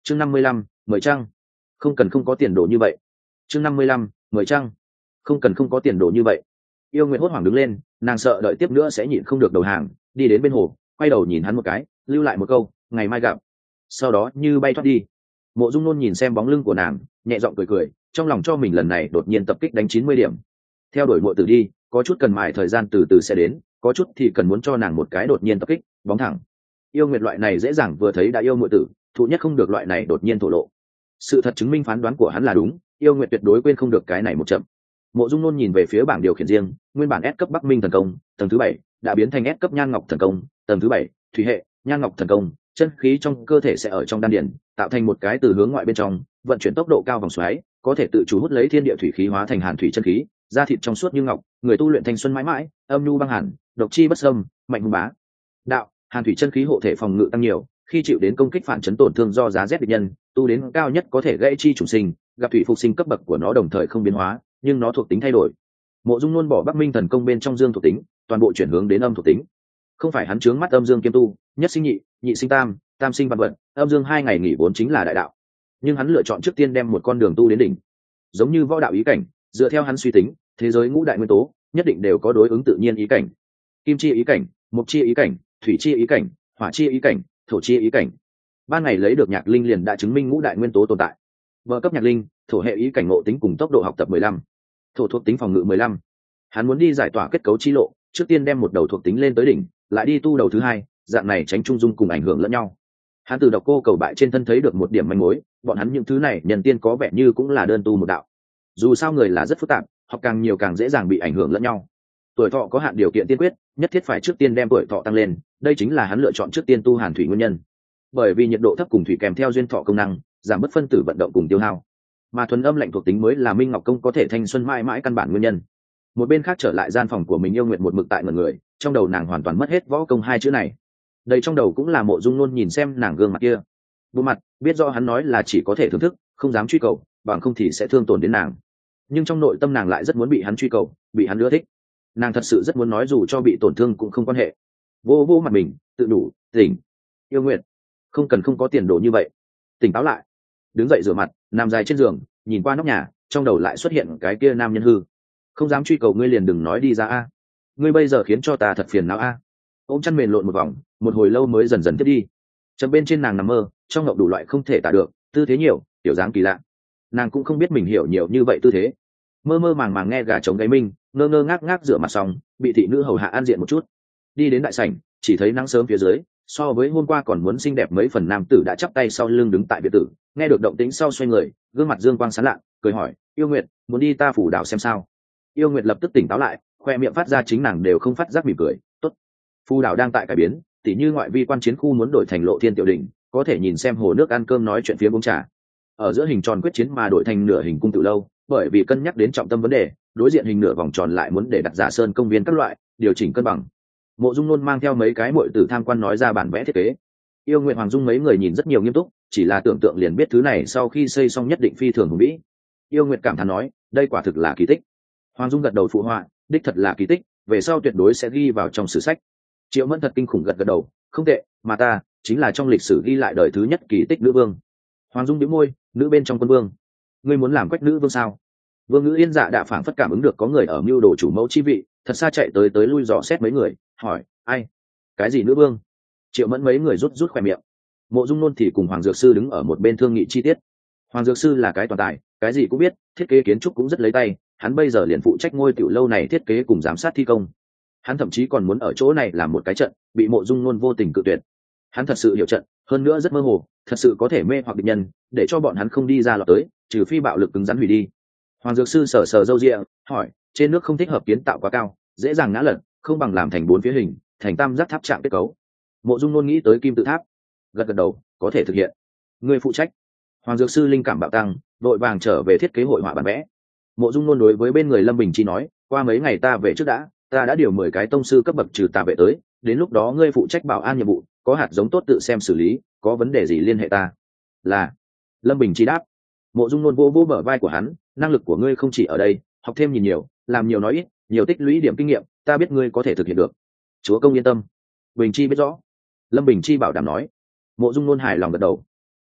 chương 55, mời trăng. Không cần không có tiền đồ như vậy. chương 55, mời trăng. Không cần không có tiền đồ như vậy. Yêu Nguyệt hốt hoảng đứng lên, nàng sợ đợi tiếp nữa sẽ nhịn không được đầu hàng, đi đến bên hồ, quay đầu nhìn hắn một cái, lưu lại một câu, ngày mai gặp. Sau đó như bay thoát đi. Mộ Dung Nôn nhìn xem bóng lưng của nàng, nhẹ giọng cười cười, trong lòng cho mình lần này đột nhiên tập kích đánh 90 điểm. Theo đuổi muội tử đi, có chút cần mài thời gian từ từ sẽ đến, có chút thì cần muốn cho nàng một cái đột nhiên tập kích, bóng thẳng. Yêu Nguyệt loại này dễ dàng vừa thấy đã yêu muội tử, thụ nhất không được loại này đột nhiên thổ lộ. Sự thật chứng minh phán đoán của hắn là đúng, Yêu Nguyệt tuyệt đối quên không được cái này một chậm. Mộ Dung Nôn nhìn về phía bảng điều khiển riêng, nguyên bản S cấp Bắc Minh thần công, tầng thứ 7, đã biến thành S cấp Nhan Ngọc thần công, tầng thứ 7, thủy hệ, Nhan Ngọc thần công, chân khí trong cơ thể sẽ ở trong đan điền, tạo thành một cái từ hướng ngoại bên trong, vận chuyển tốc độ cao vòng xoáy, có thể tự chủ hút lấy thiên địa thủy khí hóa thành hàn thủy chân khí, da thịt trong suốt như ngọc, người tu luyện thanh xuân mãi mãi, âm nhu băng hàn, độc chi bất xâm, mạnh hùng bá. Đạo, hàn thủy chân khí hộ thể phòng ngự tăng nhiều, khi chịu đến công kích phản chấn tổn thương do giá rét địch nhân, tu đến cao nhất có thể gãy chi chủ sinh, gặp thủy phục sinh cấp bậc của nó đồng thời không biến hóa, nhưng nó thuộc tính thay đổi. Mộ Dung Nôn bỏ Bắc Minh thần công bên trong dương thuộc tính, toàn bộ chuyển hướng đến âm thuộc tính. Không phải hắn chướng mắt âm dương kiêm tu, nhất sinh nhị, nhị sinh tam, tam sinh vạn vận, âm dương 2 ngày nghỉ vốn chính là đại đạo. Nhưng hắn lựa chọn trước tiên đem một con đường tu đến đỉnh. Giống như võ đạo ý cảnh, dựa theo hắn suy tính, thế giới ngũ đại nguyên tố nhất định đều có đối ứng tự nhiên ý cảnh. Kim chi ý cảnh, mộc chi ý cảnh, thủy chi ý cảnh, hỏa chi ý cảnh, thổ chi ý cảnh. Ban ngày lấy được nhạc linh liền đã chứng minh ngũ đại nguyên tố tồn tại. Vợ cấp nhạc linh, thổ hệ ý cảnh ngộ tính cùng tốc độ học tập 15, thổ thuộc tính phòng ngự 15. Hắn muốn đi giải tỏa kết cấu chi lộ, trước tiên đem một đầu thuộc tính lên tới đỉnh, lại đi tu đầu thứ hai, dạng này tránh trung dung cùng ảnh hưởng lẫn nhau. Hắn từ độc cô cầu bại trên thân thấy được một điểm manh mối, bọn hắn những thứ này nhân tiên có vẻ như cũng là đơn tu một đạo. Dù sao người là rất phức tạp, học càng nhiều càng dễ dàng bị ảnh hưởng lẫn nhau. Tuổi thọ có hạn điều kiện tiên quyết, nhất thiết phải trước tiên đem tuổi thọ tăng lên, đây chính là hắn lựa chọn trước tiên tu hàn thủy nguyên nhân. Bởi vì nhiệt độ thấp cùng thủy kèm theo duyên thọ công năng, giảm bớt phân tử vận động cùng tiêu hao. Mà thuần âm lạnh thuộc tính mới là Minh Ngọc công có thể thanh xuân mãi mãi căn bản nguyên nhân. Một bên khác trở lại gian phòng của mình, Yêu Nguyệt một mực tại ngẩn người, trong đầu nàng hoàn toàn mất hết võ công hai chữ này. Đây trong đầu cũng là Mộ Dung Nôn nhìn xem nàng gương mặt kia. Bộ mặt, biết rõ hắn nói là chỉ có thể thưởng thức, không dám truy cầu, bằng không thì sẽ thương tổn đến nàng. Nhưng trong nội tâm nàng lại rất muốn bị hắn truy cầu, bị hắn ưa thích. Nàng thật sự rất muốn nói dù cho bị tổn thương cũng không quan hệ. Vô vô mặt mình, tự đủ, tỉnh. Yêu Nguyệt, không cần không có tiền đồ như vậy. Tỉnh táo lại. Đứng dậy rửa mặt, nằm dài trên giường, nhìn qua nóc nhà, trong đầu lại xuất hiện cái kia nam nhân hư. Không dám truy cầu ngươi liền đừng nói đi ra a. Ngươi bây giờ khiến cho ta thật phiền não a. Ôm chăn mền lộn một vòng, một hồi lâu mới dần dần tiếp đi. Chấm bên trên nàng nằm mơ, trong ngộng đủ loại không thể tả được, tư thế nhiều, tiểu dáng kỳ lạ. Nàng cũng không biết mình hiểu nhiều như vậy tư thế. Mơ mơ màng màng nghe gà trống gáy minh, ngơ ngơ ngác ngác rửa mặt xong, bị thị nữ hầu hạ an diện một chút. Đi đến đại sảnh, chỉ thấy nắng sớm phía dưới, so với hôm qua còn muốn xinh đẹp mấy phần, nam tử đã chắp tay sau lưng đứng tại biệt tử, nghe được động tĩnh sau xoay người, gương mặt dương quang sáng lạ, cười hỏi, Yêu Nguyệt, muốn đi ta phủ đảo xem sao? Yêu Nguyệt lập tức tỉnh táo lại, khoe miệng phát ra chính nàng đều không phát giác mỉm cười, tốt. Phù đảo đang tại cải biến, tỉ như ngoại vi quan chiến khu muốn đổi thành Lộ Thiên tiểu đỉnh, có thể nhìn xem hồ nước ăn cơm nói chuyện phía uống trà. Ở giữa hình tròn quyết chiến mà đổi thành nửa hình cung tự lâu, bởi vì cân nhắc đến trọng tâm vấn đề, đối diện hình nửa vòng tròn lại muốn để đặt giả sơn công viên các loại, điều chỉnh cân bằng. Mộ Dung Nôn mang theo mấy cái muội tử tham quan nói ra bản vẽ thiết kế. Yêu Nguyệt, Hoàng Dung mấy người nhìn rất nhiều nghiêm túc, chỉ là tưởng tượng liền biết thứ này sau khi xây xong nhất định phi thường hùng vĩ. Yêu Nguyệt cảm thán nói, đây quả thực là kỳ tích. Hoàng Dung gật đầu phụ họa, đích thật là kỳ tích, về sau tuyệt đối sẽ ghi vào trong sử sách. Triệu Mẫn thật kinh khủng gật gật đầu, không tệ, mà ta chính là trong lịch sử ghi lại đời thứ nhất kỳ tích nữ vương. Hoàng Dung nhếch môi, nữ bên trong quân vương, ngươi muốn làm quách nữ vương sao? Vương Ngữ Yên dạ đã phảng phất cảm ứng được có người ở mưu đồ chủ mẫu chi vị, thật xa chạy tới lui dò xét mấy người, hỏi, ai? Cái gì nữ vương? Triệu Mẫn mấy người rút khỏe miệng. Mộ Dung Nôn thì cùng Hoàng Dược Sư đứng ở một bên thương nghị chi tiết. Hoàng Dược Sư là cái toàn tài, cái gì cũng biết, thiết kế kiến trúc cũng rất lấy tay, hắn bây giờ liền phụ trách ngôi tiểu lâu này thiết kế cùng giám sát thi công. Hắn thậm chí còn muốn ở chỗ này làm một cái trận, bị Mộ Dung Nôn vô tình cự tuyệt. Hắn thật sự hiểu trận, hơn nữa rất mơ hồ, thật sự có thể mê hoặc địch nhân, để cho bọn hắn không đi ra lọt tới, trừ phi bạo lực cứng rắn hủy đi. Hoàng Dược Sư sờ râu ria, hỏi, trên nước không thích hợp kiến tạo quá cao, dễ dàng ngã lật, không bằng làm thành 4 phía hình, thành tam giác tháp trạng kết cấu. Mộ Dung Nôn nghĩ tới kim tự tháp, gật đầu, có thể thực hiện. Người phụ trách. Hoàng Dược Sư linh cảm bạo tăng, đội vàng trở về thiết kế hội họa bản vẽ. Mộ Dung Nôn đối với bên người Lâm Bình Chi nói, qua mấy ngày ta về trước đã, ta đã điều 10 cái tông sư cấp bậc trừ tà vệ tới, đến lúc đó ngươi phụ trách bảo an nhiệm vụ, có hạt giống tốt tự xem xử lý, có vấn đề gì liên hệ ta. Là. Lâm Bình Chi đáp. Mộ Dung Nôn vô bờ vai của hắn, năng lực của ngươi không chỉ ở đây, học thêm nhìn nhiều, làm nhiều nói ít, nhiều tích lũy điểm kinh nghiệm, ta biết ngươi có thể thực hiện được. Chúa công yên tâm. Bình Chi biết rõ. Lâm Bình Chi bảo đảm nói. Mộ Dung Nôn hài lòng gật đầu.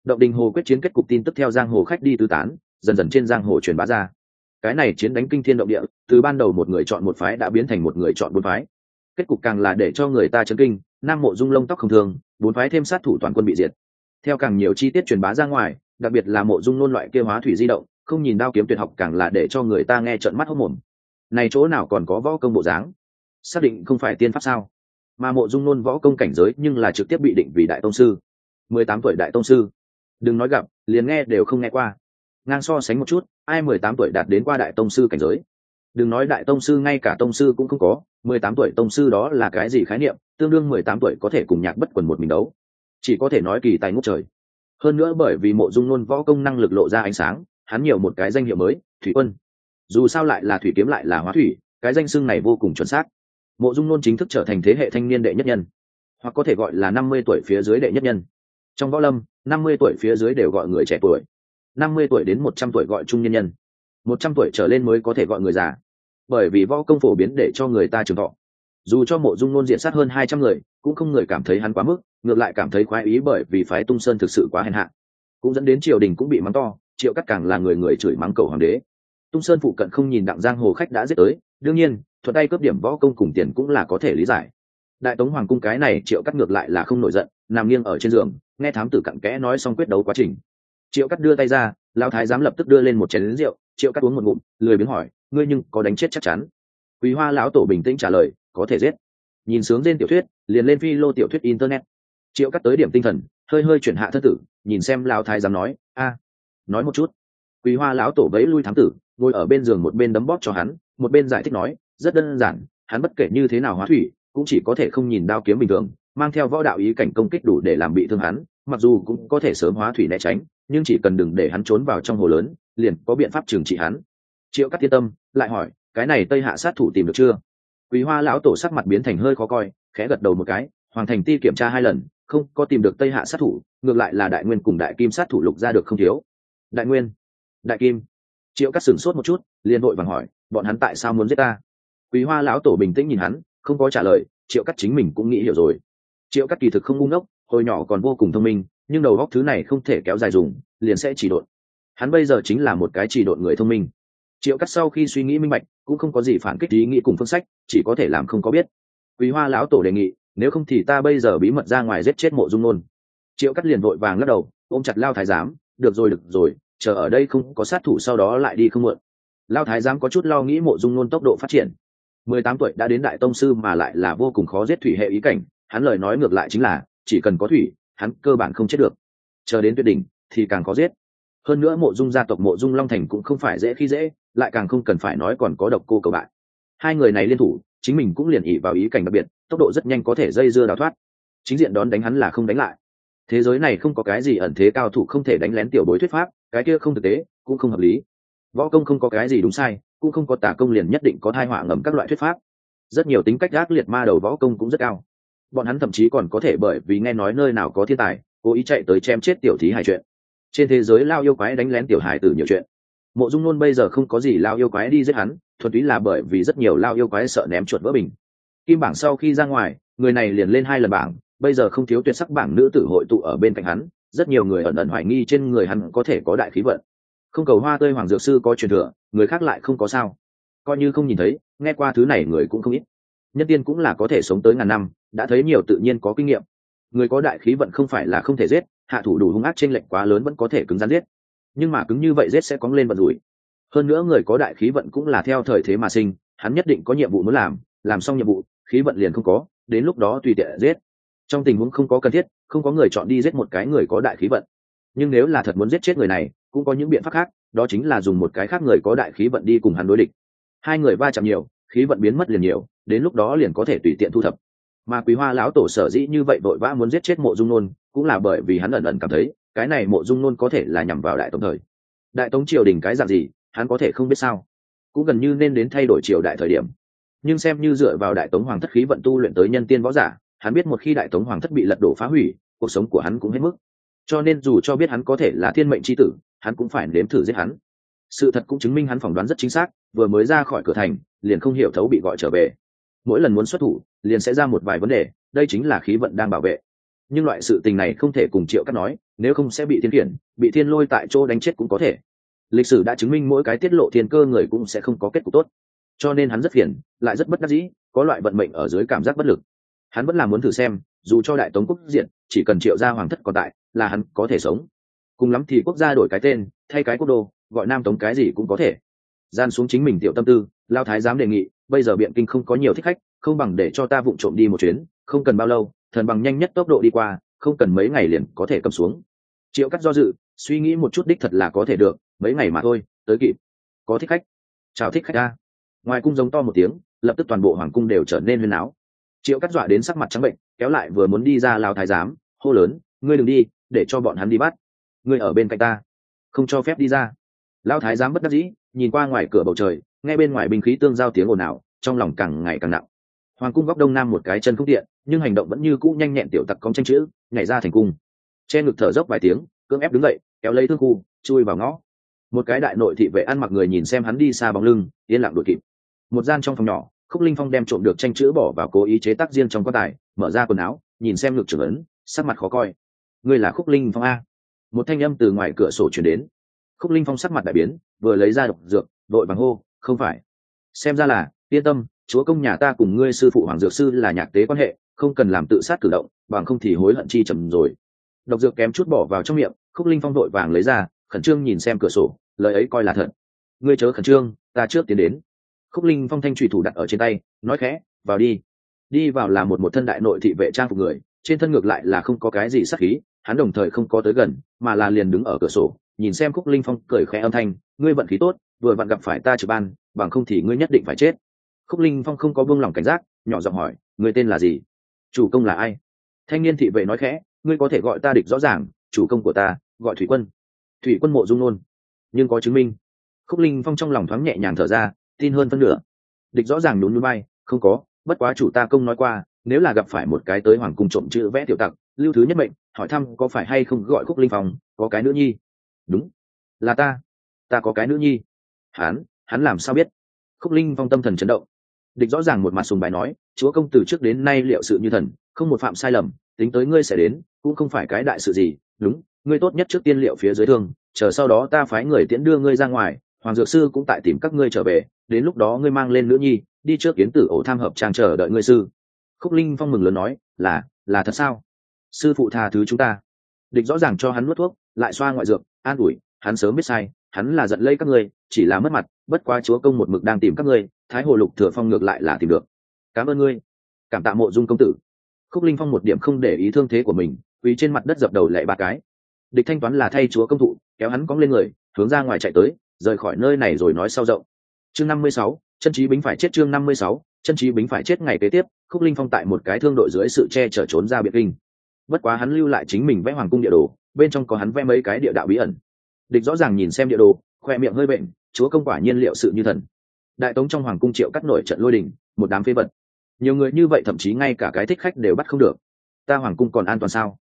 Động Đình Hồ quyết chiến kết cục tin tức theo giang hồ khách đi tứ tán, dần dần trên giang hồ truyền bá ra. Cái này chiến đánh kinh thiên động địa, từ ban đầu một người chọn một phái đã biến thành một người chọn bốn phái. Kết cục càng là để cho người ta chấn kinh, Nam Mộ Dung lông tóc không thường, bốn phái thêm sát thủ toàn quân bị diệt. Theo càng nhiều chi tiết truyền bá ra ngoài, đặc biệt là Mộ Dung nôn loại kia hóa thủy di động, không nhìn đao kiếm tuyệt học càng là để cho người ta nghe trợn mắt hốt mồm. Này chỗ nào còn có võ công bộ dáng? Xác định không phải tiên pháp sao? Mà Mộ Dung nôn võ công cảnh giới nhưng là trực tiếp bị định vì đại tông sư. 18 tuổi đại tông sư. Đừng nói gặp, liền nghe đều không nghe qua. Ngang so sánh một chút, ai 18 tuổi đạt đến qua đại tông sư cảnh giới? Đừng nói đại tông sư, ngay cả tông sư cũng không có. 18 tuổi tông sư đó là cái gì khái niệm? Tương đương 18 tuổi có thể cùng Nhạc Bất Quần một mình đấu, chỉ có thể nói kỳ tài ngút trời. Hơn nữa bởi vì Mộ Dung nôn võ công năng lực lộ ra ánh sáng, hắn nhiều một cái danh hiệu mới, Thủy Quân. Dù sao lại là thủy kiếm lại là hóa thủy, cái danh xưng này vô cùng chuẩn xác. Mộ Dung nôn chính thức trở thành thế hệ thanh niên đệ nhất nhân, hoặc có thể gọi là 50 tuổi phía dưới đệ nhất nhân. Trong võ lâm, 50 tuổi phía dưới đều gọi người trẻ tuổi, 50 tuổi đến 100 tuổi gọi trung nhân nhân, 100 tuổi trở lên mới có thể gọi người già. Bởi vì võ công phổ biến để cho người ta trường thọ. Dù cho Mộ Dung nôn diện sát hơn 200 người, cũng không người cảm thấy hắn quá mức, ngược lại cảm thấy khoái ý, bởi vì phái Tung Sơn thực sự quá hèn hạ, cũng dẫn đến triều đình cũng bị mắng to. Triệu Cắt càng là người người chửi mắng cầu hoàng đế. Tung Sơn phụ cận không nhìn đặng giang hồ khách đã giết tới, đương nhiên thuận tay cướp điểm võ công cùng tiền cũng là có thể lý giải. Đại Tống hoàng cung cái này Triệu Cắt ngược lại là không nổi giận, nằm nghiêng ở trên giường nghe thám tử cặn kẽ nói xong quyết đấu quá trình. Triệu Cắt đưa tay ra, lão thái giám lập tức đưa lên một chén lính rượu. Triệu Cắt uống một ngụm, lười biếng hỏi, ngươi nhưng có đánh chết chắc chắn? Quý Hoa lão tổ bình tĩnh trả lời, có thể giết. Nhìn sướng trên tiểu thuyết, liền lên phi lô tiểu thuyết internet. Triệu Cắt tới điểm tinh thần, hơi hơi chuyển hạ thân tử, nhìn xem lão thái giám nói, nói một chút. Quý Hoa lão tổ vẫy lui thám tử, ngồi ở bên giường một bên đấm bóp cho hắn, một bên giải thích nói, rất đơn giản, hắn bất kể như thế nào hóa thủy, cũng chỉ có thể không nhìn đao kiếm bình thường, mang theo võ đạo ý cảnh công kích đủ để làm bị thương hắn, mặc dù cũng có thể sớm hóa thủy né tránh, nhưng chỉ cần đừng để hắn trốn vào trong hồ lớn, liền có biện pháp trừng trị hắn. Triệu Cắt yên tâm, lại hỏi, cái này Tây Hạ sát thủ tìm được chưa? Quý Hoa lão tổ sắc mặt biến thành hơi khó coi, khẽ gật đầu một cái, Hoàng Thành Ti kiểm tra 2 lần, không có tìm được Tây Hạ sát thủ, ngược lại là Đại Nguyên cùng Đại Kim sát thủ lục ra được không thiếu. Đại Nguyên, Đại Kim. Triệu Cắt sửng sốt một chút, liền vội vàng hỏi, bọn hắn tại sao muốn giết ta? Quý Hoa lão tổ bình tĩnh nhìn hắn, không có trả lời. Triệu Cắt chính mình cũng nghĩ hiểu rồi. Triệu Cắt kỳ thực không ngu ngốc, hồi nhỏ còn vô cùng thông minh, nhưng đầu óc thứ này không thể kéo dài dùng, liền sẽ trì độn. Hắn bây giờ chính là một cái trì độn người thông minh. Triệu Cắt sau khi suy nghĩ minh bạch, cũng không có gì phản kích ý nghĩ cùng phương sách, chỉ có thể làm không có biết. Quý Hoa lão tổ đề nghị, nếu không thì ta bây giờ bí mật ra ngoài giết chết Mộ Dung nôn. Triệu Cắt liền vội vàng lắc đầu, ôm chặt Lao thái giám, được rồi, chờ ở đây không có sát thủ sau đó lại đi không muộn. Lao thái giám có chút lo nghĩ Mộ Dung nôn tốc độ phát triển. 18 tuổi đã đến đại tông sư mà lại là vô cùng khó giết thủy hệ ý cảnh, hắn lời nói ngược lại chính là, chỉ cần có thủy, hắn cơ bản không chết được. Chờ đến tuyệt đỉnh thì càng khó giết. Hơn nữa Mộ Dung gia tộc Mộ Dung Long Thành cũng không phải dễ khi dễ, lại càng không cần phải nói còn có Độc Cô cầu bại. Hai người này liên thủ, chính mình cũng liền ỷ vào ý cảnh đặc biệt, tốc độ rất nhanh có thể dây dưa đào thoát. Chính diện đón đánh hắn là không đánh lại. Thế giới này không có cái gì ẩn thế cao thủ không thể đánh lén tiểu bối thuyết pháp, cái kia không thực tế, cũng không hợp lý. Võ công không có cái gì đúng sai, cũng không có tà công liền nhất định có thai họa ngầm các loại thuyết pháp. Rất nhiều tính cách ác liệt ma đầu võ công cũng rất cao. Bọn hắn thậm chí còn có thể bởi vì nghe nói nơi nào có thiên tài, cố ý chạy tới chém chết tiểu thí hài chuyện. Trên thế giới lao yêu quái đánh lén tiểu hài tử nhiều chuyện. Mộ Dung nôn bây giờ không có gì lao yêu quái đi giết hắn, thuần túy là bởi vì rất nhiều lao yêu quái sợ ném chuột vỡ bình. Kim bảng sau khi ra ngoài, người này liền lên 2 lần bảng, bây giờ không thiếu tuyệt sắc bảng nữ tử hội tụ ở bên cạnh hắn, rất nhiều người ẩn ẩn hoài nghi trên người hắn có thể có đại khí vận. Không cầu hoa tươi hoàng dược sư có truyền thừa, người khác lại không có sao. Coi như không nhìn thấy, nghe qua thứ này người cũng không ít. Nhân tiên cũng là có thể sống tới ngàn năm, đã thấy nhiều tự nhiên có kinh nghiệm. Người có đại khí vận không phải là không thể giết, hạ thủ đủ hung ác chênh lệch quá lớn vẫn có thể cứng rắn giết. Nhưng mà cứng như vậy giết sẽ cóng lên vận rủi. Hơn nữa người có đại khí vận cũng là theo thời thế mà sinh, hắn nhất định có nhiệm vụ muốn làm xong nhiệm vụ, khí vận liền không có, đến lúc đó tùy tiện giết. Trong tình huống không có cần thiết, không có người chọn đi giết một cái người có đại khí vận. Nhưng nếu là thật muốn giết chết người này, cũng có những biện pháp khác, đó chính là dùng một cái khác người có đại khí vận đi cùng hắn đối địch. Hai người va chạm nhiều, khí vận biến mất liền nhiều, đến lúc đó liền có thể tùy tiện thu thập. Mà Quý Hoa lão tổ sở dĩ như vậy vội vã muốn giết chết Mộ Dung nôn, cũng là bởi vì hắn ẩn ẩn cảm thấy, cái này Mộ Dung nôn có thể là nhằm vào đại tống thời. Đại tống triều đình cái dạng gì, hắn có thể không biết sao? Cũng gần như nên đến thay đổi triều đại thời điểm. Nhưng xem như dựa vào đại tống hoàng thất khí vận tu luyện tới nhân tiên võ giả, hắn biết một khi đại tống hoàng thất bị lật đổ phá hủy, cuộc sống của hắn cũng hết mức. Cho nên dù cho biết hắn có thể là thiên mệnh chi tử, hắn cũng phải nếm thử giết hắn. Sự thật cũng chứng minh hắn phỏng đoán rất chính xác, vừa mới ra khỏi cửa thành, liền không hiểu thấu bị gọi trở về. Mỗi lần muốn xuất thủ, liền sẽ ra một vài vấn đề, đây chính là khí vận đang bảo vệ. nhưng loại sự tình này không thể cùng Triệu Cắt nói, nếu không sẽ bị thiên khiển, bị thiên lôi tại chỗ đánh chết cũng có thể. Lịch sử đã chứng minh mỗi cái tiết lộ thiên cơ người cũng sẽ không có kết cục tốt, cho nên hắn rất phiền, lại rất bất đắc dĩ, có loại vận mệnh ở dưới cảm giác bất lực. Hắn vẫn là muốn thử xem, dù cho Đại Tống quốc diện, chỉ cần Triệu gia hoàng thất còn tại, là hắn có thể sống. Cùng lắm thì quốc gia đổi cái tên, thay cái quốc đô, gọi Nam Tống cái gì cũng có thể. Gian xuống chính mình tiểu tâm tư, Lao Thái giám đề nghị, bây giờ Biện Kinh không có nhiều thích khách, không bằng để cho ta vụng trộm đi một chuyến, không cần bao lâu, thần bằng nhanh nhất tốc độ đi qua, không cần mấy ngày liền có thể cầm xuống. Triệu Cắt do dự, suy nghĩ một chút, đích thật là có thể được, mấy ngày mà thôi, tới kịp. Có thích khách. Chào thích khách ta. Ngoài cung giống to một tiếng, lập tức toàn bộ hoàng cung đều trở nên huyên náo. Triệu Cắt dọa đến sắc mặt trắng bệnh, kéo lại vừa muốn đi ra Lao Thái giám, hô lớn, ngươi đừng đi, để cho bọn hắn đi bắt. Ngươi ở bên cạnh ta, không cho phép đi ra. Lao Thái giám bất đắc dĩ, nhìn qua ngoài cửa bầu trời, nghe bên ngoài binh khí tương giao tiếng ồn ào, trong lòng càng ngày càng nặng. Hoàng cung góc đông nam một cái chân không tiện, nhưng hành động vẫn như cũ nhanh nhẹn, tiểu tặc cong tranh chữ nhảy ra thành cung, che ngực thở dốc vài tiếng, cưỡng ép đứng dậy, kéo lấy thương khu, chui vào ngõ. Một cái đại nội thị vệ ăn mặc người nhìn xem hắn đi xa bóng lưng, yên lặng đuổi kịp. Một gian trong phòng nhỏ, Khúc Linh Phong đem trộm được tranh chữ bỏ vào cố ý chế tác riêng trong quan tài, mở ra quần áo, nhìn xem ngực trưởng ấn, sắc mặt khó coi. Ngươi là Khúc Linh Phong a? Một thanh âm từ ngoài cửa sổ truyền đến. Khúc Linh Phong sắc mặt đại biến, vừa lấy ra độc dược, vội vàng hô, không phải. Xem ra là, yên tâm, chúa công nhà ta cùng ngươi sư phụ Hoàng dược sư là nhạc tế quan hệ, không cần làm tự sát cử động, bằng không thì hối hận chi trầm rồi. Độc dược kém chút bỏ vào trong miệng, Khúc Linh Phong vội vàng lấy ra, khẩn trương nhìn xem cửa sổ, lời ấy coi là thật. Ngươi chớ khẩn trương, ta trước tiến đến. Khúc Linh Phong thanh trùy thủ đặt ở trên tay, nói khẽ, vào đi. Đi vào là một thân đại nội thị vệ trang phục người, trên thân ngược lại là không có cái gì sát khí, hắn đồng thời không có tới gần, mà là liền đứng ở cửa sổ, nhìn xem Khúc Linh Phong, cười khẽ âm thanh, ngươi vận khí tốt, vừa vặn gặp phải ta trực ban, bằng không thì ngươi nhất định phải chết. Khúc Linh Phong không có buông lỏng cảnh giác, nhỏ giọng hỏi, ngươi tên là gì? Chủ công là ai? Thanh niên thị vệ nói khẽ, ngươi có thể gọi ta địch rõ ràng, chủ công của ta gọi Thủy Quân. Thủy Quân Mộ Dung Nôn. Nhưng có chứng minh. Khúc Linh Phong trong lòng thoáng nhẹ nhàng thở ra, tin hơn phân nửa. Địch rõ ràng nhún nhún bay, không có, bất quá chủ ta công nói qua, nếu là gặp phải một cái tới hoàng cung trộm chữ vẽ tiểu tặc, lưu thứ nhất mệnh, hỏi thăm có phải hay không gọi Khúc Linh Phong, có cái nữ nhi. Đúng, là ta có cái nữ nhi. Hắn làm sao biết? Khúc Linh Phong tâm thần chấn động. Địch rõ ràng một mặt sùng bài nói, chúa công từ trước đến nay liệu sự như thần, không một phạm sai lầm, tính tới ngươi sẽ đến, cũng không phải cái đại sự gì. Đúng, ngươi tốt nhất trước tiên liệu phía dưới thương, chờ sau đó ta phái người tiễn đưa ngươi ra ngoài, Hoàng dược sư cũng tại tìm các ngươi trở về, đến lúc đó ngươi mang lên nữ nhi, đi trước Yến Tử ổ tham hợp trang chờ đợi ngươi sư. Khúc Linh Phong mừng lớn nói, là thật sao? Sư phụ tha thứ chúng ta. Địch rõ ràng cho hắn nuốt thuốc, lại xoa ngoại dược, an ủi, hắn sớm biết sai, hắn là giận lây các ngươi, chỉ là mất mặt, bất quá chúa công một mực đang tìm các ngươi, Thái Hồ Lục Thừa Phong ngược lại là tìm được. Cảm ơn ngươi, cảm tạ Mộ Dung công tử. Khúc Linh Phong một điểm không để ý thương thế của mình, quỳ trên mặt đất dập đầu lạy ba cái. Địch thanh toán là thay chúa công thụ, kéo hắn cõng lên người, hướng ra ngoài chạy tới, rời khỏi nơi này rồi nói sau rộng. Chương 56, chân trí bính phải chết. Chương 56, chân trí bính phải chết. Ngày kế tiếp, Khúc Linh Phong tại một cái thương đội dưới sự che chở trốn ra Biện Kinh. Bất quá hắn lưu lại chính mình vẽ hoàng cung địa đồ, bên trong có hắn vẽ mấy cái địa đạo bí ẩn. Địch rõ ràng nhìn xem địa đồ, khoe miệng hơi bệnh, chúa công quả nhiên liệu sự như thần. Đại Tống trong hoàng cung Triệu Cắt nổi trận lôi đình, một đám phế vật. Nhiều người như vậy thậm chí ngay cả cái thích khách đều bắt không được. Ta hoàng cung còn an toàn sao?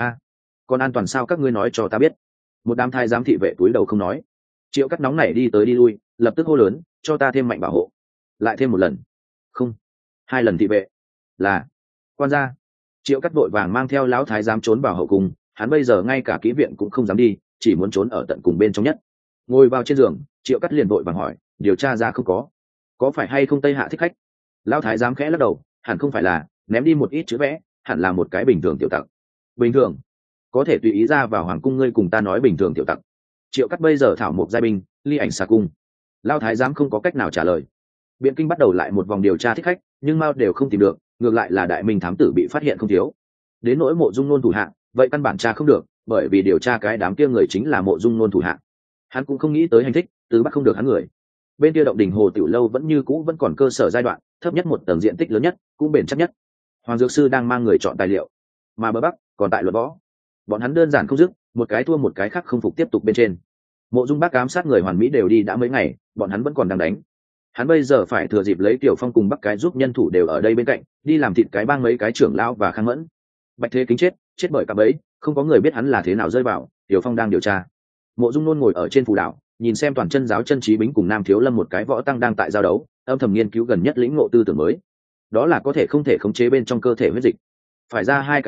Còn an toàn sao, các ngươi nói cho ta biết. Một đám thái giám thị vệ túi đầu không nói. Triệu Cắt nóng nảy đi tới đi lui, lập tức hô lớn, cho ta thêm mạnh bảo hộ. Lại thêm một lần. Không. 2 lần thị vệ. Là. Quan gia. Triệu Cắt vội vàng mang theo lão thái giám trốn vào hậu cung, hắn bây giờ ngay cả ký viện cũng không dám đi, chỉ muốn trốn ở tận cùng bên trong nhất. Ngồi vào trên giường, Triệu Cắt liền vội vàng hỏi, điều tra ra không có phải hay không Tây Hạ thích khách? Lão thái giám khẽ lắc đầu, hẳn không phải là, ném đi một ít chữ vẽ, hẳn là một cái bình thường tiểu tặc. Bình thường? Có thể tùy ý ra vào hoàng cung, ngươi cùng ta nói bình thường tiểu tặc. Triệu Cắt bây giờ thảo mộc giai binh, ly ảnh xà cung. Lão thái giám không có cách nào trả lời. Biện Kinh bắt đầu lại một vòng điều tra thích khách, nhưng mao đều không tìm được, ngược lại là đại minh thám tử bị phát hiện không thiếu. Đến nỗi Mộ Dung Nôn thủ hạ, vậy căn bản tra không được, bởi vì điều tra cái đám kia người chính là Mộ Dung Nôn thủ hạ. Hắn cũng không nghĩ tới hành thích, từ bắt không được hắn người. Bên kia động đình hồ tiểu lâu vẫn như cũ vẫn còn cơ sở giai đoạn, thấp nhất một tầng diện tích lớn nhất, cũng bền chắc nhất. Hoàng dược sư đang mang người chọn tài liệu, mà bờ bắc còn tại luật võ. Bọn hắn đơn giản không dứt, một cái thua một cái khác không phục tiếp tục bên trên. Mộ Dung Bác ám sát người hoàn mỹ đều đi đã mấy ngày, bọn hắn vẫn còn đang đánh. Hắn bây giờ phải thừa dịp lấy Tiểu Phong cùng Bắc cái giúp nhân thủ đều ở đây bên cạnh, đi làm thịt cái bang mấy cái trưởng lão và Khang Mẫn. Bạch Thế Kính chết bởi cả bấy, không có người biết hắn là thế nào rơi vào. Tiểu Phong đang điều tra. Mộ Dung Nôn ngồi ở trên phù đảo, nhìn xem toàn chân giáo chân trí bính cùng Nam Thiếu Lâm một cái võ tăng đang tại giao đấu, âm thầm nghiên cứu gần nhất lĩnh ngộ tư tưởng mới. Đó là có thể không thể khống chế bên trong cơ thể huyết dịch. Phải ra 2 cái kết luận,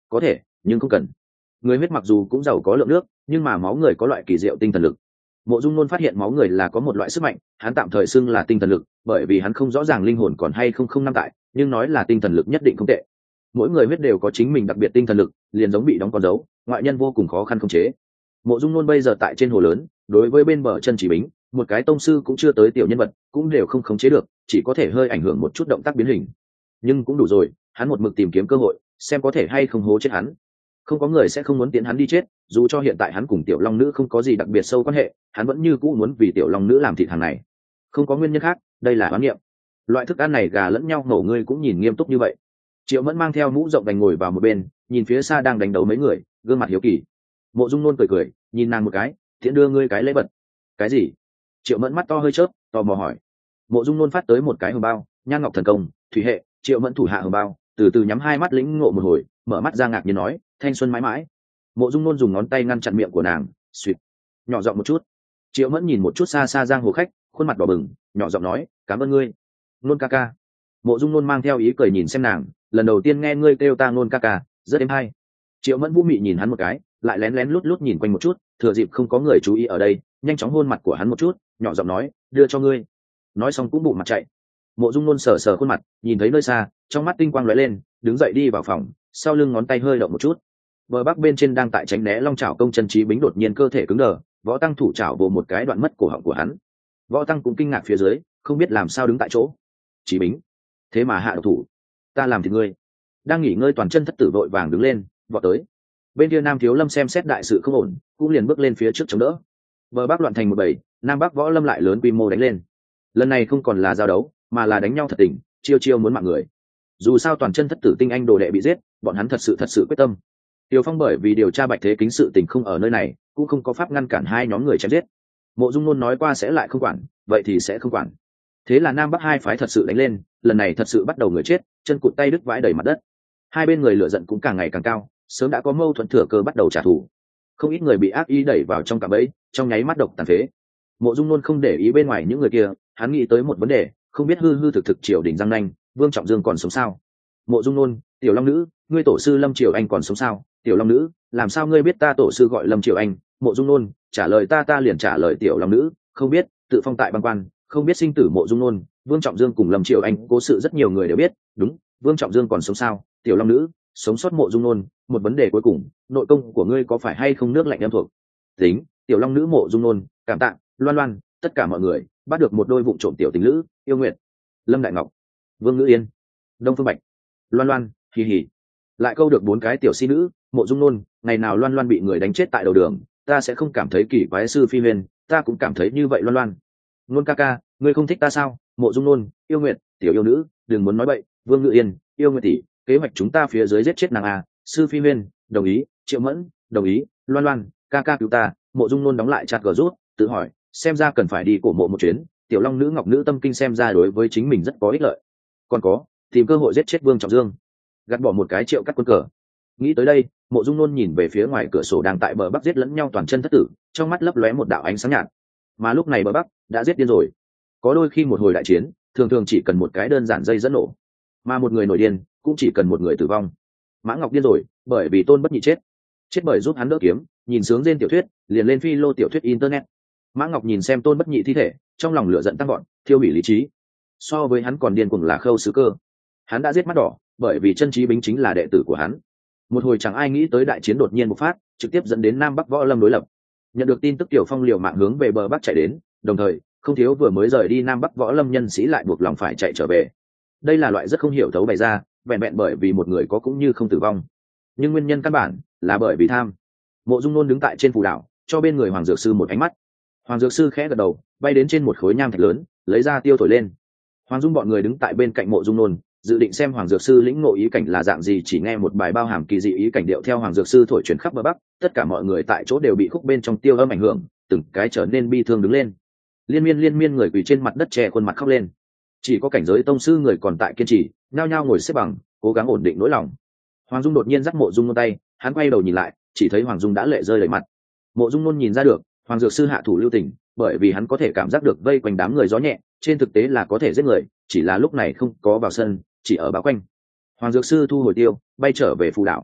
có thể nhưng không cần. Người huyết mặc dù cũng giàu có lượng nước nhưng mà máu người có loại kỳ diệu tinh thần lực. Mộ Dung Nôn phát hiện máu người là có một loại sức mạnh, hắn tạm thời xưng là tinh thần lực, bởi vì hắn không rõ ràng linh hồn còn hay không năm tại, nhưng nói là tinh thần lực nhất định không tệ. Mỗi người huyết đều có chính mình đặc biệt tinh thần lực, liền giống bị đóng con dấu, ngoại nhân vô cùng khó khăn khống chế. Mộ Dung Nôn bây giờ tại trên hồ lớn, đối với bên bờ chân chỉ bính, một cái tông sư cũng chưa tới tiểu nhân vật, cũng đều không khống chế được, chỉ có thể hơi ảnh hưởng một chút động tác biến hình. Nhưng cũng đủ rồi, hắn một mực tìm kiếm cơ hội, xem có thể hay không hố chết hắn. Không có người sẽ không muốn tiến hắn đi chết, dù cho hiện tại hắn cùng tiểu long nữ không có gì đặc biệt sâu quan hệ, hắn vẫn như cũ muốn vì tiểu long nữ làm thịt hàng này. Không có nguyên nhân khác, đây là oán niệm. Loại thức ăn này gà lẫn nhau ngổ, ngươi cũng nhìn nghiêm túc như vậy. Triệu Mẫn mang theo mũ rộng đành ngồi vào một bên, nhìn phía xa đang đánh đấu mấy người, gương mặt hiếu kỳ. Mộ Dung Nôn cười cười, nhìn nàng một cái, thiện đưa ngươi cái lễ vật. Cái gì? Triệu Mẫn mắt to hơi chớp, tò mò hỏi. Mộ Dung Nôn phát tới một cái hồng bao, nhan ngọc thần công, thủy hệ. Triệu Mẫn thủ hạ hồng bao, từ từ nhắm hai mắt lĩnh ngộ một hồi, mở mắt ra ngạc nhiên nói, thanh xuân mãi mãi. Mộ Dung Nôn dùng ngón tay ngăn chặn miệng của nàng, suýt, nhỏ giọng một chút. Triệu Mẫn nhìn một chút xa xa giang hồ khách, khuôn mặt đỏ bừng, nhỏ giọng nói, cảm ơn ngươi, Nôn ca ca. Mộ Dung Nôn mang theo ý cười nhìn xem nàng, lần đầu tiên nghe ngươi kêu ta Nôn ca ca, rất êm hay. Triệu Mẫn vũ mị nhìn hắn một cái, lại lén lén lút lút nhìn quanh một chút, thừa dịp không có người chú ý ở đây, nhanh chóng hôn mặt của hắn một chút, nhỏ giọng nói, đưa cho ngươi. Nói xong cũng bụng mặt chạy. Mộ Dung Nôn sờ sờ khuôn mặt, nhìn thấy nơi xa, trong mắt tinh quang lóe lên, đứng dậy đi vào phòng, sau lưng ngón tay hơi động một chút. Bờ bắc bên trên đang tại tránh né long chảo công chân trí bính đột nhiên cơ thể cứng đờ, võ tăng thủ chảo vồ một cái đoạn mất cổ họng của hắn. Võ tăng cũng kinh ngạc phía dưới, không biết làm sao đứng tại chỗ. Trí bính, thế mà hạ độc thủ, ta làm thì ngươi. Đang nghỉ ngơi toàn chân thất tử vội vàng đứng lên, vọt tới. Bên kia Nam Thiếu Lâm xem xét đại sự không ổn, cũng liền bước lên phía trước chống đỡ. Bờ bắc loạn thành một bầy, Nam Bắc võ lâm lại lớn quy mô đánh lên. Lần này không còn là giao đấu, mà là đánh nhau thật tình, chiêu chiêu muốn mạng người. Dù sao toàn chân thất tử tinh anh đồ đệ bị giết, bọn hắn thật sự quyết tâm. Tiêu Phong bởi vì điều tra Bạch Thế Kính sự tình không ở nơi này, cũng không có pháp ngăn cản hai nhóm người chém giết. Mộ Dung Nôn nói qua sẽ lại không quản, vậy thì sẽ không quản. Thế là Nam Bắc hai phái thật sự đánh lên, lần này thật sự bắt đầu người chết, chân cụt tay đứt vãi đầy mặt đất. Hai bên người lửa giận cũng càng ngày càng cao, sớm đã có mâu thuẫn thừa cơ bắt đầu trả thù. Không ít người bị ác ý đẩy vào trong cạm bẫy, trong nháy mắt độc tàn phế. Mộ Dung Nôn không để ý bên ngoài những người kia, hắn nghĩ tới một vấn đề, không biết hư hư thực thực triều đình răng nanh, Vương Trọng Dương còn sống sao? Mộ Dung Nôn, Tiểu Long Nữ, ngươi tổ sư Lâm Triều Anh còn sống sao? Tiểu Long Nữ, làm sao ngươi biết ta tổ sư gọi Lâm Triều Anh? Mộ Dung Nôn, trả lời ta liền trả lời Tiểu Long Nữ, không biết, tự phong tại băng quan, không biết sinh tử. Mộ Dung Nôn, Vương Trọng Dương cùng Lâm Triều Anh cố sự rất nhiều người đều biết, đúng, Vương Trọng Dương còn sống sao? Tiểu Long Nữ, sống sót. Mộ Dung Nôn, một vấn đề cuối cùng, nội công của ngươi có phải hay không nước lạnh em thuộc? Tính, Tiểu Long Nữ. Mộ Dung Nôn, cảm tạ, Loan Loan, tất cả mọi người bắt được một đôi vụng trộm tiểu tình lữ, Yêu Nguyệt, Lâm Đại Ngọc, Vương Ngữ Yên, Đông Phương Bạch, Loan Loan, hì hì, lại câu được 4 cái tiểu si nữ. Mộ Dung Nôn, ngày nào Loan Loan bị người đánh chết tại đầu đường, ta sẽ không cảm thấy kỳ quái. Sư Phi Huyền, ta cũng cảm thấy như vậy. Loan Loan, Nôn ca ca, ngươi không thích ta sao? Mộ Dung Nôn, Yêu Nguyệt, tiểu yêu nữ, đừng muốn nói bậy. Vương Ngữ Yên, Yêu Nguyệt tỷ, kế hoạch chúng ta phía dưới giết chết nàng à? Sư Phi Huyền, đồng ý. Triệu Mẫn, đồng ý. Loan Loan, ca ca cứu ta. Mộ Dung Nôn đóng lại chặt gờ rút, tự hỏi, xem ra cần phải đi cổ mộ một chuyến. Tiểu Long Nữ, Ngọc Nữ tâm kinh xem ra đối với chính mình rất có ích lợi. Còn có, tìm cơ hội giết chết Vương Trọng Dương, gạt bỏ một cái Triệu Cắt quân cờ. Nghĩ tới đây, Mộ Dung Nôn nhìn về phía ngoài cửa sổ đang tại bờ bắc giết lẫn nhau toàn chân thất tử, trong mắt lấp lóe một đạo ánh sáng nhạt. Mà lúc này bờ bắc đã giết điên rồi. Có đôi khi một hồi đại chiến, thường thường chỉ cần một cái đơn giản dây dẫn nổ, mà một người nổi điên cũng chỉ cần một người tử vong. Mã Ngọc điên rồi, bởi vì Tôn Bất Nhị chết bởi giúp hắn đỡ kiếm, nhìn sướng trên tiểu thuyết, liền lên phi lô tiểu thuyết internet. Mã Ngọc nhìn xem Tôn Bất Nhị thi thể, trong lòng lửa giận tăng gọn, thiêu hủy lý trí. So với hắn còn điên cuồng là Khâu Sứ Cơ. Hắn đã giết mắt đỏ, bởi vì chân trí bính chính là đệ tử của hắn. Một hồi chẳng ai nghĩ tới đại chiến đột nhiên bộc phát, trực tiếp dẫn đến Nam Bắc võ lâm đối lập. Nhận được tin tức, Tiểu Phong liều mạng hướng về bờ bắc chạy đến, đồng thời không thiếu vừa mới rời đi Nam Bắc võ lâm nhân sĩ lại buộc lòng phải chạy trở về. Đây là loại rất không hiểu thấu bày ra, vẹn vẹn bởi vì một người có cũng như không tử vong, nhưng nguyên nhân căn bản là bởi vì tham. Mộ Dung Nôn đứng tại trên phù đảo, cho bên người Hoàng Dược Sư một ánh mắt. Hoàng Dược Sư khẽ gật đầu, bay đến trên một khối nham thạch lớn, lấy ra tiêu thổi lên. Hoàng Dung bọn người đứng tại bên cạnh Mộ Dung Nôn, dự định xem Hoàng Dược Sư lĩnh ngộ ý cảnh là dạng gì. Chỉ nghe một bài bao hàm kỳ dị ý cảnh điệu theo Hoàng Dược Sư thổi truyền khắp bờ bắc, tất cả mọi người tại chỗ đều bị khúc bên trong tiêu âm ảnh hưởng, từng cái trở nên bi thương đứng lên. Liên miên người quỳ trên mặt đất che khuôn mặt khóc lên. Chỉ có cảnh giới tông sư người còn tại kiên trì, nhao nhao ngồi xếp bằng, cố gắng ổn định nỗi lòng. Hoàng Dung đột nhiên dắt Mộ Dung Nôn tay, hắn quay đầu nhìn lại, chỉ thấy Hoàng Dung đã lệ rơi đầy mặt. Mộ Dung Nôn nhìn ra được, Hoàng Dược Sư hạ thủ lưu tình, bởi vì hắn có thể cảm giác được vây quanh đám người gió nhẹ, trên thực tế là có thể giết người, chỉ là lúc này không có vào sân, chỉ ở bao quanh. Hoàng Dược Sư thu hồi tiêu, bay trở về phù đảo.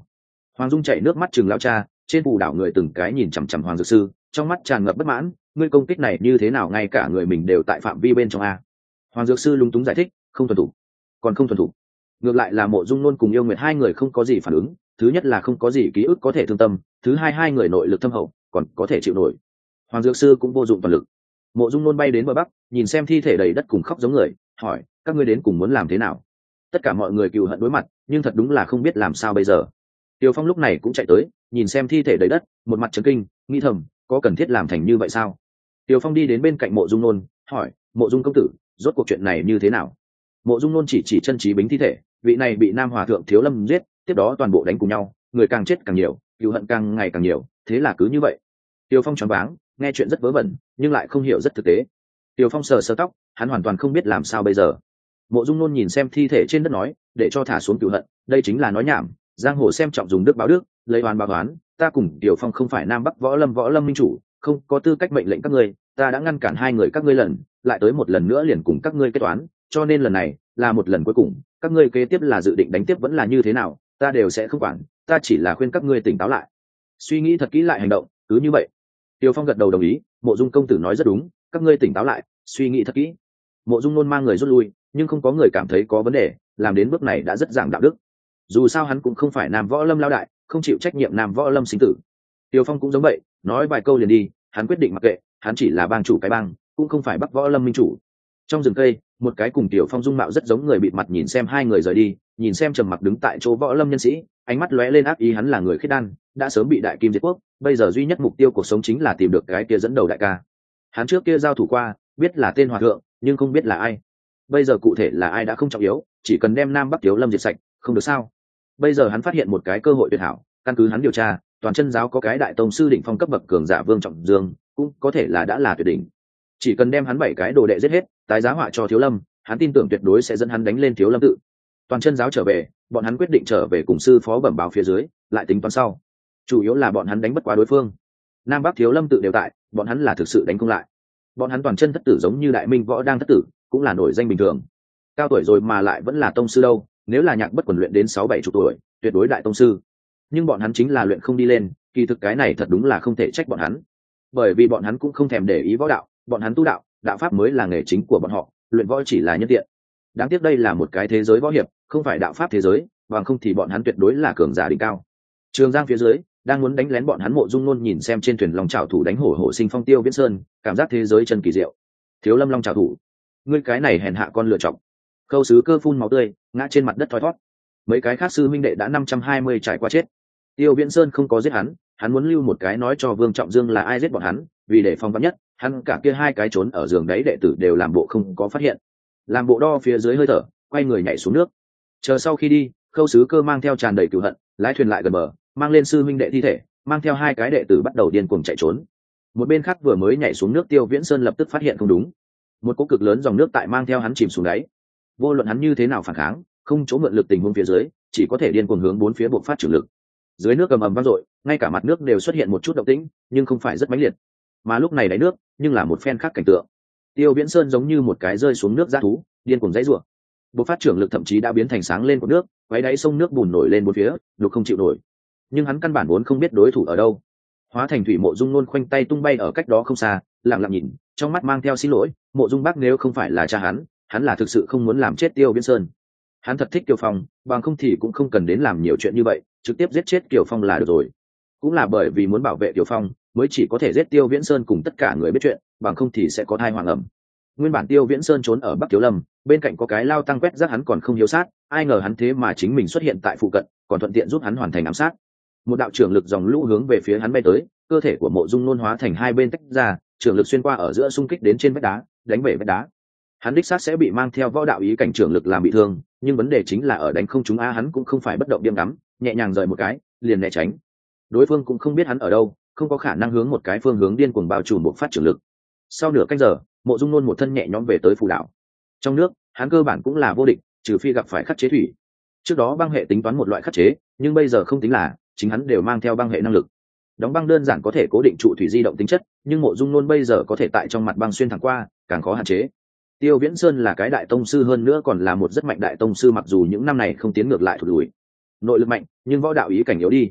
Hoàng Dung chảy nước mắt chừng lao cha, trên phù đảo người từng cái nhìn chằm chằm Hoàng Dược Sư, trong mắt tràn ngập bất mãn, ngươi công kích này như thế nào ngay cả người mình đều tại phạm vi bên trong a. Hoàng Dược Sư lúng túng giải thích, không thuần thủ, còn không thuần thủ. Ngược lại là Mộ Dung Nôn cùng Yêu Nguyệt hai người không có gì phản ứng, thứ nhất là không có gì ký ức có thể thương tâm, thứ hai hai người nội lực thâm hậu, còn có thể chịu nổi. Hoàng Dược Sư cũng vô dụng toàn lực. Mộ Dung Nôn bay đến bờ bắc, nhìn xem thi thể đầy đất cùng khóc giống người, hỏi, các ngươi đến cùng muốn làm thế nào? Tất cả mọi người cừu hận đối mặt, nhưng thật đúng là không biết làm sao bây giờ. Tiêu Phong lúc này cũng chạy tới, nhìn xem thi thể đầy đất, một mặt chấn kinh, nghĩ thầm, có cần thiết làm thành như vậy sao? Tiêu Phong đi đến bên cạnh Mộ Dung Nôn, hỏi, Mộ Dung công tử, rốt cuộc chuyện này như thế nào? Mộ Dung Nôn chỉ chân trí bính thi thể, vị này bị Nam Hòa thượng Thiếu Lâm giết, tiếp đó toàn bộ đánh cùng nhau, người càng chết càng nhiều, cừu hận càng ngày càng nhiều, thế là cứ như vậy. Tiêu Phong choáng váng, nghe chuyện rất vớ vẩn, nhưng lại không hiểu rất thực tế. Tiêu Phong sờ sờ tóc, hắn hoàn toàn không biết làm sao bây giờ. Mộ Dung Nôn nhìn xem thi thể trên đất nói, để cho thả xuống cừu hận, đây chính là nói nhảm, giang hồ xem trọng dùng đức báo đức, lấy oán báo oán, ta cùng Tiêu Phong không phải Nam Bắc võ lâm minh chủ, không có tư cách mệnh lệnh các ngươi, ta đã ngăn cản hai người các ngươi lần, lại tới một lần nữa liền cùng các ngươi kết toán, cho nên lần này là một lần cuối cùng, các ngươi kế tiếp là dự định đánh tiếp vẫn là như thế nào, ta đều sẽ không quản, ta chỉ là khuyên các ngươi tỉnh táo lại, suy nghĩ thật kỹ lại hành động, cứ như vậy. Tiêu Phong gật đầu đồng ý, Mộ Dung công tử nói rất đúng, các ngươi tỉnh táo lại, suy nghĩ thật kỹ. Mộ Dung Nôn mang người rút lui, nhưng không có người cảm thấy có vấn đề, làm đến bước này đã rất giảng đạo đức. Dù sao hắn cũng không phải Nam Võ Lâm lao đại, không chịu trách nhiệm Nam Võ Lâm sinh tử. Tiêu Phong cũng giống vậy, nói vài câu liền đi, hắn quyết định mặc kệ, hắn chỉ là bang chủ cái bang, cũng không phải Bắc Võ Lâm minh chủ. Trong rừng cây, một cái cùng Tiêu Phong dung mạo rất giống người bịt mặt nhìn xem hai người rời đi, nhìn xem trầm mặc đứng tại chỗ Võ Lâm nhân sĩ, ánh mắt lóe lên ác ý, hắn là người khiết đan, đã sớm bị Đại Kim diệt quốc, bây giờ duy nhất mục tiêu cuộc sống chính là tìm được cái kia dẫn đầu đại ca. Hắn trước kia giao thủ qua, biết là tên hòa thượng, nhưng không biết là ai. Bây giờ cụ thể là ai đã không trọng yếu, chỉ cần đem Nam Bắc Thiếu Lâm diệt sạch, không được sao? Bây giờ hắn phát hiện một cái cơ hội tuyệt hảo, căn cứ hắn điều tra, toàn chân giáo có cái đại tông sư đỉnh phong cấp bậc cường giả Vương Trọng Dương, cũng có thể là đã là tuyệt đỉnh. Chỉ cần đem hắn 7 cái đồ đệ giết hết, tái giá họa cho Thiếu Lâm, hắn tin tưởng tuyệt đối sẽ dẫn hắn đánh lên Thiếu Lâm tự. Toàn chân giáo trở về, bọn hắn quyết định trở về cùng sư phó bẩm báo phía dưới, lại tính toán sau. Chủ yếu là bọn hắn đánh bất quá đối phương. Nam Bắc Thiếu Lâm tự đều tại, bọn hắn là thực sự đánh không lại. Bọn hắn toàn chân thất tử giống như Đại Minh Võ đang thất tử, cũng là nổi danh bình thường. Cao tuổi rồi mà lại vẫn là tông sư đâu, nếu là Nhạc Bất Quần luyện đến 6-7 chục tuổi, tuyệt đối đại tông sư. Nhưng bọn hắn chính là luyện không đi lên, kỳ thực cái này thật đúng là không thể trách bọn hắn. Bởi vì bọn hắn cũng không thèm để ý võ đạo, bọn hắn tu đạo, đạo pháp mới là nghề chính của bọn họ, luyện võ chỉ là nhân tiện. Đáng tiếc đây là một cái thế giới võ hiệp, không phải đạo pháp thế giới, bằng không thì bọn hắn tuyệt đối là cường giả đỉnh cao. Trường Giang phía dưới, đang muốn đánh lén bọn hắn. Mộ Dung Nôn nhìn xem trên thuyền long trảo thủ đánh hổ hổ sinh phong Tiêu Viễn Sơn, cảm giác thế giới chân kỳ diệu. Thiếu Lâm long trảo thủ, ngươi cái này hèn hạ con lựa chọc. Khâu Sứ Cơ phun máu tươi, ngã trên mặt đất thoi thoát. Mấy cái khác sư huynh đệ đã 520 trải qua chết. Tiêu Viễn Sơn không có giết hắn, hắn muốn lưu một cái nói cho Vương Trọng Dương là ai giết bọn hắn, vì để phòng vắn nhất, hắn cả kia hai cái trốn ở giường đấy đệ tử đều làm bộ không có phát hiện, làm bộ đo phía dưới hơi thở, quay người nhảy xuống nước. Chờ sau khi đi, Khâu Sứ Cơ mang theo tràn đầy cừu hận, lái thuyền lại gần bờ, mang lên sư huynh đệ thi thể, mang theo hai cái đệ tử bắt đầu điên cuồng chạy trốn. Một bên khác vừa mới nhảy xuống nước Tiêu Viễn Sơn lập tức phát hiện không đúng, một cỗ cực lớn dòng nước tại mang theo hắn chìm xuống đáy. Vô luận hắn như thế nào phản kháng, không chỗ mượn lực tình huống phía dưới, chỉ có thể điên cuồng hướng bốn phía bộc phát trường lực. Dưới nước ầm ầm vang dội, ngay cả mặt nước đều xuất hiện một chút động tĩnh, nhưng không phải rất mãnh liệt. Mà lúc này đáy nước, nhưng là một phen khác cảnh tượng. Tiêu Viễn Sơn giống như một cái rơi xuống nước dã thú, điên cuồng dãy rủa. Bộc phát trường lực thậm chí đã biến thành sáng lên của nước, quấy đáy sông nước bùn nổi lên bốn phía, đục không chịu nổi. Nhưng hắn căn bản vốn không biết đối thủ ở đâu. Hóa thành thủy Mộ Dung Nôn khoanh tay tung bay ở cách đó không xa, lặng lặng nhìn, trong mắt mang theo xin lỗi. Mộ Dung Bác nếu không phải là cha hắn là thực sự không muốn làm chết Tiêu Viễn Sơn. Hắn thật thích Kiều Phong, bằng không thì cũng không cần đến làm nhiều chuyện như vậy, trực tiếp giết chết Kiều Phong là được rồi. Cũng là bởi vì muốn bảo vệ Kiều Phong, mới chỉ có thể giết Tiêu Viễn Sơn cùng tất cả người biết chuyện, bằng không thì sẽ có thai hoàng ẩm. Nguyên bản Tiêu Viễn Sơn trốn ở Bắc Thiếu Lâm, bên cạnh có cái lao tăng quét rác hắn còn không hiếu sát, ai ngờ hắn thế mà chính mình xuất hiện tại phụ cận, còn thuận tiện giúp hắn hoàn thành ám sát. Một đạo trưởng lực dòng lũ hướng về phía hắn bay tới, cơ thể của Mộ Dung Nôn hóa thành hai bên tách ra, trưởng lực xuyên qua ở giữa xung kích đến trên vách đá, đánh về vách đá. Hắn đích xác sẽ bị mang theo võ đạo ý cảnh trưởng lực làm bị thương, nhưng vấn đề chính là ở đánh không trúng hắn cũng không phải bất động điềm đắm, nhẹ nhàng rời một cái, liền né tránh. Đối phương cũng không biết hắn ở đâu, không có khả năng hướng một cái phương hướng điên cuồng bao trùm một phát trưởng lực. Sau nửa canh giờ, Mộ Dung Nôn một thân nhẹ nhõm về tới phù đảo. Trong nước, hắn cơ bản cũng là vô địch, trừ phi gặp phải khắc chế thủy. Trước đó băng hệ tính toán một loại khắc chế, nhưng bây giờ không tính là, chính hắn đều mang theo băng hệ năng lực. Đóng băng đơn giản có thể cố định trụ thủy di động tính chất, nhưng Mộ Dung Nôn bây giờ có thể tại trong mặt băng xuyên thẳng qua, càng khó hạn chế. Tiêu Viễn Sơn là cái đại tông sư, hơn nữa còn là một rất mạnh đại tông sư, mặc dù những năm này không tiến ngược lại thụt lùi, nội lực mạnh, nhưng võ đạo ý cảnh yếu đi,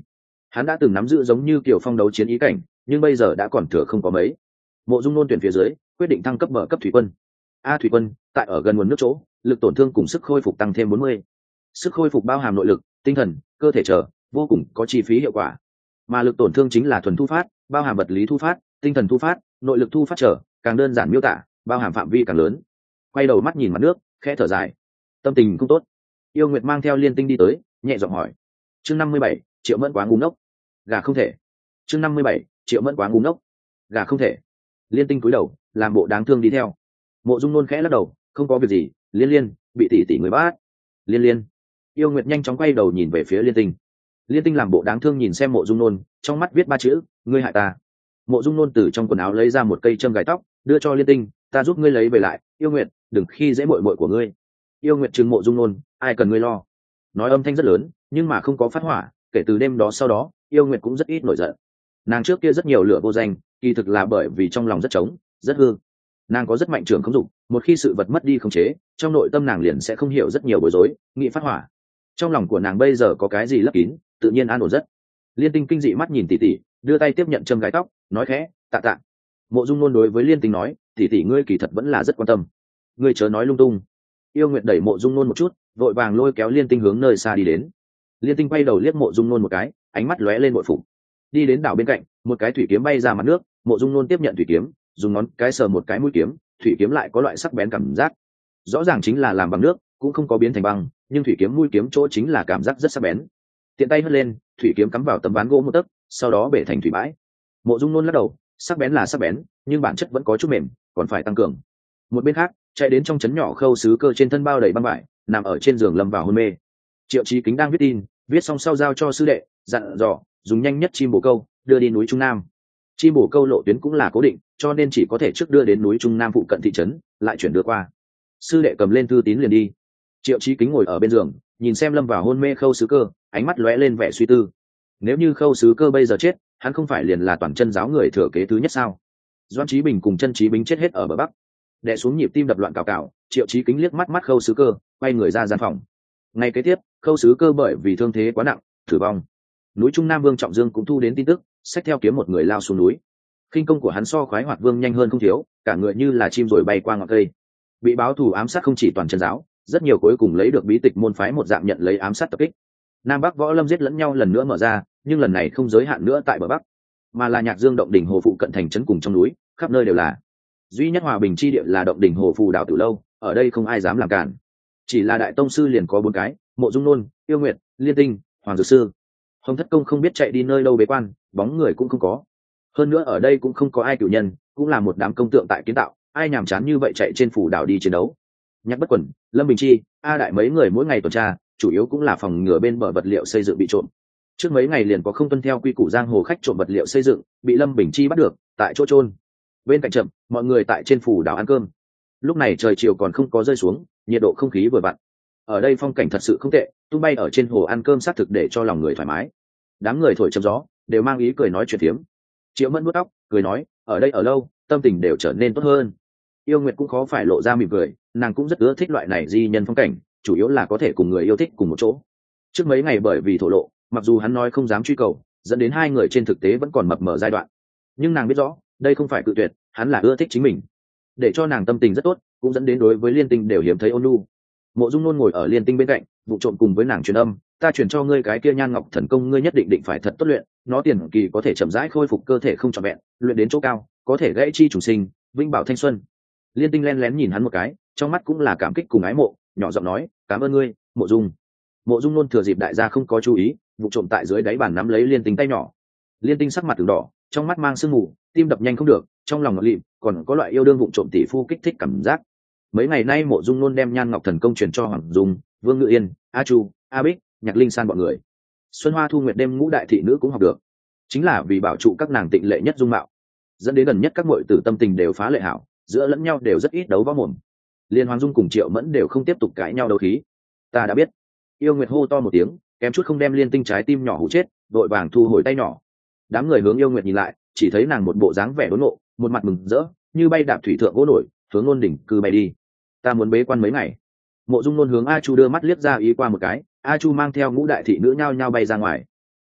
Hắn đã từng nắm giữ giống như kiểu phong đấu chiến ý cảnh, nhưng bây giờ đã còn thừa không có mấy. Mộ Dung Nôn tuyển phía dưới, quyết định thăng cấp bờ cấp thủy quân. Thủy quân, tại ở gần nguồn nước chỗ, lực tổn thương cùng sức khôi phục tăng thêm 40. Sức khôi phục bao hàm nội lực, tinh thần, cơ thể trở, vô cùng có chi phí hiệu quả. Mà lực tổn thương chính là thuần thu phát, bao hàm vật lý thu phát, tinh thần thu phát, nội lực thu phát trở, càng đơn giản miêu tả, bao hàm phạm vi càng lớn. Quay đầu mắt nhìn mặt nước, khẽ thở dài. Tâm tình không tốt. Yêu Nguyệt mang theo Liên Tinh đi tới, nhẹ giọng hỏi. Chương 57, Triệu Mẫn quá ngu ngốc. Gà không thể. Chương 57, Triệu Mẫn quá ngu ngốc. Gà không thể. Liên Tinh cúi đầu, làm bộ đáng thương đi theo. Mộ Dung Nôn khẽ lắc đầu, không có việc gì, Liên bị tỷ tỷ người bắt. Liên. Yêu Nguyệt nhanh chóng quay đầu nhìn về phía Liên Tinh. Liên Tinh làm bộ đáng thương nhìn xem Mộ Dung Nôn, trong mắt viết 3 chữ, ngươi hại ta. Mộ Dung Nôn từ trong quần áo lấy ra một cây châm gài tóc, đưa cho Liên Tinh, ta giúp ngươi lấy về lại, Yêu Nguyệt, đừng khi dễ muội muội của ngươi. Yêu Nguyệt trừng Mộ Dung Nôn, ai cần ngươi lo. Nói âm thanh rất lớn, nhưng mà không có phát hỏa, kể từ đêm đó sau đó, Yêu Nguyệt cũng rất ít nổi giận. Nàng trước kia rất nhiều lửa vô danh, kỳ thực là bởi vì trong lòng rất trống, rất hư. Nàng có rất mạnh trường không dụng, một khi sự vật mất đi khống chế, trong nội tâm nàng liền sẽ không hiểu rất nhiều bối rối, nghĩ phát hỏa. Trong lòng của nàng bây giờ có cái gì lấp kín, tự nhiên an ổn rất. Liên Tinh kinh dị mắt nhìn tỷ tỷ, đưa tay tiếp nhận châm gài tóc, nói khẽ, tạ tạ. Mộ Dung Nôn đối với Liên Tinh nói, tỷ tỷ ngươi kỳ thật vẫn là rất quan tâm, ngươi chớ nói lung tung. Yêu Nguyệt đẩy Mộ Dung Nôn một chút, vội vàng lôi kéo Liên Tinh hướng nơi xa đi đến. Liên Tinh quay đầu liếc Mộ Dung Nôn một cái, ánh mắt lóe lên bội phục. Đi đến đảo bên cạnh, một cái thủy kiếm bay ra mặt nước, Mộ Dung Nôn tiếp nhận thủy kiếm, dùng ngón cái sờ một cái mũi kiếm, thủy kiếm lại có loại sắc bén cảm giác. Rõ ràng chính là làm bằng nước, cũng không có biến thành băng, nhưng thủy kiếm mũi kiếm chỗ chính là cảm giác rất sắc bén. Tiện tay hất lên, thủy kiếm cắm vào tấm ván gỗ một tấc, sau đó bể thành thủy bãi. Mộ Dung Nôn lắc đầu, sắc bén là sắc bén, nhưng bản chất vẫn có chút mềm, còn phải tăng cường. Một bên khác, chạy đến trong trấn nhỏ Khâu Sứ Cơ trên thân bao đầy băng vải, nằm ở trên giường lâm vào hôn mê. Triệu Chí Kính đang viết tin, viết xong sau giao cho sư đệ, dặn dò dùng nhanh nhất chim bồ câu đưa đi núi Trung Nam. Chim bồ câu lộ tuyến cũng là cố định, cho nên chỉ có thể trước đưa đến núi Trung Nam phụ cận thị trấn, lại chuyển đưa qua. Sư đệ cầm lên thư tín liền đi. Triệu Chí Kính ngồi ở bên giường, nhìn xem lâm vào hôn mê Khâu Sứ Cơ, ánh mắt lóe lên vẻ suy tư. Nếu như Khâu Sứ Cơ bây giờ chết, hắn không phải liền là toàn chân giáo người thừa kế thứ nhất sao? Doãn Chí Bình cùng Chân Chí Bính chết hết ở bờ Bắc. Đè xuống nhịp tim đập loạn cào cào, Triệu Chí Kính liếc mắt Khâu Sứ Cơ, quay người ra gian phòng. Ngay kế tiếp, Khâu Sứ Cơ bởi vì thương thế quá nặng, tử vong. Núi Trung Nam Vương Trọng Dương cũng thu đến tin tức, xách theo kiếm một người lao xuống núi. Khinh công của hắn so Khoái Hoạt Vương nhanh hơn không thiếu, cả người như là chim rồi bay qua ngọn cây. Bị báo thù ám sát không chỉ toàn chân giáo, rất nhiều cuối cùng lấy được bí tịch môn phái một dạng nhận lấy ám sát tập kích. Nam Bắc võ lâm giết lẫn nhau lần nữa mở ra, nhưng lần này không giới hạn nữa tại bờ Bắc, mà là Nhạc Dương động đỉnh hồ phụ cận thành trấn cùng trong núi, khắp nơi đều là. Duy nhất hòa bình chi địa là động đỉnh hồ phù đảo Tử Lâu, ở đây không ai dám làm cản. Chỉ là đại tông sư liền có 4 cái, Mộ Dung Nôn, Yêu Nguyệt, Liên Tinh, Hoàng Dược Sư. Hồng Thất Công không biết chạy đi nơi đâu bế quan, bóng người cũng không có. Hơn nữa ở đây cũng không có ai cửu nhân, cũng là một đám công tượng tại kiến tạo, ai nhàm chán như vậy chạy trên phủ đảo đi chiến đấu. Nhạc Bất Quần, Lâm Bình Chi, A Đại mấy người mỗi ngày tuần tra, chủ yếu cũng là phòng ngừa bên bờ vật liệu xây dựng bị trộm. Trước mấy ngày liền có không tuân theo quy củ giang hồ khách trộm vật liệu xây dựng, bị Lâm Bình Chi bắt được, tại chỗ trôn. Bên cạnh chậm, mọi người tại trên phủ đảo ăn cơm. Lúc này trời chiều còn không có rơi xuống, nhiệt độ không khí vừa vặn. Ở đây phong cảnh thật sự không tệ, tung bay ở trên hồ ăn cơm xác thực để cho lòng người thoải mái. Đám người thổi chấm gió, đều mang ý cười nói chuyện thiếm. Triệu Mẫn vuốt tóc, cười nói, ở đây ở lâu, tâm tình đều trở nên tốt hơn. Yêu Nguyệt cũng khó phải lộ ra mỉm cười, nàng cũng rất ưa thích loại này di nhân phong cảnh, chủ yếu là có thể cùng người yêu thích cùng một chỗ. Trước mấy ngày bởi vì thổ lộ, mặc dù hắn nói không dám truy cầu, dẫn đến hai người trên thực tế vẫn còn mập mờ giai đoạn. Nhưng nàng biết rõ, đây không phải cự tuyệt, hắn là ưa thích chính mình. Để cho nàng tâm tình rất tốt, cũng dẫn đến đối với Liên Tinh đều hiếm thấy ôn nhu. Mộ Dung Nôn ngồi ở Liên Tinh bên cạnh, vụ trộm cùng với nàng truyền âm, ta truyền cho ngươi cái kia Nhan Ngọc Thần Công, ngươi nhất định phải thật tốt luyện, nó tiền kỳ có thể chậm rãi khôi phục cơ thể không trọn vẹn, luyện đến chỗ cao, có thể gãy chi trùng sinh, vĩnh bảo thanh xuân. Liên Tinh lén lén nhìn hắn một cái, trong mắt cũng là cảm kích cùng ái mộ, nhỏ giọng nói, cảm ơn ngươi, Mộ Dung. Mộ Dung Nôn thừa dịp đại gia không có chú ý, vụ trộm tại dưới đáy bàn nắm lấy Liên Tinh tay nhỏ. Liên Tinh sắc mặt từng đỏ, trong mắt mang sương mù, tim đập nhanh không được, trong lòng ngọt lịm, còn có loại yêu đương vụ trộm tỷ phu kích thích cảm giác. Mấy ngày nay Mộ Dung Nôn đem Nhan Ngọc Thần Công truyền cho Hoàng Dung, Vương Ngự Yên, A Chu, A Bích, Nhạc Linh San bọn người. Xuân Hoa Thu Nguyệt đêm ngũ đại thị nữ cũng học được, chính là vì bảo trụ các nàng tịnh lệ nhất dung mạo, dẫn đến gần nhất các muội tử tâm tình đều phá lệ hảo, giữa lẫn nhau đều rất ít đấu võ mồm. Liên Hoàng Dung cùng Triệu Mẫn đều không tiếp tục cãi nhau đấu khí. Ta đã biết. Yêu Nguyệt hô to một tiếng, kém chút không đem Liên Tinh trái tim nhỏ hụ chết, đội vàng thu hồi tay nhỏ. Đám người hướng Yêu Nguyệt nhìn lại, chỉ thấy nàng một bộ dáng vẻ đốn nộ, một mặt mừng rỡ, như bay đạp thủy thượng gỗ nổi, hướng Nôn đỉnh cư bay đi. Ta muốn bế quan mấy ngày. Mộ Dung Nôn hướng A Chu đưa mắt liếc ra ý qua một cái, A Chu mang theo ngũ đại thị nữ nhao nhao bay ra ngoài.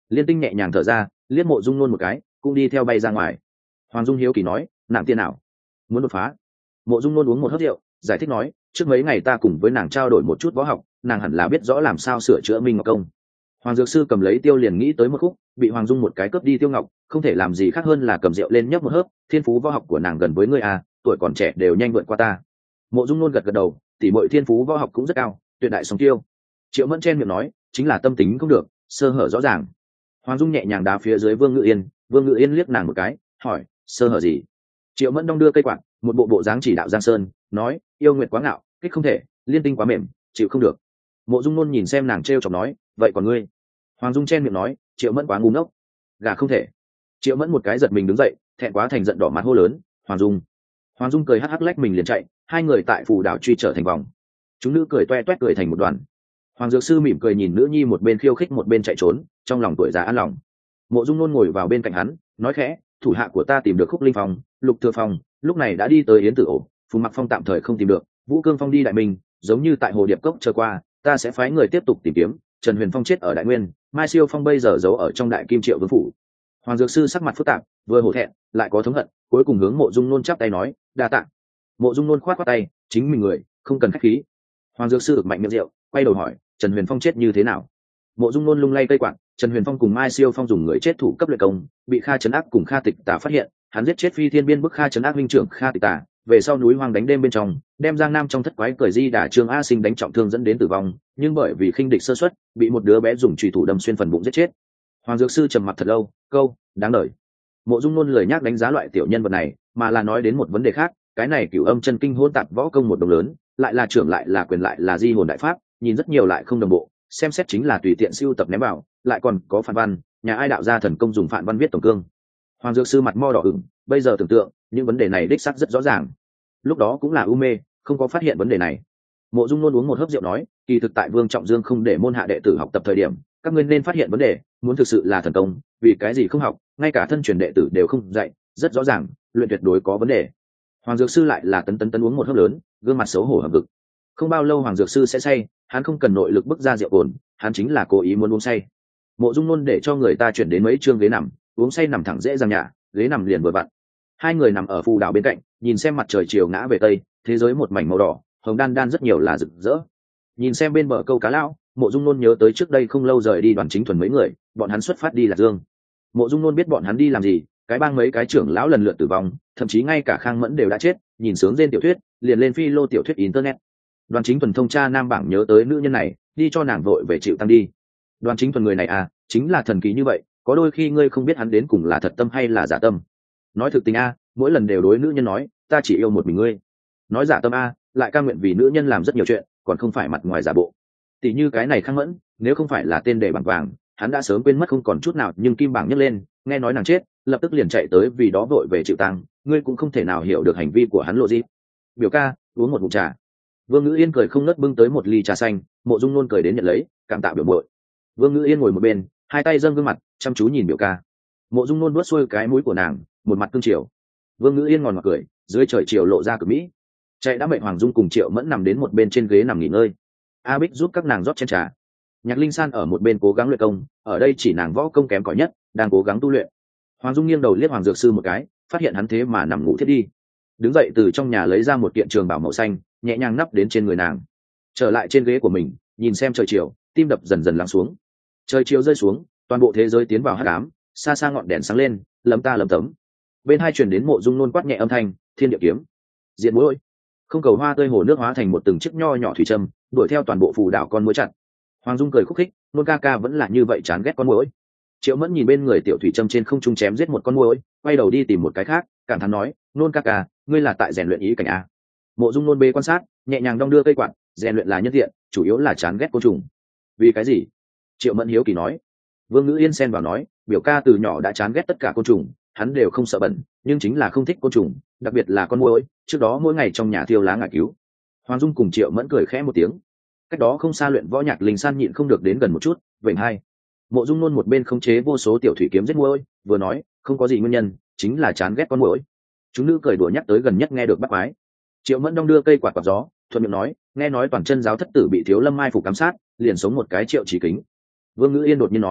Liên Tinh nhẹ nhàng thở ra, liếc Mộ Dung Nôn một cái, cũng đi theo bay ra ngoài. Hoàng Dung hiếu kỳ nói, nàng tiên nào muốn đột phá? Mộ Dung Nôn uống một hớp rượu, giải thích nói, trước mấy ngày ta cùng với nàng trao đổi một chút võ học, nàng hẳn là biết rõ làm sao sửa chữa Minh Ngọc Công. Hoàng Dược Sư cầm lấy tiêu liền nghĩ tới một khúc, bị Hoàng Dung một cái cướp đi tiêu ngọc, không thể làm gì khác hơn là cầm rượu lên nhấp một hớp. Thiên phú võ học của nàng gần với ngươi à, tuổi còn trẻ đều nhanh vượt qua ta. Mộ Dung Nôn gật gật đầu, tỷ muội thiên phú võ học cũng rất cao, tuyệt đại song tiêu. Triệu Mẫn chen miệng nói, chính là tâm tính không được, sơ hở rõ ràng. Hoàng Dung nhẹ nhàng đá phía dưới Vương Ngự Yên, Vương Ngự Yên liếc nàng một cái, hỏi, sơ hở gì? Triệu Mẫn đong đưa cây quạt, một bộ dáng chỉ đạo Giang Sơn, nói, yêu nguyệt quá ngạo, kích không thể, Liên Tinh quá mềm, chịu không được. Mộ Dung Nôn nhìn xem nàng trêu chọc nói, vậy còn ngươi? Hoàng Dung chen miệng nói, Triệu Mẫn quá ngu ngốc, gà không thể. Triệu Mẫn một cái giật mình đứng dậy, thẹn quá thành giận đỏ mặt hô lớn, Hoàng Dung. Hoàng Dung cười hắc hắc lách mình liền chạy, hai người tại phù đảo truy trở thành vòng. Chúng nữ cười toe toét cười thành một đoàn. Hoàng Dược Sư mỉm cười nhìn nữ nhi một bên khiêu khích một bên chạy trốn, trong lòng tuổi già an lòng. Mộ Dung Nôn ngồi vào bên cạnh hắn, nói khẽ, thủ hạ của ta tìm được Khúc Linh Phong, Lục Thừa Phong, lúc này đã đi tới Yến Tử ổ, Phùng Mặc Phong tạm thời không tìm được, Vũ Cương Phong đi Đại Minh, giống như tại Hồ Điệp Cốc chờ qua, ta sẽ phái người tiếp tục tìm kiếm. Trần Huyền Phong chết ở Đại Nguyên, Mai Siêu Phong bây giờ giấu ở trong Đại Kim Triệu Vương phủ. Hoàng Dược Sư sắc mặt phức tạp, vừa hổ thẹn, lại có thống hận, cuối cùng hướng Mộ Dung Nôn chắp tay nói, đa tạ. Mộ Dung Nôn khoát khoát tay, chính mình người, không cần khách khí. Hoàng Dược Sư ực mạnh miệng rượu, quay đầu hỏi, Trần Huyền Phong chết như thế nào? Mộ Dung Nôn lung lay cây quạt, Trần Huyền Phong cùng Mai Siêu Phong dùng người chết thủ cấp luyện công, bị Kha Trấn Ác cùng Kha Tịch Tà phát hiện, hắn giết chết Phi Thiên Biên bức Kha Trấn Ác huynh trưởng Kha Tịch Tà, về sau núi hoang đánh đêm bên trong, đem Giang Nam trong thất quái cởi di đả Trương A Sinh đánh trọng thương dẫn đến tử vong, nhưng bởi vì khinh địch sơ suất, bị một đứa bé dùng chùy thủ đâm xuyên phần bụng giết chết. Hoàng Dược Sư trầm mặc thật lâu, câu, đáng đời. Mộ Dung Nôn lười nhác đánh giá loại tiểu nhân vật này, mà là nói đến một vấn đề khác, cái này Cửu Âm Chân Kinh hỗn tạp võ công một đồng lớn, lại là trưởng lại là quyền lại là di hồn đại pháp, nhìn rất nhiều lại không đồng bộ, xem xét chính là tùy tiện siêu tập ném vào, lại còn có phản văn, nhà ai đạo ra thần công dùng phản văn viết tổng cương. Hoàng Dược Sư mặt mo đỏ ửng, bây giờ tưởng tượng, những vấn đề này đích xác rất rõ ràng. Lúc đó cũng là u mê, không có phát hiện vấn đề này. Mộ Dung Nôn uống một hớp rượu nói, kỳ thực tại Vương Trọng Dương không để môn hạ đệ tử học tập thời điểm, các ngươi nên phát hiện vấn đề, muốn thực sự là thần công, vì cái gì không học, ngay cả thân truyền đệ tử đều không dạy, rất rõ ràng, luyện tuyệt đối có vấn đề. Hoàng Dược Sư lại là tấn uống một hớp lớn, gương mặt xấu hổ hậm hực. Không bao lâu Hoàng Dược Sư sẽ say, hắn không cần nội lực bức ra rượu cồn, hắn chính là cố ý muốn uống say. Mộ Dung Nôn để cho người ta chuyển đến mấy chương ghế nằm, uống say nằm thẳng dễ dàng nhả, ghế nằm liền vừa vặn. Hai người nằm ở phù đảo bên cạnh, nhìn xem mặt trời chiều ngã về tây, thế giới một mảnh màu đỏ, hồng đan đan rất nhiều là rực rỡ. Nhìn xem bên bờ câu cá lão, Mộ Dung Nôn nhớ tới trước đây không lâu rời đi Đoàn Chính Thuần mấy người, bọn hắn xuất phát đi Lạc Dương. Mộ Dung Nôn biết bọn hắn đi làm gì, cái bang mấy cái trưởng lão lần lượt tử vong, thậm chí ngay cả Khang Mẫn đều đã chết, nhìn sướng trên tiểu thuyết, liền lên phi lô tiểu thuyết internet. Đoàn Chính Thuần thông tra Nam bảng nhớ tới nữ nhân này, đi cho nàng vội về chịu tăng đi. Đoàn Chính Thuần người này à, chính là thần kỳ như vậy, có đôi khi ngươi không biết hắn đến cùng là thật tâm hay là giả tâm. Nói thực tình a, mỗi lần đều đối nữ nhân nói, ta chỉ yêu một mình ngươi. Nói giả tâm a, lại ca nguyện vì nữ nhân làm rất nhiều chuyện, còn không phải mặt ngoài giả bộ. Tỷ như cái này Khang Mẫn, nếu không phải là tên đề bảng vàng, hắn đã sớm quên mất không còn chút nào, nhưng kim bảng nhấc lên, nghe nói nàng chết, lập tức liền chạy tới vì đó vội về chịu tang, ngươi cũng không thể nào hiểu được hành vi của hắn lộ gì. Biểu ca, uống một ngụm trà. Vương Ngữ Yên cười không ngớt bưng tới một ly trà xanh, Mộ Dung Nôn cười đến nhận lấy, cảm tạ biểu muội. Vương Ngữ Yên ngồi một bên, hai tay dâng gương mặt, chăm chú nhìn biểu ca. Mộ Dung Nôn vuốt xuôi cái mũi của nàng, một mặt cương chiều. Vương Ngữ Yên ngòn ngọt cười, dưới trời chiều lộ ra cực mỹ. Chạy đã mệnh Hoàng Dung cùng Triệu Mẫn nằm đến một bên trên ghế nằm nghỉ ngơi. A Bích giúp các nàng rót chén trà. Nhạc Linh San ở một bên cố gắng luyện công, ở đây chỉ nàng võ công kém cỏi nhất, đang cố gắng tu luyện. Hoàng Dung nghiêng đầu liếc Hoàng Dược Sư một cái, phát hiện hắn thế mà nằm ngủ thiết đi. Đứng dậy từ trong nhà lấy ra một kiện trường bảo màu xanh, nhẹ nhàng nắp đến trên người nàng. Trở lại trên ghế của mình, nhìn xem trời chiều, tim đập dần dần lắng xuống. Trời chiều rơi xuống, toàn bộ thế giới tiến vào hắc ám, xa xa ngọn đèn sáng lên, lấm ta lấm tấm. Bên hai truyền đến Mộ Dung Nôn quát nhẹ âm thanh, thiên địa kiếm. Diện mũi, không cầu hoa tươi hồ nước hóa thành một từng chiếc nho nhỏ thủy châm, đuổi theo toàn bộ phù đảo con muỗi chặt. Hoàng Dung cười khúc khích, Nôn ca ca vẫn là như vậy chán ghét con muỗi. Triệu Mẫn nhìn bên người tiểu thủy châm trên không trung chém giết một con muỗi, quay đầu đi tìm một cái khác, cảm thán nói, Nôn ca ca, ngươi là tại rèn luyện ý cảnh a? Mộ Dung Nôn bê quan sát, nhẹ nhàng đong đưa cây quạt, rèn luyện là nhân tiện, chủ yếu là chán ghét côn trùng. Vì cái gì? Triệu Mẫn hiếu kỳ nói. Vương Ngữ Yên xen vào nói, biểu ca từ nhỏ đã chán ghét tất cả côn trùng, hắn đều không sợ bẩn, nhưng chính là không thích côn trùng, đặc biệt là con muỗi, trước đó mỗi ngày trong nhà thiêu lá ngải cứu. Hoàng Dung cùng Triệu Mẫn cười khẽ một tiếng. Cách đó không xa luyện võ Nhạc Linh San nhịn không được đến gần một chút, vểnh hai. Mộ Dung Nôn một bên khống chế vô số tiểu thủy kiếm giết muỗi, vừa nói, không có gì nguyên nhân, chính là chán ghét con muỗi. Chúng nữ cười đùa nhắc tới gần nhất nghe được bắt quái. Triệu Mẫn đong đưa cây quạt quạt gió, thuận miệng nói, nghe nói toàn chân giáo thất tử bị Thiếu Lâm mai phục giám sát, liền sống một cái Triệu Chỉ Kính. Vương Ngữ Yên đột nhiên nói,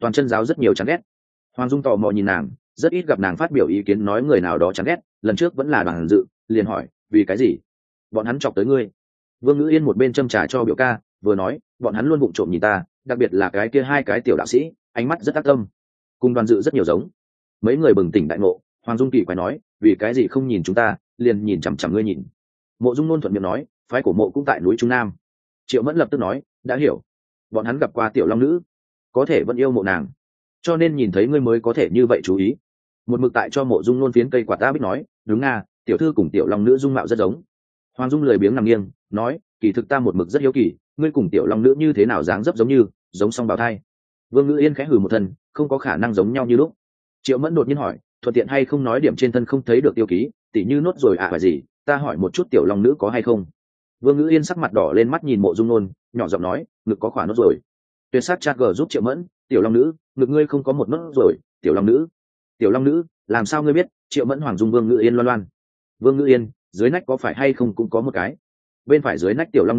toàn chân giáo rất nhiều chán ghét. Hoàng Dung tò mò nhìn nàng, rất ít gặp nàng phát biểu ý kiến nói người nào đó chán ghét, lần trước vẫn là Đoàn Dự, liền hỏi vì cái gì bọn hắn chọc tới ngươi. Vương Ngữ Yên một bên châm trà cho biểu ca, vừa nói bọn hắn luôn vụng trộm nhìn ta, đặc biệt là cái kia hai cái tiểu đạo sĩ, ánh mắt rất ác tâm, cùng Đoàn Dự rất nhiều giống. Mấy người bừng tỉnh đại ngộ. Hoàng Dung kỳ quái nói vì cái gì không nhìn chúng ta, liền nhìn chằm chằm ngươi nhìn. Mộ Dung Nôn thuận miệng nói phái của mộ cũng tại núi Trung Nam. Triệu Mẫn lập tức nói đã hiểu, bọn hắn gặp qua tiểu long nữ, có thể vẫn yêu mộ nàng, cho nên nhìn thấy ngươi mới có thể như vậy chú ý. Một mực tại cho Mộ Dung Nôn phiến cây quạt ta biết nói đúng nga, tiểu thư cùng tiểu long nữ dung mạo rất giống. Hoàng Dung lười biếng nằm nghiêng nói kỳ thực ta một mực rất hiếu kỳ, ngươi cùng tiểu long nữ như thế nào dáng dấp giống như, giống song bào thai. Vương Ngữ Yên khẽ hừ một thân, không có khả năng giống nhau như lúc. Triệu Mẫn đột nhiên hỏi thuận tiện hay không nói điểm trên thân không thấy được tiêu ký, tỉ như nốt rồi phải gì, ta hỏi một chút tiểu long nữ có hay không. Vương Ngữ Yên sắc mặt đỏ lên, mắt nhìn Mộ Dung Nôn, nhỏ giọng nói ngực có khỏa nốt rồi. Tuyệt sát chat gờ giúp Triệu Mẫn, tiểu long nữ ngực ngươi không có một nốt rồi. Tiểu long nữ làm sao ngươi biết? Triệu Mẫn Hoàng Dung Vương Ngữ Yên loan loan. Vương Ngữ Yên dưới nách có phải hay không cũng có một cái, bên phải dưới nách tiểu long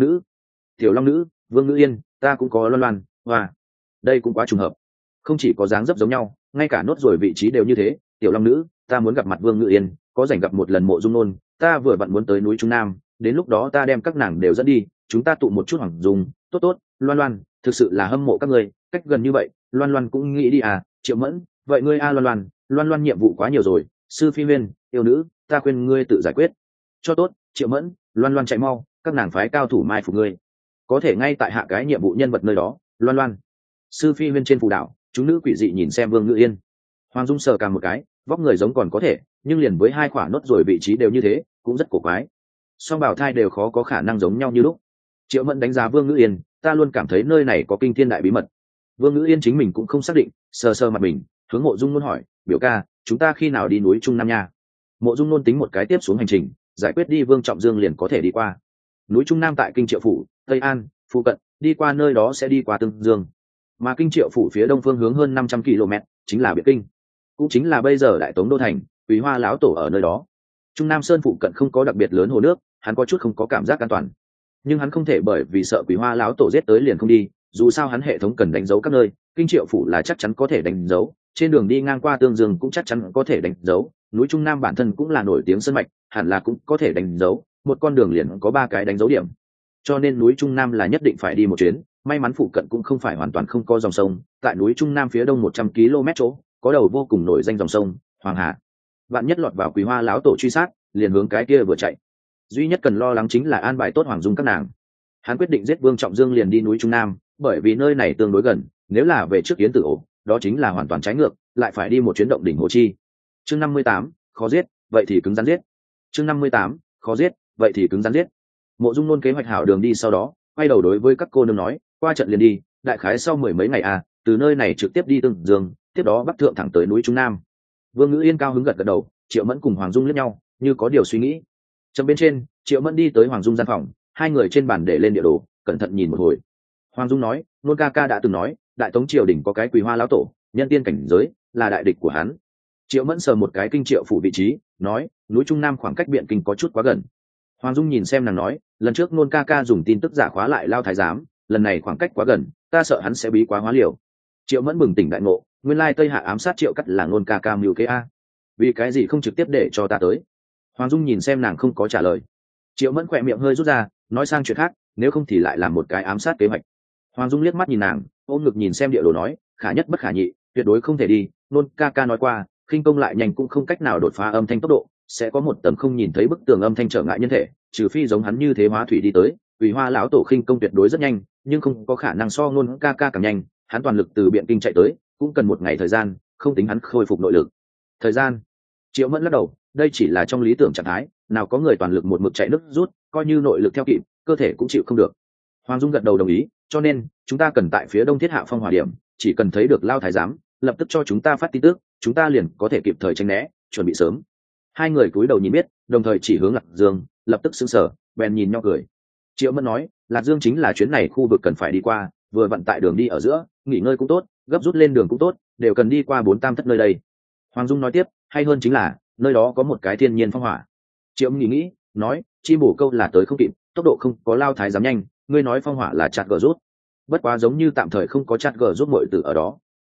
nữ. Vương Ngữ Yên ta cũng có loan loan. Và đây cũng quá trùng hợp, không chỉ có dáng dấp giống nhau, ngay cả nốt rồi vị trí đều như thế. Tiểu long nữ ta muốn gặp mặt Vương Ngữ Yên, có rảnh gặp một lần Mộ Dung Nôn, ta vừa vặn muốn tới núi Trung Nam, đến lúc đó ta đem các nàng đều dẫn đi, chúng ta tụ một chút Hoàng Dung. Tốt loan loan thực sự là hâm mộ các ngươi, cách gần như vậy loan loan cũng nghĩ đi à. Triệu Mẫn vậy ngươi a loan loan nhiệm vụ quá nhiều rồi, sư phi huyên yêu nữ ta khuyên ngươi tự giải quyết cho tốt. Triệu Mẫn loan loan chạy mau, các nàng phái cao thủ mai phục ngươi, có thể ngay tại hạ cái nhiệm vụ nhân vật nơi đó. Loan sư phi huyên trên phù đảo. Chúng nữ quỷ dị nhìn xem Vương Ngữ Yên. Hoàng Dung sờ càng một cái, vóc người giống còn có thể, nhưng liền với hai khỏa nốt rồi vị trí đều như thế, cũng rất cổ quái. Song bảo thai đều khó có khả năng giống nhau như lúc. Triệu Mẫn đánh giá Vương Ngữ Yên, ta luôn cảm thấy nơi này có kinh thiên đại bí mật. Vương Ngữ Yên chính mình cũng không xác định, sờ mặt mình, hướng Mộ Dung Nôn hỏi biểu ca chúng ta khi nào đi núi Trung Nam nha. Mộ Dung Nôn tính một cái tiếp xuống hành trình, giải quyết đi Vương Trọng Dương liền có thể đi qua. Núi Trung Nam tại Kinh Triệu Phủ, Tây An, phụ cận, đi qua nơi đó sẽ đi qua Tương Dương, mà Kinh Triệu Phủ phía đông phương hướng hơn 500 km chính là Biệt Kinh, cũng chính là bây giờ Đại Tống đô thành. Quý Hoa lão tổ ở nơi đó. Trung Nam Sơn phụ cận không có đặc biệt lớn hồ nước, hắn có chút không có cảm giác an toàn, nhưng hắn không thể bởi vì sợ Quý Hoa lão tổ giết tới liền không đi, dù sao hắn hệ thống cần đánh dấu các nơi, Kinh Triệu Phủ là chắc chắn có thể đánh dấu, trên đường đi ngang qua Tương Dương cũng chắc chắn có thể đánh dấu, núi Trung Nam bản thân cũng là nổi tiếng sơn mạch, hẳn là cũng có thể đánh dấu, một con đường liền có 3 cái đánh dấu điểm, cho nên núi Trung Nam là nhất định phải đi một chuyến. May mắn phụ cận cũng không phải hoàn toàn không có dòng sông, tại núi Trung Nam phía đông 100 km chỗ có đầu vô cùng nổi danh dòng sông Hoàng Hà, vạn nhất lọt vào Quý Hoa lão tổ truy sát, liền hướng cái kia vừa chạy. Duy nhất cần lo lắng chính là an bài tốt Hoàng Dung các nàng. Hắn quyết định giết Vương Trọng Dương liền đi núi Trung Nam, bởi vì nơi này tương đối gần, nếu là về trước Yến Tử Ổ, đó chính là hoàn toàn trái ngược, lại phải đi một chuyến động đỉnh Hồ Chi. Chương 58, khó giết, vậy thì cứng rắn giết. Chương 58, khó giết, vậy thì cứng rắn giết. Mộ Dung Nôn kế hoạch hảo đường đi sau đó, quay đầu đối với các cô nương nói, qua trận liền đi, đại khái sau 10 mấy ngày từ nơi này trực tiếp đi Tương Dương, tiếp đó bắc thượng thẳng tới núi Trung Nam. Vương Ngữ Yên cao hứng gật đầu, Triệu Mẫn cùng Hoàng Dung liếc nhau, như có điều suy nghĩ. Trong bên trên, Triệu Mẫn đi tới Hoàng Dung gian phòng, hai người trên bàn để lên địa đồ, cẩn thận nhìn một hồi. Hoàng Dung nói, Nôn ca ca đã từng nói, Đại Tống triều đình có cái Quý Hoa lão tổ, nhân tiên cảnh giới, là đại địch của hắn. Triệu Mẫn sờ một cái Kinh Triệu Phủ vị trí, nói, núi Trung Nam khoảng cách Biện Kinh có chút quá gần. Hoàng Dung nhìn xem nàng nói, lần trước Nôn ca ca dùng tin tức giả khóa lại Lao Thái giám, lần này khoảng cách quá gần, ta sợ hắn sẽ bí quá hóa liều. Triệu Mẫn bừng tỉnh đại ngộ, nguyên lai Tây Hạ ám sát Triệu Cắt là Nôn ca ca mưu kế a, vì cái gì không trực tiếp để cho ta tới? Hoàng Dung nhìn xem nàng không có trả lời. Triệu Mẫn khỏe miệng hơi rút ra, nói sang chuyện khác, nếu không thì lại làm một cái ám sát kế hoạch. Hoàng Dung liếc mắt nhìn nàng, ôm ngực nhìn xem địa đồ nói, khả nhất bất khả nhị, tuyệt đối không thể đi. Nôn ca ca nói qua, khinh công lại nhanh cũng không cách nào đột phá âm thanh tốc độ, sẽ có một tầng không nhìn thấy bức tường âm thanh trở ngại nhân thể, trừ phi giống hắn như thế hóa thủy đi tới. Vì Hoa lão tổ khinh công tuyệt đối rất nhanh, nhưng không có khả năng so Nôn ca ca càng nhanh, hắn toàn lực từ Biện Kinh chạy tới, cũng cần 1 ngày thời gian, không tính hắn khôi phục nội lực. Thời gian? Triệu Mẫn lắc đầu, đây chỉ là trong lý tưởng trạng thái, nào có người toàn lực một mực chạy nước rút, coi như nội lực theo kịp, cơ thể cũng chịu không được. Hoàng Dung gật đầu đồng ý, cho nên chúng ta cần tại phía đông thiết hạ phong hỏa điểm, chỉ cần thấy được Lao Thái giám, lập tức cho chúng ta phát tin tức, chúng ta liền có thể kịp thời tránh né, chuẩn bị sớm. Hai người cúi đầu nhìn biết, đồng thời chỉ hướng Lạc Dương, lập tức sững sờ, bèn nhìn nhau cười. Triệu Mẫn nói, Lạc Dương chính là chuyến này khu vực cần phải đi qua, vừa vận tại đường đi ở giữa, nghỉ ngơi cũng tốt, gấp rút lên đường cũng tốt, đều cần đi qua 4 tam thất nơi đây. Hoàng Dung nói tiếp, hay hơn chính là nơi đó có một cái thiên nhiên phong hỏa. Triệu Mẫn nghĩ, nói, chi bổ câu là tới không kịp, tốc độ không có Lao Thái giám nhanh, ngươi nói phong hỏa là chặt gờ rút, bất quá giống như tạm thời không có chặt gờ rút muội tử ở đó.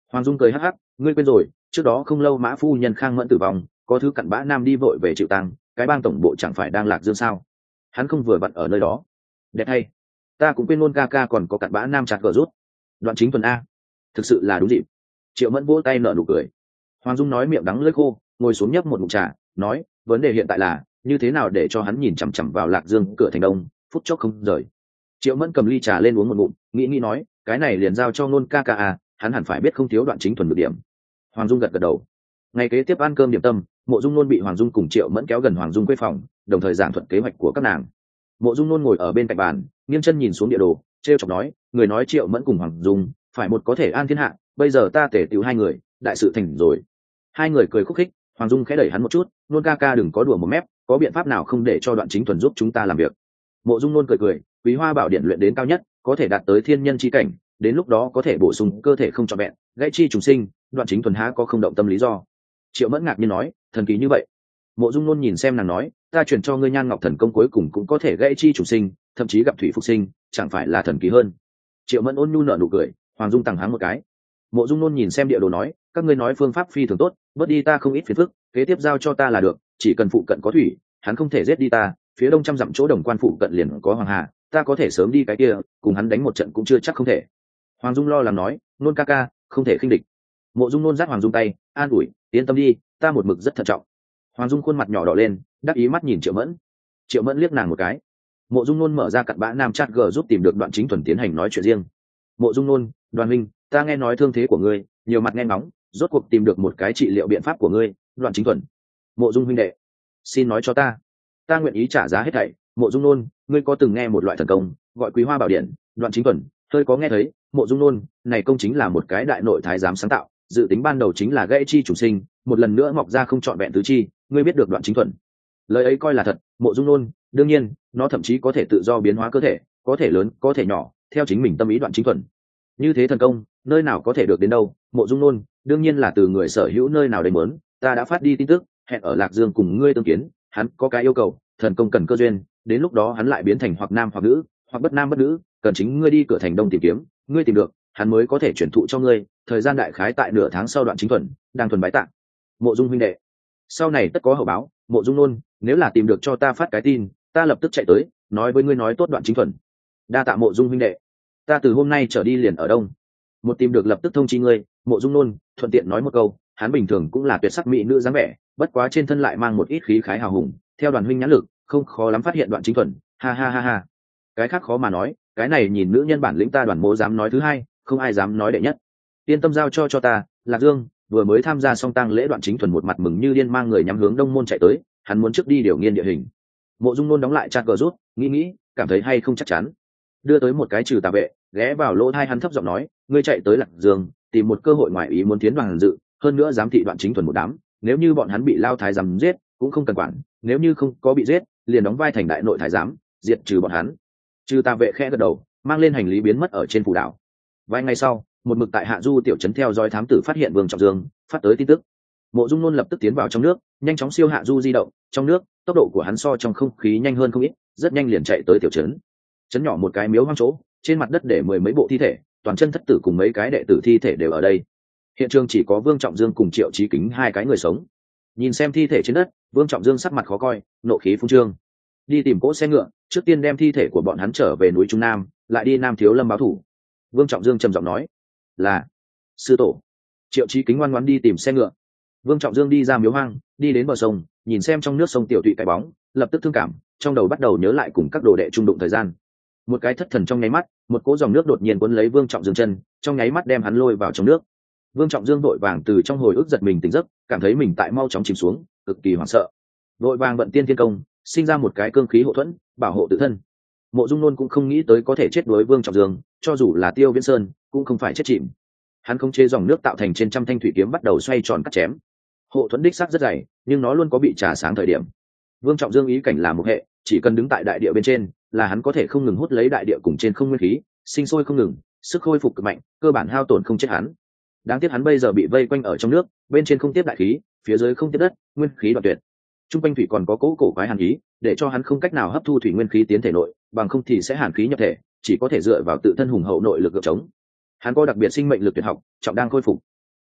Hoàng Dung cười hắc hắc, ngươi quên rồi, trước đó không lâu Mã phu nhân Khang Mẫn tử vong, có thứ cặn bã nam đi vội về chịu tang, cái bang tổng bộ chẳng phải đang lạc dương sao? Hắn không vừa vặn ở nơi đó. Đẹp hay, ta cũng quên luôn ca ca còn có cặn bã nam chặt gờ rút. Đoạn chính tuần a, thực sự là đúng dịp. Triệu Mẫn vỗ tay nở nụ cười. Hoàng Dung nói miệng đắng lưỡi khô, ngồi xuống nhấp một ngụm trà, nói, vấn đề hiện tại là như thế nào để cho hắn nhìn chằm chằm vào lạc dương cửa thành đông, phút chốc không rời. Triệu Mẫn cầm ly trà lên uống một ngụm, nghĩ nói, cái này liền giao cho nôn ca ca à, hắn hẳn phải biết không thiếu đoạn chính thuần được điểm. Hoàng Dung gật gật đầu. Ngày kế tiếp ăn cơm điểm tâm, Mộ Dung Nôn bị Hoàng Dung cùng Triệu Mẫn kéo gần Hoàng Dung quê phòng, đồng thời giảng thuật kế hoạch của các nàng. Mộ Dung Nôn ngồi ở bên cạnh bàn, nghiêng chân nhìn xuống địa đồ, trêu chọc nói, người nói Triệu Mẫn cùng Hoàng Dung phải một có thể an thiên hạ, bây giờ ta tể tiểu hai người, đại sự thành rồi. Hai người cười khúc khích, Hoàng Dung khẽ đẩy hắn một chút, Nôn ca ca đừng có đùa một mép, có biện pháp nào không để cho đoạn chính thuần giúp chúng ta làm việc. Mộ Dung Nôn cười cười, Quý Hoa Bảo Điện luyện đến cao nhất, có thể đạt tới thiên nhân chi cảnh, đến lúc đó có thể bổ sung cơ thể không trọn vẹn, gãy chi trùng sinh, đoạn chính thuần há có không động tâm lý do. Triệu Mẫn ngạc nhiên nói, thần kỳ như vậy. Mộ Dung Nôn nhìn xem nàng nói, ta chuyển cho ngươi Nhan Ngọc Thần Công cuối cùng cũng có thể gãy chi trùng sinh, thậm chí gặp thủy phục sinh, chẳng phải là thần kỳ hơn. Triệu Mẫn ôn nhu nở nụ cười, Hoàng Dung tằng háng một cái. Mộ Dung Nôn nhìn xem địa đồ nói, các ngươi nói phương pháp phi thường tốt, bớt đi ta không ít phiền phức, kế tiếp giao cho ta là được, chỉ cần phụ cận có thủy, hắn không thể giết đi ta, phía đông trăm dặm chỗ Đồng Quan phụ cận liền có Hoàng Hà, ta có thể sớm đi cái kia, cùng hắn đánh một trận cũng chưa chắc không thể. Hoàng Dung lo lắng nói, Nôn ca ca, không thể khinh địch. Mộ Dung Nôn dắt Hoàng Dung tay, an ủi, yên tâm đi, ta một mực rất thận trọng. Hoàng Dung khuôn mặt nhỏ đỏ lên, đắc ý mắt nhìn Triệu Mẫn. Triệu Mẫn liếc nàng một cái. Mộ Dung Nôn mở ra cặn bã nam chat g giúp tìm được đoạn chính thuần tiến hành nói chuyện riêng. Mộ Dung Nôn, Đoàn huynh, ta nghe nói thương thế của ngươi, nhiều mặt nghe ngóng, rốt cuộc tìm được một cái trị liệu biện pháp của ngươi, đoạn chính thuần. Mộ Dung huynh đệ, xin nói cho ta nguyện ý trả giá hết thảy. Mộ Dung Nôn, ngươi có từng nghe một loại thần công gọi Quý Hoa Bảo Điện, đoạn chính thuần, hơi có nghe thấy. Mộ Dung Nôn, này công chính là một cái đại nội thái giám sáng tạo, dự tính ban đầu chính là gãy chi chủ sinh, một lần nữa mọc ra không trọn vẹn tứ chi, ngươi biết được đoạn chính thuần. Lời ấy coi là thật. Mộ Dung Nôn, đương nhiên, nó thậm chí có thể tự do biến hóa cơ thể, có thể lớn, có thể nhỏ, theo chính mình tâm ý đoạn chính thuần. Như thế thần công, nơi nào có thể được đến đâu? Mộ Dung Nôn, đương nhiên là từ người sở hữu nơi nào đấy muốn, ta đã phát đi tin tức, hẹn ở Lạc Dương cùng ngươi tương kiến, hắn có cái yêu cầu, thần công cần cơ duyên, đến lúc đó hắn lại biến thành hoặc nam hoặc nữ, hoặc bất nam bất nữ, cần chính ngươi đi cửa thành đông tìm kiếm, ngươi tìm được, hắn mới có thể chuyển thụ cho ngươi, thời gian đại khái tại nửa tháng sau đoạn chính thuần, đang thuần bái tạng. Mộ Dung huynh đệ, sau này tất có hậu báo. Mộ Dung Nôn, nếu là tìm được cho ta phát cái tin, ta lập tức chạy tới, nói với ngươi nói tốt đoạn chính thuần. Đa tạ Mộ Dung huynh đệ, ta từ hôm nay trở đi liền ở đông. Một tìm được lập tức thông chi ngươi. Mộ Dung Nôn thuận tiện nói một câu, hắn bình thường cũng là tuyệt sắc mỹ nữ dáng vẻ, bất quá trên thân lại mang một ít khí khái hào hùng, theo Đoàn huynh nhãn lực, không khó lắm phát hiện đoạn chính thuần. Ha ha ha ha. Cái khác khó mà nói, cái này nhìn nữ nhân bản lĩnh ta Đoàn Mộ dám nói thứ hai, không ai dám nói đệ nhất. Yên tâm giao cho ta. Lạc Dương vừa mới tham gia xong tang lễ, đoạn chính thuần một mặt mừng như điên mang người nhắm hướng đông môn chạy tới, hắn muốn trước đi điều nghiên địa hình. Mộ Dung Nôn đóng lại chat gờ rút, nghĩ cảm thấy hay không chắc chắn, đưa tới một cái trừ tà vệ, ghé vào lỗ tai hắn thấp giọng nói, ngươi chạy tới Lạc Dương tìm một cơ hội ngoài ý muốn tiến đoàn dự, hơn nữa giám thị đoạn chính thuần một đám, nếu như bọn hắn bị lao thái giám giết cũng không cần quản, nếu như không có bị giết liền đóng vai thành đại nội thái giám, diệt trừ bọn hắn. Trừ tà vệ khẽ gật đầu, mang lên hành lý biến mất ở trên phù đảo. Vài ngày sau, một mực tại Hạ Du tiểu trấn theo dõi thám tử phát hiện Vương Trọng Dương phát tới tin tức. Mộ Dung Nôn lập tức tiến vào trong nước, nhanh chóng siêu Hạ Du di động, trong nước tốc độ của hắn so trong không khí nhanh hơn không ít, rất nhanh liền chạy tới tiểu trấn. Trấn nhỏ một cái miếu hoang chỗ, trên mặt đất để mười mấy bộ thi thể, toàn chân thất tử cùng mấy cái đệ tử thi thể đều ở đây. Hiện trường chỉ có Vương Trọng Dương cùng Triệu Chí Kính hai cái người sống. Nhìn xem thi thể trên đất, Vương Trọng Dương sắc mặt khó coi, nộ khí phun trương. Đi tìm cỗ xe ngựa, trước tiên đem thi thể của bọn hắn trở về núi Trung Nam, lại đi Nam Thiếu Lâm báo thủ. Vương Trọng Dương trầm giọng nói, là sư tổ. Triệu Chí Kính ngoan ngoãn đi tìm xe ngựa. Vương Trọng Dương đi ra miếu hoang, đi đến bờ sông, nhìn xem trong nước sông tiểu tụy cái bóng, lập tức thương cảm, trong đầu bắt đầu nhớ lại cùng các đồ đệ trung đụng thời gian. Một cái thất thần trong nháy mắt, một cỗ dòng nước đột nhiên cuốn lấy Vương Trọng Dương chân, trong nháy mắt đem hắn lôi vào trong nước. Vương Trọng Dương vội vàng từ trong hồi ức giật mình tỉnh giấc, cảm thấy mình tại mau chóng chìm xuống, cực kỳ hoảng sợ. Vội vàng vận tiên thiên công, sinh ra một cái cương khí hộ thuẫn, bảo hộ tự thân. Mộ Dung Nôn cũng không nghĩ tới có thể chết đối Vương Trọng Dương, cho dù là Tiêu Viễn Sơn cũng không phải chết chìm. Hắn khống chế dòng nước tạo thành trên trăm thanh thủy kiếm bắt đầu xoay tròn cắt chém. Hộ thuẫn đích xác rất dày, nhưng nó luôn có bị trà sáng thời điểm. Vương Trọng Dương ý cảnh là một hệ, chỉ cần đứng tại đại địa bên trên, là hắn có thể không ngừng hút lấy đại địa cùng trên không nguyên khí, sinh sôi không ngừng, sức khôi phục cực mạnh, cơ bản hao tổn không chết hắn. Đáng tiếc hắn bây giờ bị vây quanh ở trong nước, bên trên không tiếp đại khí, phía dưới không tiếp đất, nguyên khí đoạn tuyệt. Trung quanh thủy còn có cỗ cổ quái hàn khí, để cho hắn không cách nào hấp thu thủy nguyên khí tiến thể nội, bằng không thì sẽ hàn khí nhập thể, chỉ có thể dựa vào tự thân hùng hậu nội lực gượng chống. Hắn có đặc biệt sinh mệnh lực tuyệt học, trọng đang khôi phục.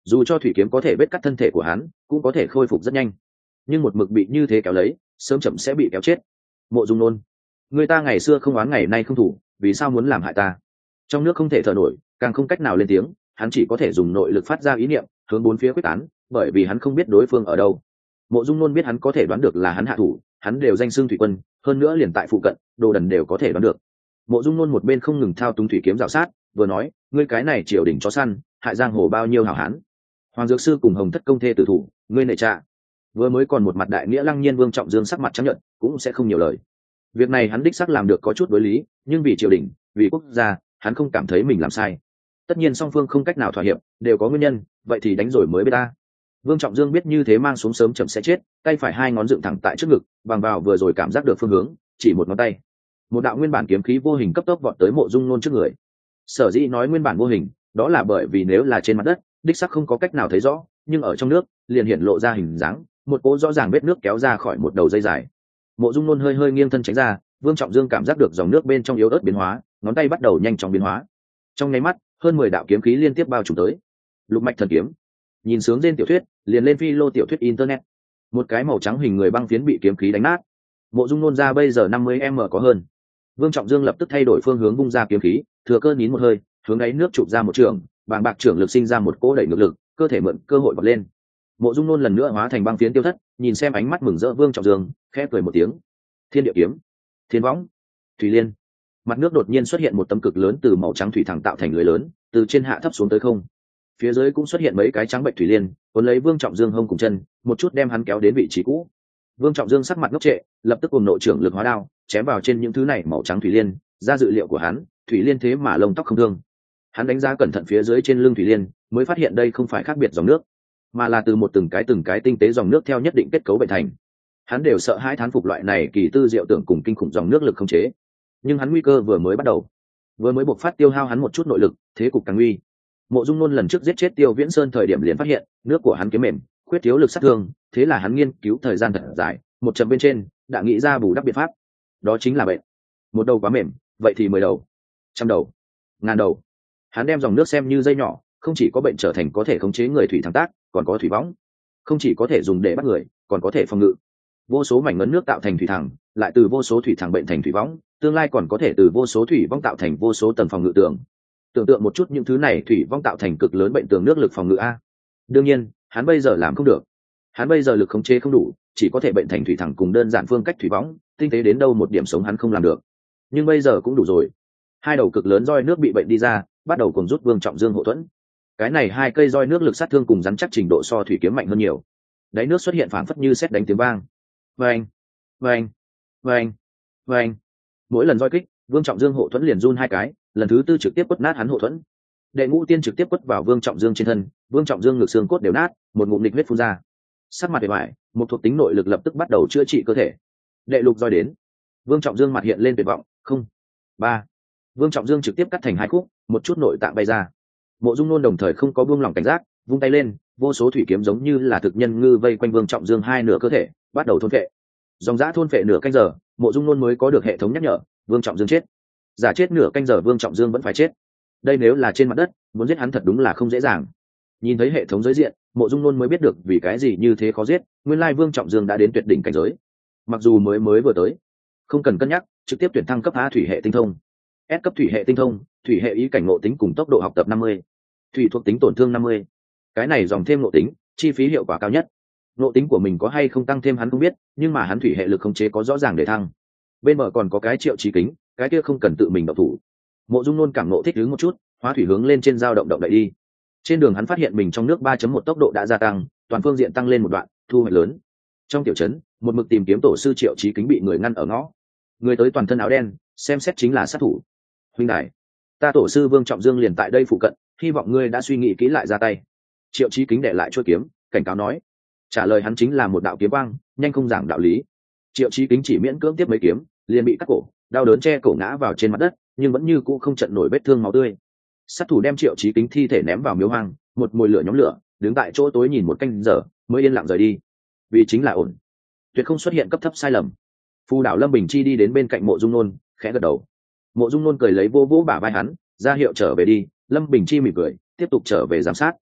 dù cho thủy kiếm có thể vết cắt thân thể của hắn cũng có thể khôi phục rất nhanh, nhưng một mực bị như thế kéo lấy sớm chậm sẽ bị kéo chết. Mộ Dung Nôn, người ta ngày xưa không oán ngày nay không thủ, vì sao muốn làm hại ta? Trong nước không thể thở nổi, càng không cách nào lên tiếng, hắn chỉ có thể dùng nội lực phát ra ý niệm hướng bốn phía quyết tán, bởi vì hắn không biết đối phương ở đâu. Mộ Dung Nôn biết hắn có thể đoán được là hắn hạ thủ, hắn đều danh xưng thủy quân, hơn nữa liền tại phụ cận, đồ đần đều có thể đoán được. Mộ Dung Nôn một bên không ngừng thao túng thủy kiếm rào sát, vừa nói, ngươi cái này triều đình chó săn, hại giang hồ bao nhiêu hảo hán. Hoàng Dược Sư cùng Hồng Thất công thê tử thủ, ngươi nệ trạ. Vừa mới còn một mặt đại nghĩa lăng nhiên Vương Trọng Dương sắc mặt trắng nhợt, cũng sẽ không nhiều lời. Việc này hắn đích xác làm được có chút đối lý, nhưng vì triều đình, vì quốc gia, hắn không cảm thấy mình làm sai. Tất nhiên song phương không cách nào thỏa hiệp, đều có nguyên nhân, vậy thì đánh rồi mới biết ta. Vương Trọng Dương biết như thế mang xuống sớm chậm sẽ chết, tay phải hai ngón dựng thẳng tại trước ngực, bằng vào vừa rồi cảm giác được phương hướng, chỉ một ngón tay. Một đạo nguyên bản kiếm khí vô hình cấp tốc vọt tới Mộ Dung Nôn trước người. Sở dĩ nói nguyên bản vô hình, đó là bởi vì nếu là trên mặt đất, đích xác không có cách nào thấy rõ, nhưng ở trong nước, liền hiện lộ ra hình dáng, một cỗ rõ ràng vết nước kéo ra khỏi một đầu dây dài. Mộ Dung Nôn hơi hơi nghiêng thân tránh ra, Vương Trọng Dương cảm giác được dòng nước bên trong yếu ớt biến hóa, ngón tay bắt đầu nhanh chóng biến hóa. Trong nháy mắt, hơn 10 đạo kiếm khí liên tiếp bao trùm tới. Lục mạch thần kiếm. Nhìn sướng trên tiểu thuyết, liền lên phi lô tiểu thuyết internet. Một cái màu trắng hình người băng phiến bị kiếm khí đánh nát. Mộ Dung Nôn ra bây giờ 50m có hơn. Vương Trọng Dương lập tức thay đổi phương hướng vung ra kiếm khí, thừa cơ nín một hơi, hướng đáy nước chụp ra một trường, bàng bạc trưởng lực sinh ra một cỗ đẩy ngược lực, cơ thể mượn cơ hội vọt lên. Mộ Dung Nôn lần nữa hóa thành băng phiến tiêu thất, nhìn xem ánh mắt mừng rỡ Vương Trọng Dương, khẽ cười một tiếng. Thiên địa kiếm, thiên võng, thủy liên. Mặt nước đột nhiên xuất hiện một tấm cực lớn từ màu trắng thủy thẳng tạo thành lưới lớn, từ trên hạ thấp xuống tới không. Phía dưới cũng xuất hiện mấy cái trắng bệnh thủy liên, cuốn lấy Vương Trọng Dương hông cùng chân, một chút đem hắn kéo đến vị trí cũ. Vương Trọng Dương sắc mặt ngốc trệ, lập tức cùng nội trưởng lực hóa đao, chém vào trên những thứ này màu trắng thủy liên, ra dự liệu của hắn, thủy liên thế mà lông tóc không thương. Hắn đánh giá cẩn thận phía dưới trên lưng thủy liên, mới phát hiện đây không phải khác biệt dòng nước, mà là từ một từng cái tinh tế dòng nước theo nhất định kết cấu bệnh thành. Hắn đều sợ hãi thán phục loại này kỳ tư diệu tưởng cùng kinh khủng dòng nước lực không chế. Nhưng hắn nguy cơ vừa mới bắt đầu, vừa mới buộc phát tiêu hao hắn một chút nội lực, thế cục càng nguy. Mộ Dung Nôn lần trước giết chết Tiêu Viễn Sơn thời điểm liền phát hiện, nước của hắn kiếm mềm, khuyết thiếu lực sát thương, thế là hắn nghiên cứu thời gian thật dài, một trận bên trên, đã nghĩ ra bù đắp biện pháp. Đó chính là bệnh. Một đầu quá mềm, vậy thì 10 đầu, trăm đầu, ngàn đầu. Hắn đem dòng nước xem như dây nhỏ, không chỉ có bệnh trở thành có thể khống chế người thủy thẳng tác, còn có thủy võng, không chỉ có thể dùng để bắt người, còn có thể phòng ngự. Vô số mảnh ngấn nước tạo thành thủy thẳng, lại từ vô số thủy thẳng bệnh thành thủy võng, tương lai còn có thể từ vô số thủy võng tạo thành vô số tầng phòng ngự tường. Tưởng tượng một chút những thứ này thủy vong tạo thành cực lớn bệnh tường nước lực phòng ngự a. Đương nhiên hắn bây giờ làm không được, hắn bây giờ lực khống chế không đủ, chỉ có thể bệnh thành thủy thẳng cùng đơn giản phương cách thủy võng, tinh tế đến đâu một điểm sống hắn không làm được, nhưng bây giờ cũng đủ rồi. Hai đầu cực lớn roi nước bị bệnh đi ra, bắt đầu cùng rút Vương Trọng Dương hộ thuẫn. Cái này hai cây roi nước lực sát thương cùng rắn chắc trình độ so thủy kiếm mạnh hơn nhiều. Đáy nước xuất hiện phảng phất như sét đánh tiếng vang. Vang, vang, vang, vang. Mỗi lần roi kích, Vương Trọng Dương hộ thuẫn liền run hai cái, lần thứ tư trực tiếp quất nát hắn hộ thuẫn. Đệ ngũ tiên trực tiếp quất vào Vương Trọng Dương trên thân, Vương Trọng Dương ngực xương cốt đều nát, một ngụm nghịch huyết phun ra. Sắc mặt bề ngoài, một thuộc tính nội lực lập tức bắt đầu chữa trị cơ thể. Đệ lục roi đến, Vương Trọng Dương mặt hiện lên tuyệt vọng, không. Ba. Vương Trọng Dương trực tiếp cắt thành hai khúc, một chút nội tạng bay ra. Mộ Dung Nôn đồng thời không có buông lỏng cảnh giác, vung tay lên, vô số thủy kiếm giống như là thực nhân ngư vây quanh Vương Trọng Dương hai nửa cơ thể, bắt đầu thôn phệ. Dòng dã thôn phệ nửa canh giờ, Mộ Dung Nôn mới có được hệ thống nhắc nhở, Vương Trọng Dương chết. Giả chết nửa canh giờ Vương Trọng Dương vẫn phải chết. Đây nếu là trên mặt đất, muốn giết hắn thật đúng là không dễ dàng. Nhìn thấy hệ thống giới diện, Mộ Dung Nôn mới biết được vì cái gì như thế khó giết, nguyên lai Vương Trọng Dương đã đến tuyệt đỉnh cảnh giới. Mặc dù mới vừa tới, không cần cân nhắc, trực tiếp tuyển thăng cấp A thủy hệ tinh thông. S cấp thủy hệ tinh thông, thủy hệ ý cảnh ngộ tính cùng tốc độ học tập 50, thủy thuộc tính tổn thương 50. Cái này dòng thêm ngộ tính, chi phí hiệu quả cao nhất. Ngộ tính của mình có hay không tăng thêm hắn không biết, nhưng mà hắn thủy hệ lực khống chế có rõ ràng để thăng. Bên bờ còn có cái Triệu Chí Kính, cái kia không cần tự mình động thủ. Mộ Dung Nôn cảm ngộ thích ứng một chút, hóa thủy hướng lên trên dao động động đậy đi. Trên đường hắn phát hiện mình trong nước 3.1 tốc độ đã gia tăng, toàn phương diện tăng lên một đoạn, thu hoạch lớn. Trong tiểu trấn, một mực tìm kiếm tổ sư Triệu Chí Kính bị người ngăn ở ngõ. Người tới toàn thân áo đen, xem xét chính là sát thủ. Huynh đài, ta tổ sư Vương Trọng Dương liền tại đây phụ cận, hy vọng ngươi đã suy nghĩ kỹ lại ra tay. Triệu Chí Kính để lại chuôi kiếm, cảnh cáo nói. Trả lời hắn chính là một đạo kiếm quang, nhanh không giảng đạo lý. Triệu Chí Kính chỉ miễn cưỡng tiếp mấy kiếm, liền bị cắt cổ, đau đớn che cổ ngã vào trên mặt đất, nhưng vẫn như cũ không trận nổi vết thương máu tươi. Sát thủ đem Triệu Chí Kính thi thể ném vào miếu hoang, một mồi lửa nhóm lửa, đứng tại chỗ tối nhìn một canh giờ, mới yên lặng rời đi. Vì chính là ổn, tuyệt không xuất hiện cấp thấp sai lầm. Phù đảo Lâm Bình Chi đi đến bên cạnh Mộ Dung Nôn, khẽ gật đầu. Mộ Dung Nôn cười lấy vô vỗ bả vai hắn, ra hiệu trở về đi. Lâm Bình Chi mỉm cười, tiếp tục trở về giám sát.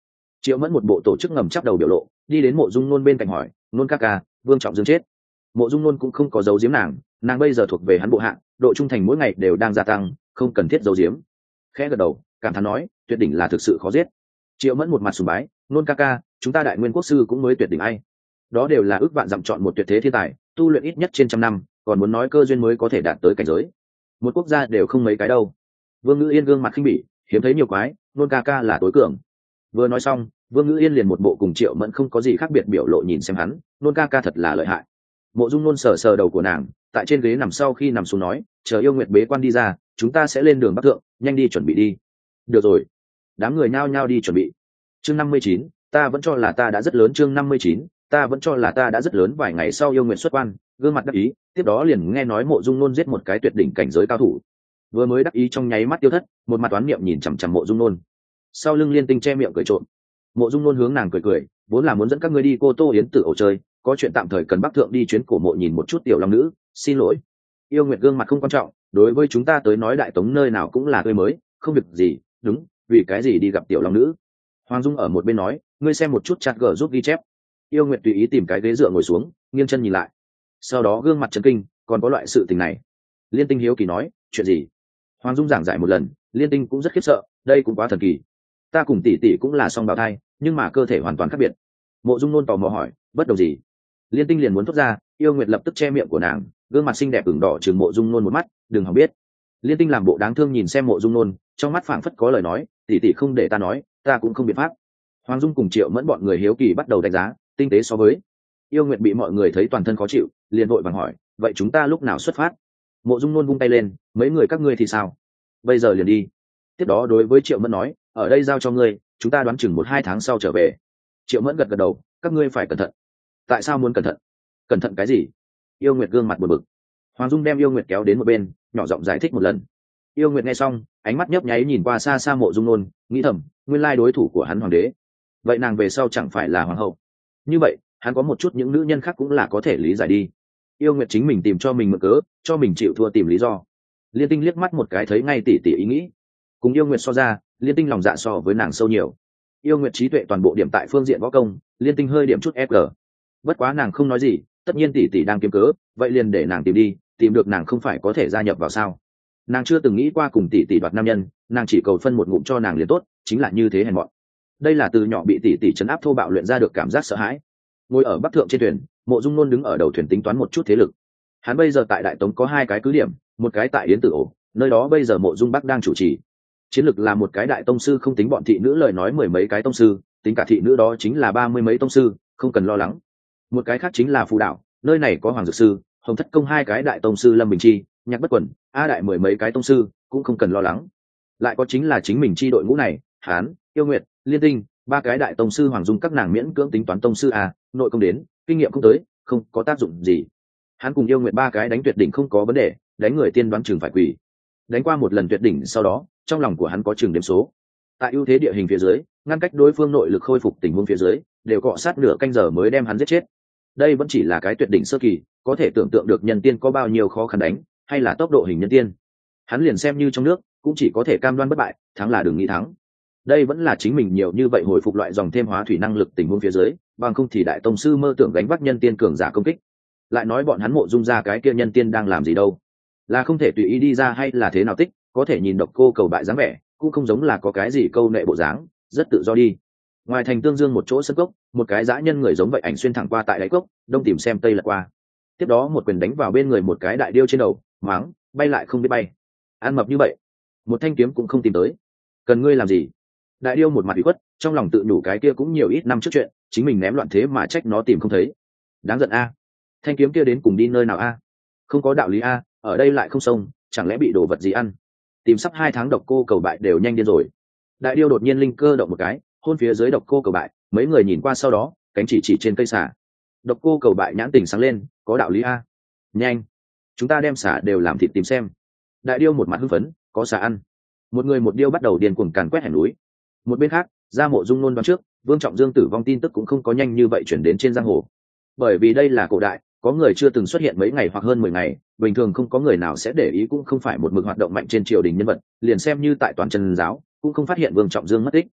Triệu Mẫn một bộ tổ chức ngầm chắp đầu biểu lộ, đi đến Mộ Dung Nôn bên cạnh hỏi, "Nôn ca ca, Vương Trọng Dương chết." Mộ Dung Nôn cũng không có giấu giếm nàng bây giờ thuộc về hắn bộ hạ, độ trung thành mỗi ngày đều đang gia tăng, không cần thiết giấu giếm. Khẽ gật đầu, cảm thán nói, tuyệt đỉnh là thực sự khó giết. Triệu Mẫn một mặt sùng bái, "Nôn ca ca, chúng ta Đại Nguyên quốc sư cũng mới tuyệt đỉnh ai. Đó đều là ước vạn dặm chọn một tuyệt thế thiên tài, tu luyện ít nhất trên trăm năm, còn muốn nói cơ duyên mới có thể đạt tới cảnh giới. Một quốc gia đều không mấy cái đâu." Vương Ngữ Yên gương mặt khinh bỉ, hiếm thấy nhiều quái, "Nôn ca ca là tối cường." Vừa nói xong, Vương Ngữ Yên liền một bộ cùng Triệu Mẫn không có gì khác biệt biểu lộ nhìn xem hắn, "Nôn ca ca thật là lợi hại." Mộ Dung Nôn sờ sờ đầu của nàng, tại trên ghế nằm sau khi nằm xuống nói, "Chờ yêu nguyệt bế quan đi ra, chúng ta sẽ lên đường bắc thượng, nhanh đi chuẩn bị đi." Được rồi. Đám người nhao nhao đi chuẩn bị. Chương 59, ta vẫn cho là ta đã rất lớn. Chương 59, ta vẫn cho là ta đã rất lớn. Vài ngày sau yêu nguyệt xuất quan, gương mặt đắc ý, tiếp đó liền nghe nói Mộ Dung Nôn giết một cái tuyệt đỉnh cảnh giới cao thủ. Vừa mới đắc ý trong nháy mắt tiêu thất, một mặt toán niệm nhìn chằm chằm Mộ Dung Nôn. Sau lưng Liên Tinh che miệng cười trộm. Mộ Dung Nôn hướng nàng cười cười, vốn là muốn dẫn các ngươi đi Cô Tô Yến Tử ổ chơi, có chuyện tạm thời cần bắc thượng đi chuyến cổ mộ nhìn một chút tiểu long nữ, xin lỗi. Yêu nguyệt gương mặt không quan trọng, đối với chúng ta tới nói Đại Tống nơi nào cũng là tươi mới, không việc gì. Đúng, vì cái gì đi gặp tiểu long nữ? Hoàng Dung ở một bên nói, ngươi xem một chút chat gờ giúp ghi chép. Yêu nguyệt tùy ý tìm cái ghế dựa ngồi xuống, nghiêng chân nhìn lại, sau đó gương mặt chấn kinh, còn có loại sự tình này? Liên Tinh hiếu kỳ nói, chuyện gì? Hoàng Dung giảng giải một lần, Liên Tinh cũng rất khiếp sợ, đây cũng quá thần kỳ. Ta cùng tỷ tỷ cũng là song bào thai, nhưng mà cơ thể hoàn toàn khác biệt. Mộ Dung Nôn tò mò hỏi, bất đồng gì? Liên Tinh liền muốn thốt ra, yêu nguyệt lập tức che miệng của nàng, gương mặt xinh đẹp ửng đỏ trừng Mộ Dung Nôn một mắt, đừng hòng biết. Liên Tinh làm bộ đáng thương nhìn xem Mộ Dung Nôn, trong mắt phảng phất có lời nói, tỷ tỷ không để ta nói, ta cũng không biện pháp. Hoàng Dung cùng Triệu Mẫn bọn người hiếu kỳ bắt đầu đánh giá, tinh tế so với. Yêu nguyệt bị mọi người thấy toàn thân khó chịu, liền vội vàng hỏi, vậy chúng ta lúc nào xuất phát? Mộ Dung Nôn vung tay lên, mấy người các ngươi thì sao? Bây giờ liền đi. Tiếp đó đối với Triệu Mẫn nói, ở đây giao cho ngươi, chúng ta đoán chừng 1-2 tháng sau trở về. Triệu Mẫn gật gật đầu, các ngươi phải cẩn thận. Tại sao muốn cẩn thận? Cẩn thận cái gì? Yêu nguyệt gương mặt buồn bực. Hoàng Dung đem yêu nguyệt kéo đến một bên, nhỏ giọng giải thích một lần. Yêu nguyệt nghe xong, ánh mắt nhấp nháy nhìn qua xa xa Mộ Dung Nôn, nghĩ thầm, nguyên lai đối thủ của hắn hoàng đế, vậy nàng về sau chẳng phải là hoàng hậu? Như vậy hắn có một chút những nữ nhân khác cũng là có thể lý giải đi. Yêu nguyệt chính mình tìm cho mình mượn cớ, cho mình chịu thua tìm lý do. Liên Tinh liếc mắt một cái thấy ngay tỉ tỉ ý nghĩ. Cùng yêu nguyệt so ra, Liên Tinh lòng dạ so với nàng sâu nhiều. Yêu nguyệt trí tuệ toàn bộ điểm tại phương diện võ công, Liên Tinh hơi điểm chút fg. Bất quá nàng không nói gì, tất nhiên tỉ tỉ đang kiếm cớ, vậy liền để nàng tìm đi, tìm được nàng không phải có thể gia nhập vào sao? Nàng chưa từng nghĩ qua cùng tỉ tỉ đoạt nam nhân, nàng chỉ cầu phân một ngụm cho nàng liền tốt, chính là như thế hèn mọn. Đây là từ nhỏ bị tỉ tỉ trấn áp thô bạo luyện ra được cảm giác sợ hãi. Ngồi ở bắc thượng trên thuyền, Mộ Dung Nôn đứng ở đầu thuyền tính toán một chút thế lực. Hắn bây giờ tại Đại Tống có 2 cái cứ điểm, một cái tại Yến Tử ổ, nơi đó bây giờ Mộ Dung Bắc đang chủ trì. Chiến lực là một cái đại tông sư, không tính bọn thị nữ lời nói 10 mấy cái tông sư, tính cả thị nữ đó chính là 30 mấy tông sư, không cần lo lắng. Một cái khác chính là Phù Đảo, nơi này có Hoàng Dược Sư, Hồng Thất Công 2 cái đại tông sư Lâm Bình Chi, Nhạc Bất Quần, A Đại 10 mấy cái tông sư, cũng không cần lo lắng. Lại có chính là chính mình chi đội ngũ này, Hán, Yêu Nguyệt, Liên Tinh, 3 cái đại tông sư Hoàng Dung các nàng miễn cưỡng tính toán tông sư à, nội công đến, kinh nghiệm không tới, không có tác dụng gì. Hắn cùng Yêu Nguyệt 3 cái đánh tuyệt đỉnh không có vấn đề, đánh người tiên đoán chừng phải quỳ. Đánh qua một lần tuyệt đỉnh sau đó, trong lòng của hắn có chừng đếm số. Tại ưu thế địa hình phía dưới, ngăn cách đối phương nội lực khôi phục tình huống phía dưới, đều cọ sát nửa canh giờ mới đem hắn giết chết. Đây vẫn chỉ là cái tuyệt đỉnh sơ kỳ, có thể tưởng tượng được nhân tiên có bao nhiêu khó khăn đánh, hay là tốc độ hình nhân tiên. Hắn liền xem như trong nước, cũng chỉ có thể cam đoan bất bại, thắng là đừng nghĩ thắng. Đây vẫn là chính mình nhiều như vậy hồi phục loại dòng thêm hóa thủy năng lực tình huống phía dưới, bằng không thì đại tông sư mơ tưởng gánh vác nhân tiên cường giả công kích. Lại nói bọn hắn Mộ Dung ra cái kia nhân tiên đang làm gì đâu, là không thể tùy ý đi ra hay là thế nào tích, có thể nhìn Độc Cô Cầu Bại dáng vẻ, cũng không giống là có cái gì câu nệ bộ dáng, rất tự do đi. Ngoài thành Tương Dương một chỗ sân cốc, một cái dã nhân người giống vậy ảnh xuyên thẳng qua tại đáy cốc, đông tìm xem tây lật qua. Tiếp đó một quyền đánh vào bên người một cái đại điêu trên đầu, máng, bay lại không biết bay. Ăn mập như vậy, một thanh kiếm cũng không tìm tới, cần ngươi làm gì? Đại điêu một mặt ủy khuất, trong lòng tự nhủ cái kia cũng nhiều ít năm trước chuyện, chính mình ném loạn thế mà trách nó tìm không thấy. Đáng giận a. Thanh kiếm kia đến cùng đi nơi nào a? Không có đạo lý a, ở đây lại không sông, chẳng lẽ bị đồ vật gì ăn? Tìm sắp 2 tháng Độc Cô Cầu Bại đều nhanh điên rồi. Đại điêu đột nhiên linh cơ động một cái, hôn phía dưới Độc Cô Cầu Bại, mấy người nhìn qua sau đó, cánh chỉ trên cây xả. Độc Cô Cầu Bại nhãn tình sáng lên, có đạo lý a. Nhanh, chúng ta đem xả đều làm thịt tìm xem. Đại điêu một mặt hưng phấn, có xả ăn. Một người một điêu bắt đầu điên cuồng càn quét hẻm núi. Một bên khác, ra Mộ Dung Nôn đoán trước, Vương Trọng Dương tử vong tin tức cũng không có nhanh như vậy chuyển đến trên giang hồ. Bởi vì đây là cổ đại, có người chưa từng xuất hiện mấy ngày hoặc hơn 10 ngày, bình thường không có người nào sẽ để ý, cũng không phải một mực hoạt động mạnh trên triều đình nhân vật, liền xem như tại toàn chân giáo cũng không phát hiện Vương Trọng Dương mất tích.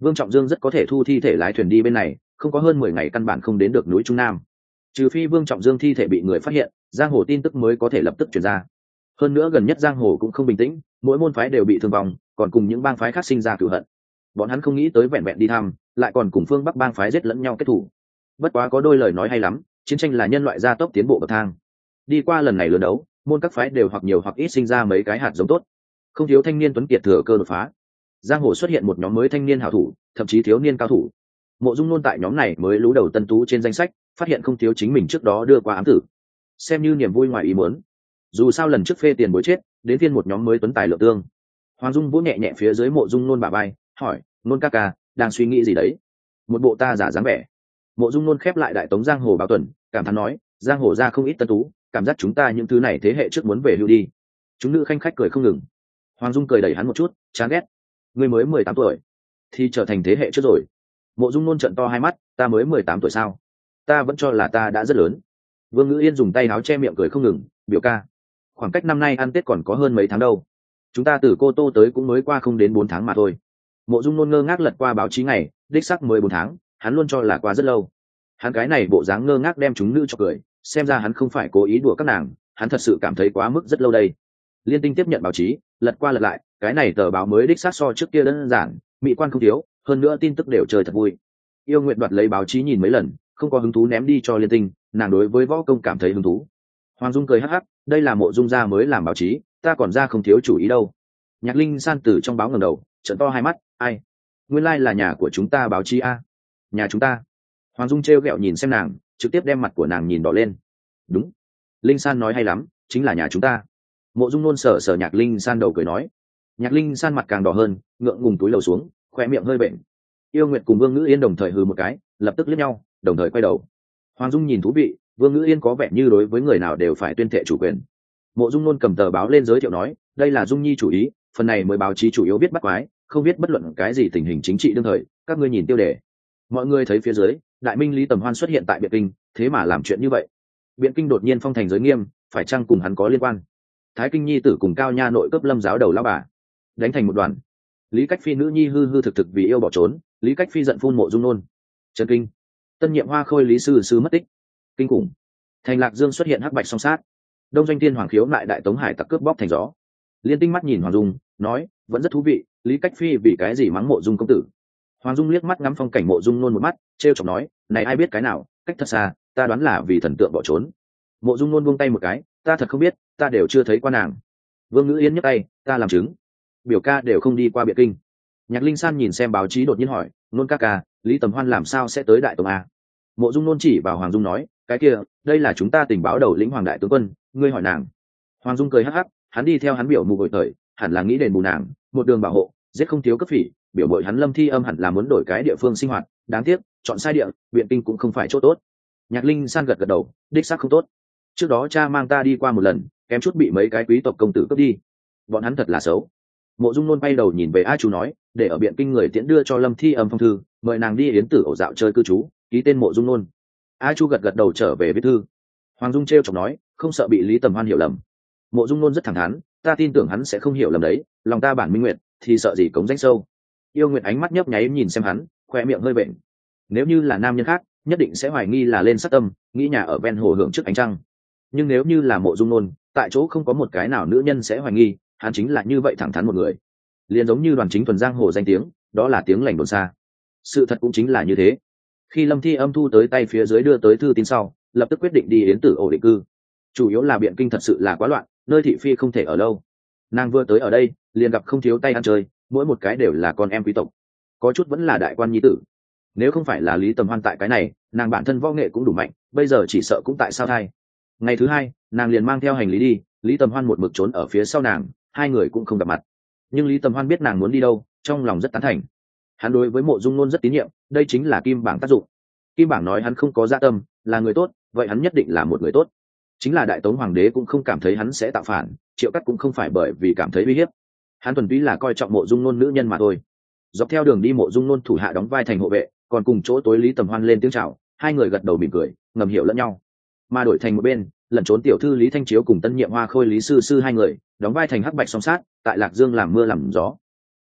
Vương Trọng Dương rất có thể thu thi thể lái thuyền đi bên này, không có hơn 10 ngày căn bản không đến được núi Trung Nam. Trừ phi Vương Trọng Dương thi thể bị người phát hiện, giang hồ tin tức mới có thể lập tức truyền ra. Hơn nữa gần nhất giang hồ cũng không bình tĩnh, mỗi môn phái đều bị thương vong, còn cùng những bang phái khác sinh ra cửu hận. Bọn hắn không nghĩ tới vẹn vẹn đi thăm, lại còn cùng phương Bắc bang phái giết lẫn nhau kết thù. Bất quá có đôi lời nói hay lắm, chiến tranh là nhân loại gia tốc tiến bộ bậc thang. Đi qua lần này lớn đấu, môn các phái đều hoặc nhiều hoặc ít sinh ra mấy cái hạt giống tốt, không thiếu thanh niên tuấn kiệt thừa cơ đột phá. Giang hồ xuất hiện một nhóm mới thanh niên hảo thủ, thậm chí thiếu niên cao thủ. Mộ Dung Nôn tại nhóm này mới lú đầu tân tú trên danh sách, phát hiện không thiếu chính mình trước đó đưa qua ám tử, xem như niềm vui ngoài ý muốn. Dù sao lần trước phê tiền bối chết, đến phiên một nhóm mới tuấn tài lượng tương. Hoàng Dung vỗ nhẹ nhẹ phía dưới Mộ Dung Nôn bả vai, hỏi: "Nôn ca ca, đang suy nghĩ gì đấy?" Một bộ ta giả dáng vẻ. Mộ Dung Nôn khép lại đại tống giang hồ báo tuần, cảm thán nói: "Giang hồ ra không ít tân tú, cảm giác chúng ta những thứ này thế hệ trước muốn về hưu đi." Chúng nữ khanh khách cười không ngừng. Hoàng Dung cười đẩy hắn một chút, chán ghét: "Ngươi mới 18 tuổi, thì trở thành thế hệ trước rồi." Mộ Dung Nôn trợn to hai mắt: "Ta mới 18 tuổi sao? Ta vẫn cho là ta đã rất lớn." Vương Ngữ Yên dùng tay áo che miệng cười không ngừng: "Biểu ca, khoảng cách năm nay ăn Tết còn có hơn mấy tháng đâu. Chúng ta từ Cô Tô tới cũng mới qua không đến 4 tháng mà thôi." Mộ Dung Nôn ngơ ngác lật qua báo chí ngày, đích xác mới 4 tháng, hắn luôn cho là qua rất lâu. Hắn cái này bộ dáng ngơ ngác đem chúng nữ cho cười, xem ra hắn không phải cố ý đùa các nàng, hắn thật sự cảm thấy quá mức rất lâu đây. Liên Tinh tiếp nhận báo chí, lật qua lật lại, cái này tờ báo mới đích xác so trước kia đơn giản, mỹ quan không thiếu, hơn nữa tin tức đều chơi thật vui. Yêu Nguyệt đoạt lấy báo chí nhìn mấy lần, không có hứng thú ném đi cho Liên Tinh, nàng đối với võ công cảm thấy hứng thú. Hoàng Dung cười hắc hắc: "Đây là Mộ Dung gia mới làm báo chí, ta còn ra không thiếu chủ ý đâu." Nhạc Linh San từ trong báo ngẩng đầu, trợn to hai mắt: "Ai? Nguyên lai là nhà của chúng ta báo chí a?" "Nhà chúng ta?" Hoàng Dung trêu ghẹo nhìn xem nàng, trực tiếp đem mặt của nàng nhìn đỏ lên. "Đúng, Linh San nói hay lắm, chính là nhà chúng ta." Mộ Dung Nôn sờ sờ Nhạc Linh San đầu cười nói. Nhạc Linh San mặt càng đỏ hơn, ngượng ngùng túi lầu xuống, khoe miệng hơi bệnh. Yêu Nguyệt cùng Vương Ngữ Yên đồng thời hừ một cái, lập tức liếc nhau, đồng thời quay đầu. Hoàng Dung nhìn thú vị, Vương Ngữ Yên có vẻ như đối với người nào đều phải tuyên thệ chủ quyền. Mộ Dung Nôn cầm tờ báo lên giới thiệu nói: "Đây là Dung Nhi chủ ý, phần này mới báo chí chủ yếu viết bắt quái, không viết bất luận cái gì tình hình chính trị đương thời, các ngươi nhìn tiêu đề." Mọi người thấy phía dưới, đại minh Lý Tầm Hoan xuất hiện tại Biện Kinh, thế mà làm chuyện như vậy. Biện Kinh đột nhiên phong thành giới nghiêm, phải chăng cùng hắn có liên quan? Thái Kinh nhi tử cùng Cao Nha nội cấp Lâm giáo đầu lão bà, đánh thành một đoàn. Lý Cách Phi nữ nhi hư hư thực thực vì yêu bỏ trốn, Lý Cách Phi giận phun Mộ Dung Nôn. Trần Kinh, tân nhiệm Hoa Khôi Lý sư sư mất tích. Kinh khủng. Thành Lạc Dương xuất hiện hắc bạch song sát. Đông Doanh Tiên Hoàng khiếu lại đại tống hải tặc cướp bóc thành gió. Liên Tinh mắt nhìn Hoàng Dung, nói: "Vẫn rất thú vị, Lý Cách Phi vì cái gì mắng Mộ Dung công tử?" Hoàng Dung liếc mắt ngắm phong cảnh Mộ Dung Nôn một mắt, trêu chọc nói: "Này ai biết cái nào, cách thật xa, ta đoán là vì thần tượng bỏ trốn." Mộ Dung Nôn buông tay một cái: "Ta thật không biết, ta đều chưa thấy qua nàng." Vương Ngữ Yên nhấc tay: "Ta làm chứng." Biểu ca đều không đi qua Biện Kinh. Nhạc Linh San nhìn xem báo chí đột nhiên hỏi: "Nôn ca ca, Lý Tầm Hoan làm sao sẽ tới Đại Tống a?" Mộ Dung Nôn chỉ vào Hoàng Dung nói: "Cái kia, đây là chúng ta tình báo đầu lĩnh Hoàng đại tướng quân, ngươi hỏi nàng." Hoàng Dung cười hắc hắc, hắn đi theo hắn biểu mù gội thời, hẳn là nghĩ đền bù nàng, một đường bảo hộ, giết không thiếu cấp phỉ, biểu bội hắn Lâm Thi Âm hẳn là muốn đổi cái địa phương sinh hoạt, đáng tiếc, chọn sai địa, Biện Kinh cũng không phải chỗ tốt. Nhạc Linh San gật gật đầu, đích xác không tốt. Trước đó cha mang ta đi qua một lần, kém chút bị mấy cái quý tộc công tử cướp đi. Bọn hắn thật là xấu. Mộ Dung Nôn bay đầu nhìn về A Chu nói: "Để ở Biện Kinh người tiễn đưa cho Lâm Thi Âm phong thư, mời nàng đi yến tử ổ dạo chơi cư trú, ký tên Mộ Dung Nôn." A Chu gật gật đầu trở về viết thư. Hoàng Dung trêu chọc nói: "Không sợ bị Lý Tầm Hoan hiểu lầm." Mộ Dung Nôn rất thẳng thắn: "Ta tin tưởng hắn sẽ không hiểu lầm đấy, lòng ta bản minh nguyện, thì sợ gì cống danh sâu." Yêu Nguyệt ánh mắt nhấp nháy nhìn xem hắn, khoe miệng hơi bệnh. Nếu như là nam nhân khác, nhất định sẽ hoài nghi là lên sát tâm, nghĩ nhà ở ven hồ hưởng trước ánh trăng. Nhưng nếu như là Mộ Dung Nôn, tại chỗ không có một cái nào nữ nhân sẽ hoài nghi, hắn chính là như vậy thẳng thắn một người. Liền giống như Đoàn Chính Thuần giang hồ danh tiếng, đó là tiếng lành đồn xa. Sự thật cũng chính là như thế. Khi Lâm Thi Âm thu tới tay phía dưới đưa tới thư tín sau, lập tức quyết định đi yến tử ổ định cư. Chủ yếu là Biện Kinh thật sự là quá loạn, nơi thị phi không thể ở lâu. Nàng vừa tới ở đây, liền gặp không thiếu tay ăn chơi, mỗi một cái đều là con em quý tộc, có chút vẫn là đại quan nhi tử. Nếu không phải là Lý Tầm Hoan tại cái này, nàng bản thân võ nghệ cũng đủ mạnh, bây giờ chỉ sợ cũng tại sao thai. Ngày thứ hai, nàng liền mang theo hành lý đi, Lý Tầm Hoan một mực trốn ở phía sau nàng, hai người cũng không gặp mặt. Nhưng Lý Tầm Hoan biết nàng muốn đi đâu, trong lòng rất tán thành. Hắn đối với Mộ Dung Nôn rất tín nhiệm, đây chính là kim bảng tác dụng. Kim bảng nói hắn không có dạ tâm, là người tốt, vậy hắn nhất định là một người tốt. Chính là Đại Tống hoàng đế cũng không cảm thấy hắn sẽ tạo phản, Triệu Cắt cũng không phải bởi vì cảm thấy uy hiếp. Hắn thuần túy là coi trọng Mộ Dung Nôn nữ nhân mà thôi. Dọc theo đường đi Mộ Dung Nôn thủ hạ đóng vai thành hộ vệ, còn cùng chỗ tối Lý Tầm Hoan lên tiếng chào, hai người gật đầu mỉm cười, ngầm hiểu lẫn nhau. Mà đổi thành một bên, lẩn trốn tiểu thư Lý Thanh Chiếu cùng tân nhiệm Hoa Khôi Lý sư sư hai người đóng vai thành hắc bạch song sát, tại Lạc Dương làm mưa làm gió.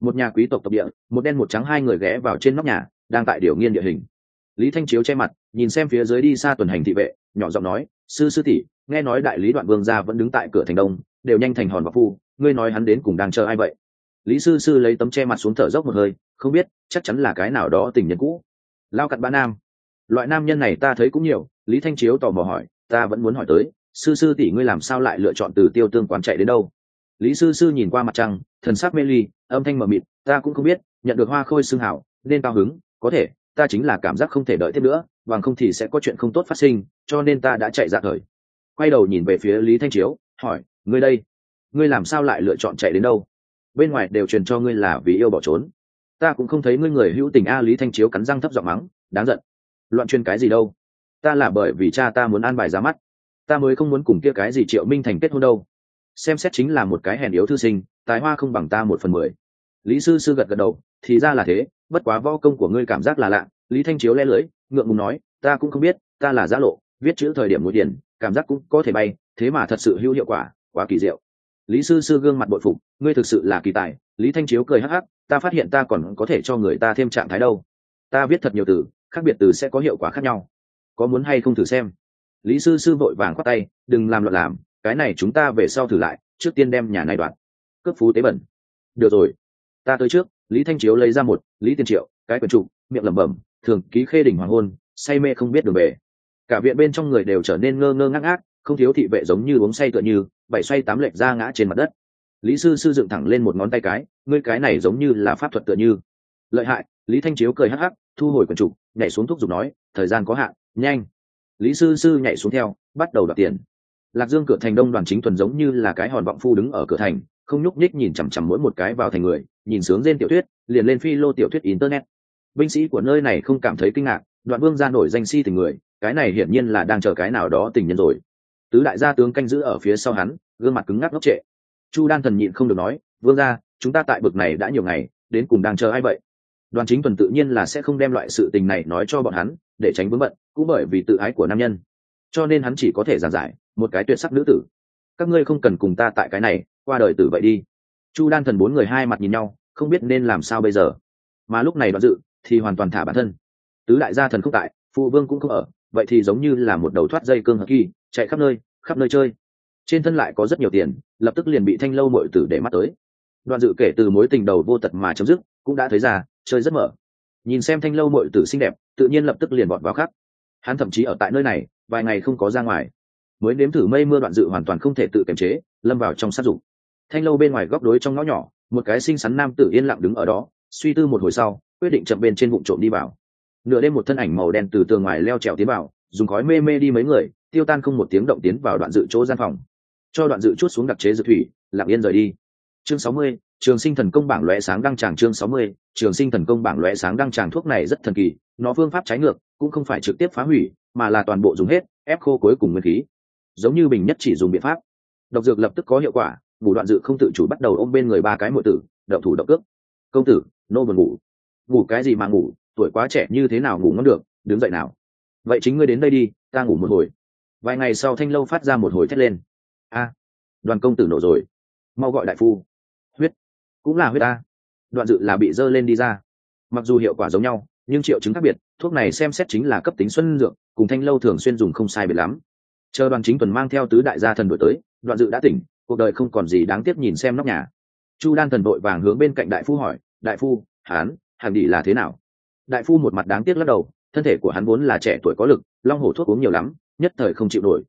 Một nhà quý tộc tộc địa, một đen một trắng hai người ghé vào trên nóc nhà, đang tại điều nghiên địa hình. Lý Thanh Chiếu che mặt, nhìn xem phía dưới đi xa tuần hành thị vệ, nhỏ giọng nói, sư tỷ, nghe nói đại lý Đoạn Vương gia vẫn đứng tại cửa thành đông, đều nhanh thành hòn bạc phu, ngươi nói hắn đến cùng đang chờ ai vậy? Lý sư lấy tấm che mặt xuống thở dốc một hơi, không biết, chắc chắn là cái nào đó tình nhân cũ. Lao cặn bã nam, loại nam nhân này ta thấy cũng nhiều. Lý Thanh Chiếu tò mò hỏi, ta vẫn muốn hỏi tới, sư tỷ ngươi làm sao lại lựa chọn từ Tiêu Tương quán chạy đến đâu? Lý sư nhìn qua mặt trăng, thần sắc mê ly, âm thanh mờ mịt, ta cũng không biết, nhận được hoa khôi xương hảo nên cao hứng, có thể ta chính là cảm giác không thể đợi tiếp nữa, bằng không thì sẽ có chuyện không tốt phát sinh, cho nên ta đã chạy ra thời. Quay đầu nhìn về phía Lý Thanh Chiếu, hỏi, ngươi đây, ngươi làm sao lại lựa chọn chạy đến đâu? Bên ngoài đều truyền cho ngươi là vì yêu bỏ trốn, ta cũng không thấy ngươi người hữu tình a. Lý Thanh Chiếu cắn răng thấp giọng mắng, đáng giận, loạn truyền cái gì đâu, ta là bởi vì cha ta muốn an bài ra mắt, ta mới không muốn cùng kia cái gì Triệu Minh Thành kết hôn đâu. Xem xét chính là một cái hèn yếu thư sinh, tài hoa không bằng ta 1/10. Lý sư gật gật đầu, thì ra là thế, bất quá võ công của ngươi cảm giác là lạ. Lý Thanh Chiếu le lưỡi, ngượng ngùng nói, ta cũng không biết, ta là giã lộ, viết chữ thời điểm mũi điển, cảm giác cũng có thể bay, thế mà thật sự hữu hiệu quả, quá kỳ diệu. Lý sư gương mặt bội phục, ngươi thực sự là kỳ tài. Lý Thanh Chiếu cười hắc hắc, ta phát hiện ta còn có thể cho người ta thêm trạng thái đâu, ta viết thật nhiều từ, khác biệt từ sẽ có hiệu quả khác nhau, có muốn hay không thử xem? Lý sư vội vàng khoát tay, đừng làm loạn làm, cái này chúng ta về sau thử lại, trước tiên đem nhà này đoạn cướp phú tế bẩn. Được rồi, ta tới trước. Lý Thanh Chiếu lấy ra một Lý Tiên Triệu cái quyển trục, miệng lẩm bẩm, thường ký khê đỉnh hoàng hôn, say mê không biết đường về. Cả viện bên trong người đều trở nên ngơ ngơ ngác ngác, không thiếu thị vệ giống như uống say tựa như bảy xoay tám lệch ra ngã trên mặt đất. Lý sư dựng thẳng lên một ngón tay cái, ngươi cái này giống như là pháp thuật tựa như lợi hại. Lý Thanh Chiếu cười hắc hắc, thu hồi quyển trục, nhảy xuống thúc giục nói, thời gian có hạn, nhanh. Lý sư nhảy xuống theo, bắt đầu đoạt tiền. Lạc Dương cửa thành đông, Đoàn Chính Thuần giống như là cái hòn vọng phu đứng ở cửa thành, không nhúc nhích nhìn chằm chằm mỗi một cái vào thành người, nhìn sướng rên tiểu thuyết, liền lên phi lô tiểu thuyết internet. Binh sĩ của nơi này không cảm thấy kinh ngạc, Đoạn Vương gia nổi danh si tình người, cái này hiển nhiên là đang chờ cái nào đó tình nhân rồi. Tứ đại gia tướng canh giữ ở phía sau hắn, gương mặt cứng ngắc ngốc trệ. Chu Đan Thần nhịn không được nói, Vương gia, chúng ta tại bực này đã nhiều ngày, đến cùng đang chờ ai vậy? Đoàn Chính Thuần tự nhiên là sẽ không đem loại sự tình này nói cho bọn hắn, để tránh vướng bận, cũng bởi vì tự ái của nam nhân, cho nên hắn chỉ có thể giảng giải, một cái tuyệt sắc nữ tử, các ngươi không cần cùng ta tại cái này qua đời tử vậy đi. Chu Đan Thần bốn người hai mặt nhìn nhau, không biết nên làm sao bây giờ. Mà lúc này Đoạn Dự thì hoàn toàn thả bản thân, tứ đại gia thần không tại, phụ vương cũng không ở, vậy thì giống như là một đầu thoát dây cương hợp kỳ, chạy khắp nơi chơi. Trên thân lại có rất nhiều tiền, lập tức liền bị Thanh Lâu muội tử để mắt tới. Đoạn Dự kể từ mối tình đầu vô tật mà chấm dứt, cũng đã thấy ra chơi rất mở. Nhìn xem Thanh Lâu muội tử xinh đẹp, tự nhiên lập tức liền vọt vào khắc. Hắn thậm chí ở tại nơi này vài ngày không có ra ngoài, mới nếm thử mây mưa. Đoạn Dự hoàn toàn không thể tự kiềm chế, lâm vào trong sát dục. Thanh Lâu bên ngoài góc đối trong ngõ nhỏ, một cái xinh xắn nam tử yên lặng đứng ở đó, suy tư một hồi sau, quyết định chậm bên trên vụng trộm đi vào. Nửa đêm một thân ảnh màu đen từ tường ngoài leo trèo tiến vào, dùng khói mê đi mấy người, tiêu tan không một tiếng động tiến vào Đoạn Dự chỗ gian phòng, cho Đoạn Dự chuốt xuống đặc chế dược thủy, lặng yên rời đi. Chương 60, Trường Sinh Thần Công bảng lóe sáng đăng tràng. Chương 60, Trường Sinh Thần Công bảng lóe sáng đăng tràng. Thuốc này rất thần kỳ, nó phương pháp trái ngược, cũng không phải trực tiếp phá hủy, mà là toàn bộ dùng hết, ép khô cuối cùng nguyên khí. Giống như bình nhất chỉ dùng biện pháp, độc dược lập tức có hiệu quả. Ngủ Đoạn Dự không tự chủ bắt đầu ôm bên người ba cái muội tử, động thủ động cước. Công tử, nô buồn ngủ. Ngủ cái gì mà ngủ, tuổi quá trẻ như thế nào ngủ ngon được, đứng dậy nào. Vậy chính ngươi đến đây đi, ta ngủ một hồi. Vài ngày sau Thanh Lâu phát ra một hồi thét lên. A, Đoàn công tử nổ rồi, mau gọi đại phu. Huyết, cũng là huyết a. Đoạn Dự là bị dơ lên đi ra. Mặc dù hiệu quả giống nhau, nhưng triệu chứng khác biệt, thuốc này xem xét chính là cấp tính xuân dược, cùng Thanh Lâu thường xuyên dùng không sai biệt lắm. Chờ Đoàn Chính Tuần mang theo tứ đại gia thần đổi tới, Đoạn Dự đã tỉnh, cuộc đời không còn gì đáng tiếc, nhìn xem nóc nhà. Chu Đan Thần vội vàng hướng bên cạnh đại phu hỏi, đại phu, hắn hàng đi là thế nào? Đại phu một mặt đáng tiếc lắc đầu, thân thể của hắn vốn là trẻ tuổi có lực, long hổ thuốc uống nhiều lắm, nhất thời không chịu nổi,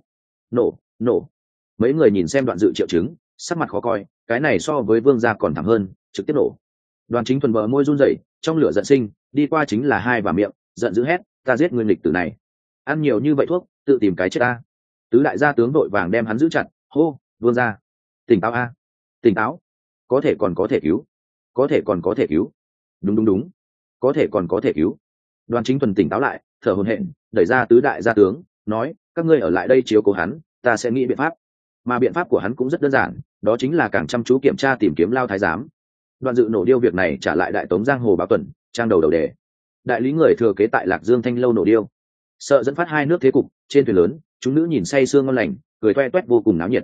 nổ. Mấy người nhìn xem Đoạn Dự triệu chứng, sắc mặt khó coi, cái này so với vương gia còn thảm hơn, trực tiếp nổ. Đoàn Chính Thuần bờ môi run rẩy, trong lửa giận sinh, đi qua chính là hai và miệng, giận dữ hét, ta giết nguyên lịch tử này, ăn nhiều như vậy thuốc, tự tìm cái chết ta. Tứ đại gia tướng đội vàng đem hắn giữ chặt, hô, vương gia, tỉnh táo a, tỉnh táo, có thể còn có thể cứu, có thể còn có thể cứu, đúng, có thể còn có thể cứu. Đoàn Chính Thuần tỉnh táo lại, thở hổn hển, đẩy ra tứ đại gia tướng, nói, các ngươi ở lại đây chiếu cố hắn, ta sẽ nghĩ biện pháp. Mà biện pháp của hắn cũng rất đơn giản, đó chính là càng chăm chú kiểm tra tìm kiếm Lao thái giám. Đoạn Dự nổ điêu việc này trả lại đại tống giang hồ báo tuần, trang đầu đề. Đại lý người thừa kế tại Lạc Dương Thanh Lâu nổ điêu, sợ dẫn phát hai nước thế cục. Trên thuyền lớn, chúng nữ nhìn say sương ngon lành, cười toe toét vô cùng náo nhiệt.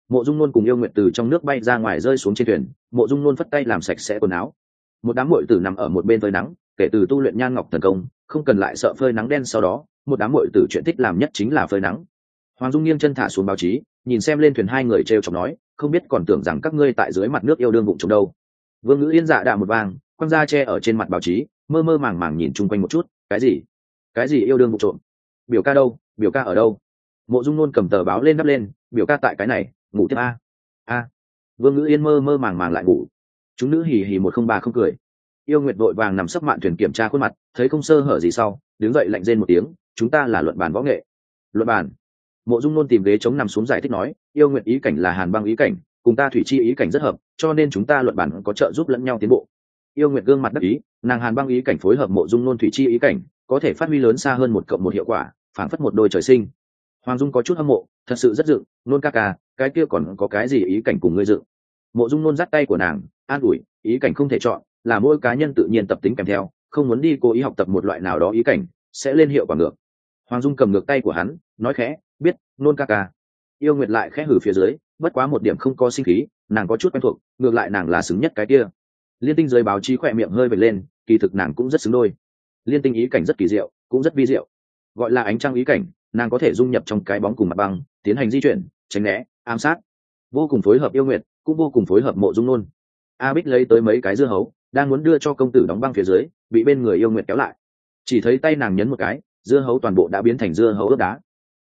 Mộ Dung Nôn cùng Yêu Nguyệt từ trong nước bay ra ngoài rơi xuống trên thuyền. Mộ Dung Nôn phất tay làm sạch sẽ quần áo. Một đám muội tử nằm ở một bên phơi nắng, kể từ tu luyện Nhan Ngọc thần công, không cần lại sợ phơi nắng đen. Sau đó, một đám muội tử chuyện thích làm nhất chính là phơi nắng. Hoàng Dung nghiêng chân thả xuống báo chí, nhìn xem lên thuyền hai người trêu chọc nói, không biết còn tưởng rằng các ngươi tại dưới mặt nước yêu đương bụng trống đâu. Vương Ngữ Yên dạ đạ một vang, quăng ra che ở trên mặt báo chí, mơ mơ màng màng nhìn chung quanh một chút, cái gì yêu đương bụng trộm? Biểu ca đâu? Biểu ca ở đâu? Mộ Dung Nôn cầm tờ báo lên đắp lên, biểu ca tại cái này, ngủ tiếp a. Vương Ngữ Yên mơ mơ màng màng lại ngủ. Chúng nữ hì hì 103 không cười. Yêu Nguyệt vội vàng nằm sấp mạn thuyền kiểm tra khuôn mặt, thấy không sơ hở gì sau, đứng dậy lạnh rên một tiếng, chúng ta là luận bàn võ nghệ. Luận bàn? Mộ Dung Nôn tìm ghế chống nằm xuống giải thích nói, Yêu Nguyệt ý cảnh là Hàn Băng ý cảnh, cùng ta thủy chi ý cảnh rất hợp, cho nên chúng ta luận bàn có trợ giúp lẫn nhau tiến bộ. Yêu Nguyệt gương mặt đắc ý, nàng Hàn Băng ý cảnh phối hợp Mộ Dung Nôn thủy chi ý cảnh, có thể phát huy lớn xa hơn 1+1 hiệu quả, phảng phất một đôi trời sinh. Hoàng Dung có chút hâm mộ, thật sự rất dựng, Nôn ca ca, cái kia còn có cái gì ý cảnh cùng ngươi dựng? Mộ Dung Nôn dắt tay của nàng, an ủi, ý cảnh không thể chọn, là mỗi cá nhân tự nhiên tập tính kèm theo, không muốn đi cố ý học tập một loại nào đó ý cảnh, sẽ lên hiệu quả ngược. Hoàng Dung cầm ngược tay của hắn, nói khẽ, biết, Nôn ca ca. Yêu Nguyệt lại khẽ hử phía dưới, bất quá một điểm không có sinh khí, nàng có chút quen thuộc, ngược lại nàng là xứng nhất cái kia. Liên Tinh dưới báo chí khỏe miệng hơi vệt lên, kỳ thực nàng cũng rất xứng đôi. Liên Tinh ý cảnh rất kỳ diệu, cũng rất vi diệu, gọi là ánh trăng ý cảnh, nàng có thể dung nhập trong cái bóng cùng mặt băng, tiến hành di chuyển, tránh né, ám sát, vô cùng phối hợp Yêu Nguyệt, cũng vô cùng phối hợp Mộ Dung Nôn. A Bích lấy tới mấy cái dưa hấu, đang muốn đưa cho công tử đóng băng phía dưới, bị bên người Yêu Nguyệt kéo lại. Chỉ thấy tay nàng nhấn một cái, dưa hấu toàn bộ đã biến thành dưa hấu ướp đá.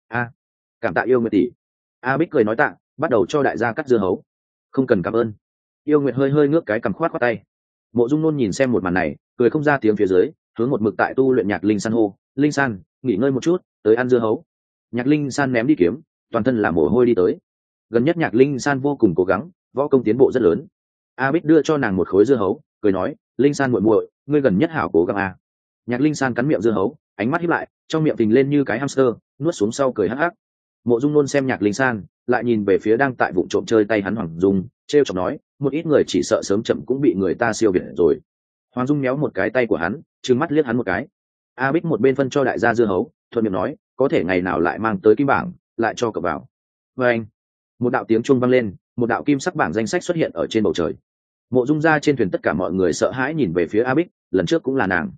Cảm tạ Yêu Nguyệt tỷ. A Bích cười nói tạ, bắt đầu cho đại gia cắt dưa hấu. Không cần cảm ơn. Yêu Nguyệt hơi hơi ngước cái cằm khoát khoát tay. Mộ Dung Nôn nhìn xem một màn này, cười không ra tiếng phía dưới, hướng một mực tại tu luyện Nhạc Linh San hô, Linh San, nghỉ ngơi một chút, tới ăn dưa hấu. Nhạc Linh San ném đi kiếm, toàn thân là mồ hôi đi tới. Gần nhất Nhạc Linh San vô cùng cố gắng, võ công tiến bộ rất lớn. A Bích đưa cho nàng một khối dưa hấu, cười nói, Linh San muội muội, ngươi gần nhất hảo cố gắng a. Nhạc Linh San cắn miệng dưa hấu, ánh mắt híp lại, trong miệng phình lên như cái hamster, nuốt xuống sau cười hắc hắc. Mộ Dung Nôn xem Nhạc Linh San, lại nhìn về phía đang tại vụ trộm chơi tay hắn Hoàng Dung, trêu chọc nói, một ít người chỉ sợ sớm chậm cũng bị người ta siêu việt rồi. Hoàng Dung méo một cái tay của hắn, trừng mắt liếc hắn một cái. A Bích một bên phân cho đại gia dưa hấu, thuận miệng nói, có thể ngày nào lại mang tới kim bảng, lại cho cậu vào. Và anh, một đạo tiếng chuông vang lên, một đạo kim sắc bảng danh sách xuất hiện ở trên bầu trời. Mộ Dung ra trên thuyền tất cả mọi người sợ hãi nhìn về phía A Bích, lần trước cũng là nàng.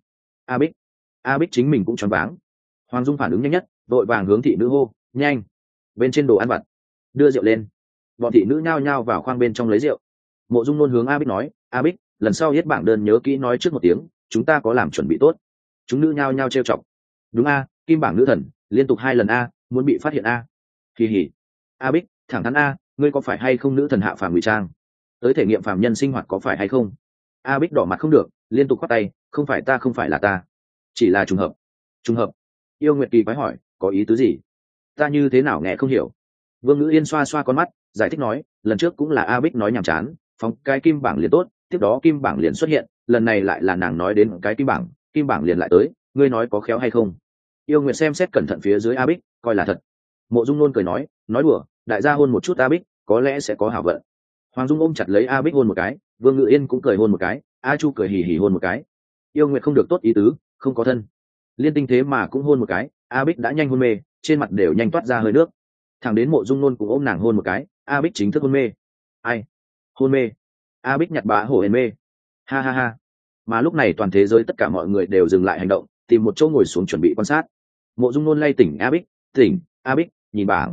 A Bích chính mình cũng choáng váng. Hoàng Dung phản ứng nhanh nhất, đội vàng hướng thị nữ hô, nhanh, bên trên đồ ăn vặt, đưa rượu lên. Bọn thị nữ nhao nhao vào khoang bên trong lấy rượu. Mộ Dung Nôn hướng A Bích nói, A Bích, lần sau viết bảng đơn nhớ kỹ nói trước một tiếng, chúng ta có làm chuẩn bị tốt. Chúng nữ nhao nhao trêu chọc. Đúng a, kim bảng nữ thần, liên tục 2 lần a, muốn bị phát hiện a. Kỳ hỉ. A Bích, thẳng thắn a, ngươi có phải hay không nữ thần hạ phàm ngụy trang? Tới thể nghiệm phàm nhân sinh hoạt có phải hay không? A Bích đỏ mặt không được, liên tục khoát tay, không phải ta, không phải là ta, chỉ là trùng hợp. Trùng hợp? Yêu Nguyệt kỳ quái hỏi, có ý tứ gì? Ta như thế nào nghe không hiểu. Vương Ngữ Yên xoa xoa con mắt, giải thích nói, lần trước cũng là A Bích nói nhàm chán, phóng cái kim bảng liền tốt, tiếp đó kim bảng liền xuất hiện, lần này lại là nàng nói đến cái kim bảng liền lại tới, ngươi nói có khéo hay không? Yêu Nguyệt xem xét cẩn thận phía dưới A Bích, coi là thật. Mộ Dung Nôn cười nói đùa, đại gia hôn một chút A Bích, có lẽ sẽ có hảo vận. Hoàng Dung ôm chặt lấy A Bích hôn một cái, Vương Ngự Yên cũng cười hôn một cái, A Chu cười hì hì hôn một cái. Yêu Nguyệt không được tốt ý tứ, không có thân. Liên Tinh thế mà cũng hôn một cái, A Bích đã nhanh hôn mê, trên mặt đều nhanh toát ra hơi nước. Thẳng đến Mộ Dung Nôn cũng ôm nàng hôn một cái, A Bích chính thức hôn mê. Ai? Hôn mê? A Bích nhặt bá hổ hên mê. Ha ha ha. Mà lúc này toàn thế giới tất cả mọi người đều dừng lại hành động, tìm một chỗ ngồi xuống chuẩn bị quan sát. Mộ Dung Nôn lay tỉnh A Bích, tỉnh, A Bích, nhìn bảng.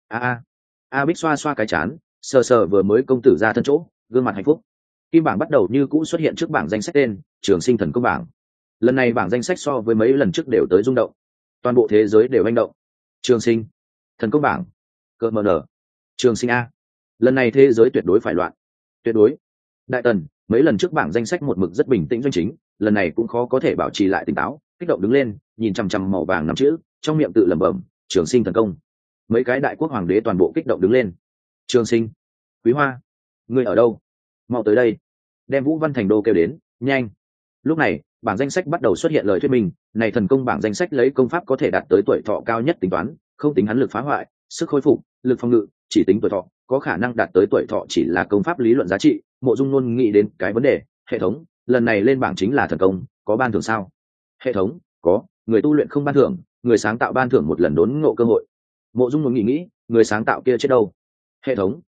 A Bích xoa xoa cái chán, sờ sờ vừa mới công tử ra thân chỗ, gương mặt hạnh phúc. Kim bảng bắt đầu như cũ xuất hiện trước bảng danh sách tên, Trường Sinh Thần Công bảng. Lần này bảng danh sách so với mấy lần trước đều tới rung động, toàn bộ thế giới đều manh động. Trường Sinh Thần Công bảng, cơ mờ nở, Trường Sinh a. Lần này thế giới tuyệt đối phải loạn, tuyệt đối. Đại Tần, mấy lần trước bảng danh sách một mực rất bình tĩnh doanh chính, lần này cũng khó có thể bảo trì lại tỉnh táo, kích động đứng lên, nhìn chằm chằm màu vàng năm chữ, trong miệng tự lẩm bẩm, Trường Sinh Thần Công. Mấy cái đại quốc hoàng đế toàn bộ kích động đứng lên. Trường Sinh, Quý Hoa, ngươi ở đâu? Mau tới đây, đem Vũ Văn Thành Đô kêu đến, nhanh. Lúc này, bảng danh sách bắt đầu xuất hiện lời thuyết minh, này thần công bảng danh sách lấy công pháp có thể đạt tới tuổi thọ cao nhất tính toán, không tính hắn lực phá hoại, sức khôi phục, lực phòng ngự, chỉ tính tuổi thọ, có khả năng đạt tới tuổi thọ chỉ là công pháp lý luận giá trị. Mộ Dung Nôn nghĩ đến cái vấn đề, hệ thống, lần này lên bảng chính là thần công, có ban thưởng sao? Hệ thống, có, người tu luyện không ban thưởng, người sáng tạo ban thưởng một lần đốn ngộ cơ hội. Mộ Dung Nôn nghĩ, người sáng tạo kia chết đâu? Hệ thống,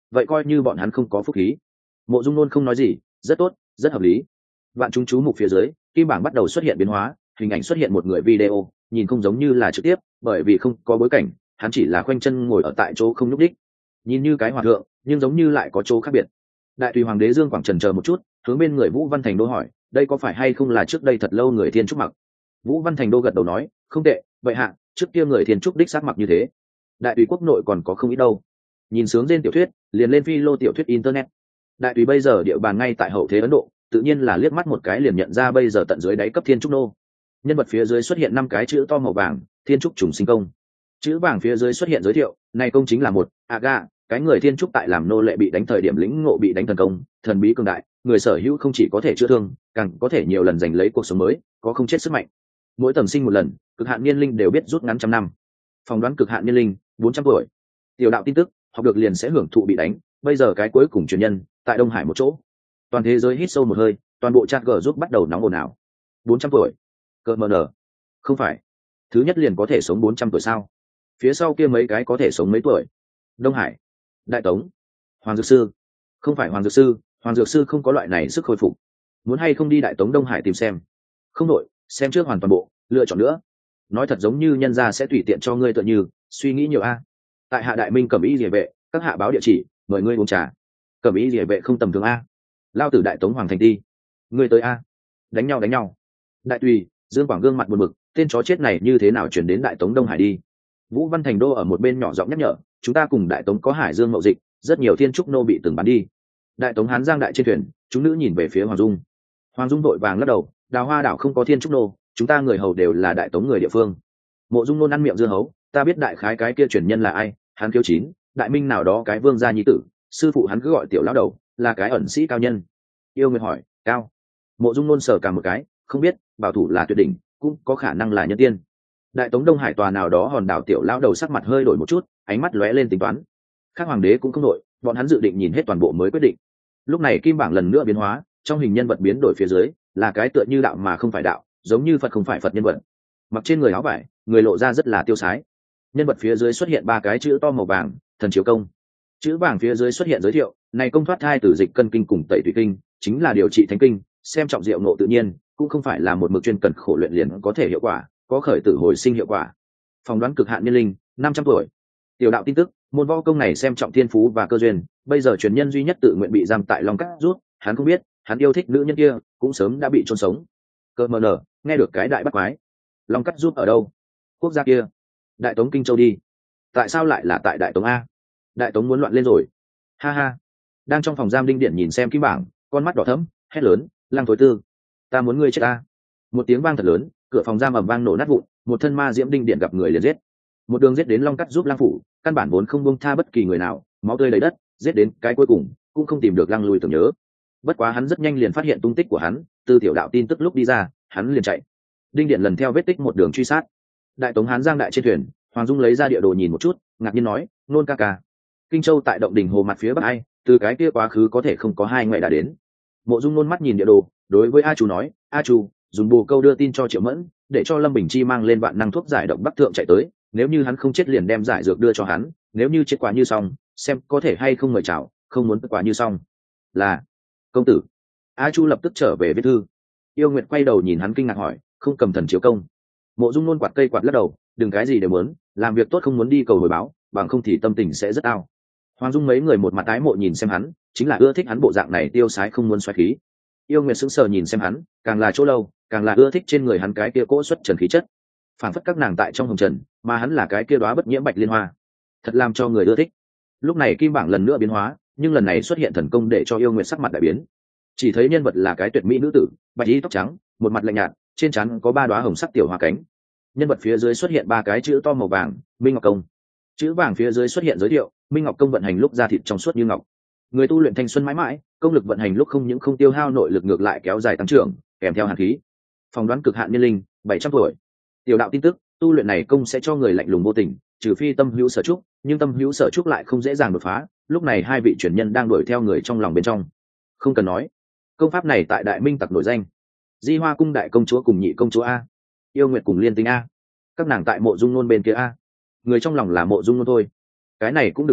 vậy coi như bọn hắn không có phúc khí. Mộ Dung Nôn không nói gì, rất tốt, rất hợp lý. Vạn chúng chú mục phía dưới, kim bảng bắt đầu xuất hiện biến hóa, hình ảnh xuất hiện một người video, nhìn không giống như là trực tiếp, bởi vì không có bối cảnh, hắn chỉ là khoanh chân ngồi ở tại chỗ không nhúc đích, nhìn như cái hòa thượng, nhưng giống như lại có chỗ khác biệt. Đại tùy hoàng đế Dương Quảng trần chờ một chút, hướng bên người Vũ Văn Thành Đô hỏi, đây có phải hay không là trước đây thật lâu người Thiên Trúc mặc? Vũ Văn Thành Đô gật đầu nói, không tệ, vậy hạ, trước kia người Thiên Trúc đích xác mặc như thế. Đại tùy quốc nội còn có không ít đâu. Nhìn sướng trên tiểu thuyết, liền lên phi lô tiểu thuyết internet. Đại tùy bây giờ địa bàn ngay tại hậu thế Ấn Độ, tự nhiên là liếc mắt một cái liền nhận ra bây giờ tận dưới đáy cấp Thiên Trúc nô. Nhân vật phía dưới xuất hiện 5 cái chữ to màu vàng, Thiên Trúc trùng sinh công. Chữ vàng phía dưới xuất hiện giới thiệu, này công chính là một Aga, cái người Thiên Trúc tại làm nô lệ bị đánh thời điểm lĩnh ngộ bị đánh thần công, thần bí cường đại, người sở hữu không chỉ có thể chữa thương, càng có thể nhiều lần giành lấy cuộc sống mới, có không chết sức mạnh. Mỗi tầng sinh một lần, cực hạn niên linh đều biết rút ngắn trăm năm. Phỏng đoán cực hạn niên linh 400 tuổi. Tiểu đạo tin tức, học được liền sẽ hưởng thụ bị đánh, bây giờ cái cuối cùng truyền nhân, tại Đông Hải một chỗ. Toàn thế giới hít sâu một hơi, toàn bộ chat gờ giúp bắt đầu nóng ồn ào. 400 tuổi. Cơ mờ nở. Không phải. Thứ nhất liền có thể sống 400 tuổi sao? Phía sau kia mấy cái có thể sống mấy tuổi? Đông Hải, Đại Tống, Hoàng Dược Sư. Không phải Hoàng Dược Sư, Hoàng Dược Sư không có loại này sức hồi phục. Muốn hay không đi Đại Tống Đông Hải tìm xem? Không đội, xem trước hoàn toàn bộ, lựa chọn nữa. Nói thật giống như nhân gia sẽ tùy tiện cho ngươi tựa như, suy nghĩ nhiều a. Tại hạ Đại Minh Cẩm Y Liề Vệ, các hạ báo địa chỉ, mời ngươi uống trà. Cẩm Y Liề Vệ không tầm thường a. Lao tử Đại Tống Hoàng Thành Ti. Ngươi tới a. Đánh nhau đánh nhau. Đại Tùy, Dương Quảng gương mặt buồn bực, tên chó chết này như thế nào chuyển đến Đại Tống Đông Hải đi? Vũ Văn Thành Đô ở một bên nhỏ giọng nhắc nhở, chúng ta cùng Đại Tống có Hải Dương mậu dịch, rất nhiều thiên trúc nô bị từng bắn đi. Đại Tống Hán Giang đại trên thuyền, chúng nữ nhìn về phía Hoàng Dung. Hoàng Dung vội vàng lắc đầu, Đào Hoa đảo không có thiên trúc nô, chúng ta người hầu đều là Đại Tống người địa phương. Mộ Dung nôn ăn miệng dưa hấu, ta biết đại khái cái kia truyền nhân là ai, hắn kiêu chín, Đại Minh nào đó cái vương gia nhi tử, sư phụ hắn cứ gọi tiểu lão đầu, là cái ẩn sĩ cao nhân. Yêu Nguyệt hỏi, cao? Mộ Dung nôn sờ cả một cái, không biết, bảo thủ là tuyệt đỉnh, cũng có khả năng là nhân tiên. Đại Tống Đông Hải tòa nào đó hòn đảo tiểu lão đầu sắc mặt hơi đổi một chút, ánh mắt lóe lên tính toán. Khác hoàng đế cũng không đổi, bọn hắn dự định nhìn hết toàn bộ mới quyết định. Lúc này kim bảng lần nữa biến hóa, trong hình nhân vật biến đổi phía dưới là cái tựa như đạo mà không phải đạo, giống như Phật không phải Phật nhân vật. Mặc trên người áo vải, người lộ ra rất là tiêu sái. Nhân vật phía dưới xuất hiện 3 cái chữ to màu vàng, thần chiếu công. Chữ vàng phía dưới xuất hiện giới thiệu, này công thoát thai từ dịch cân kinh cùng tẩy thủy kinh, chính là điều trị thánh kinh, xem trọng diệu ngộ tự nhiên, cũng không phải là một mực chuyên cần khổ luyện liền có thể hiệu quả, có khởi tử hồi sinh hiệu quả. Phỏng đoán cực hạn niên linh 500 tuổi. Tiểu đạo tin tức, môn võ công này xem trọng thiên phú và cơ duyên, bây giờ truyền nhân duy nhất tự nguyện bị giam tại Long Cát rút, hắn không biết, hắn yêu thích nữ nhân kia, cũng sớm đã bị chôn sống. Cơ mờ nở, nghe được cái đại bắt quái. Long Cát rút ở đâu? Quốc gia kia. Đại Tống Kinh Châu đi. Tại sao lại là tại Đại Tống a? Đại Tống muốn loạn lên rồi. Ha ha. Đang trong phòng giam Đinh Điện nhìn xem kim bảng, con mắt đỏ thẫm, hét lớn, Lăng Thối Tư, ta muốn ngươi chết ta. Một tiếng vang thật lớn, cửa phòng giam ầm vang nổ nát vụn, một thân ma diễm Đinh Điện gặp người liền giết. Một đường giết đến Long Cát giúp Lăng phủ, căn bản vốn không buông tha bất kỳ người nào, máu tươi đầy đất, giết đến cái cuối cùng cũng không tìm được Lăng Lui tưởng nhớ. Bất quá hắn rất nhanh liền phát hiện tung tích của hắn, từ tiểu đạo tin tức lúc đi ra, hắn liền chạy. Đinh Điện lần theo vết tích một đường truy sát. Đại Tống Hán Giang đại trên thuyền, Hoàng Dung lấy ra địa đồ nhìn một chút, ngạc nhiên nói, nôn ca ca, Kinh Châu tại động đỉnh hồ mặt phía bắc ai, từ cái kia quá khứ có thể không có 2 ngày đã đến. Mộ Dung nôn mắt nhìn địa đồ, đối với A Chu nói, A Chu, dùng bồ câu đưa tin cho Triệu Mẫn, để cho Lâm Bình Chi mang lên vạn năng thuốc giải độc Bắc Thượng chạy tới, nếu như hắn không chết liền đem giải dược đưa cho hắn, nếu như chết quá như xong, xem có thể hay không mời chào, không muốn quá như xong. Là công tử. A Chu lập tức trở về viết thư. Yêu Nguyệt quay đầu nhìn hắn kinh ngạc hỏi, không cầm thần chiếu công? Mộ Dung nôn quạt cây quạt lắc đầu, đừng cái gì đều muốn, làm việc tốt không muốn đi cầu hồi báo, bằng không thì tâm tình sẽ rất ao. Hoàng Dung mấy người một mặt ái mộ nhìn xem hắn, chính là ưa thích hắn bộ dạng này tiêu sái không muốn xoáy khí. Yêu Nguyệt sững sờ nhìn xem hắn, càng là chỗ lâu, càng là ưa thích trên người hắn cái kia cỗ xuất trần khí chất, phản phất các nàng tại trong hồng trần, mà hắn là cái kia đóa bất nhiễm bạch liên hoa, thật làm cho người ưa thích. Lúc này kim bảng lần nữa biến hóa, nhưng lần này xuất hiện thần công để cho Yêu Nguyệt sắc mặt đại biến. Chỉ thấy nhân vật là cái tuyệt mỹ nữ tử, bạch y tóc trắng, một mặt lạnh nhạt, trên trán có 3 đóa hồng sắc tiểu hoa cánh. Nhân vật phía dưới xuất hiện 3 cái chữ to màu vàng, Minh Ngọc Công. Chữ vàng phía dưới xuất hiện giới thiệu, Minh Ngọc Công vận hành lúc da thịt trong suốt như ngọc, người tu luyện thanh xuân mãi mãi, công lực vận hành lúc không những không tiêu hao nội lực ngược lại kéo dài tăng trưởng, kèm theo hàn khí. Phỏng đoán cực hạn niên linh 700 tuổi. Tiểu đạo tin tức, tu luyện này công sẽ cho người lạnh lùng vô tình, trừ phi tâm hữu sở trúc, nhưng tâm hữu sở trúc lại không dễ dàng đột phá. Lúc này 2 vị truyền nhân đang đuổi theo người trong lòng bên trong. Không cần nói, công pháp này tại Đại Minh tặc nổi danh. Di Hoa cung đại công chúa cùng nhị công chúa a, Yêu Nguyệt cùng Liên Tinh a, các nàng tại Mộ Dung nôn bên kia a, người trong lòng là Mộ Dung nôn thôi. Cái này cũng đừng nghĩ,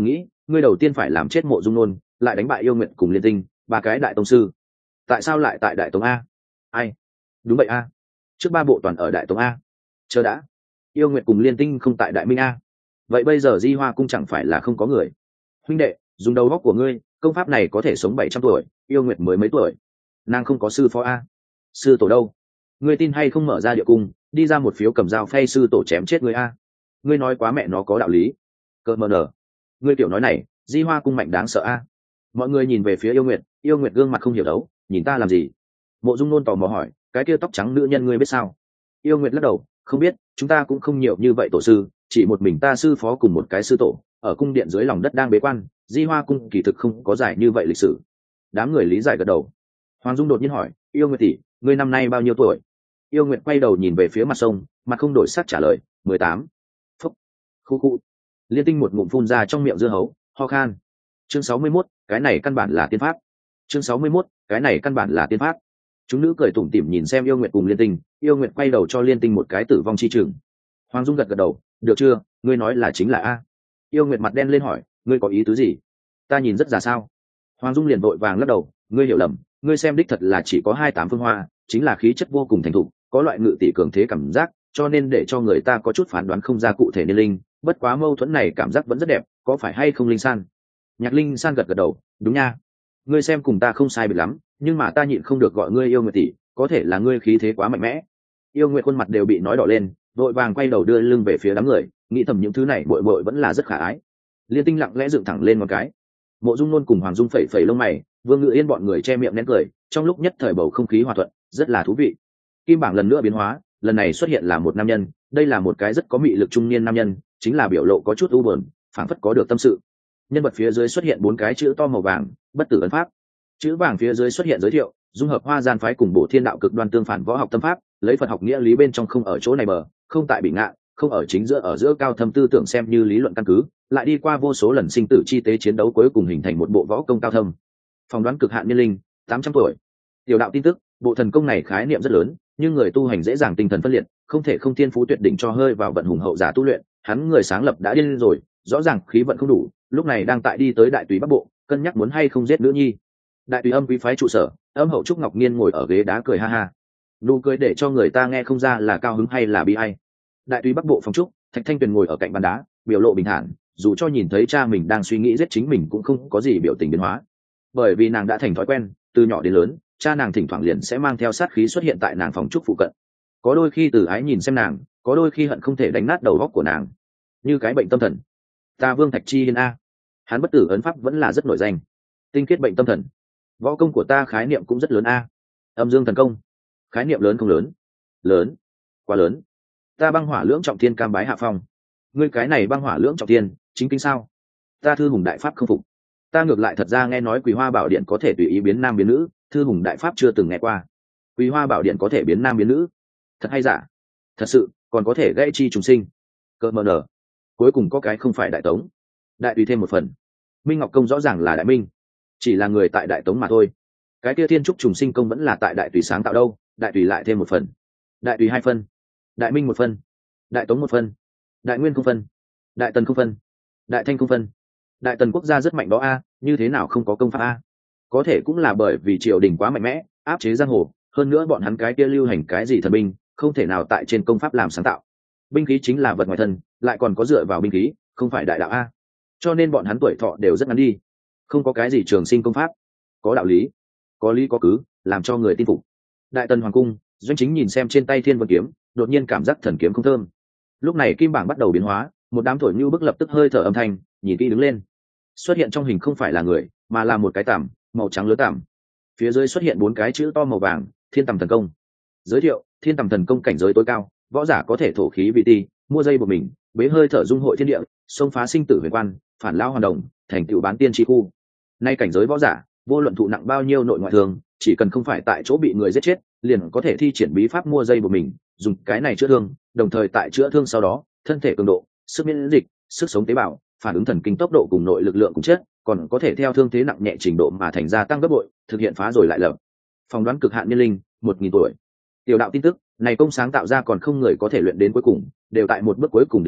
ngươi đầu tiên phải làm chết Mộ Dung Nôn, lại đánh bại Yêu Nguyệt cùng Liên Tinh, ba cái đại tông sư. Tại sao lại tại đại tông a? Ai? Đúng vậy a, trước ba bộ toàn ở đại tông a. Chờ đã, Yêu Nguyệt cùng Liên Tinh không tại đại minh a? Vậy bây giờ Di Hoa cung chẳng phải là không có người? Huynh đệ, dùng đầu óc của ngươi, công pháp này có thể sống 700 tuổi, Yêu Nguyệt mới mấy tuổi, nàng không có sư phó a. Sư tổ đâu? Ngươi tin hay không, mở ra địa cung, đi ra một phiếu cầm dao phay sư tổ chém chết ngươi a. Ngươi nói quá mẹ nó có đạo lý. Cợt mờ nở, ngươi tiểu nói này, Di Hoa cung mạnh đáng sợ a. Mọi người nhìn về phía Yêu Nguyệt gương mặt không hiểu đấu, nhìn ta làm gì? Mộ Dung Nôn tò mò hỏi, cái kia tóc trắng nữ nhân ngươi biết sao? Yêu Nguyệt lắc đầu, không biết, chúng ta cũng không nhiều như vậy tổ sư, chỉ một mình ta sư phó cùng một cái sư tổ, ở cung điện dưới lòng đất đang bế quan. Di Hoa cung kỳ thực không có dài như vậy lịch sử. Đám người lý giải gật đầu. Hoàng Dung đột nhiên hỏi, Yêu Nguyệt tỷ, ngươi năm nay bao nhiêu tuổi? Yêu Nguyệt quay đầu nhìn về phía mặt sông, mặt không đổi sắc trả lời, 18. Phúc. Khu khu. Liên Tinh một ngụm phun ra trong miệng dưa hấu, ho khan. Chương 61, cái này căn bản là tiên pháp. Chương 61, cái này căn bản là tiên pháp. Chúng nữ cười tủm tỉm nhìn xem Yêu Nguyệt cùng Liên Tinh, Yêu Nguyệt quay đầu cho Liên Tinh một cái tử vong chi chừng. Hoàng Dung gật gật đầu, được chưa, ngươi nói là chính là a. Yêu Nguyệt mặt đen lên hỏi, ngươi có ý tứ gì? Ta nhìn rất già sao? Hoàng Dung liền vội vàng lắc đầu, ngươi hiểu lầm, ngươi xem đích thật là chỉ có 28 phương hoa, chính là khí chất vô cùng thành thục, có loại ngự tỷ cường thế cảm giác, cho nên để cho người ta có chút phán đoán không ra cụ thể niên linh, bất quá mâu thuẫn này cảm giác vẫn rất đẹp, có phải hay không Linh San? Nhạc Linh San gật gật đầu, đúng nha. Ngươi xem cùng ta không sai biệt lắm, nhưng mà ta nhịn không được gọi ngươi Yêu Nguyệt tỷ, có thể là ngươi khí thế quá mạnh mẽ. Yêu Nguyệt khuôn mặt đều bị nói đỏ lên, vội vàng quay đầu đưa lưng về phía đám người, nghĩ thầm những thứ này bội bội vẫn là rất khả ái. Liên Tinh lặng lẽ dựng thẳng lên một cái. Mộ Dung Nôn cùng Hoàng Dung phẩy phẩy lông mày, Vương Ngự Yên bọn người che miệng nén cười, trong lúc nhất thời bầu không khí hòa thuận, rất là thú vị. Kim bảng lần nữa biến hóa, lần này xuất hiện là một nam nhân, đây là một cái rất có mị lực trung niên nam nhân, chính là biểu lộ có chút u buồn, phảng phất có được tâm sự. Nhân vật phía dưới xuất hiện 4 cái chữ to màu vàng, bất tử ấn pháp. Chữ vàng phía dưới xuất hiện giới thiệu, dung hợp Hoa Gian phái cùng Bổ Thiên đạo cực đoan tương phản võ học tâm pháp, lấy Phật học nghĩa lý bên trong không ở chỗ này bờ, không tại bị ngạn, không ở chính giữa, ở giữa cao thâm tư tưởng xem như lý luận căn cứ, lại đi qua vô số lần sinh tử chi tế chiến đấu cuối cùng hình thành một bộ võ công cao thâm. Phỏng đoán cực hạn niên linh, 800 tuổi. Tiểu đạo tin tức, bộ thần công này khái niệm rất lớn, nhưng người tu hành dễ dàng tinh thần phân liệt, không thể không thiên phú tuyệt đỉnh cho hơi vào vận hùng hậu giả tu luyện, hắn người sáng lập đã điên rồi, rõ ràng khí vận không đủ, lúc này đang tại đi tới Đại Tùy Bắc Bộ, cân nhắc muốn hay không giết nữ nhi. Đại Tùy Âm quý phái trụ sở, Âm hậu Trúc Ngọc Nghiên ngồi ở ghế đá cười ha ha. Nụ cười để cho người ta nghe không ra là cao hứng hay là bi ai. Đại Tùy Bắc Bộ phòng trúc, Thạch Thanh Tuyền ngồi ở cạnh bàn đá, biểu lộ bình thản, dù cho nhìn thấy cha mình đang suy nghĩ giết chính mình cũng không có gì biểu tình biến hóa. Bởi vì nàng đã thành thói quen, từ nhỏ đến lớn, cha nàng thỉnh thoảng liền sẽ mang theo sát khí xuất hiện tại nàng phòng trúc phụ cận. Có đôi khi từ ái nhìn xem nàng, có đôi khi hận không thể đánh nát đầu óc của nàng. Như cái bệnh tâm thần. Ta Vương Thạch Chi Hiên a, hắn bất tử ấn pháp vẫn là rất nổi danh. Tinh khiết bệnh tâm thần. Võ công của ta khái niệm cũng rất lớn a. Âm dương thần công, khái niệm lớn không lớn? Lớn, quá lớn. Ta băng hỏa lưỡng trọng thiên cam bái hạ phong. Ngươi cái này băng hỏa lưỡng trọng thiên, chính kinh sao? Ta Thư Hùng đại pháp không phục. Ta ngược lại thật ra nghe nói Quỳ Hoa Bảo Điện có thể tùy ý biến nam biến nữ, Thư Hùng đại pháp chưa từng nghe qua. Quỳ Hoa Bảo Điện có thể biến nam biến nữ, thật hay giả? Thật sự, còn có thể gãy chi trùng sinh. Cơ mờ nở. Cuối cùng có cái không phải Đại Tống, Đại Tùy thêm một phần. Minh Ngọc công rõ ràng là Đại Minh, chỉ là người tại Đại Tống mà thôi. Cái kia Thiên Trúc trùng sinh công vẫn là tại Đại Tùy sáng tạo đâu, Đại Tùy lại thêm một phần. Đại Tùy 2 phân, Đại Minh 1 phân, Đại Tống 1 phân, Đại Nguyên không phân, Đại Tần không phân, Đại Thanh không phân. Đại Tần quốc gia rất mạnh đó a, như thế nào không có công pháp a? Có thể cũng là bởi vì triều đình quá mạnh mẽ, áp chế giang hồ, hơn nữa bọn hắn cái kia lưu hành cái gì thần binh, không thể nào tại trên công pháp làm sáng tạo. Binh khí chính là vật ngoài thân, lại còn có dựa vào binh khí, không phải đại đạo a. Cho nên bọn hắn tuổi thọ đều rất ngắn đi, không có cái gì trường sinh công pháp. Có đạo lý, có lý có cứ, làm cho người tin phục. Đại Tần hoàng cung, Doanh Chính nhìn xem trên tay Thiên Vân kiếm, đột nhiên cảm giác thần kiếm không thơm. Lúc này kim bảng bắt đầu biến hóa, một đám thổi như bức lập tức hơi thở âm thanh, nhìn kỹ đứng lên. Xuất hiện trong hình không phải là người, mà là một cái tằm màu trắng lớn tằm. Phía dưới xuất hiện 4 cái chữ to màu vàng, Thiên Tằm thần công. Giới thiệu, Thiên Tằm thần công cảnh giới tối cao, võ giả có thể thổ khí vị ti, mua dây của mình, bế hơi thở dung hội thiên địa, xông phá sinh tử huyền quan, phản lao hoàn đồng, thành tựu bán tiên chi khu. Nay cảnh giới võ giả, vô luận thụ nặng bao nhiêu nội ngoại thương, chỉ cần không phải tại chỗ bị người giết chết, liền có thể thi triển bí pháp mua dây của mình, dùng cái này chữa thương, đồng thời tại chữa thương sau đó, thân thể cường độ, sức miễn dịch, sức sống tế bào, phản ứng thần kinh tốc độ cùng nội lực lượng cũng chết, còn có thể theo thương thế nặng nhẹ trình độ mà thành gia tăng gấp bội, thực hiện phá rồi lại lập. Phỏng đoán cực hạn niên linh, 1000 tuổi. Tiểu đạo tin tức, này công sáng tạo ra còn không người có thể luyện đến cuối cùng, đều tại một bước cuối cùng đình chỉ,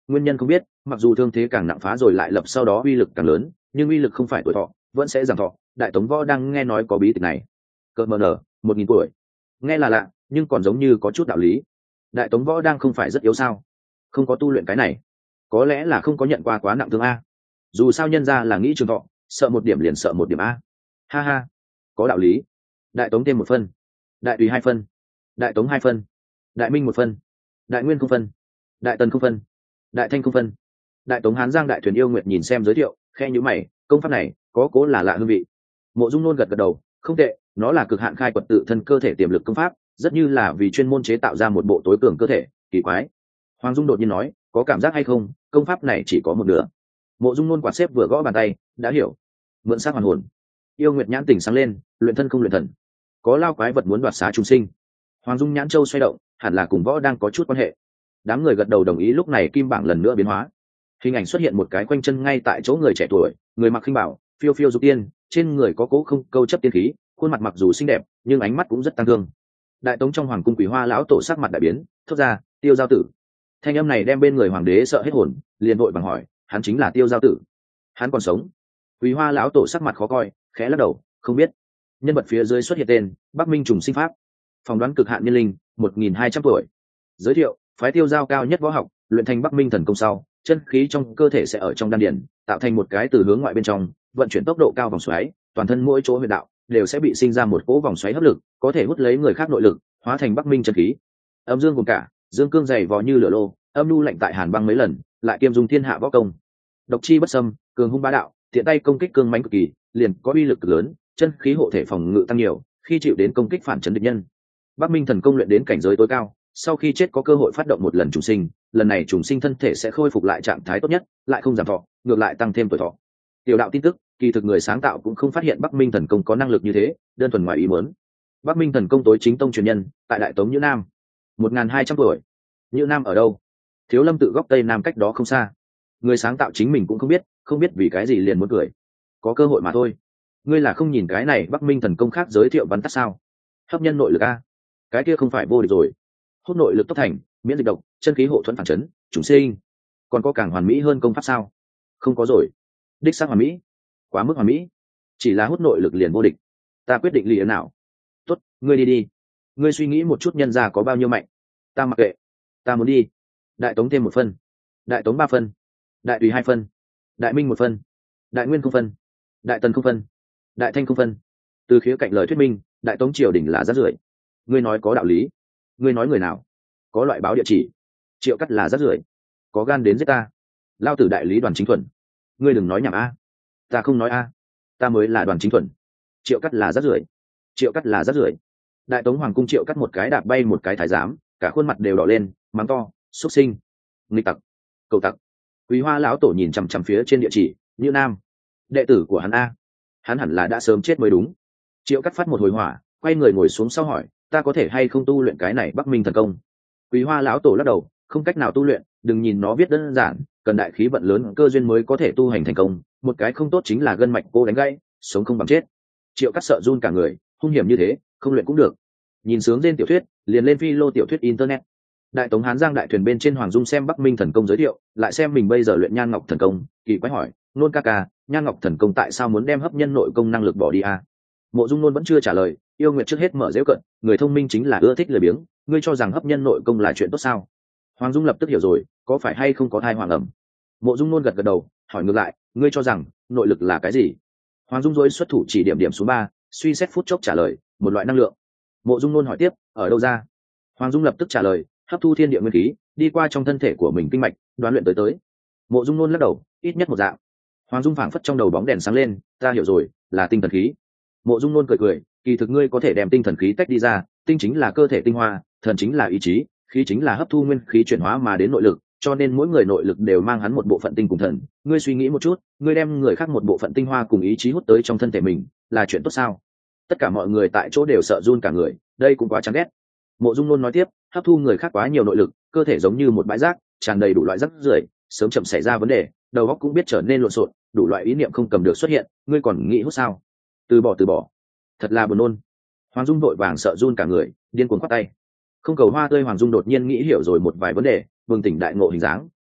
nguyên nhân không biết, mặc dù thương thế càng nặng phá rồi lại lập sau đó uy lực càng lớn, nhưng uy lực không phải tuổi thọ vẫn sẽ giảm thọ. Đại Tống Võ đang nghe nói có bí tịch này. Cỡ mờ nở 1000 tuổi, nghe là lạ nhưng còn giống như có chút đạo lý. Đại Tống Võ đang không phải rất yếu sao? Không có tu luyện cái này, có lẽ là không có nhận qua quá nặng thương a. Dù sao nhân ra là nghĩ trường thọ, sợ một điểm liền sợ một điểm a. Ha ha, có đạo lý. Đại Tống thêm 1 phân, Đại Tùy 2 phân, Đại Tống 2 phân, Đại Minh 1 phân, Đại Nguyên 0 phân, Đại Tần 0 phân, Đại Thanh 0 phân. Đại Tống Hán Giang Đại Thuyền Yêu Nguyệt nhìn xem giới thiệu, khe nhíu mày, công pháp này có cố là lạ hương vị. Mộ Dung Nôn gật gật đầu, không tệ, nó là cực hạn khai quật tự thân cơ thể tiềm lực công pháp, rất như là vì chuyên môn chế tạo ra một bộ tối cường cơ thể. Kỳ quái. Hoàng Dung đột nhiên nói, có cảm giác hay không, công pháp này chỉ có một nửa. Mộ Dung Nôn quạt xếp vừa gõ bàn tay, đã hiểu. Mượn xác hoàn hồn. Yêu Nguyệt nhãn tỉnh sáng lên, luyện thân không luyện thần. Có lao quái vật muốn đoạt xá trùng sinh. Hoàng Dung nhãn châu xoay động, hẳn là cùng võ đang có chút quan hệ. Đám người gật đầu đồng ý. Lúc này kim bảng lần nữa biến hóa, hình ảnh xuất hiện một cái quanh chân ngay tại chỗ người trẻ tuổi, người mặc khinh bảo, phiêu phiêu dục tiên, trên người có cố không câu chấp tiên khí, khuôn mặt mặc dù xinh đẹp nhưng ánh mắt cũng rất tăng thương. Đại Tống trong hoàng cung Quỳ Hoa lão tổ sắc mặt đại biến, thốt ra, Tiêu Giao Tử. Thanh âm này đem bên người hoàng đế sợ hết hồn, liền vội bằng hỏi, hắn chính là Tiêu Giao Tử? Hắn còn sống? Quỳ Hoa lão tổ sắc mặt khó coi, khẽ lắc đầu, không biết. Nhân vật phía dưới xuất hiện tên, Bắc Minh trùng sinh pháp, phỏng đoán cực hạn niên linh 1200 tuổi. Giới thiệu, phái Tiêu Giao cao nhất võ học, luyện thành Bắc Minh thần công sau, chân khí trong cơ thể sẽ ở trong đan điền tạo thành một cái từ hướng ngoại bên trong vận chuyển tốc độ cao vòng xoáy, toàn thân mỗi chỗ huyệt đạo đều sẽ bị sinh ra một cỗ vòng xoáy hấp lực, có thể hút lấy người khác nội lực, hóa thành Bắc Minh chân khí. Âm dương cùng cả, dương cương dày vò như lửa lô, âm nhu lạnh tại hàn băng mấy lần, lại kiêm dùng thiên hạ võ công. Độc chi bất xâm, cường hung bá đạo, tiện tay công kích cương mãnh cực kỳ, liền có uy lực cực lớn, chân khí hộ thể phòng ngự tăng nhiều, khi chịu đến công kích phản chấn địch nhân. Bắc Minh thần công luyện đến cảnh giới tối cao, sau khi chết có cơ hội phát động một lần trùng sinh, lần này trùng sinh thân thể sẽ khôi phục lại trạng thái tốt nhất, lại không giảm thọ, ngược lại tăng thêm tuổi thọ. Tiểu đạo tin tức, kỳ thực người sáng tạo cũng không phát hiện Bắc Minh thần công có năng lực như thế, đơn thuần ngoài ý muốn. Bắc Minh thần công tối chính tông truyền nhân, tại Đại Tống Nhữ Nam, 1200 tuổi. Nhữ Nam ở đâu? Thiếu Lâm tự góc tây nam cách đó không xa. Người sáng tạo chính mình cũng không biết vì cái gì liền muốn cười. Có cơ hội mà thôi. Ngươi là không nhìn cái này Bắc Minh thần công khác giới thiệu bắn tắt sao? Hấp nhân nội lực a, cái kia không phải vô địch rồi. Hút nội lực tốc thành, miễn dịch độc, chân khí hộ thuẫn phản chấn, chủng sinh. Còn có càng hoàn mỹ hơn công pháp sao? Không có rồi. Đích xác hoàn mỹ, quá mức hoàn mỹ. Chỉ là hút nội lực liền vô địch. Ta quyết định liền nào. Tốt, ngươi đi đi. Ngươi suy nghĩ một chút nhân gia có bao nhiêu mạnh. Ta mặc kệ. Ta muốn đi. Đại Tống thêm 1 phân, Đại Tống 3 phân, Đại Tùy 2 phân, Đại Minh 1 phân, Đại Nguyên 0 phân, Đại Tần 0 phân, Đại Thanh 0 phân. Từ khía cạnh lời thuyết minh, Đại Tống triều đình là rác rưởi. Ngươi nói có đạo lý. Ngươi nói người nào? Có loại báo địa chỉ. Triệu Cắt là rác rưởi, có gan đến giết ta. Lao tử đại lý Đoàn Chính Thuần. Ngươi đừng nói nhảm a. Ta không nói a. Ta mới là Đoàn Chính Thuần. Triệu Cắt là rác rưởi, Triệu Cắt là rác rưởi. Đại Tống hoàng cung Triệu Cắt một cái đạp bay một cái thái giám, cả khuôn mặt đều đỏ lên, mắng to, xuất sinh, nghịch tặc, cầu tặc. Quý Hoa lão tổ nhìn chằm chằm phía trên địa chỉ, Như Nam, đệ tử của hắn a. Hắn hẳn là đã sớm chết mới đúng. Triệu Cắt phát một hồi hỏa, quay người ngồi xuống sau hỏi, ta có thể hay không tu luyện cái này Bắc Minh thần công? Quý Hoa lão tổ lắc đầu, không cách nào tu luyện, đừng nhìn nó viết đơn giản, cần đại khí vận lớn cơ duyên mới có thể tu hành thành công, một cái không tốt chính là gân mạch cô đánh gãy, sống không bằng chết. Triệu Cắt sợ run cả người, hung hiểm như thế, không luyện cũng được. Nhìn sướng trên tiểu thuyết, liền lên phi lô tiểu thuyết internet. Đại Tống Hán Giang đại thuyền bên trên Hoàng Dung xem Bắc Minh thần công giới thiệu, lại xem mình bây giờ luyện Nhan Ngọc thần công, kỳ quái hỏi, nôn ca ca, Nhan Ngọc thần công tại sao muốn đem hấp nhân nội công năng lực bỏ đi a? Mộ Dung Nôn vẫn chưa trả lời, Yêu Nguyệt trước hết mở giễu cận, người thông minh chính là ưa thích lười biếng, ngươi cho rằng hấp nhân nội công là chuyện tốt sao? Hoàng Dung lập tức hiểu rồi, có phải hay không có thai hoàng ẩm? Mộ Dung Nôn gật gật đầu, hỏi ngược lại, ngươi cho rằng nội lực là cái gì? Hoàng Dung dối xuất thủ chỉ điểm điểm số 3, suy xét phút chốc trả lời, một loại năng lượng. Mộ Dung Nôn hỏi tiếp, ở đâu ra? Hoàng Dung lập tức trả lời, hấp thu thiên địa nguyên khí, đi qua trong thân thể của mình kinh mạch, đoán luyện tới. Mộ Dung Nôn lắc đầu, ít nhất một dạng. Hoàng Dung phảng phất trong đầu bóng đèn sáng lên, ta hiểu rồi, là tinh thần khí. Mộ Dung Nôn cười, kỳ thực ngươi có thể đem tinh thần khí tách đi ra, tinh chính là cơ thể tinh hoa, thần chính là ý chí, khí chính là hấp thu nguyên khí chuyển hóa mà đến nội lực, cho nên mỗi người nội lực đều mang hắn một bộ phận tinh cùng thần. Ngươi suy nghĩ một chút, ngươi đem người khác một bộ phận tinh hoa cùng ý chí hút tới trong thân thể mình, là chuyện tốt sao? Tất cả mọi người tại chỗ đều sợ run cả người, đây cũng quá chán ghét. Mộ Dung Nôn nói tiếp, hấp thu người khác quá nhiều nội lực, cơ thể giống như một bãi rác, tràn đầy đủ loại rác rưởi, sớm chậm xảy ra vấn đề, đầu óc cũng biết trở nên lộn xộn, đủ loại ý niệm không cầm được xuất hiện, ngươi còn nghĩ hút sao? Từ bỏ, thật là buồn nôn. Hoàng Dung vội vàng sợ run cả người, điên cuồng quát tay. Không cầu hoa tươi Hoàng Dung đột nhiên nghĩ hiểu rồi một vài vấn đề, bừng tỉnh đại ngộ hình dáng,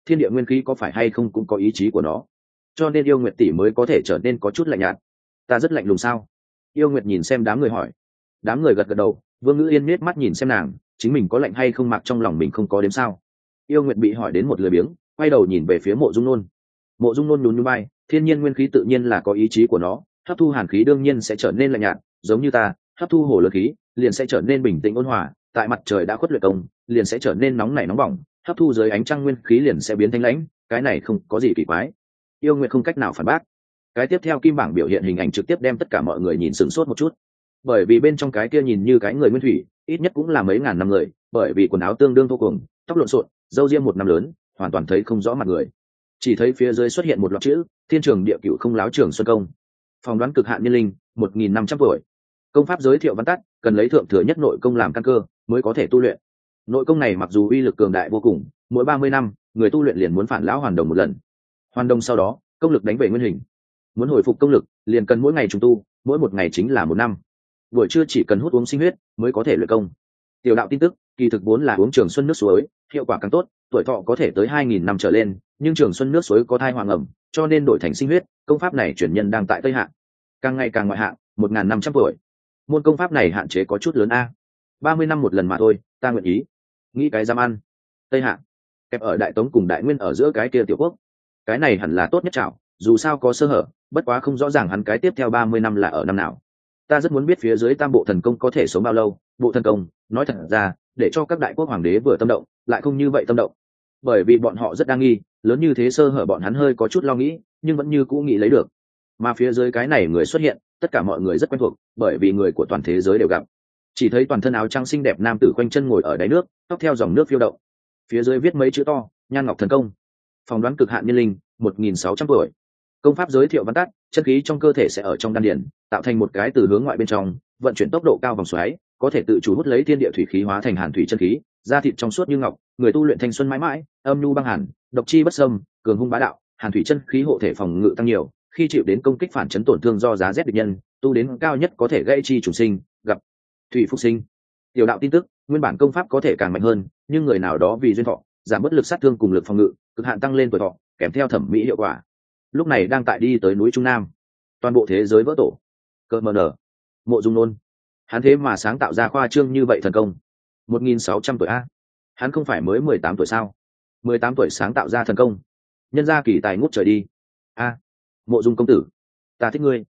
thiên địa nguyên khí có phải hay không cũng có ý chí của nó, cho nên yêu nguyệt tỷ mới có thể trở nên có chút lạnh nhạt. Ta rất lạnh lùng sao? Yêu nguyệt nhìn xem đám người hỏi. Đám người gật gật đầu. Vương Ngữ Yên nết mắt nhìn xem nàng, chính mình có lạnh hay không mặc trong lòng mình không có đếm sao. Yêu nguyệt bị hỏi đến một lười biếng, quay đầu nhìn về phía Mộ Dung Nôn. Mộ Dung Nôn nhún nhún vai, thiên nhiên nguyên khí tự nhiên là có ý chí của nó, hấp thu hàn khí đương nhiên sẽ trở nên lạnh nhạt, giống như ta hấp thu hồ lực khí liền sẽ trở nên bình tĩnh ôn hòa, tại mặt trời đã khuất luyện công liền sẽ trở nên nóng nảy nóng bỏng, hấp thu dưới ánh trăng nguyên khí liền sẽ biến thanh lãnh, cái này không có gì kỳ quái. Yêu nguyệt không cách nào phản bác. Cái tiếp theo kim bảng biểu hiện hình ảnh trực tiếp đem tất cả mọi người nhìn sửng sốt một chút, bởi vì bên trong cái kia nhìn như cái người nguyên thủy ít nhất cũng là mấy ngàn năm người, bởi vì quần áo tương đương vô cùng, tóc lộn xộn, râu ria một năm lớn, hoàn toàn thấy không rõ mặt người, chỉ thấy phía dưới xuất hiện một loạt chữ: thiên trường địa cửu không láo trường xuân công, phỏng đoán cực hạn nhân linh, 1.500 tuổi. Công pháp giới thiệu văn tắt, cần lấy thượng thừa nhất nội công làm căn cơ mới có thể tu luyện. Nội công này mặc dù uy lực cường đại vô cùng, mỗi 30 năm người tu luyện liền muốn phản lão hoàn đồng một lần, hoàn đồng sau đó công lực đánh về nguyên hình. Muốn hồi phục công lực liền cần mỗi ngày trùng tu, mỗi một ngày chính là một năm. Buổi trưa chỉ cần hút uống sinh huyết mới có thể luyện công. Tiểu đạo tin tức, kỳ thực vốn là uống trường xuân nước suối hiệu quả càng tốt, tuổi thọ có thể tới 2.000 năm trở lên, nhưng trường xuân nước suối có thai hoàng ẩm, cho nên đổi thành sinh huyết. Công pháp này chuyển nhân đang tại Tây Hạng, càng ngày càng ngoại hạng, 1.500 tuổi. Môn công pháp này hạn chế có chút lớn a. 30 năm một lần mà thôi, ta nguyện ý. Nghĩ cái dám ăn. Tây Hạng kẹp ở Đại Tống cùng Đại Nguyên ở giữa cái kia tiểu quốc, cái này hẳn là tốt nhất chảo, dù sao có sơ hở, bất quá không rõ ràng hắn cái tiếp theo 30 năm là ở năm nào. Ta rất muốn biết phía dưới tam bộ thần công có thể sống bao lâu. Bộ thần công, nói thật ra, để cho các đại quốc hoàng đế vừa tâm động, lại không như vậy tâm động, bởi vì bọn họ rất đa nghi, lớn như thế sơ hở bọn hắn hơi có chút lo nghĩ, nhưng vẫn như cũ nghĩ lấy được. Mà phía dưới cái này người xuất hiện, tất cả mọi người rất quen thuộc, bởi vì người của toàn thế giới đều gặp. Chỉ thấy toàn thân áo trắng xinh đẹp nam tử quanh chân ngồi ở đáy nước, tóc theo dòng nước phiêu động, phía dưới viết mấy chữ to: Nhan Ngọc thần công, phỏng đoán cực hạn nhân linh, 1.600 tuổi. Công pháp giới thiệu văn tắt, chân khí trong cơ thể sẽ ở trong đan điền tạo thành một cái từ hướng ngoại bên trong vận chuyển tốc độ cao vòng xoáy, có thể tự chủ hút lấy thiên địa thủy khí hóa thành hàn thủy chân khí, da thịt trong suốt như ngọc, người tu luyện thanh xuân mãi mãi, âm nhu băng hàn, độc chi bất xâm, cường hung bá đạo, hàn thủy chân khí hộ thể phòng ngự tăng nhiều, khi chịu đến công kích phản chấn tổn thương do giá rét địch nhân, tu đến cao nhất có thể gây chi trùng sinh, gặp thủy phục sinh. Tiểu đạo tin tức, nguyên bản công pháp có thể càng mạnh hơn, nhưng người nào đó vì duyên thọ giảm bất lực sát thương cùng lực phòng ngự, cực hạn tăng lên tuổi thọ, kèm theo thẩm mỹ hiệu quả. Lúc này đang tại đi tới núi Trung Nam, toàn bộ thế giới vỡ tổ. Cơ mờ nở, Mộ Dung Nôn, hắn thế mà sáng tạo ra khoa trương như vậy thần công. 1.600 tuổi a, hắn không phải mới 18 tuổi sao? 18 tuổi sáng tạo ra thần công, nhân gia kỳ tài ngút trời đi. A, Mộ Dung công tử, ta thích ngươi.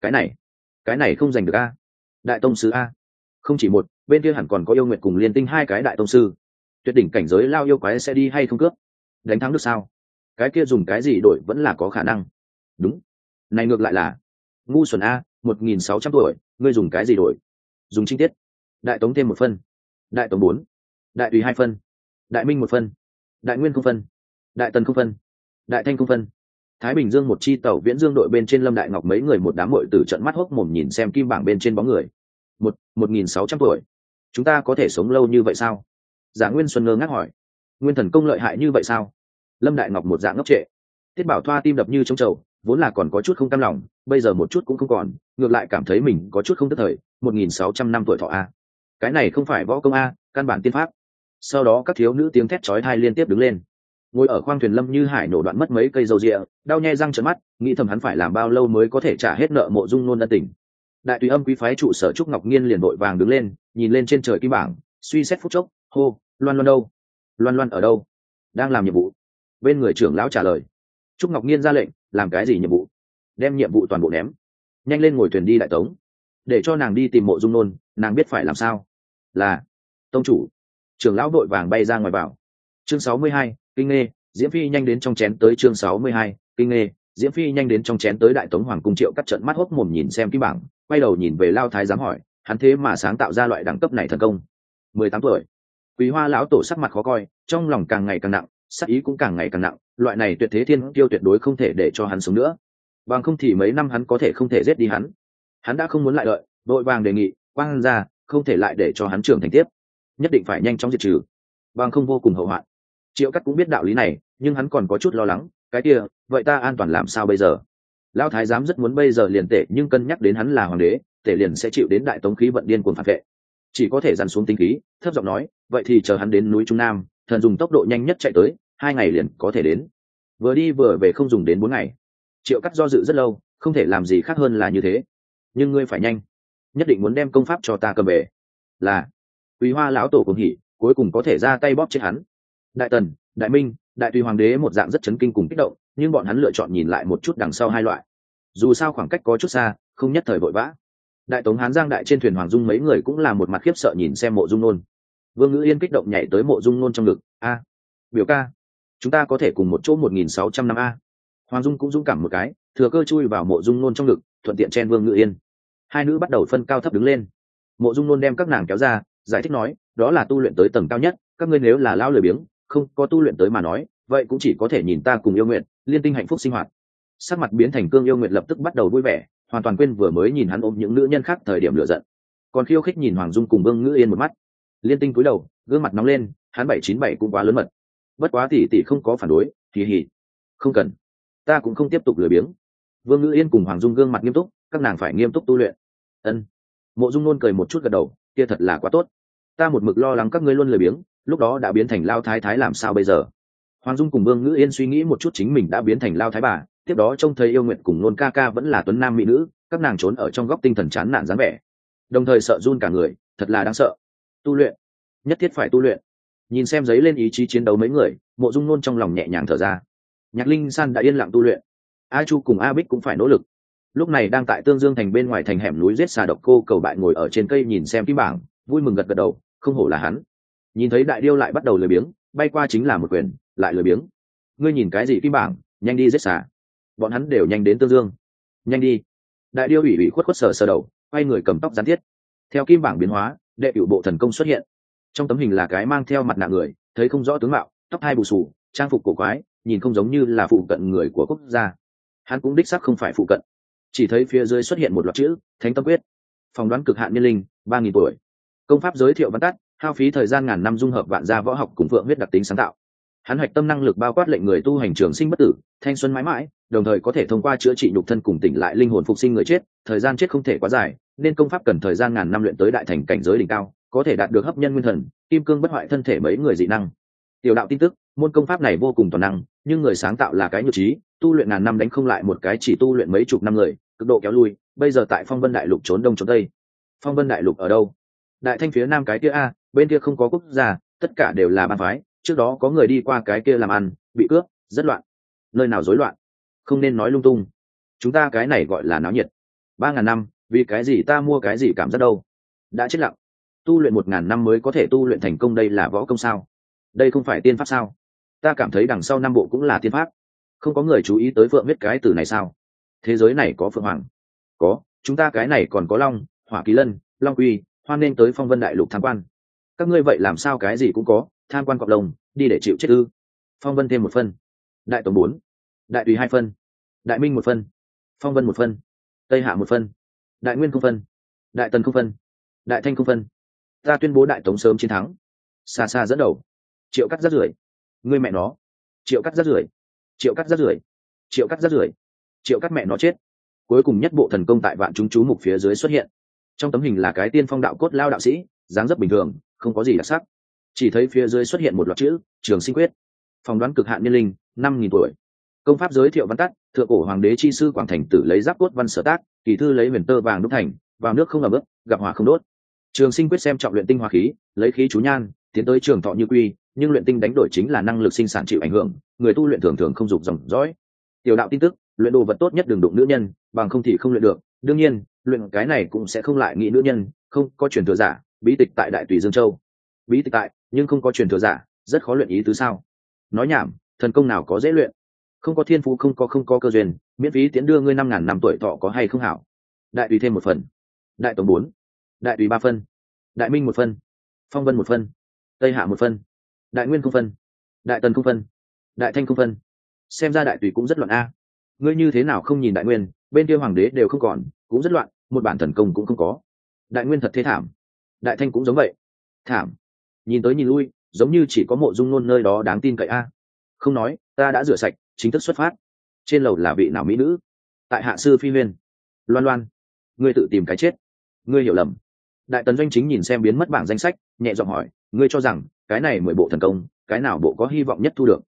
Cái này không giành được a. Đại tông sư a, không chỉ một, bên kia hẳn còn có Yêu Nguyệt cùng Liên Tinh hai cái đại tông sư. Tuyệt đỉnh cảnh giới lao yêu quái sẽ đi hay không cướp? Đánh thắng được sao? Cái kia dùng cái gì đổi vẫn là có khả năng. Đúng, này ngược lại là ngu xuẩn a. 1.600 tuổi, ngươi dùng cái gì đổi? Dùng trinh tiết. Đại Tống thêm 1 phân, Đại Tống 4, Đại Tùy 2 phân, Đại Minh 1 phân, Đại Nguyên 0 phân, Đại Tần 0 phân, Đại Thanh 0 phân. Thái Bình Dương một chi tàu viễn dương đội bên trên Lâm Đại Ngọc mấy người một đám muội tử trận mắt hốc mồm nhìn xem kim bảng bên trên bóng người. 1.600 tuổi, chúng ta có thể sống lâu như vậy sao? Giả Nguyên Xuân ngơ ngác hỏi. Nguyên thần công lợi hại như vậy sao? Lâm Đại Ngọc một dạng ngốc trệ. Tiết Bảo Thoa tim đập như trống trầu, vốn là còn có chút không cam lòng, bây giờ một chút cũng không còn, ngược lại cảm thấy mình có chút không tức thời. 1.600 năm tuổi thọ a, cái này không phải võ công a, căn bản tiên pháp. Sau đó các thiếu nữ tiếng thét chói tai liên tiếp đứng lên. Ngồi ở khoang thuyền Lâm Như Hải nổ đoạn mất mấy cây dầu rịa, đau nhe răng trợn mắt, nghĩ thầm hắn phải làm bao lâu mới có thể trả hết nợ Mộ Dung Nôn ân tình. Đại Tùy Âm quý phái trụ sở Trúc Ngọc Nghiên liền vội vàng đứng lên, nhìn lên trên trời kim bảng, suy xét phút chốc, hô: Loan Loan đâu? Loan Loan ở đâu? Đang làm nhiệm vụ. Bên người trưởng lão trả lời. Trúc Ngọc Nghiên ra lệnh, làm cái gì nhiệm vụ? Đem nhiệm vụ toàn bộ ném, nhanh lên ngồi thuyền đi Đại Tống, để cho nàng đi tìm Mộ Dung Nôn, nàng biết phải làm sao. Là tông chủ. Trưởng lão đội vàng bay ra ngoài vào. Chương 62, kinh nghê, Diễm Phi nhanh đến trong chén tới. Chương 62, kinh nghê, Diễm Phi nhanh đến trong chén tới. Đại Tống Hoàng cung Triệu cắt trận mắt hốc mồm nhìn xem kim bảng, quay đầu nhìn về Lao Thái giám hỏi, hắn thế mà sáng tạo ra loại đẳng cấp này thần công. 18 tuổi. Quý Hoa lão tổ sắc mặt khó coi, trong lòng càng ngày càng nặng, sắc ý cũng càng ngày càng nặng, loại này tuyệt thế thiên kiêu tuyệt đối không thể để cho hắn sống nữa, bằng không thì mấy năm hắn có thể không thể giết đi hắn. Hắn đã không muốn lại đợi, vội vàng đề nghị, quang ra, không thể lại để cho hắn trưởng thành tiếp, nhất định phải nhanh chóng diệt trừ, bằng không vô cùng hậu hoạn. Triệu cắt cũng biết đạo lý này, nhưng hắn còn có chút lo lắng, cái kia, vậy ta an toàn làm sao bây giờ? Lão thái giám rất muốn bây giờ liền tệ, nhưng cân nhắc đến hắn là hoàng đế, tệ liền sẽ chịu đến Đại Tống khí vận điên cuồng phản vệ, chỉ có thể dằn xuống tính khí, thấp giọng nói, vậy thì chờ hắn đến núi Trung Nam, thần dùng tốc độ nhanh nhất chạy tới, 2 ngày liền có thể đến, vừa đi vừa về không dùng đến 4 ngày. Triệu Cắt do dự rất lâu, không thể làm gì khác hơn là như thế. Nhưng ngươi phải nhanh, nhất định muốn đem công pháp cho ta cầm về. Là. Quý Hoa lão tổ cùng hỉ, cuối cùng có thể ra tay bóp chết hắn. Đại Tần, Đại Minh, Đại Tùy hoàng đế một dạng rất chấn kinh cùng kích động, nhưng bọn hắn lựa chọn nhìn lại một chút đằng sau hai loại. Dù sao khoảng cách có chút xa, không nhất thời vội vã. Đại Tống Hán Giang đại trên thuyền Hoàng Dung mấy người cũng là một mặt khiếp sợ nhìn xem Mộ Dung Nôn. Vương Ngữ Yên kích động nhảy tới Mộ Dung Nôn trong ngực. A, biểu ca, chúng ta có thể cùng một chỗ 1600 năm a. Hoàng Dung cũng dũng cảm một cái, thừa cơ chui vào Mộ Dung Nôn trong ngực, thuận tiện chen Vương Ngữ Yên. Hai nữ bắt đầu phân cao thấp đứng lên. Mộ Dung Nôn đem các nàng kéo ra, giải thích nói, đó là tu luyện tới tầng cao nhất, các ngươi nếu là lao lười biếng, không có tu luyện tới mà nói, vậy cũng chỉ có thể nhìn ta cùng Yêu Nguyệt, liên tinh hạnh phúc sinh hoạt. Sắc mặt biến thành cương Yêu Nguyệt lập tức bắt đầu vui vẻ, hoàn toàn quên vừa mới nhìn hắn ôm những nữ nhân khác thời điểm lửa giận, còn khiêu khích nhìn Hoàng Dung cùng Vương Ngữ Yên một mắt. Liên tinh cúi đầu, gương mặt nóng lên, hắn 797 cũng quá lớn mật. Bất quá tỷ tỷ không có phản đối, kỳ hỉ. Không cần, ta cũng không tiếp tục lười biếng. Vương Ngữ Yên cùng Hoàng Dung gương mặt nghiêm túc, các nàng phải nghiêm túc tu luyện. Ân. Mộ Dung Nôn cười một chút gật đầu, kia thật là quá tốt. Ta một mực lo lắng các ngươi luôn lười biếng, lúc đó đã biến thành lao thái thái làm sao bây giờ? Hoàng Dung cùng Vương Ngữ Yên suy nghĩ một chút chính mình đã biến thành lao thái bà, tiếp đó trông thấy Yêu Nguyệt cùng Nôn ca ca vẫn là tuấn nam mỹ nữ, các nàng trốn ở trong góc tinh thần chán nản dáng vẻ, đồng thời sợ run cả người, thật là đáng sợ. Tu luyện, nhất thiết phải tu luyện. Nhìn xem giấy lên ý chí chiến đấu mấy người, Mộ Dung Nôn trong lòng nhẹ nhàng thở ra. Nhạc Linh San đã yên lặng tu luyện, A Chu cùng A Bích cũng phải nỗ lực. Lúc này đang tại Tương Dương thành bên ngoài thành hẻm núi giết xà độc cô cầu bại ngồi ở trên cây nhìn xem kim bảng, vui mừng gật gật đầu, không hổ là hắn. Nhìn thấy đại điêu lại bắt đầu lười biếng, bay qua chính là một quyền, lại lười biếng. Ngươi nhìn cái gì kim bảng, nhanh đi giết xà. Bọn hắn đều nhanh đến Tương Dương. Nhanh đi. Đại điêu ủy ủy khuất khuất sờ sờ đầu, quay người cầm tóc gián thiết. Theo kim bảng biến hóa, đệ cửu bộ thần công xuất hiện. Trong tấm hình là cái mang theo mặt nạ người, thấy không rõ tướng mạo, tóc hai bù xù, trang phục cổ quái, nhìn không giống như là phụ cận người của quốc gia. Hắn cũng đích xác không phải phụ cận. Chỉ thấy phía dưới xuất hiện một loạt chữ Thánh Tâm Quyết, phỏng đoán cực hạn niên linh 3000 tuổi, công pháp giới thiệu văn tắt, hao phí thời gian ngàn năm dung hợp vạn gia võ học cùng phượng huyết đặc tính sáng tạo. Hắn hoạch tâm năng lực bao quát lệnh người tu hành trường sinh bất tử, thanh xuân mãi mãi, đồng thời có thể thông qua chữa trị nhục thân cùng tỉnh lại linh hồn phục sinh người chết, thời gian chết không thể quá dài, nên công pháp cần thời gian ngàn năm luyện tới đại thành cảnh giới đỉnh cao, có thể đạt được hấp nhân nguyên thần, kim cương bất hoại thân thể mấy người dị năng. Tiểu đạo tin tức, môn công pháp này vô cùng toàn năng, nhưng người sáng tạo là cái nhược trí, tu luyện ngàn năm đánh không lại một cái chỉ tu luyện mấy chục năm người, cực độ kéo lui, bây giờ tại Phong Vân Đại Lục trốn đông trốn tây. Phong Vân Đại Lục ở đâu? Đại Thanh phía nam cái kia a, bên kia không có quốc gia, tất cả đều là bang phái, trước đó có người đi qua cái kia làm ăn, bị cướp, rất loạn. Nơi nào rối loạn? Không nên nói lung tung. Chúng ta cái này gọi là náo nhiệt. 3000 năm, vì cái gì ta mua cái gì cảm giác đâu? Đã chết lặng. Tu luyện 1000 năm mới có thể tu luyện thành công, đây là võ công sao? Đây không phải tiên pháp sao? Ta cảm thấy đằng sau năm bộ cũng là tiên pháp. Không có người chú ý tới Phượng huyết cái từ này sao? Thế giới này có Phượng Hoàng? Có, chúng ta cái này còn có Long, Hỏa Kỳ Lân, Long Uy, hoan nên tới Phong Vân Đại Lục tham quan. Các ngươi vậy làm sao cái gì cũng có, tham quan cọp lông, đi để chịu chết ư? Phong Vân thêm 1 phân, Đại Tống 4, Đại Tùy 2 phân, Đại Minh 1 phân, Phong Vân 1 phân, Tây Hạ 1 phân, Đại Nguyên 0 phân, Đại Tần 0 phân, Đại Thanh 0 phân. Ta tuyên bố Đại Tống sớm chiến thắng. Xa xa dẫn đầu. Triệu Cắt rác rưởi. Ngươi mẹ nó. Triệu Cắt rác rưởi. Triệu Cắt rác rưởi. Triệu Cắt rác rưởi. Triệu Cắt mẹ nó chết. Cuối cùng nhất bộ thần công tại vạn chúng chú mục phía dưới xuất hiện. Trong tấm hình là cái tiên phong đạo cốt lao đạo sĩ, dáng dấp bình thường, không có gì đặc sắc. Chỉ thấy phía dưới xuất hiện một loạt chữ Trường Sinh Quyết, phỏng đoán cực hạn niên linh 5000 tuổi, công pháp giới thiệu văn tắt, thượng cổ hoàng đế chi sư Quảng Thành Tử lấy giáp cốt văn sở tác, kỳ thư lấy huyền tơ vàng đúc thành, vào nước không ẩm ướt, gặp hỏa không đốt. Trường Sinh Quyết xem trọng luyện tinh hoa khí, lấy khí chú nhan, tiến tới trường thọ như quy, nhưng luyện tinh đánh đổi chính là năng lực sinh sản chịu ảnh hưởng, người tu luyện thường thường không dục dòng dõi. Tiểu đạo tin tức, luyện đồ vật tốt nhất đừng đụng nữ nhân, bằng không thì không luyện được. Đương nhiên, luyện cái này cũng sẽ không lại nghĩ nữ nhân, không có truyền thừa giả, bí tịch tại Đại Tùy Dương Châu. Bí tịch tại, nhưng không có truyền thừa giả, rất khó luyện ý tứ sao? Nói nhảm, thần công nào có dễ luyện? Không có thiên phú, không có cơ duyên, miễn phí tiến đưa ngươi 5000 năm tuổi thọ có hay không hảo? Đại Tùy thêm 1 phần, Đại Tống 4, Đại Tùy 3 phân, Đại Minh 1 phân, Phong Vân 1 phân, Tây Hạ 1 phân, Đại Nguyên 0 phân, Đại Tần 0 phân, Đại Thanh 0 phân. Xem ra Đại Tùy cũng rất loạn a. Ngươi như thế nào không nhìn Đại Nguyên, bên kia hoàng đế đều không còn, cũng rất loạn, một bản thần công cũng không có. Đại Nguyên thật thế thảm. Đại Thanh cũng giống vậy. Thảm. Nhìn tới nhìn lui, giống như chỉ có Mộ Dung Nôn nơi đó đáng tin cậy a. Không nói, ta đã rửa sạch, chính thức xuất phát. Trên lầu là vị nào mỹ nữ? Tại hạ sư Phi Huyên. Loan Loan, ngươi tự tìm cái chết. Ngươi hiểu lầm. Đại Tần Doanh Chính nhìn xem biến mất bảng danh sách, nhẹ giọng hỏi, ngươi cho rằng cái này 10 bộ thần công, cái nào bộ có hy vọng nhất thu được?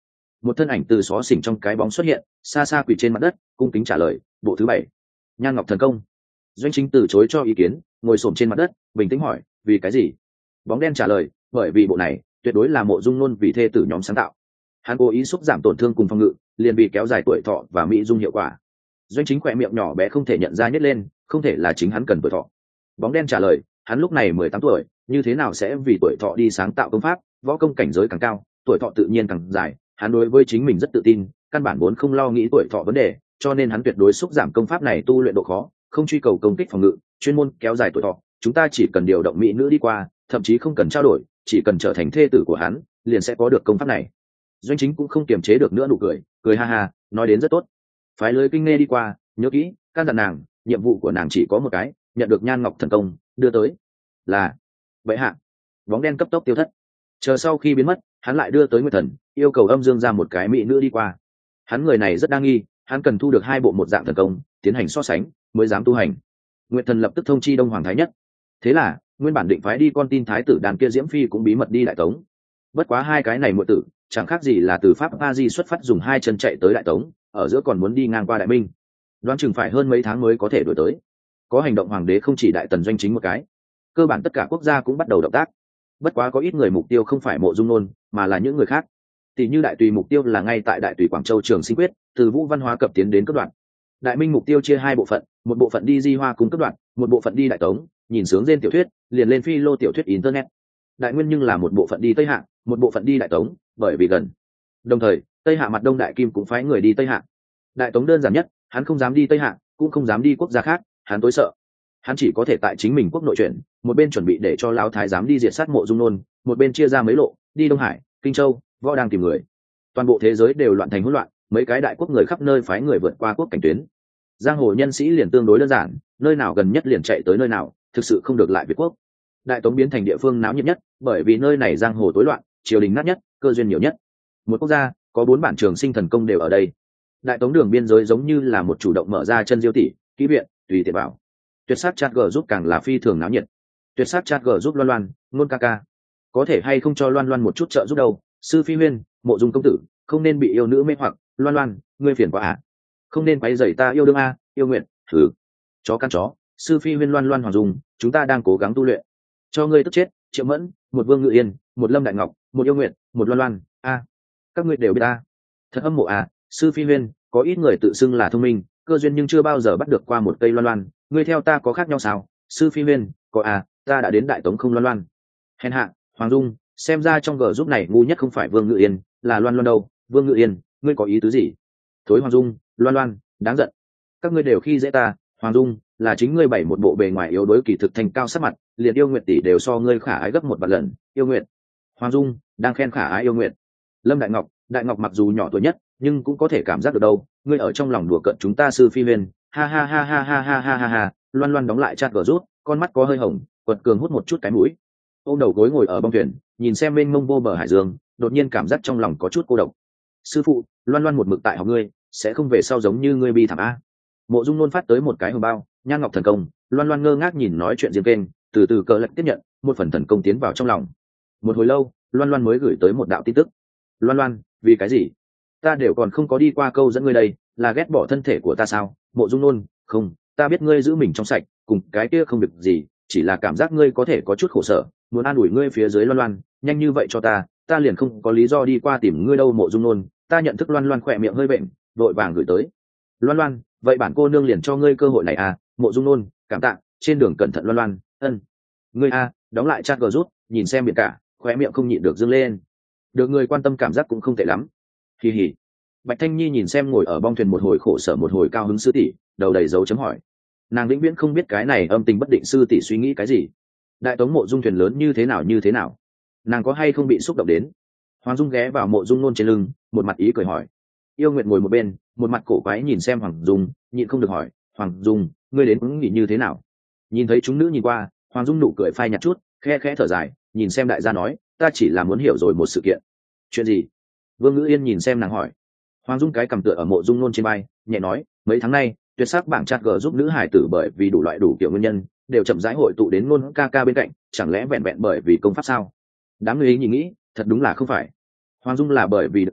Một thân ảnh từ xó xỉnh trong cái bóng xuất hiện, xa xa quỳ trên mặt đất cung kính trả lời: bộ thứ 7, Nhan Ngọc Thần Công. Doanh Chính từ chối cho ý kiến, ngồi xổm trên mặt đất bình tĩnh hỏi: vì cái gì? Bóng đen trả lời: bởi vì bộ này tuyệt đối là Mộ Dung Nôn vì thê tử nhóm sáng tạo. Hắn cố ý xúc giảm tổn thương cùng phòng ngự, liền vì kéo dài tuổi thọ và mỹ dung hiệu quả. Doanh Chính khỏe miệng nhỏ bé không thể nhận ra nhếch lên, không thể là chính hắn cần tuổi thọ. Bóng đen trả lời: hắn lúc này 18 tuổi, như thế nào sẽ vì tuổi thọ đi sáng tạo công pháp? Võ công cảnh giới càng cao, tuổi thọ tự nhiên càng dài. Hắn đối với chính mình rất tự tin, căn bản vốn không lo nghĩ tuổi thọ vấn đề, cho nên hắn tuyệt đối xúc giảm công pháp này tu luyện độ khó, không truy cầu công kích phòng ngự, chuyên môn kéo dài tuổi thọ. Chúng ta chỉ cần điều động mỹ nữ đi qua, thậm chí không cần trao đổi, chỉ cần trở thành thê tử của hắn, liền sẽ có được công pháp này. Doanh Chính cũng không kiềm chế được nữa nụ cười, cười ha ha, nói đến rất tốt. Phái lưới kinh nghe đi qua, nhớ kỹ, căn dặn nàng, nhiệm vụ của nàng chỉ có một cái, nhận được Nhan Ngọc Thần Công, đưa tới. Là vậy hạ. Bóng đen cấp tốc tiêu thất. Chờ sau khi biến mất, hắn lại đưa tới Nguyệt Thần, yêu cầu âm dương ra một cái mỹ nữ đi qua. Hắn người này rất đa nghi, hắn cần thu được 2 bộ một dạng thần công, tiến hành so sánh mới dám tu hành. Nguyệt Thần lập tức thông chi Đông Hoàng Thái Nhất. Thế là nguyên bản định phái đi con tin thái tử đàn kia Diễm Phi cũng bí mật đi Đại Tống. Bất quá hai cái này muội tử chẳng khác gì là từ Pháp A Di xuất phát dùng 2 chân chạy tới Đại Tống, ở giữa còn muốn đi ngang qua Đại Minh, đoán chừng phải hơn mấy tháng mới có thể đuổi tới. Có hành động hoàng đế không chỉ Đại Tần Doanh Chính một cái, cơ bản tất cả quốc gia cũng bắt đầu động tác. Bất quá có ít người mục tiêu không phải Mộ Dung Nôn, mà là những người khác. Tỷ như Đại Tùy mục tiêu là ngay tại Đại Tùy Quảng Châu Trường Sinh Quyết, từ Vũ Văn Hóa cập tiến đến cấp đoạn. Đại Minh mục tiêu chia 2 bộ phận, một bộ phận đi Di Hoa cung cấp đoạn, một bộ phận đi Đại Tống, nhìn sướng trên tiểu thuyết, liền lên phi lô tiểu thuyết internet. Đại Nguyên nhưng là một bộ phận đi Tây Hạ, một bộ phận đi Đại Tống, bởi vì gần. Đồng thời, Tây Hạ mặt Đông Đại Kim cũng phái người đi Tây Hạ. Đại Tống đơn giản nhất, hắn không dám đi Tây Hạ, cũng không dám đi quốc gia khác, hắn tối sợ. Hắn chỉ có thể tại chính mình quốc nội chuyển, một bên chuẩn bị để cho lão thái giám đi diệt sát Mộ Dung Nôn, một bên chia ra mấy lộ, đi Đông Hải, Kinh Châu, Võ đang tìm người. Toàn bộ thế giới đều loạn thành hỗn loạn, mấy cái đại quốc người khắp nơi phái người vượt qua quốc cảnh tuyến. Giang hồ nhân sĩ liền tương đối đơn giản, nơi nào gần nhất liền chạy tới nơi nào, thực sự không được lại Việt quốc. Đại Tống biến thành địa phương náo nhiệt nhất, bởi vì nơi này giang hồ tối loạn, triều đình nát nhất, cơ duyên nhiều nhất. Một quốc gia có 4 bản trường sinh thần công đều ở đây. Đại Tống đường biên giới giống như là một chủ động mở ra chân diêu tỷ, kỹ viện, tùy tiện bảo. Tuyệt sát chat g giúp càng là phi thường náo nhiệt. Tuyệt sát chat g giúp Loan Loan, Nôn ca ca, có thể hay không cho Loan Loan một chút trợ giúp đâu? Sư Phi Huyên, Mộ Dung công tử, không nên bị yêu nữ mê hoặc. Loan Loan, ngươi phiền quá à? Không nên quấy rầy ta yêu đương a, yêu nguyện. Thử. Chó căn chó. Sư Phi Huyên, Loan Loan Hoàng Dung, chúng ta đang cố gắng tu luyện. Cho ngươi tức chết. Triệu Mẫn, một Vương Ngự Yên, một Lâm Đại Ngọc, một Yêu Nguyện, một Loan Loan. A, các ngươi đều biết ta. Thật âm mộ à? Sư Phi Huyên, có ít người tự xưng là thông minh, cơ duyên nhưng chưa bao giờ bắt được qua một cây Loan Loan. Ngươi theo ta có khác nhau sao? Sư Phi Huyên, có à? Ta đã đến Đại Tống không Loan Loan. Hèn hạ, Hoàng Dung, xem ra trong gờ giúp này ngu nhất không phải Vương Ngự Yên, là Loan Loan đâu. Vương Ngự Yên, ngươi có ý tứ gì? Thối Hoàng Dung, Loan Loan, đáng giận. Các ngươi đều khi dễ ta. Hoàng Dung, là chính ngươi bày một bộ bề ngoài yếu đuối kỳ thực thành cao sắc mặt, liền Yêu Nguyệt tỷ đều so ngươi khả ái gấp 1 vạn lần. Yêu Nguyệt. Hoàng Dung đang khen khả ái Yêu Nguyệt. Lâm Đại Ngọc, Đại Ngọc mặc dù nhỏ tuổi nhất, nhưng cũng có thể cảm giác được đâu, ngươi ở trong lòng đùa cợt chúng ta Sư Phi Huyền. Ha ha ha ha ha ha ha ha ha. Loan Loan đóng lại chat gờ rút, con mắt có hơi hồng, quật cường hút một chút cái mũi. Ôm đầu gối ngồi ở bong thuyền, nhìn xem mênh mông vô bờ hải dương, đột nhiên cảm giác trong lòng có chút cô độc. Sư phụ, Loan Loan một mực tại học ngươi, sẽ không về sau giống như ngươi bi thảm a. Mộ Dung Nôn phát tới một cái hồng bao, Nhan Ngọc Thần Công. Loan Loan ngơ ngác nhìn nói chuyện riêng kênh, từ từ cờ lật tiếp nhận một phần thần công tiến vào trong lòng. Một hồi lâu, Loan Loan mới gửi tới một đạo tin tức. Loan Loan, vì cái gì? Ta đều còn không có đi qua câu dẫn ngươi đây, là ghét bỏ thân thể của ta sao? Mộ Dung Nôn, không, ta biết ngươi giữ mình trong sạch, cùng cái kia không được gì, chỉ là cảm giác ngươi có thể có chút khổ sở, muốn an ủi ngươi phía dưới. Loan Loan, nhanh như vậy cho ta liền không có lý do đi qua tìm ngươi đâu. Mộ Dung Nôn, ta nhận thức. Loan Loan khỏe miệng hơi bệnh, vội vàng gửi tới. Loan Loan, vậy bản cô nương liền cho ngươi cơ hội này à? Mộ Dung Nôn, cảm tạ, trên đường cẩn thận. Loan Loan, ân. Ngươi a, đóng lại chat gờ rút, nhìn xem biển cả, khóe miệng không nhịn được dương lên. Được người quan tâm cảm giác cũng không tệ lắm. Kỳ hỉ. Bạch Thanh Nhi nhìn xem ngồi ở bong thuyền một hồi khổ sở một hồi cao hứng sư tỷ, đầu đầy dấu chấm hỏi. Nàng vĩnh viễn không biết cái này âm tình bất định sư tỷ suy nghĩ cái gì. Đại Tống Mộ Dung thuyền lớn như thế nào, nàng có hay không bị xúc động đến? Hoàng Dung ghé vào Mộ Dung Nôn trên lưng, một mặt ý cười hỏi. Yêu Nguyệt ngồi một bên, một mặt cổ quái nhìn xem Hoàng Dung, nhịn không được hỏi, Hoàng Dung, ngươi đến ứng nghỉ như thế nào? Nhìn thấy chúng nữ nhìn qua, Hoàng Dung nụ cười phai nhạt chút, khẽ khẽ thở dài, nhìn xem đại gia nói, ta chỉ là muốn hiểu rồi một sự kiện. Chuyện gì? Vương Ngữ Yên nhìn xem nàng hỏi. Hoàng Dung cái cầm tựa ở Mộ Dung Nôn trên vai, nhẹ nói, mấy tháng nay, tuyệt sắc bảng chat gờ giúp nữ hải tử bởi vì đủ loại đủ kiểu nguyên nhân, đều chậm rãi hội tụ đến Nôn ca ca bên cạnh, chẳng lẽ vẹn vẹn bởi vì công pháp sao? Đám người ấy nhìn nghĩ, thật đúng là không phải. Hoàng Dung là bởi vì được cứu,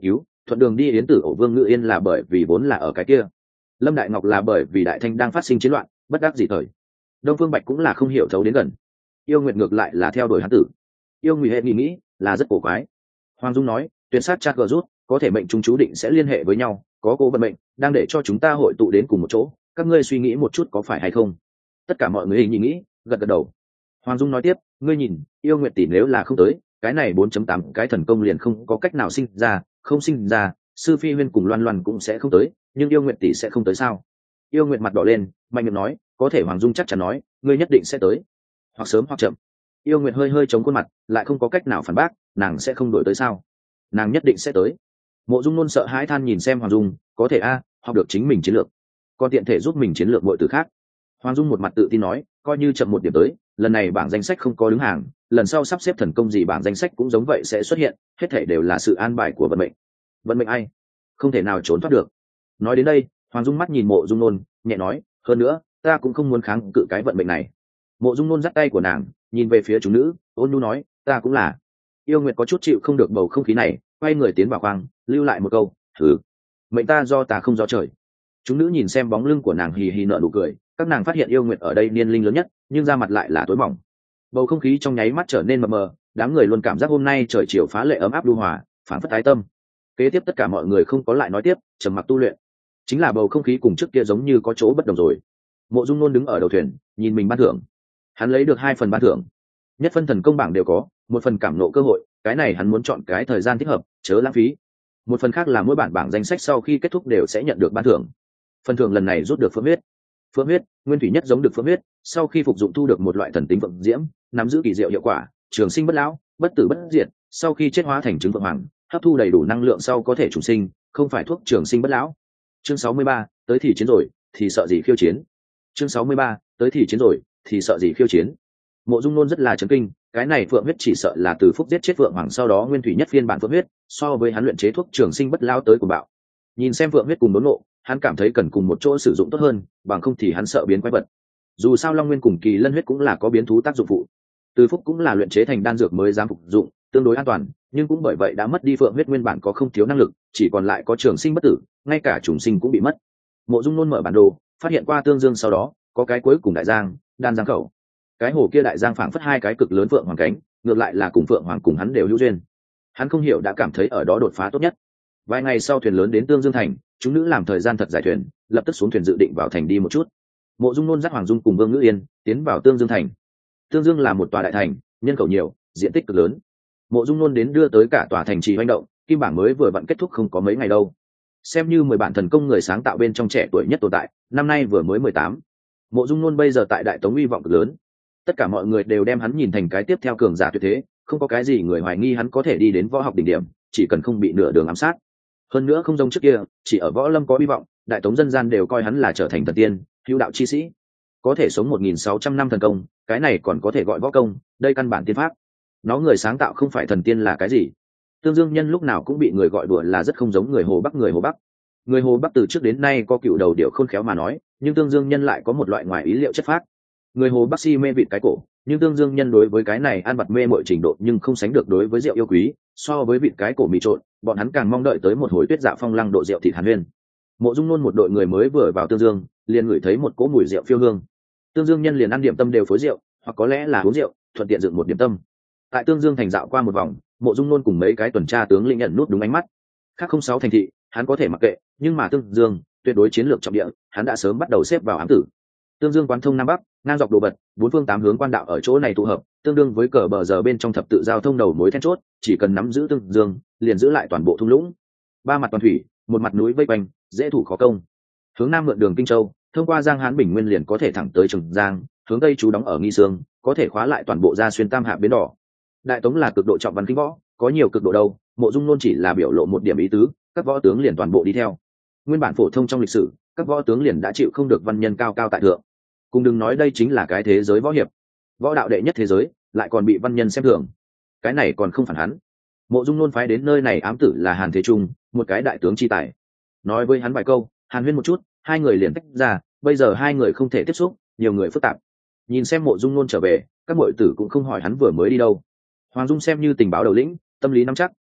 thuận đường đi yến tử ổ Vương Ngự Yên là bởi vì vốn là ở cái kia, Lâm Đại Ngọc là bởi vì Đại Thanh đang phát sinh chiến loạn, bất đắc dĩ thời. Đông Phương Bạch cũng là không hiểu thấu đến gần. Yêu Nguyệt ngược lại là theo đuổi hắn tử. Yêu Ngụy hệ nghĩ là rất cổ quái. Hoàng Dung nói, tuyệt sát chat gờ rút, có thể mệnh chúng chú định sẽ liên hệ với nhau, có cố vận mệnh đang để cho chúng ta hội tụ đến cùng một chỗ, các ngươi suy nghĩ một chút có phải hay không? Tất cả mọi người hình nghĩ, gật gật đầu. Hoàng Dung nói tiếp, ngươi nhìn, Yêu Nguyệt tỷ nếu là không tới, cái này 4.8 cái thần công liền không có cách nào sinh ra, không sinh ra, Sư Phi Huyên cùng Loan Loan cũng sẽ không tới, nhưng Yêu Nguyệt tỷ sẽ không tới sao? Yêu Nguyệt mặt đỏ lên, mạnh miệng nói, có thể Hoàng Dung chắc chắn nói, ngươi nhất định sẽ tới, hoặc sớm hoặc chậm. Yêu Nguyệt hơi hơi chống khuôn mặt, lại không có cách nào phản bác, nàng sẽ không đổi tới sao? Nàng nhất định sẽ tới. Mộ Dung Nôn sợ hãi than nhìn xem Hoàng Dung, có thể học được chính mình chiến lược, còn tiện thể giúp mình chiến lược mọi từ khác. Hoàng Dung một mặt tự tin nói, coi như chậm một điểm tới, lần này bảng danh sách không có đứng hàng, lần sau sắp xếp thần công gì bảng danh sách cũng giống vậy sẽ xuất hiện, hết thể đều là sự an bài của vận mệnh. Vận mệnh ai? Không thể nào trốn thoát được. Nói đến đây, Hoàng Dung mắt nhìn Mộ Dung Nôn, nhẹ nói, hơn nữa, ta cũng không muốn kháng cự cái vận mệnh này. Mộ Dung Nôn dắt tay của nàng, nhìn về phía chúng nữ, ôn nhu nói, ta cũng là. Yêu Nguyệt có chút chịu không được bầu không khí này, quay người tiến vào khoang, lưu lại một câu, thử, mệnh ta do ta không do trời. Chúng nữ nhìn xem bóng lưng của nàng hì hì nở nụ cười, các nàng phát hiện Yêu Nguyệt ở đây niên linh lớn nhất, nhưng da mặt lại là tối mỏng. Bầu không khí trong nháy mắt trở nên mờ mờ, đám người luôn cảm giác hôm nay trời chiều phá lệ ấm áp lưu hòa, phản phất ái tâm. Kế tiếp tất cả mọi người không có lại nói tiếp, trầm mặc tu luyện. Chính là bầu không khí cùng trước kia giống như có chỗ bất đồng rồi. Mộ Dung Nôn đứng ở đầu thuyền, nhìn mình ban thưởng. Hắn lấy được 2 phần ban thưởng, nhất phân thần công bảng đều có, 1 phần cảm nộ cơ hội, cái này hắn muốn chọn cái thời gian thích hợp, chớ lãng phí. 1 phần khác là mỗi bản bảng danh sách sau khi kết thúc đều sẽ nhận được ban thưởng. Phần thưởng lần này rút được phượng huyết. Phượng huyết, nguyên thủy nhất giống được phượng huyết, sau khi phục dụng thu được một loại thần tính phượng diễm, nắm giữ kỳ diệu hiệu quả, trường sinh bất lão, bất tử bất diệt, sau khi chết hóa thành trứng phượng hoàng, hấp thu đầy đủ năng lượng sau có thể trùng sinh, không phải thuốc trường sinh bất lão. Chương 63, tới thì chiến rồi, thì sợ gì khiêu chiến. Chương 63, tới thì chiến rồi, thì sợ gì khiêu chiến. Mộ Dung Nôn rất là chấn kinh, cái này phượng huyết chỉ sợ là từ phúc giết chết phượng hoàng sau đó nguyên thủy nhất phiên bản phượng huyết, so với hắn luyện chế thuốc trường sinh bất lão tới của bạo. Nhìn xem phượng huyết cùng đốn ngộ, hắn cảm thấy cần cùng một chỗ sử dụng tốt hơn, bằng không thì hắn sợ biến quái vật. Dù sao Long Nguyên cùng Kỳ Lân huyết cũng là có biến thú tác dụng phụ, từ phúc cũng là luyện chế thành đan dược mới dám phục dụng, tương đối an toàn, nhưng cũng bởi vậy đã mất đi phượng huyết nguyên bản có không thiếu năng lực, chỉ còn lại có trường sinh bất tử, ngay cả trùng sinh cũng bị mất. Mộ Dung Nôn mở bản đồ, phát hiện qua tương dương sau đó có cái cuối cùng đại giang, đan giang khẩu. Cái hồ kia đại giang phảng phất 2 cái cực lớn phượng hoàng cánh, ngược lại là cùng phượng hoàng cùng hắn đều hữu duyên. Hắn không hiểu đã cảm thấy ở đó đột phá tốt nhất. Vài ngày sau thuyền lớn đến Tương Dương thành, chúng nữ làm thời gian thật dài thuyền, lập tức xuống thuyền dự định vào thành đi một chút. Mộ Dung Nôn dắt Hoàng Dung cùng Vương Ngữ Yên tiến vào Tương Dương thành. Tương Dương là một tòa đại thành, nhân khẩu nhiều, diện tích cực lớn. Mộ Dung Nôn đến đưa tới cả tòa thành trì hoành động, kim bảng mới vừa vặn kết thúc không có mấy ngày đâu. Xem như 10 bản thần công người sáng tạo bên trong trẻ tuổi nhất tồn tại, năm nay vừa mới 18. Mộ Dung Nôn bây giờ tại Đại Tống uy vọng cực lớn, tất cả mọi người đều đem hắn nhìn thành cái tiếp theo cường giả tuyệt thế, không có cái gì người hoài nghi hắn có thể đi đến võ học đỉnh điểm, chỉ cần không bị nửa đường ám sát. Hơn nữa không giống trước kia, chỉ ở võ lâm có uy vọng, Đại Tống dân gian đều coi hắn là trở thành thần tiên, hữu đạo chi sĩ, có thể sống 1.600 năm thần công, cái này còn có thể gọi võ công, đây căn bản tiên pháp. Nó người sáng tạo không phải thần tiên là cái gì? Tương Dương nhân lúc nào cũng bị người gọi đùa là rất không giống người Hồ Bắc. Người Hồ Bắc từ trước đến nay có cựu đầu điệu khôn khéo mà nói, nhưng Tương Dương nhân lại có một loại ngoài ý liệu chất phác. Người Hồ Bắc si mê vịt cái cổ, nhưng Tương Dương nhân đối với cái này ăn vặt mê mọi trình độ nhưng không sánh được đối với rượu yêu quý, so với vịt cái cổ mì trộn, bọn hắn càng mong đợi tới một hồi tuyết dạ phong lăng độ rượu thịt hàn huyên. Mộ Dung Nôn một đội người mới vừa vào Tương Dương, liền ngửi thấy một cỗ mùi rượu phiêu hương. Tương Dương nhân liền ăn điểm tâm đều phối rượu, hoặc có lẽ là uống rượu, thuận tiện dựng một điểm tâm. Tại Tương Dương thành dạo qua một vòng, Mộ Dung Nôn cùng mấy cái tuần tra tướng lĩnh nhận nút đúng ánh mắt. Khác không sáu thành thị, hắn có thể mặc kệ, nhưng mà Tương Dương, tuyệt đối chiến lược trọng địa, hắn đã sớm bắt đầu xếp vào ám tử. Tương Dương quán thông nam bắc, ngang dọc đồ vật, 4 phương 8 hướng quan đạo ở chỗ này tụ hợp, tương đương với cờ bờ giờ bên trong thập tự giao thông đầu mối then chốt, chỉ cần nắm giữ Tương Dương, liền giữ lại toàn bộ thung lũng. 3 mặt toàn thủy, một mặt núi vây quanh, dễ thủ khó công. Hướng nam mượn đường Kinh Châu, thông qua Giang Hán Bình Nguyên liền có thể thẳng tới Trường Giang, hướng tây trú đóng ở Nghi Sương, có thể khóa lại toàn bộ Gia Xuyên Tam Hạ Bến Đỏ. Đại Tống là cực độ trọng văn khinh võ, có nhiều cực độ đâu, Mộ Dung Nôn chỉ là biểu lộ một điểm ý tứ, các võ tướng liền toàn bộ đi theo. Nguyên bản phổ thông trong lịch sử, các võ tướng liền đã chịu không được văn nhân cao cao tại thượng. Cùng đừng nói đây chính là cái thế giới võ hiệp, võ đạo đệ nhất thế giới, lại còn bị văn nhân xem thường. Cái này còn không phản hắn. Mộ Dung Nôn phái đến nơi này ám tử là Hàn Thế Trung, một cái đại tướng chi tài. Nói với hắn vài câu, hàn huyên một chút, hai người liền tách ra, bây giờ hai người không thể tiếp xúc, nhiều người phức tạp. Nhìn xem Mộ Dung Nôn trở về, các muội tử cũng không hỏi hắn vừa mới đi đâu. Hoàng Dung xem như tình báo đầu lĩnh, tâm lý nắm chắc,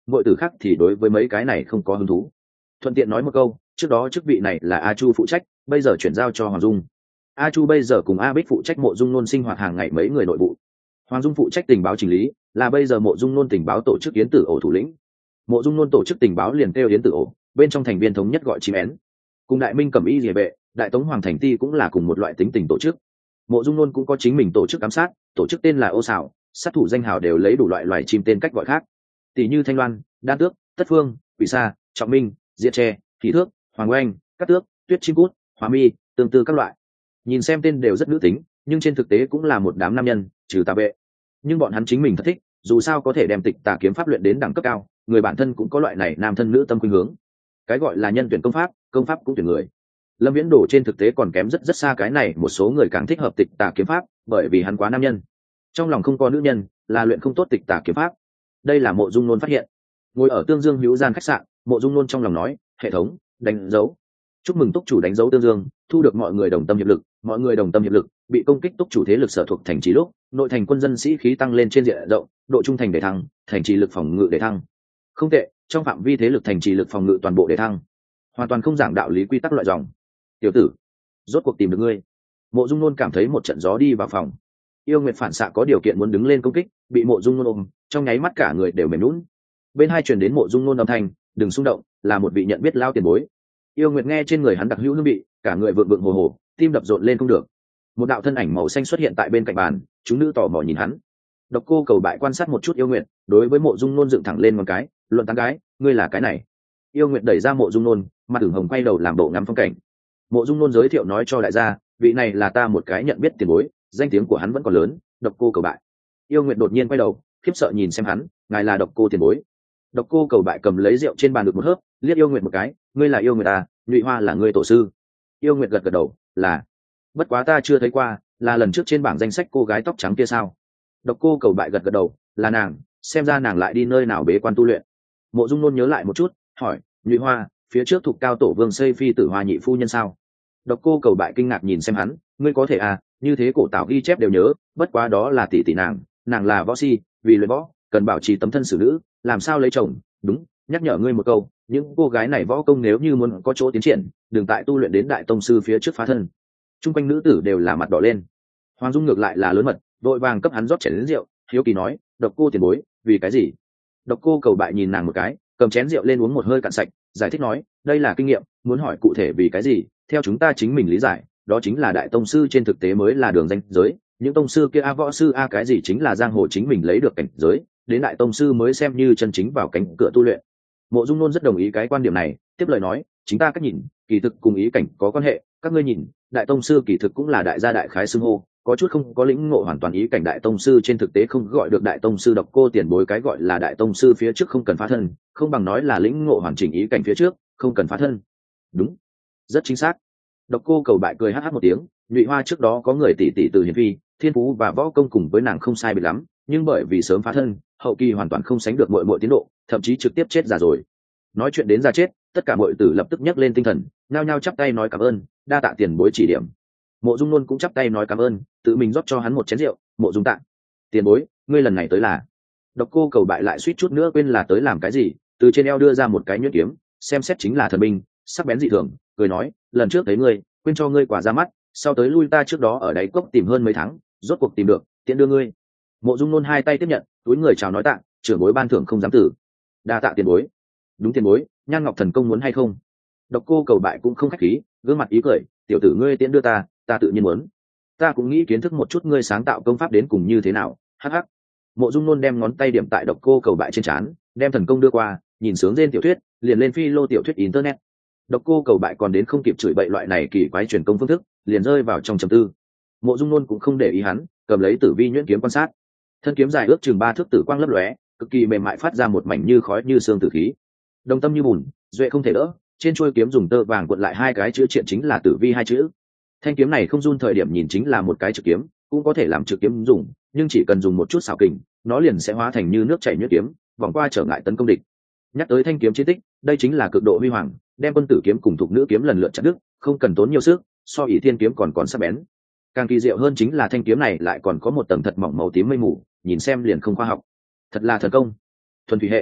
mọi tử khác thì đối với mấy cái này không có hứng thú. Thuận tiện nói một câu, trước đó chức vị này là A Chu phụ trách, bây giờ chuyển giao cho Hoàng Dung. A Chu bây giờ cùng A Bích phụ trách Mộ Dung Nôn sinh hoạt hàng ngày mấy người nội bộ. Hoàng Dung phụ trách tình báo chỉnh lý, là bây giờ Mộ Dung Nôn tình báo tổ chức Yến Tử Ổ thủ lĩnh. Mộ Dung Nôn tổ chức tình báo liền kêu Yến Tử Ổ, bên trong thành viên thống nhất gọi chim én. Cùng Đại Minh Cẩm Y Liề Vệ, Đại Tống Hoàng Thành Ti cũng là cùng một loại tính tình tổ chức. Mộ Dung Nôn cũng có chính mình tổ chức giám sát, tổ chức tên là Ô Xảo, sát thủ danh hào đều lấy đủ loại loài chim tên cách gọi khác, tỷ như Thanh Loan, Đan Tước, Tất Phương, Quỷ Sa, Trọng Minh, Diệt Tre, Thị Thước, Hoàng Oanh, Cát Tước, Tuyết Chim Cút, Hóa Mi, tương tự các loại. Nhìn xem tên đều rất nữ tính, nhưng trên thực tế cũng là một đám nam nhân, trừ tà vệ. Nhưng bọn hắn chính mình thật thích, dù sao có thể đem tịch tà kiếm pháp luyện đến đẳng cấp cao, người bản thân cũng có loại này nam thân nữ tâm khuynh hướng. Cái gọi là nhân tuyển công pháp cũng tuyển người. Lâm Viễn Đồ trên thực tế còn kém rất xa cái này, một số người càng thích hợp tịch tà kiếm pháp, bởi vì hắn quá nam nhân, trong lòng không có nữ nhân, là luyện không tốt tịch tà kiếm pháp. Đây là Mộ Dung Nôn phát hiện. Ngồi ở Tương Dương hữu gian khách sạn, Mộ Dung Nôn trong lòng nói, hệ thống đánh dấu, chúc mừng túc chủ đánh dấu Tương Dương, thu được mọi người đồng tâm hiệp lực. Mọi người đồng tâm hiệp lực, bị công kích túc chủ thế lực sở thuộc thành trì lúc, nội thành quân dân sĩ khí tăng lên trên diện rộng, độ trung thành để thăng, thành trì lực phòng ngự để thăng. Không tệ, trong phạm vi thế lực thành trì lực phòng ngự toàn bộ để thăng, hoàn toàn không giảng đạo lý quy tắc loại dòng. Tiểu tử, rốt cuộc tìm được ngươi. Mộ Dung Nôn cảm thấy một trận gió đi vào phòng. Yêu Nguyệt phản xạ có điều kiện muốn đứng lên công kích, bị Mộ Dung Nôn ôm, trong nháy mắt cả người đều mềm nhũn. Bên hai truyền đến Mộ Dung Nôn âm thanh, đừng xung động, là một vị nhận biết lao tiền bối. Yêu Nguyệt nghe trên người hắn đặc hữu hương vị, cả người vượng vượng hồ hồ, tim đập rộn lên không được. Một đạo thân ảnh màu xanh xuất hiện tại bên cạnh bàn, chúng nữ tò mò nhìn hắn. Độc Cô Cầu Bại quan sát một chút Yêu Nguyệt, đối với Mộ Dung Nôn dựng thẳng lên một cái, luận tán gái, ngươi là cái này. Yêu Nguyệt đẩy ra Mộ Dung Nôn, mặt ửng hồng quay đầu làm bộ ngắm phong cảnh. Mộ Dung Nôn giới thiệu nói cho đại gia, vị này là ta một cái nhận biết tiền bối, danh tiếng của hắn vẫn còn lớn, Độc Cô Cầu Bại. Yêu Nguyệt đột nhiên quay đầu, khiếp sợ nhìn xem hắn, ngài là Độc Cô tiền bối. Độc Cô Cầu Bại cầm lấy rượu trên bàn được một hớp, liếc Yêu Nguyệt một cái, ngươi là Yêu Nguyệt à, Nhụy Hoa là ngươi tổ sư. Yêu Nguyệt gật gật đầu, là. Bất quá ta chưa thấy qua, là lần trước trên bảng danh sách cô gái tóc trắng kia sao? Độc Cô Cầu Bại gật gật đầu, là nàng, xem ra nàng lại đi nơi nào bế quan tu luyện. Mộ Dung Nôn nhớ lại một chút, hỏi, Nhụy Hoa, phía trước thuộc cao tổ vương xây phi tử Hoa nhị phu nhân sao? Độc Cô Cầu Bại kinh ngạc nhìn xem hắn, ngươi có thể à, như thế cổ tảo ghi chép đều nhớ, bất quá đó là tỷ tỷ nàng là võ si, vì luyện võ cần bảo trì tấm thân xử nữ, làm sao lấy chồng. Đúng, nhắc nhở ngươi một câu, những cô gái này võ công nếu như muốn có chỗ tiến triển, đừng tại tu luyện đến đại tông sư phía trước phá thân. Trung quanh nữ tử đều là mặt đỏ lên. Hoàng Dung ngược lại là lớn mật, đội vàng cấp hắn rót chén đến rượu, hiếu kỳ nói, Độc Cô tiền bối, vì cái gì? Độc Cô Cầu Bại nhìn nàng một cái, cầm chén rượu lên uống một hơi cạn sạch, giải thích nói, đây là kinh nghiệm, muốn hỏi cụ thể vì cái gì, theo chúng ta chính mình lý giải, đó chính là đại tông sư trên thực tế mới là đường ranh giới, những tông sư kia a võ sư a cái gì chính là giang hồ chính mình lấy được cảnh giới, đến đại tông sư mới xem như chân chính vào cánh cửa tu luyện. Mộ Dung Nôn rất đồng ý cái quan điểm này, tiếp lời nói, chính ta cách nhìn, kỳ thực cùng ý cảnh có quan hệ, các ngươi nhìn, đại tông sư kỳ thực cũng là đại gia đại khái xưng hô, có chút không có lĩnh ngộ hoàn toàn ý cảnh đại tông sư trên thực tế không gọi được đại tông sư. Độc Cô tiền bối cái gọi là đại tông sư phía trước không cần phá thân, không bằng nói là lĩnh ngộ hoàn chỉnh ý cảnh phía trước không cần phá thân. Đúng, rất chính xác. Độc Cô Cầu Bại cười hh một tiếng, Nhụy Hoa trước đó có người tỷ tỷ từ hiền phi, thiên phú và võ công cùng với nàng không sai biệt lắm, nhưng bởi vì sớm phá thân, hậu kỳ hoàn toàn không sánh được muội muội tiến độ, thậm chí trực tiếp chết già rồi. Nói chuyện đến già chết, tất cả muội tử lập tức nhấc lên tinh thần, nhao nhao chắp tay nói cảm ơn, đa tạ tiền bối chỉ điểm. Mộ Dung Nôn cũng chắp tay nói cảm ơn, tự mình rót cho hắn một chén rượu. Mộ Dung tạ, tiền bối, ngươi lần này tới là? Độc Cô Cầu Bại lại suýt chút nữa quên là tới làm cái gì, từ trên eo đưa ra một cái nhuyễn kiếm, xem xét chính là thần binh, sắc bén dị thường, cười nói, lần trước thấy ngươi, quên cho ngươi quả ra mắt, sau tới lui ta trước đó ở đáy cốc tìm hơn mấy tháng, rốt cuộc tìm được, tiện đưa ngươi. Mộ Dung Nôn hai tay tiếp nhận, túi người chào nói tạ, trưởng bối ban thưởng không dám tử. Đa tạ tiền bối. Đúng tiền bối, Nhan Ngọc Thần Công muốn hay không? Độc Cô Cầu Bại cũng không khách khí, gương mặt ý cười, tiểu tử ngươi tiện đưa ta tự nhiên muốn. Ta cũng nghĩ kiến thức một chút ngươi sáng tạo công pháp đến cùng như thế nào. Hắc hắc. Mộ Dung Nôn đem ngón tay điểm tại Độc Cô Cầu Bại trên trán, đem thần công đưa qua, nhìn sướng trên tiểu thuyết, liền lên phi lô tiểu thuyết internet. Độc Cô Cầu Bại còn đến không kịp chửi bậy loại này kỳ quái truyền công phương thức, liền rơi vào trong trầm tư. Mộ Dung Nôn cũng không để ý hắn, cầm lấy Tử Vi nhuyễn kiếm quan sát. Thân kiếm dài ước chừng 3 thước tử quang lấp lóe, cực kỳ mềm mại, phát ra một mảnh như khói như xương tử khí. Đồng tâm như bùn, duệ không thể đỡ, trên chuôi kiếm dùng tơ vàng cuộn lại hai cái chữ triện chính là Tử Vi hai chữ. Thanh kiếm này không run thời điểm nhìn chính là một cái trực kiếm, cũng có thể làm trực kiếm dùng, nhưng chỉ cần dùng một chút xảo kình, nó liền sẽ hóa thành như nước chảy nhuyễn kiếm, vòng qua trở ngại tấn công địch. Nhắc tới thanh kiếm chiến tích, đây chính là cực độ huy hoàng, đem quân tử kiếm cùng thục nữ kiếm lần lượt chặt đứt, không cần tốn nhiều sức, so ỷ thiên kiếm còn sắc bén. Càng kỳ diệu hơn chính là thanh kiếm này lại còn có một tầng thật mỏng màu tím mây mù, nhìn xem liền không khoa học. Thật là thần công, thuần thủy hệ.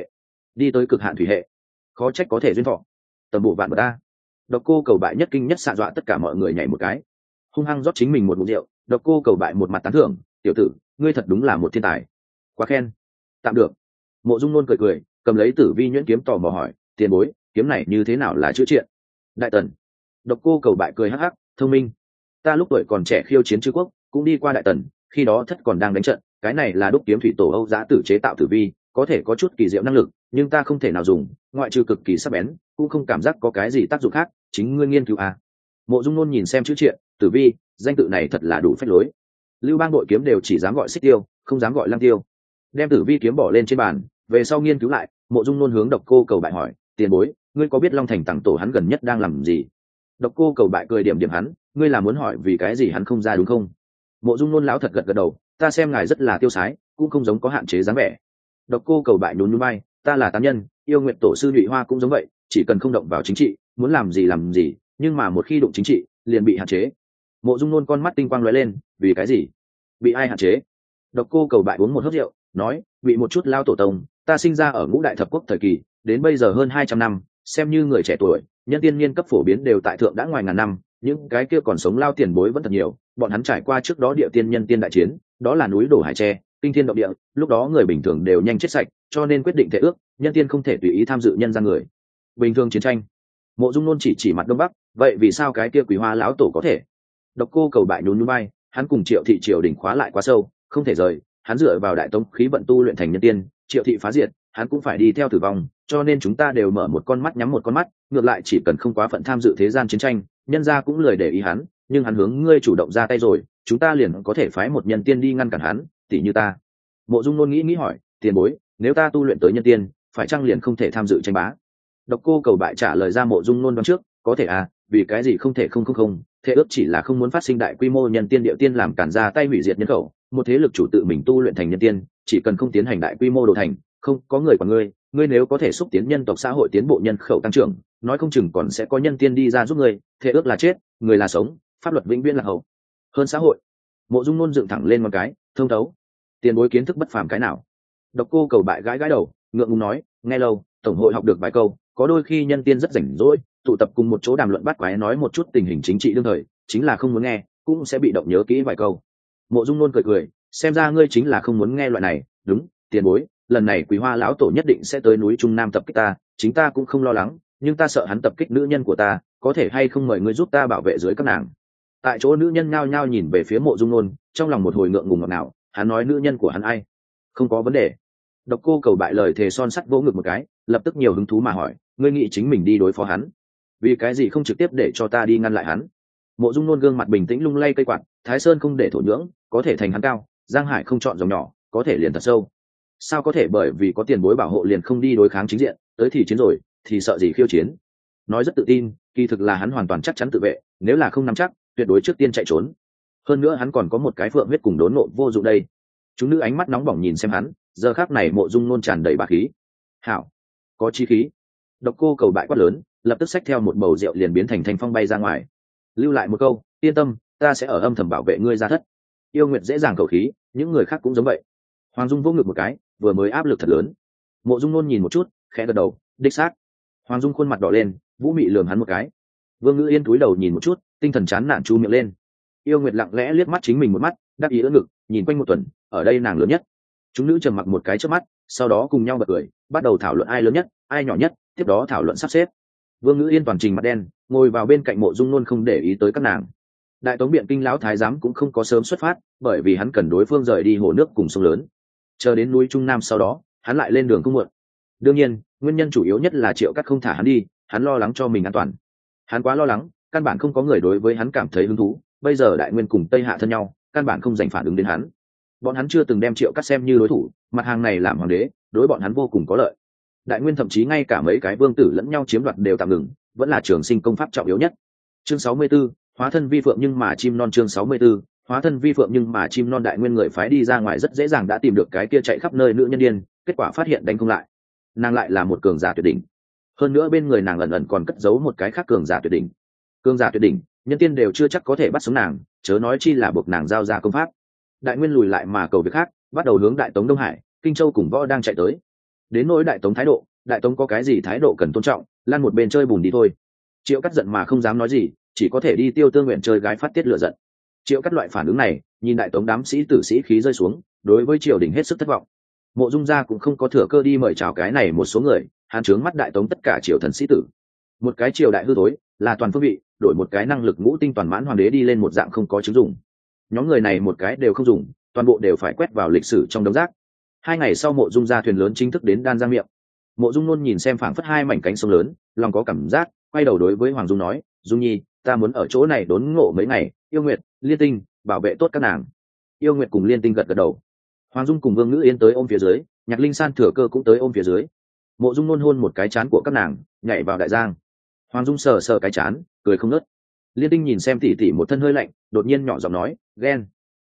đi tới cực hạn thủy hệ, khó trách có thể duyên thọ. Tầm bộ vạn bờ ta. Độc Cô Cầu Bại nhất kinh nhất xạ dọa tất cả mọi người nhảy một cái, hung hăng rót chính mình một ngụm rượu. Độc Cô Cầu Bại một mặt tán thưởng, tiểu tử, ngươi thật đúng là một thiên tài. Quá khen. Tạm được. Mộ Dung Nôn cười cười, cầm lấy Tử Vi nhuyễn kiếm tò mò hỏi, tiền bối, kiếm này như thế nào là chữa triện? Đại tần. Độc Cô Cầu Bại cười hắc hắc, thông minh. Ta lúc tuổi còn trẻ khiêu chiến chư quốc, cũng đi qua đại tần, khi đó thất còn đang đánh trận, cái này là đúc kiếm thủy tổ Âu Giá Tử chế tạo tử vi, có thể có chút kỳ diệu năng lực, nhưng ta không thể nào dùng, ngoại trừ cực kỳ sắc bén, cũng không cảm giác có cái gì tác dụng khác, chính ngươi nghiên cứu à. Mộ Dung Nôn nhìn xem chữ triện, tử vi, danh tự này thật là đủ phách lối. Lưu Bang đội kiếm đều chỉ dám gọi Xích Tiêu, không dám gọi Lăng Tiêu. Đem tử vi kiếm bỏ lên trên bàn, về sau nghiên cứu lại, Mộ Dung Nôn hướng Độc Cô Cầu Bại hỏi, tiền bối, ngươi có biết Long Thành Tằng tổ hắn gần nhất đang làm gì? Độc Cô Cầu Bại cười điểm điểm hắn, ngươi là muốn hỏi vì cái gì hắn không ra đúng không? Mộ Dung Nôn lão thật gật gật đầu, ta xem ngài rất là tiêu sái, cũng không giống có hạn chế dáng vẻ. Độc Cô Cầu Bại nhún nhún vai, ta là tán nhân, yêu nguyện tổ sư Nhụy Hoa cũng giống vậy, chỉ cần không động vào chính trị, muốn làm gì, nhưng mà một khi đụng chính trị, liền bị hạn chế. Mộ Dung Nôn con mắt tinh quang lóe lên, vì cái gì? Bị ai hạn chế? Độc Cô Cầu Bại uống một hớp rượu, nói, bị một chút lao tổ tông, ta sinh ra ở Ngũ Đại Thập Quốc thời kỳ, đến bây giờ hơn 200 năm, xem như người trẻ tuổi, nhân tiên niên cấp phổ biến đều tại thượng đã ngoài ngàn năm, những cái kia còn sống lao tiền bối vẫn thật nhiều, bọn hắn trải qua trước đó địa tiên nhân tiên đại chiến, đó là núi đổ hải tre, kinh thiên động địa, lúc đó người bình thường đều nhanh chết sạch, cho nên quyết định thể ước, nhân tiên không thể tùy ý tham dự nhân gian người. Bình thường chiến tranh. Mộ Dung Nôn chỉ mặt đông bắc, vậy vì sao cái kia Quý Hoa lão tổ có thể? Độc Cô Cầu Bại nhún nhún vai, hắn cùng Triệu thị triều đỉnh khóa lại quá sâu, không thể rời, hắn dựa vào đại tông khí vận tu luyện thành nhân tiên, Triệu thị phá diệt, hắn cũng phải đi theo tử vong, cho nên chúng ta đều mở một con mắt nhắm một con mắt, ngược lại chỉ cần không quá phận tham dự thế gian chiến tranh, nhân gia cũng lười để ý hắn, nhưng hắn hướng ngươi chủ động ra tay rồi, chúng ta liền có thể phái một nhân tiên đi ngăn cản hắn, tỷ như ta. Mộ Dung Nôn nghĩ hỏi, tiền bối, nếu ta tu luyện tới nhân tiên, phải chăng liền không thể tham dự tranh bá? Độc Cô Cầu Bại trả lời ra Mộ Dung Nôn đoán trước, có thể à, vì cái gì không thể không, thế ước chỉ là không muốn phát sinh đại quy mô nhân tiên điệu tiên làm cản ra tay hủy diệt nhân khẩu, một thế lực chủ tự mình tu luyện thành nhân tiên, chỉ cần không tiến hành đại quy mô đồ thành, không có người quản ngươi nếu có thể xúc tiến nhân tộc xã hội tiến bộ nhân khẩu tăng trưởng, nói không chừng còn sẽ có nhân tiên đi ra giúp ngươi, thế ước là chết, người là sống, pháp luật vĩnh viễn là hậu hơn xã hội. Mộ Dung Nôn dựng thẳng lên một cái, thông thấu. Tiền bối kiến thức bất phàm cái nào? Độc Cô Cầu Bại gãi đầu, ngượng ngùng nói, nghe lâu, tổng hội học được vài câu, có đôi khi nhân tiên rất rảnh rỗi, tụ tập cùng một chỗ đàm luận bắt quái nói một chút tình hình chính trị đương thời, chính là không muốn nghe, cũng sẽ bị động nhớ kỹ vài câu. Mộ Dung Nôn cười, xem ra ngươi chính là không muốn nghe loại này, đúng, tiền bối, lần này Quý Hoa lão tổ nhất định sẽ tới núi Trung Nam tập kích ta, chính ta cũng không lo lắng, nhưng ta sợ hắn tập kích nữ nhân của ta, có thể hay không mời ngươi giúp ta bảo vệ dưới các nàng? Tại chỗ nữ nhân nhao nhao nhìn về phía Mộ Dung Nôn, trong lòng một hồi ngượng ngùng ngọt ngào, hắn nói nữ nhân của hắn ai? Không có vấn đề. Độc Cô Cầu Bại lời thề son sắt vỗ ngực một cái, lập tức nhiều hứng thú mà hỏi, ngươi nghĩ chính mình đi đối phó hắn, vì cái gì không trực tiếp để cho ta đi ngăn lại hắn? Mộ Dung Nôn gương mặt bình tĩnh lung lay cây quạt, Thái Sơn không để thổ nhưỡng, có thể thành hắn cao, Giang Hải không chọn dòng nhỏ, có thể liền thật sâu. Sao có thể bởi vì có tiền bối bảo hộ liền không đi đối kháng chính diện, tới thì chiến rồi, thì sợ gì khiêu chiến? Nói rất tự tin, kỳ thực là hắn hoàn toàn chắc chắn tự vệ, nếu là không nắm chắc, tuyệt đối trước tiên chạy trốn. Hơn nữa hắn còn có một cái phượng huyết cùng đốn nộ vô dụng đây. Chúng nữ ánh mắt nóng bỏng nhìn xem hắn, giờ khắc này Mộ Dung Nôn tràn đầy bá khí. Hảo, có chí khí. Độc Cô Cầu Bại quát lớn, lập tức xách theo một bầu rượu liền biến thành thanh phong bay ra ngoài. Lưu lại một câu, yên tâm, ta sẽ ở âm thầm bảo vệ ngươi ra thất. Yêu Nguyệt dễ dàng khẩu khí, những người khác cũng giống vậy. Hoàng Dung vô ngực một cái, vừa mới áp lực thật lớn. Mộ Dung Nôn nhìn một chút, khẽ gật đầu, đích xác. Hoàng Dung khuôn mặt đỏ lên, vũ mị lườm hắn một cái. Vương Ngữ Yên cúi đầu nhìn một chút, tinh thần chán nản chu miệng lên. Yêu Nguyệt lặng lẽ liếc mắt chính mình một mắt, đắc ý ưỡn ngực, nhìn quanh một tuần, ở đây nàng lớn nhất. Chúng nữ trầm mặc một cái trước mắt, sau đó cùng nhau bật cười, bắt đầu thảo luận ai lớn nhất, ai nhỏ nhất, tiếp đó thảo luận sắp xếp. Vương Ngữ Yên toàn trình mặt đen, ngồi vào bên cạnh Mộ Dung Nôn không để ý tới các nàng. Đại Tống Biện Kinh lão thái giám cũng không có sớm xuất phát, bởi vì hắn cần đối phương rời đi hồ nước cùng sông lớn. Chờ đến núi Trung Nam sau đó, hắn lại lên đường không muộn. Đương nhiên, nguyên nhân chủ yếu nhất là Triệu Cắt không thả hắn đi, hắn lo lắng cho mình an toàn. Hắn quá lo lắng, căn bản không có người đối với hắn cảm thấy hứng thú, bây giờ Đại Nguyên cùng Tây Hạ thân nhau, căn bản không dành phản ứng đến hắn. Bọn hắn chưa từng đem Triệu Cắt xem như đối thủ, mặt hàng này làm hoàng đế, đối bọn hắn vô cùng có lợi. Đại Nguyên thậm chí ngay cả mấy cái vương tử lẫn nhau chiếm đoạt đều tạm ngừng, vẫn là trường sinh công pháp trọng yếu nhất. Chương 64, hóa thân vi phượng nhưng mà chim non. Chương 64, hóa thân vi phượng nhưng mà chim non. Đại Nguyên người phái đi ra ngoài rất dễ dàng đã tìm được cái kia chạy khắp nơi nữ nhân điên, kết quả phát hiện đánh không lại. Nàng lại là một cường giả tuyệt đỉnh, hơn nữa bên người nàng ẩn ẩn còn cất giấu một cái khác cường giả tuyệt đỉnh. Cường giả tuyệt đỉnh, nhân tiên đều chưa chắc có thể bắt sống nàng, chớ nói chi là buộc nàng giao ra công pháp. Đại Nguyên lùi lại mà cầu việc khác, bắt đầu hướng Đại Tống Đông Hải, Kinh Châu cùng Võ đang chạy tới. Đến nỗi Đại Tống thái độ, đại tống có cái gì thái độ cần tôn trọng, lan một bên chơi bùn đi thôi. Triệu Cắt giận mà không dám nói gì, chỉ có thể đi Tiêu Tương nguyện chơi gái phát tiết lửa giận. Triệu Cắt loại phản ứng này, nhìn đại tống đám sĩ tử sĩ khí rơi xuống, đối với triều đình hết sức thất vọng. Mộ Dung gia cũng không có thừa cơ đi mời chào cái này một số người, hắn trướng mắt đại tống tất cả triều thần sĩ tử. Một cái triều đại hư tối, là toàn phương vị, đổi một cái năng lực ngũ tinh toàn mãn hoàng đế đi lên một dạng không có chứng dụng. Nhóm người này một cái đều không dùng, toàn bộ đều phải quét vào lịch sử trong đống rác. 2 ngày sau Mộ Dung gia thuyền lớn chính thức đến Đan Giang miệng. Mộ Dung Nôn nhìn xem phảng phất hai mảnh cánh sông lớn, lòng có cảm giác, quay đầu đối với Hoàng Dung nói, Dung Nhi, ta muốn ở chỗ này đốn ngộ mấy ngày, Yêu Nguyệt, Liên Tinh, bảo vệ tốt các nàng. Yêu Nguyệt cùng Liên Tinh gật gật đầu. Hoàng Dung cùng Vương Ngữ Yên tới ôm phía dưới, Nhạc Linh San thừa cơ cũng tới ôm phía dưới. Mộ Dung Nôn hôn một cái trán của các nàng, nhảy vào đại giang. Hoàng Dung sờ sờ cái trán, cười không ngớt. Liên Tinh nhìn xem tỉ tỉ một thân hơi lạnh, đột nhiên nhỏ giọng nói, ghen.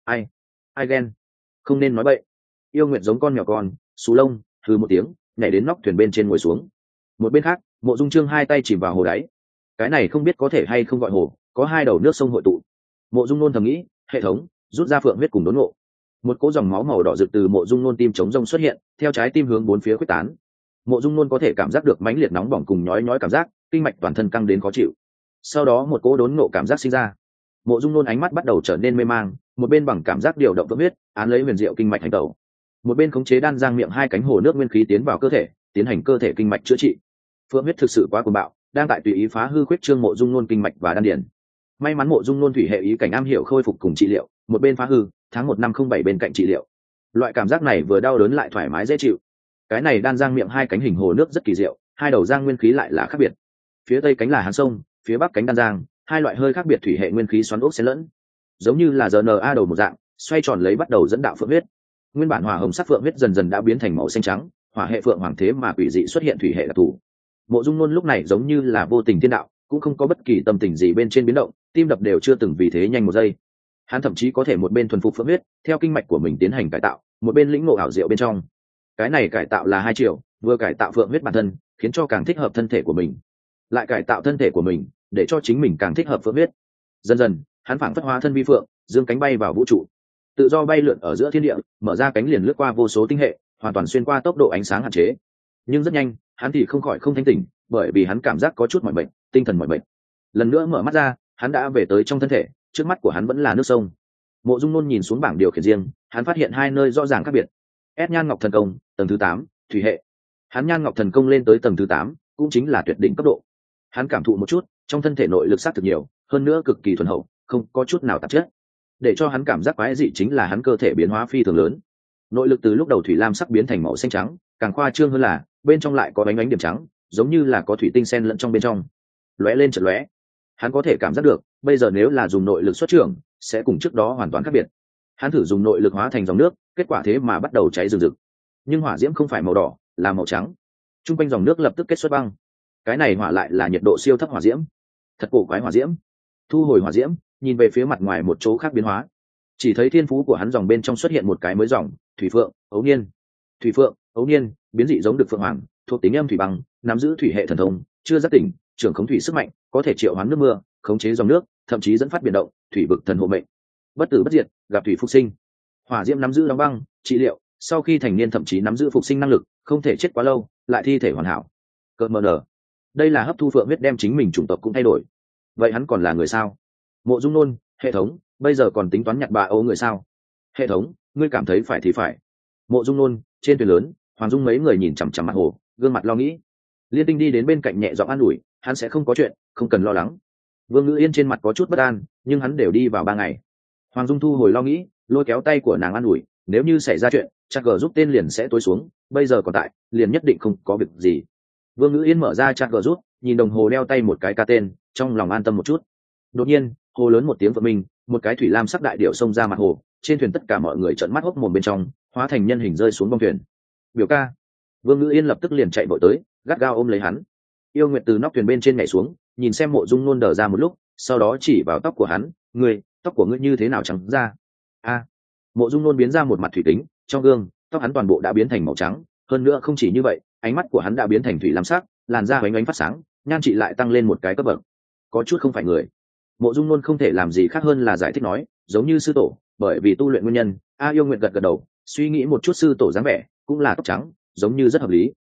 Ai ghen? Không nên nói bậy. Yêu Nguyệt giống con mèo con, xù lông, hừ một tiếng, nhảy đến nóc thuyền bên trên ngồi xuống. Một bên khác, Mộ Dung Trương hai tay chìm vào hồ đáy. Cái này không biết có thể hay không gọi hồ, có hai đầu nước sông hội tụ. Mộ Dung Nôn thầm nghĩ, hệ thống rút ra phượng huyết cùng đốn ngộ. Một cỗ dòng máu màu đỏ rực từ Mộ Dung Nôn tim chống rông xuất hiện, theo trái tim hướng bốn phía khuếch tán. Mộ Dung Nôn có thể cảm giác được mãnh liệt nóng bỏng cùng nhói nhói cảm giác, kinh mạch toàn thân căng đến khó chịu. Sau đó một cỗ đốn ngộ cảm giác sinh ra. Mộ Dung Nôn ánh mắt bắt đầu trở nên mê mang, một bên bằng cảm giác điều động phượng huyết, án lấy huyền diệu kinh mạch hành tẩu. Một bên khống chế đan giang miệng hai cánh hồ nước nguyên khí tiến vào cơ thể, tiến hành cơ thể kinh mạch chữa trị. Phượng huyết thực sự quá cuồng bạo, đang tại tùy ý phá hư khuyết trương Mộ Dung Nôn kinh mạch và đan điền. May mắn Mộ Dung Nôn thủy hệ ý cảnh am hiểu khôi phục cùng trị liệu, một bên phá hư, tháng 1 năm 07 bên cạnh trị liệu. Loại cảm giác này vừa đau đớn lại thoải mái dễ chịu. Cái này đan giang miệng hai cánh hình hồ nước rất kỳ diệu, hai đầu giang nguyên khí lại là khác biệt. Phía tây cánh là Hán sông, phía bắc cánh đan giang, hai loại hơi khác biệt thủy hệ nguyên khí xoắn ốc xen lẫn, giống như là RNA đầu một dạng, xoay tròn lấy bắt đầu dẫn đạo phượng huyết. Nguyên bản hỏa hồng sắc phượng huyết dần dần đã biến thành màu xanh trắng, hỏa hệ phượng hoàng thế mà quỷ dị xuất hiện thủy hệ đặc thù. Mộ Dung Nôn lúc này giống như là vô tình thiên đạo, cũng không có bất kỳ tâm tình gì bên trên biến động, tim đập đều chưa từng vì thế nhanh một giây. Hắn thậm chí có thể một bên thuần phục phượng huyết, theo kinh mạch của mình tiến hành cải tạo, một bên lĩnh ngộ ảo diệu bên trong. Cái này cải tạo là hai chiều, vừa cải tạo phượng huyết bản thân, khiến cho càng thích hợp thân thể của mình, lại cải tạo thân thể của mình, để cho chính mình càng thích hợp phượng huyết. Dần dần, hắn phảng phất hóa thân vi phượng, dương cánh bay vào vũ trụ, tự do bay lượn ở giữa thiên địa, mở ra cánh liền lướt qua vô số tinh hệ, hoàn toàn xuyên qua tốc độ ánh sáng hạn chế. Nhưng rất nhanh, hắn thì không khỏi không thanh tỉnh, bởi vì hắn cảm giác có chút mỏi mệt, tinh thần mỏi mệt. Lần nữa mở mắt ra, hắn đã về tới trong thân thể, trước mắt của hắn vẫn là nước sông. Mộ Dung Nôn nhìn xuống bảng điều khiển riêng, hắn phát hiện hai nơi rõ ràng khác biệt. S Nhan Ngọc Thần Công, tầng thứ 8, thủy hệ. Hắn Nhan Ngọc Thần Công lên tới tầng thứ 8, cũng chính là tuyệt đỉnh cấp độ. Hắn cảm thụ một chút, trong thân thể nội lực sát thực nhiều, hơn nữa cực kỳ thuần hậu, không có chút nào tạp chất. Để cho hắn cảm giác quái dị chính là hắn cơ thể biến hóa phi thường lớn. Nội lực từ lúc đầu thủy lam sắc biến thành màu xanh trắng, càng khoa trương hơn là bên trong lại có ánh ánh điểm trắng, giống như là có thủy tinh xen lẫn trong bên trong. Lóe lên chợt lóe. Hắn có thể cảm giác được, bây giờ nếu là dùng nội lực xuất trưởng, sẽ cùng trước đó hoàn toàn khác biệt. Hắn thử dùng nội lực hóa thành dòng nước, kết quả thế mà bắt đầu cháy rừng rực. Nhưng hỏa diễm không phải màu đỏ, là màu trắng. Trung quanh dòng nước lập tức kết xuất băng. Cái này hỏa lại là nhiệt độ siêu thấp hỏa diễm. Thật cổ quái hỏa diễm. Thu hồi hỏa diễm, nhìn về phía mặt ngoài một chỗ khác biến hóa. Chỉ thấy thiên phú của hắn dòng bên trong xuất hiện một cái mới dòng, thủy phượng, ấu niên. Thủy phượng, ấu niên, biến dị giống được phượng hoàng, thuộc tính âm thủy băng, nắm giữ thủy hệ thần thông, chưa giác tỉnh, trưởng khống thủy sức mạnh, có thể triệu hoán nước mưa, khống chế dòng nước, thậm chí dẫn phát biển động, thủy vực thần hộ mệnh. Bất tử bất diệt, gặp thủy phục sinh. Hỏa diễm nắm giữ đóng băng, trị liệu, sau khi thành niên thậm chí nắm giữ phục sinh năng lực, không thể chết quá lâu, lại thi thể hoàn hảo. Cơn mờ nở. Đây là hấp thu phượng huyết đem chính mình chủng tộc cũng thay đổi. Vậy hắn còn là người sao? Mộ Dung Nôn, hệ thống, bây giờ còn tính toán nhặt bà ấu người sao? Hệ thống, ngươi cảm thấy phải thì phải. Mộ Dung Nôn, trên thuyền lớn, Hoàng Dung mấy người nhìn chằm chằm mặt hồ, gương mặt lo nghĩ. Liên Tinh đi đến bên cạnh nhẹ giọng an ủi, hắn sẽ không có chuyện, không cần lo lắng. Vương Ngữ Yên trên mặt có chút bất an, nhưng hắn đều đi vào 3 ngày. Hoàng Dung thu hồi lo nghĩ, lôi kéo tay của nàng an ủi, nếu như xảy ra chuyện, chắc gờ giúp tên liền sẽ tối xuống, bây giờ còn tại, liền nhất định không có việc gì. Vương Ngữ Yên mở ra chắc gờ giúp, nhìn đồng hồ đeo tay một cái ca tên, trong lòng an tâm một chút. Đột nhiên, hồ lớn một tiếng vỡ mình, một cái thủy lam sắc đại điểu xông ra mặt hồ, trên thuyền tất cả mọi người trợn mắt hốc mồm bên trong, hóa thành nhân hình rơi xuống bong thuyền. Biểu ca. Vương Ngữ Yên lập tức liền chạy vội tới, gắt gao ôm lấy hắn. Yêu Nguyệt từ nóc thuyền bên trên nhảy xuống, nhìn xem Mộ Dung Nôn đờ ra một lúc, sau đó chỉ vào tóc của hắn, "Ngươi, tóc của ngươi như thế nào trắng ra?" A. Mộ Dung Nôn biến ra một mặt thủy kính, trong gương, tóc hắn toàn bộ đã biến thành màu trắng, hơn nữa không chỉ như vậy, ánh mắt của hắn đã biến thành thủy lam sắc, làn da ánh ánh phát sáng, nhan trị lại tăng lên một cái cấp bậc. Có chút không phải người. Mộ Dung Nôn không thể làm gì khác hơn là giải thích nói, giống như sư tổ, bởi vì tu luyện nguyên nhân. Yêu Nguyệt gật gật đầu, suy nghĩ một chút sư tổ dáng vẻ, cũng là tóc trắng, giống như rất hợp lý.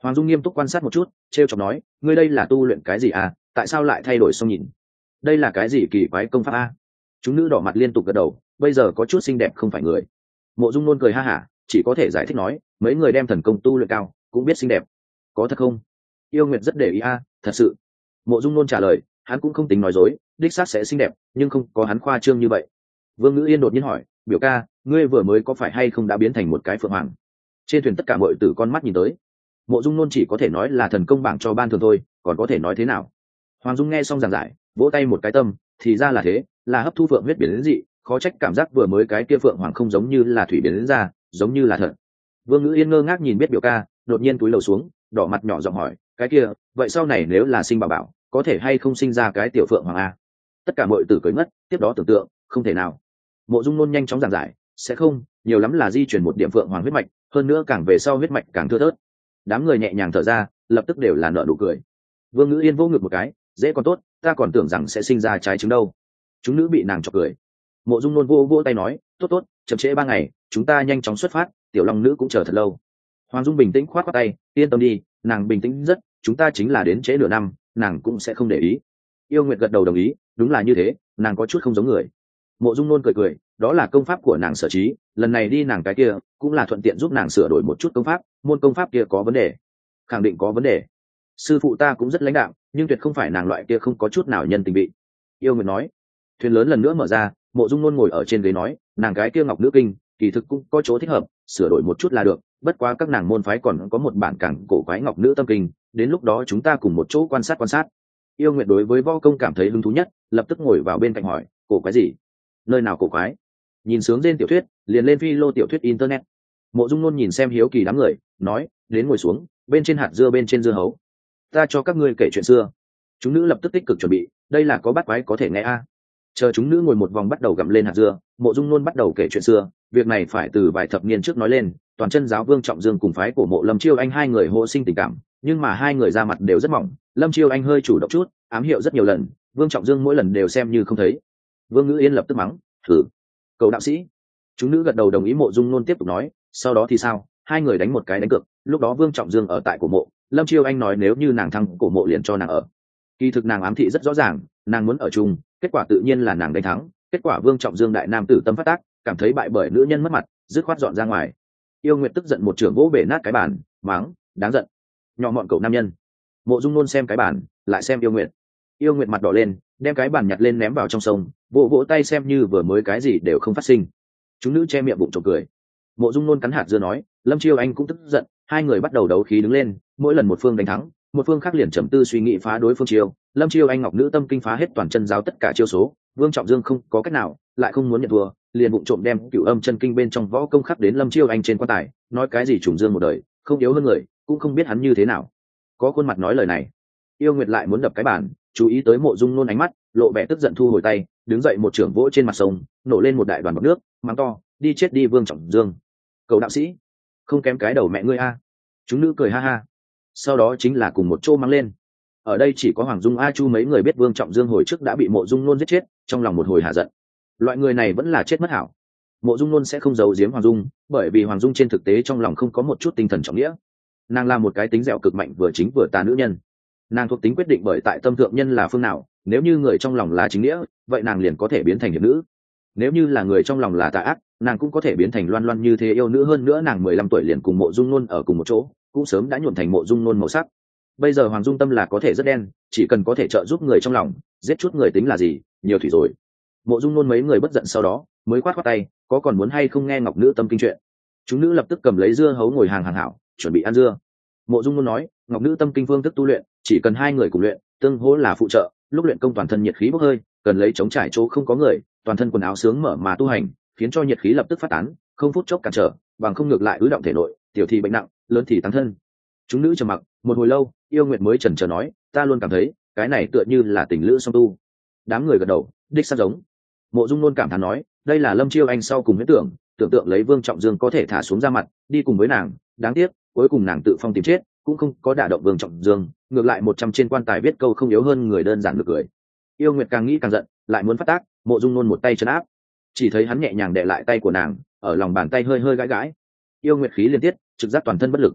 Hoàng Dung nghiêm túc quan sát một chút, trêu chọc nói, ngươi đây là tu luyện cái gì à, tại sao lại thay đổi xong nhìn? Đây là cái gì kỳ quái công pháp a? Chúng nữ đỏ mặt liên tục gật đầu, bây giờ có chút xinh đẹp không phải người. Mộ Dung Nôn cười ha hả, chỉ có thể giải thích nói, mấy người đem thần công tu luyện cao cũng biết xinh đẹp. Có thật không? Yêu Nguyệt rất để ý a, thật sự. Mộ Dung Nôn trả lời, hắn cũng không tính nói dối, đích xác sẽ xinh đẹp, nhưng không có hắn khoa trương như vậy. Vương Ngữ Yên đột nhiên hỏi, biểu ca, ngươi vừa mới có phải hay không đã biến thành một cái phượng hoàng? Trên thuyền tất cả mọi tử con mắt nhìn tới. Mộ Dung Nôn chỉ có thể nói là thần công bảng cho ban thường thôi, còn có thể nói thế nào? Hoàng Dung nghe xong giảng giải, vỗ tay một cái tâm, thì ra là thế, là hấp thu phượng huyết biến đến dị, khó trách cảm giác vừa mới cái kia phượng hoàng không giống như là thủy biến đến ra, giống như là thật. Vương Ngữ Yên ngơ ngác nhìn biết biểu ca, đột nhiên túi lầu xuống, đỏ mặt nhỏ giọng hỏi, cái kia, vậy sau này nếu là sinh bảo bảo, có thể hay không sinh ra cái tiểu phượng hoàng a? Tất cả mọi tử cười ngất, tiếp đó tưởng tượng, không thể nào. Mộ Dung Nôn nhanh chóng giảng giải, sẽ không, nhiều lắm là di chuyển một điểm phượng hoàng huyết mạch, hơn nữa càng về sau huyết mạch càng thưa thớt. Đám người nhẹ nhàng thở ra, lập tức đều là nở nụ cười. Vương Ngữ Yên vỗ ngực một cái, dễ còn tốt, ta còn tưởng rằng sẽ sinh ra trái trứng đâu. Chúng nữ bị nàng chọc cười. Mộ Dung Nôn vỗ tay nói, tốt tốt, chậm trễ 3 ngày, chúng ta nhanh chóng xuất phát, tiểu long nữ cũng chờ thật lâu. Hoàng Dung bình tĩnh khoát tay, yên tâm đi, nàng bình tĩnh rất, chúng ta chính là đến trễ nửa năm, nàng cũng sẽ không để ý. Yêu Nguyệt gật đầu đồng ý, đúng là như thế, nàng có chút không giống người. Mộ Dung Nôn cười cười, đó là công pháp của nàng sở trí, lần này đi nàng cái kia cũng là thuận tiện giúp nàng sửa đổi một chút công pháp, môn công pháp kia có vấn đề, khẳng định có vấn đề. Sư phụ ta cũng rất lãnh đạo, nhưng tuyệt không phải nàng loại kia không có chút nào nhân tình vị. Yêu Nguyệt nói. Thuyền lớn lần nữa mở ra, Mộ Dung Nôn ngồi ở trên ghế nói, nàng cái kia ngọc nữ kinh kỳ thực cũng có chỗ thích hợp, sửa đổi một chút là được, bất quá các nàng môn phái còn có một bản càng cổ quái ngọc nữ tâm kinh, đến lúc đó chúng ta cùng một chỗ quan sát. Yêu Nguyệt đối với võ công cảm thấy hứng thú nhất, lập tức ngồi vào bên cạnh hỏi, cổ quái gì? Nơi nào cổ quái? Nhìn sướng trên tiểu thuyết, liền lên phi lô tiểu thuyết internet. Mộ Dung Nôn nhìn xem hiếu kỳ đám người, nói, đến ngồi xuống, bên trên hạt dưa bên trên dưa hấu, ta cho các ngươi kể chuyện xưa. Chúng nữ lập tức tích cực chuẩn bị, đây là có bắt quái có thể nghe a. Chờ chúng nữ ngồi một vòng bắt đầu gặm lên hạt dưa, Mộ Dung Nôn bắt đầu kể chuyện xưa. Việc này phải từ vài thập niên trước nói lên, toàn chân giáo Vương Trọng Dương cùng phái của Mộ Lâm Chiêu Anh hai người hô sinh tình cảm, nhưng mà hai người ra mặt đều rất mỏng, Lâm Chiêu Anh hơi chủ động chút, ám hiệu rất nhiều lần, Vương Trọng Dương mỗi lần đều xem như không thấy. Vương Ngữ Yên lập tức mắng, thử cầu đạo sĩ. Chúng nữ gật đầu đồng ý. Mộ Dung Nôn tiếp tục nói, sau đó thì sao? Hai người đánh một cái đánh cược, lúc đó Vương Trọng Dương ở tại của Mộ, Lâm Chiêu Anh nói nếu như nàng thăng cổ Mộ liền cho nàng ở. Kỳ thực nàng ám thị rất rõ ràng, nàng muốn ở chung, kết quả tự nhiên là nàng đánh thắng. Kết quả Vương Trọng Dương đại nam tử tâm phát tác, cảm thấy bại bởi nữ nhân mất mặt, dứt khoát dọn ra ngoài. Yêu Nguyệt tức giận một trường vỗ bể nát cái bàn, mắng, đáng giận, nhỏ mọn cậu nam nhân. Mộ Dung Nôn xem cái bàn, lại xem Yêu Nguyệt. Yêu Nguyệt mặt đỏ lên, đem cái bàn nhặt lên ném vào trong sông, vỗ tay xem như vừa mới cái gì đều không phát sinh. Chúng nữ che miệng bụng trộm cười. Mộ Dung Nôn cắn hạt dưa nói, Lâm Chiêu Anh cũng tức giận, hai người bắt đầu đấu khí đứng lên, mỗi lần một phương đánh thắng, một phương khác liền trầm tư suy nghĩ phá đối phương chiêu. Lâm Chiêu Anh ngọc nữ tâm kinh phá hết toàn chân giáo tất cả chiêu số, Vương Trọng Dương không có cách nào, lại không muốn nhận thua, liền bụng trộm đem Cửu Âm chân kinh bên trong võ công khắc đến Lâm Chiêu Anh trên quan tài, nói cái gì trùng dương một đời, không yếu hơn người, cũng không biết hắn như thế nào. Có khuôn mặt nói lời này. Yêu Nguyệt lại muốn đập cái bàn, chú ý tới Mộ Dung Nôn ánh mắt, lộ vẻ tức giận thu hồi tay, đứng dậy một trưởng vỗ trên mặt sông, nổ lên một đại đoàn bọt nước, mắng to, đi chết đi Vương Trọng Dương, cầu đạo sĩ, không kém cái đầu mẹ ngươi a. Chúng nữ cười ha ha, sau đó chính là cùng một chỗ mắng lên. Ở đây chỉ có Hoàng Dung, A Chu mấy người biết Vương Trọng Dương hồi trước đã bị Mộ Dung Nôn giết chết, trong lòng một hồi hạ giận. Loại người này vẫn là chết mất hảo. Mộ Dung Nôn sẽ không giấu giếm Hoàng Dung, bởi vì Hoàng Dung trên thực tế trong lòng không có một chút tinh thần trọng nghĩa. Nàng là một cái tính dẻo cực mạnh vừa chính vừa tà nữ nhân. Nàng thuộc tính quyết định bởi tại tâm thượng nhân là phương nào, nếu như người trong lòng là chính nghĩa, vậy nàng liền có thể biến thành hiệp nữ. Nếu như là người trong lòng là tà ác, nàng cũng có thể biến thành Loan Loan như thế yêu nữ. Hơn nữa nàng 15 tuổi liền cùng Mộ Dung Nôn ở cùng một chỗ, cũng sớm đã nhuộm thành Mộ Dung Nôn màu sắc. Bây giờ Hoàng Dung tâm là có thể rất đen, chỉ cần có thể trợ giúp người trong lòng, giết chút người tính là gì, nhiều thủy rồi. Mộ Dung Nôn mấy người bất giận sau đó mới khoát tay, có còn muốn hay không nghe ngọc nữ tâm kinh chuyện. Chúng nữ lập tức cầm lấy dưa hấu ngồi hàng hảo, chuẩn bị ăn dưa. Mộ Dung Nôn nói, ngọc nữ tâm kinh phương thức tu luyện, chỉ cần hai người cùng luyện, tương hỗ là phụ trợ, lúc luyện công toàn thân nhiệt khí bốc hơi, cần lấy chống trải chỗ không có người, toàn thân quần áo sướng mở mà tu hành, khiến cho nhiệt khí lập tức phát tán, không phút chốc cản trở, bằng không ngược lại ứ động thể nội, tiểu thì bệnh nặng, lớn thì tăng thân. Chúng nữ trầm mặc một hồi lâu, Yêu Nguyệt mới chần chờ nói, ta luôn cảm thấy cái này tựa như là tình lữ song tu. Đám người gật đầu, đích xác giống. Mộ Dung Nôn cảm thán nói, đây là Lâm Chiêu Anh sau cùng huyễn tưởng, tưởng tượng lấy Vương Trọng Dương có thể thả xuống ra mặt, đi cùng với nàng, đáng tiếc, cuối cùng nàng tự phong tìm chết, cũng không có đả động Vương Trọng Dương, ngược lại 100 trên quan tài viết câu không yếu hơn người đơn giản được cười. Yêu Nguyệt càng nghĩ càng giận, lại muốn phát tác, Mộ Dung Nôn một tay trấn áp, chỉ thấy hắn nhẹ nhàng đè lại tay của nàng, ở lòng bàn tay hơi hơi gãi gãi. Yêu Nguyệt khí liên tiết, trực giác toàn thân bất lực.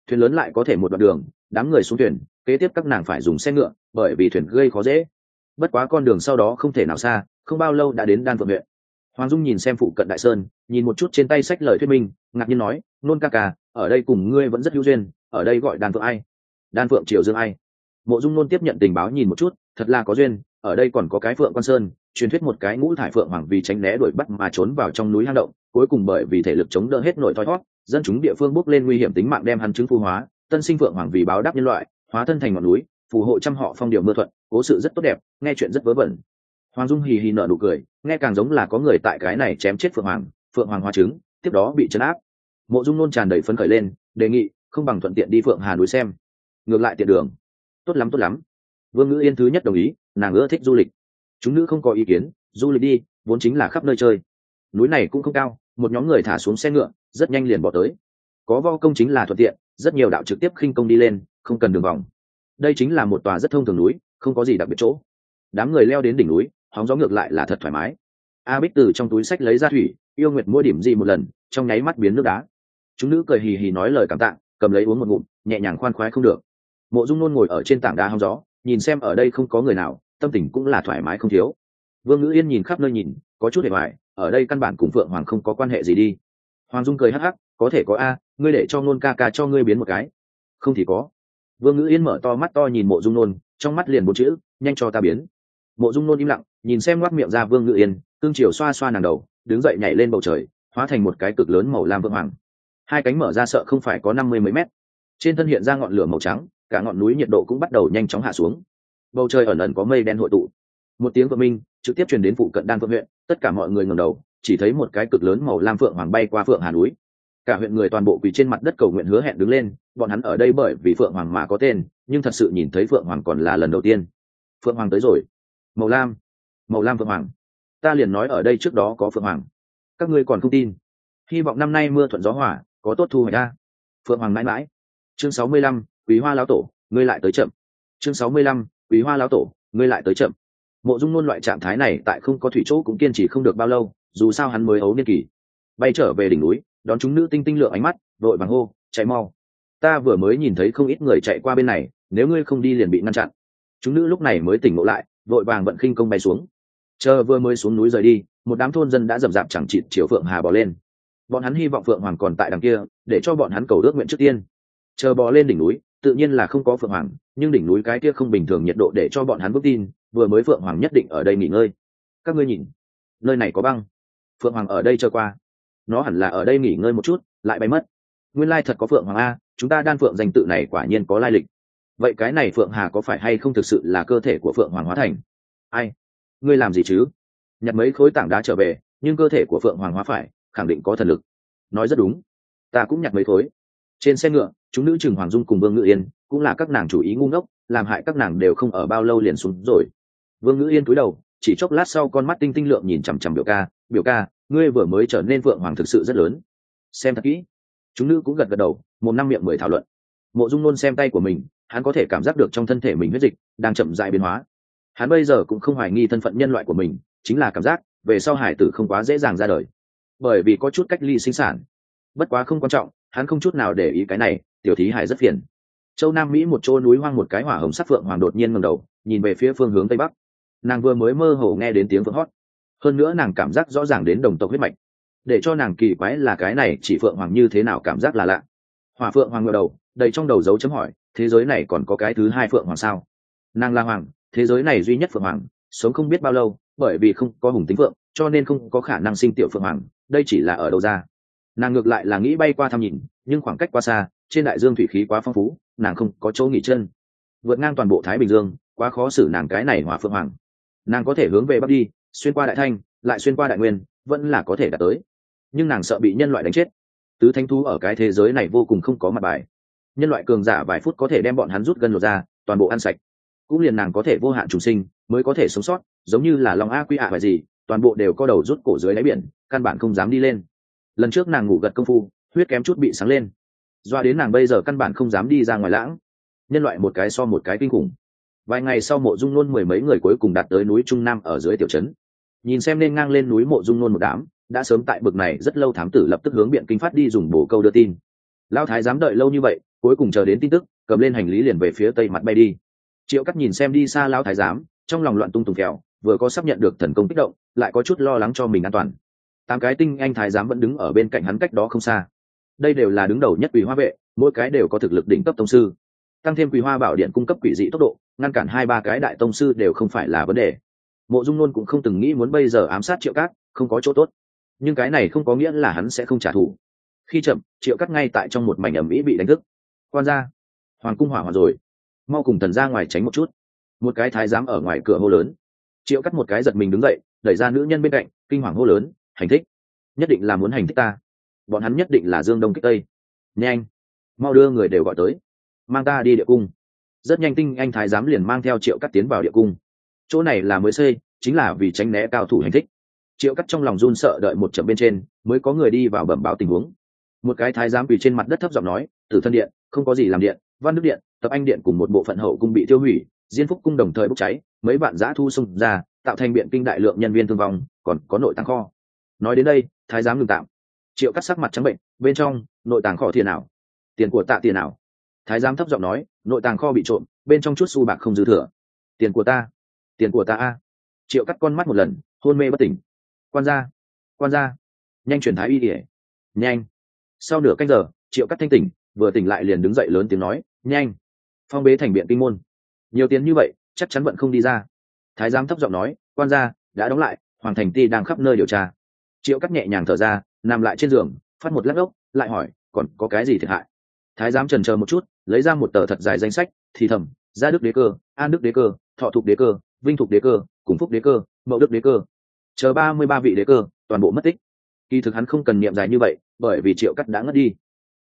thuyền lớn lại có thể một đoạn đường, đám người xuống thuyền, kế tiếp các nàng phải dùng xe ngựa, bởi vì thuyền gây khó dễ. Bất quá con đường sau đó không thể nào xa, không bao lâu đã đến Đan Phượng huyện. Hoàng Dung nhìn xem phụ cận đại sơn, nhìn một chút trên tay sách lời thuyết minh, ngạc nhiên nói, nôn ca ca, ở đây cùng ngươi vẫn rất hữu duyên, ở đây gọi Đan Phượng ai? Đan Phượng Triều Dương ai? Mộ Dung nôn tiếp nhận tình báo nhìn một chút, thật là có duyên, ở đây còn có cái Phượng Quan Sơn, truyền thuyết một cái ngũ thải phượng hoàng vì tránh né đuổi bắt mà trốn vào trong núi hang động, cuối cùng bởi vì thể lực chống đỡ hết nổi thoi thoát, dân chúng địa phương bước lên nguy hiểm tính mạng đem hắn chứng phu hóa, tân sinh phượng hoàng vì báo đáp nhân loại, hóa thân thành ngọn núi, phù hộ trăm họ phong điều mưa thuận, cố sự rất tốt đẹp, nghe chuyện rất vớ vẩn. Hoàng Dung hì hì nở nụ cười, nghe càng giống là có người tại cái này chém chết phượng hoàng hóa trứng, tiếp đó bị trấn áp. Mộ Dung nôn tràn đầy phấn khởi lên, đề nghị không bằng thuận tiện đi Phượng Hà núi xem, ngược lại tiện đường. Tốt lắm tốt lắm. Vương Ngữ Yên thứ nhất đồng ý, nàng ưa thích du lịch. Chúng nữ không có ý kiến, du lịch đi, vốn chính là khắp nơi chơi. Núi này cũng không cao, một nhóm người thả xuống xe ngựa, rất nhanh liền bỏ tới. Có vo công chính là thuận tiện, rất nhiều đạo trực tiếp khinh công đi lên, không cần đường vòng. Đây chính là một tòa rất thông thường núi, không có gì đặc biệt chỗ. Đám người leo đến đỉnh núi, hóng gió ngược lại là thật thoải mái. A Bích từ trong túi sách lấy ra thủy, yêu nguyệt mỗi điểm gì một lần, trong nháy mắt biến nước đá. Chúng nữ cười hì hì nói lời cảm tạ, cầm lấy uống một ngụm, nhẹ nhàng khoan khoái không được. Mộ Dung nôn ngồi ở trên tảng đá hóng gió, nhìn xem ở đây không có người nào, tâm tình cũng là thoải mái không thiếu. Vương Ngữ Yên nhìn khắp nơi nhìn, có chút hề hoài, ở đây căn bản cùng Phượng Hoàng không có quan hệ gì đi. Hoàng Dung cười hắc hắc, có thể có a, ngươi để cho nôn ca ca cho ngươi biến một cái. Không thì có. Vương Ngữ Yên mở to mắt to nhìn Mộ Dung nôn, trong mắt liền bốn chữ, nhanh cho ta biến. Mộ Dung nôn im lặng, nhìn xem ngoác miệng ra Vương Ngữ Yên, cương chiều xoa xoa nàng đầu, đứng dậy nhảy lên bầu trời, hóa thành một cái cực lớn màu lam vượng hoàng. Hai cánh mở ra sợ không phải có 50 mấy mét. Trên thân hiện ra ngọn lửa màu trắng, cả ngọn núi nhiệt độ cũng bắt đầu nhanh chóng hạ xuống. Bầu trời ẩn ẩn có mây đen hội tụ. Một tiếng vợ minh trực tiếp truyền đến phụ cận Đan Phượng huyện, tất cả mọi người ngẩng đầu, chỉ thấy một cái cực lớn màu lam phượng hoàng bay qua Phượng Hà núi. Cả huyện người toàn bộ quỳ trên mặt đất cầu nguyện hứa hẹn đứng lên, bọn hắn ở đây bởi vì Phượng Hoàng mà có tên, nhưng thật sự nhìn thấy Phượng Hoàng còn là lần đầu tiên. Phượng Hoàng tới rồi. Màu lam Phượng Hoàng. Ta liền nói ở đây trước đó có Phượng Hoàng. Các ngươi còn không tin. Hy vọng năm nay mưa thuận gió hòa, có tốt thu hoạch ra. Phượng Hoàng mãi mãi. Chương 65, Quý Hoa lão tổ, ngươi lại tới chậm. Chương 65, Quý Hoa lão tổ, ngươi lại tới chậm. Mộ Dung nôn loại trạng thái này tại không có thủy chỗ cũng kiên trì không được bao lâu, dù sao hắn mới ấu niên kỳ. Bay trở về đỉnh núi, đón chúng nữ tinh tinh lượng ánh mắt, vội vàng hô, chạy mau. Ta vừa mới nhìn thấy không ít người chạy qua bên này, nếu ngươi không đi liền bị ngăn chặn. Chúng nữ lúc này mới tỉnh ngộ lại, vội vàng vận khinh công bay xuống. Chờ vừa mới xuống núi rời đi, một đám thôn dân đã rầm rạp chẳng chịt chiều Phượng Hà bò lên. Bọn hắn hy vọng Phượng Hoàng còn tại đằng kia, để cho bọn hắn cầu ước nguyện trước tiên. Chờ bò lên đỉnh núi, tự nhiên là không có Phượng Hoàng, nhưng đỉnh núi cái kia không bình thường nhiệt độ để cho bọn hắn vững tin, vừa mới Phượng Hoàng nhất định ở đây nghỉ ngơi. Các ngươi nhìn, nơi này có băng. Phượng Hoàng ở đây chơi qua, nó hẳn là ở đây nghỉ ngơi một chút, lại bay mất. Nguyên lai thật có Phượng Hoàng a, chúng ta Đan Phượng danh tự này quả nhiên có lai lịch. Vậy cái này Phượng Hà có phải hay không thực sự là cơ thể của Phượng Hoàng hóa thành? Ai? Ngươi làm gì chứ? Nhặt mấy khối tảng đá trở về, nhưng cơ thể của Phượng Hoàng hóa phải, khẳng định có thần lực. Nói rất đúng, ta cũng nhặt mấy khối. Trên xe ngựa, chúng nữ Trừng Hoàng Dung cùng Vương Ngữ Yên, cũng là các nàng chủ ý ngu ngốc, làm hại các nàng đều không ở bao lâu liền xuống rồi. Vương Ngữ Yên cúi đầu, chỉ chốc lát sau con mắt tinh tinh lượng nhìn chằm chằm biểu ca, ngươi vừa mới trở nên Phượng Hoàng thực sự rất lớn. Xem thật kỹ. Chúng nữ cũng gật gật đầu, một năm miệng mười thảo luận. Mộ Dung nôn xem tay của mình, hắn có thể cảm giác được trong thân thể mình huyết dịch đang chậm rãi biến hóa. Hắn bây giờ cũng không hoài nghi thân phận nhân loại của mình, chính là cảm giác về sau hải tử không quá dễ dàng ra đời, bởi vì có chút cách ly sinh sản. Bất quá không quan trọng, hắn không chút nào để ý cái này, tiểu thí hải rất phiền. Châu Nam Mỹ một chỗ núi hoang, một cái hỏa hồng sắc phượng hoàng đột nhiên ngẩng đầu, nhìn về phía phương hướng tây bắc. Nàng vừa mới mơ hồ nghe đến tiếng phượng hót, hơn nữa nàng cảm giác rõ ràng đến đồng tộc huyết mạch. Để cho nàng kỳ quái là cái này chỉ phượng hoàng như thế nào cảm giác là lạ. Hỏa phượng hoàng ngửa đầu, đầy trong đầu dấu chấm hỏi, thế giới này còn có cái thứ hai phượng hoàng sao? Nàng là hoàng, thế giới này duy nhất phượng hoàng, sống không biết bao lâu, bởi vì không có hùng tính phượng, cho nên không có khả năng sinh tiểu phượng hoàng. Đây chỉ là ở đâu ra? Nàng ngược lại là nghĩ bay qua thăm nhìn, nhưng khoảng cách quá xa, trên đại dương thủy khí quá phong phú, nàng không có chỗ nghỉ chân. Vượt ngang toàn bộ Thái Bình Dương, quá khó xử nàng cái này hỏa phượng hoàng. Nàng có thể hướng về bắc đi, xuyên qua Đại Thanh, lại xuyên qua Đại Nguyên, vẫn là có thể đạt tới. Nhưng nàng sợ bị nhân loại đánh chết. Tứ thánh thú ở cái thế giới này vô cùng không có mặt bài. Nhân loại cường giả vài phút có thể đem bọn hắn rút gân lột ra, toàn bộ ăn sạch. Cũng liền nàng có thể vô hạn trùng sinh, mới có thể sống sót, giống như là Long A Quy ạ phải gì, toàn bộ đều có đầu rút cổ dưới đáy biển, căn bản không dám đi lên. Lần trước nàng ngủ gật công phu, huyết kém chút bị sáng lên, doa đến nàng bây giờ căn bản không dám đi ra ngoài lãng. Nhân loại một cái so một cái kinh khủng. Vài ngày sau Mộ Dung nôn mười mấy người cuối cùng đạt tới núi Trung Nam ở dưới tiểu trấn. Nhìn xem nên ngang lên núi Mộ Dung nôn một đám, đã sớm tại bực này rất lâu thám tử lập tức hướng Biện Kinh phát đi dùng bổ câu đưa tin. Lão thái dám đợi lâu như vậy, cuối cùng chờ đến tin tức, cầm lên hành lý liền về phía tây mặt bay đi. Triệu Cắt nhìn xem đi xa lão thái giám, trong lòng loạn tung tùng kẹo, vừa có sắp nhận được thần công kích động, lại có chút lo lắng cho mình an toàn. 8 cái tinh anh thái giám vẫn đứng ở bên cạnh hắn cách đó không xa. Đây đều là đứng đầu nhất Quỳ Hoa vệ, mỗi cái đều có thực lực đỉnh cấp tông sư. Tăng thêm Quỳ Hoa bảo điện cung cấp quỷ dị tốc độ, ngăn cản 2-3 cái đại tông sư đều không phải là vấn đề. Mộ Dung Nôn cũng không từng nghĩ muốn bây giờ ám sát Triệu Cát, không có chỗ tốt. Nhưng cái này không có nghĩa là hắn sẽ không trả thù. Khi chậm, Triệu Cát ngay tại trong một mảnh ầm ĩ bị đánh thức. Quan gia, hoàng cung hỏa hoạn rồi, mau cùng thần ra ngoài tránh một chút. Một cái thái giám ở ngoài cửa hô lớn. Triệu Cát một cái giật mình đứng dậy, đẩy ra nữ nhân bên cạnh, kinh hoàng hô lớn, hành thích, nhất định là muốn hành thích ta. Bọn hắn nhất định là dương đông kích tây. Nhanh, mau đưa người đều gọi tới, mang ta đi địa cung. Rất nhanh tinh anh thái giám liền mang theo Triệu Cát tiến vào địa cung. Chỗ này là mới xây, chính là vì tránh né cao thủ hành thích. Triệu Cát trong lòng run sợ đợi một chậm bên trên, mới có người đi vào bẩm báo tình huống. Một cái thái giám quỳ trên mặt đất thấp giọng nói, Tử Thân điện không có gì làm điện, Văn Đức điện, Tập Anh điện cùng một bộ phận hậu cung bị tiêu hủy, Diên Phúc cung đồng thời bốc cháy, mấy bạn giã thu xung ra, tạo thành biện kinh đại lượng nhân viên thương vong, còn có nội tàng kho. Nói đến đây, thái giám ngừng tạm. Triệu Cát sắc mặt trắng bệnh, bên trong nội tàng kho tiền nào? Tiền của Tạ tiền nào? Thái giám thấp giọng nói, nội tàng kho bị trộm, bên trong chút xu bạc không dư thừa. Tiền của ta, tiền của ta a. Triệu Cát con mắt một lần, hôn mê bất tỉnh. Quan gia, nhanh chuyển thái y đi, nhanh. Sau nửa canh giờ, Triệu Cát thanh tỉnh, vừa tỉnh lại liền đứng dậy lớn tiếng nói, nhanh, phong bế thành biện kinh môn. Nhiều tiền như vậy, chắc chắn vẫn không đi ra. Thái giám thấp giọng nói, quan gia đã đóng lại, hoàng thành ti đang khắp nơi điều tra. Triệu Cát nhẹ nhàng thở ra, nằm lại trên giường, phát một lát ốc, lại hỏi, còn có cái gì thiệt hại? Thái giám chần chờ một chút, lấy ra một tờ thật dài danh sách, thì thầm, Gia Đức đế cơ, An Đức đế cơ, Thọ Thục đế cơ, Vinh Thục đế cơ, Cùng Phúc đế cơ, Mậu Đức đế cơ, chờ 33 vị đế cơ, toàn bộ mất tích. Kỳ thực hắn không cần niệm dài như vậy, bởi vì Triệu Cát đã ngất đi.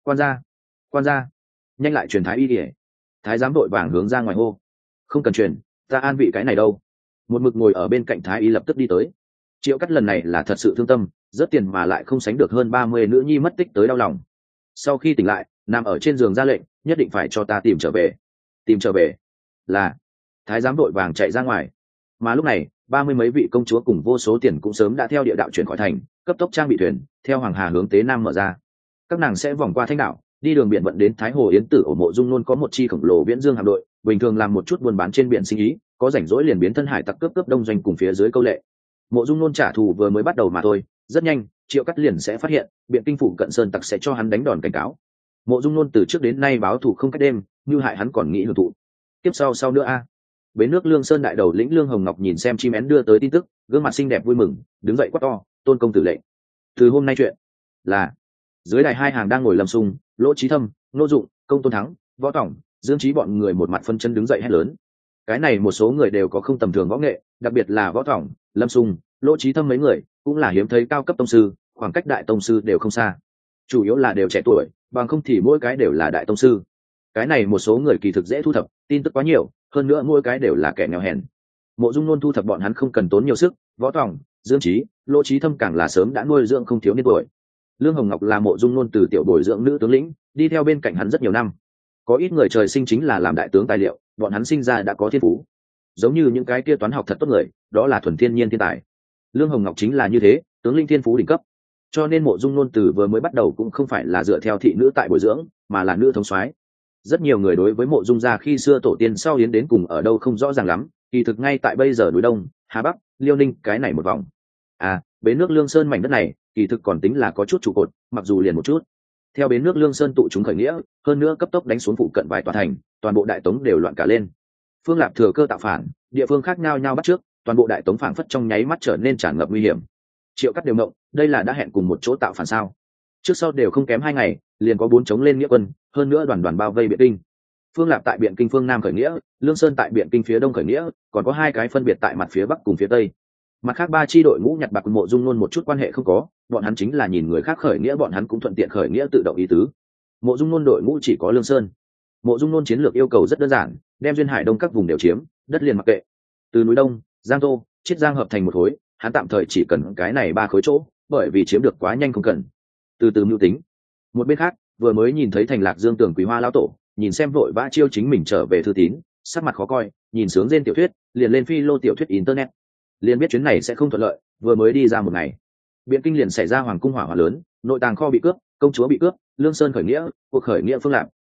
Quan gia, nhanh lại truyền thái y đi. Thái giám đội vàng hướng ra ngoài hô. Không cần truyền, ta an vị cái này đâu. Một mực ngồi ở bên cạnh thái y lập tức đi tới. Triệu Cát lần này là thật sự thương tâm, rất tiền mà lại không sánh được hơn 30 nữ nhi mất tích tới đau lòng. Sau khi tỉnh lại, nằm ở trên giường ra lệnh, nhất định phải cho ta tìm trở về. Tìm trở về? Là. Thái giám đội vàng chạy ra ngoài. Mà lúc này, 30 mấy vị công chúa cùng vô số tiền cũng sớm đã theo địa đạo chuyển khỏi thành, cấp tốc trang bị thuyền, theo hoàng hà hướng tế nam mở ra. Các nàng sẽ vòng qua Thanh đảo, đi đường biển vận đến Thái Hồ Yến Tử. Ổ Mộ Dung Nôn có một chi khổng lồ viễn dương hạm đội, bình thường làm một chút buôn bán trên biển sinh ý, có rảnh rỗi liền biến thân hải tặc cướp đông doanh cùng phía dưới câu lệ. Mộ Dung Nôn trả thù vừa mới bắt đầu mà thôi, rất nhanh, Triệu Cát liền sẽ phát hiện, biện kinh phủ cận sơn tặc sẽ cho hắn đánh đòn cảnh cáo. Mộ Dung Nôn từ trước đến nay báo thù không cách đêm, như hại hắn còn nghĩ hưởng thụ. Tiếp sau nữa a. Bến nước Lương Sơn đại đầu lĩnh Lương Hồng Ngọc nhìn xem chim én đưa tới tin tức, gương mặt xinh đẹp vui mừng, đứng dậy quát to, Tôn công tử lệnh. Từ hôm nay chuyện là dưới đài hai hàng đang ngồi Lâm Sung, Lỗ Chí Thâm, Nô Dụng, Công Tôn Thắng, Võ Tổng, Dương Chí bọn người một mặt phân chân đứng dậy hét lớn. Cái này một số người đều có không tầm thường võ nghệ, đặc biệt là Võ Tổng, Lâm Sung, Lỗ Chí Thâm mấy người cũng là hiếm thấy cao cấp tông sư, khoảng cách đại tông sư đều không xa. Chủ yếu là đều trẻ tuổi, bằng không thì mỗi cái đều là đại tông sư. Cái này một số người kỳ thực dễ thu thập, tin tức quá nhiều, hơn nữa mỗi cái đều là kẻ nghèo hèn. Mộ Dung Nôn thu thập bọn hắn không cần tốn nhiều sức, Võ Tổng, Dương Chí, Lỗ Chí Thâm càng là sớm đã nuôi dưỡng không thiếu niên tuổi. Lương Hồng Ngọc là Mộ Dung Nôn từ tiểu bồi dưỡng nữ tướng lĩnh, đi theo bên cạnh hắn rất nhiều năm. Có ít người trời sinh chính là làm đại tướng tài liệu, bọn hắn sinh ra đã có thiên phú. Giống như những cái kia toán học thật tốt người, đó là thuần thiên nhiên thiên tài. Lương Hồng Ngọc chính là như thế, tướng lĩnh thiên phú đỉnh cấp. Cho nên Mộ Dung Nôn từ vừa mới bắt đầu cũng không phải là dựa theo thị nữ tại bồi dưỡng, mà là nữ thống soái. Rất nhiều người đối với Mộ Dung gia khi xưa tổ tiên sau yến đến cùng ở đâu không rõ ràng lắm, kỳ thực ngay tại bây giờ núi Đông, Hà Bắc, Liêu Ninh cái này một vòng. Bến nước Lương Sơn mảnh đất này, kỳ thực còn tính là có chút trụ cột, mặc dù liền một chút. Theo bến nước Lương Sơn tụ chúng khởi nghĩa, hơn nữa cấp tốc đánh xuống phụ cận vài tòa thành, toàn bộ đại tống đều loạn cả lên. Phương Lạp thừa cơ tạo phản, địa phương khác nhau nhau bắt trước, toàn bộ đại tống phảng phất trong nháy mắt trở nên tràn ngập nguy hiểm. Triệu Cát đều mộng, đây là đã hẹn cùng một chỗ tạo phản sao? Trước sau đều không kém 2 ngày, liền có 4 chống lên nghĩa quân, hơn nữa đoàn đoàn bao vây Biện Kinh. Phương Lạp tại Biện Kinh phương Nam khởi nghĩa, Lương Sơn tại Biện Kinh phía Đông khởi nghĩa, còn có 2 cái phân biệt tại mặt phía Bắc cùng phía Tây. Mặt khác 3 chi đội ngũ nhặt bạc Mộ Dung Nôn một chút quan hệ không có, bọn hắn chính là nhìn người khác khởi nghĩa, bọn hắn cũng thuận tiện khởi nghĩa tự động ý tứ. Mộ Dung Nôn đội ngũ chỉ có Lương Sơn. Mộ Dung Nôn chiến lược yêu cầu rất đơn giản, đem duyên hải đông các vùng đều chiếm, đất liền mặc kệ. Từ núi Đông, Giang Tô, Chiết Giang hợp thành một khối, hắn tạm thời chỉ cần cái này 3 khối chỗ, bởi vì chiếm được quá nhanh không cần. Từ từ mưu tính. Một bên khác, vừa mới nhìn thấy thành Lạc Dương Tưởng Quý Hoa lão tổ, nhìn xem vội vã chiêu chính mình trở về thư tín, sắc mặt khó coi, nhìn sướng rên tiểu thuyết, liền lên phi lô tiểu thuyết internet. Liền biết chuyến này sẽ không thuận lợi, vừa mới đi ra một ngày, Biện Kinh liền xảy ra hoàng cung hỏa hoạn lớn, nội tàng kho bị cướp, công chúa bị cướp, Lương Sơn khởi nghĩa, cuộc khởi nghĩa Phương Lạp,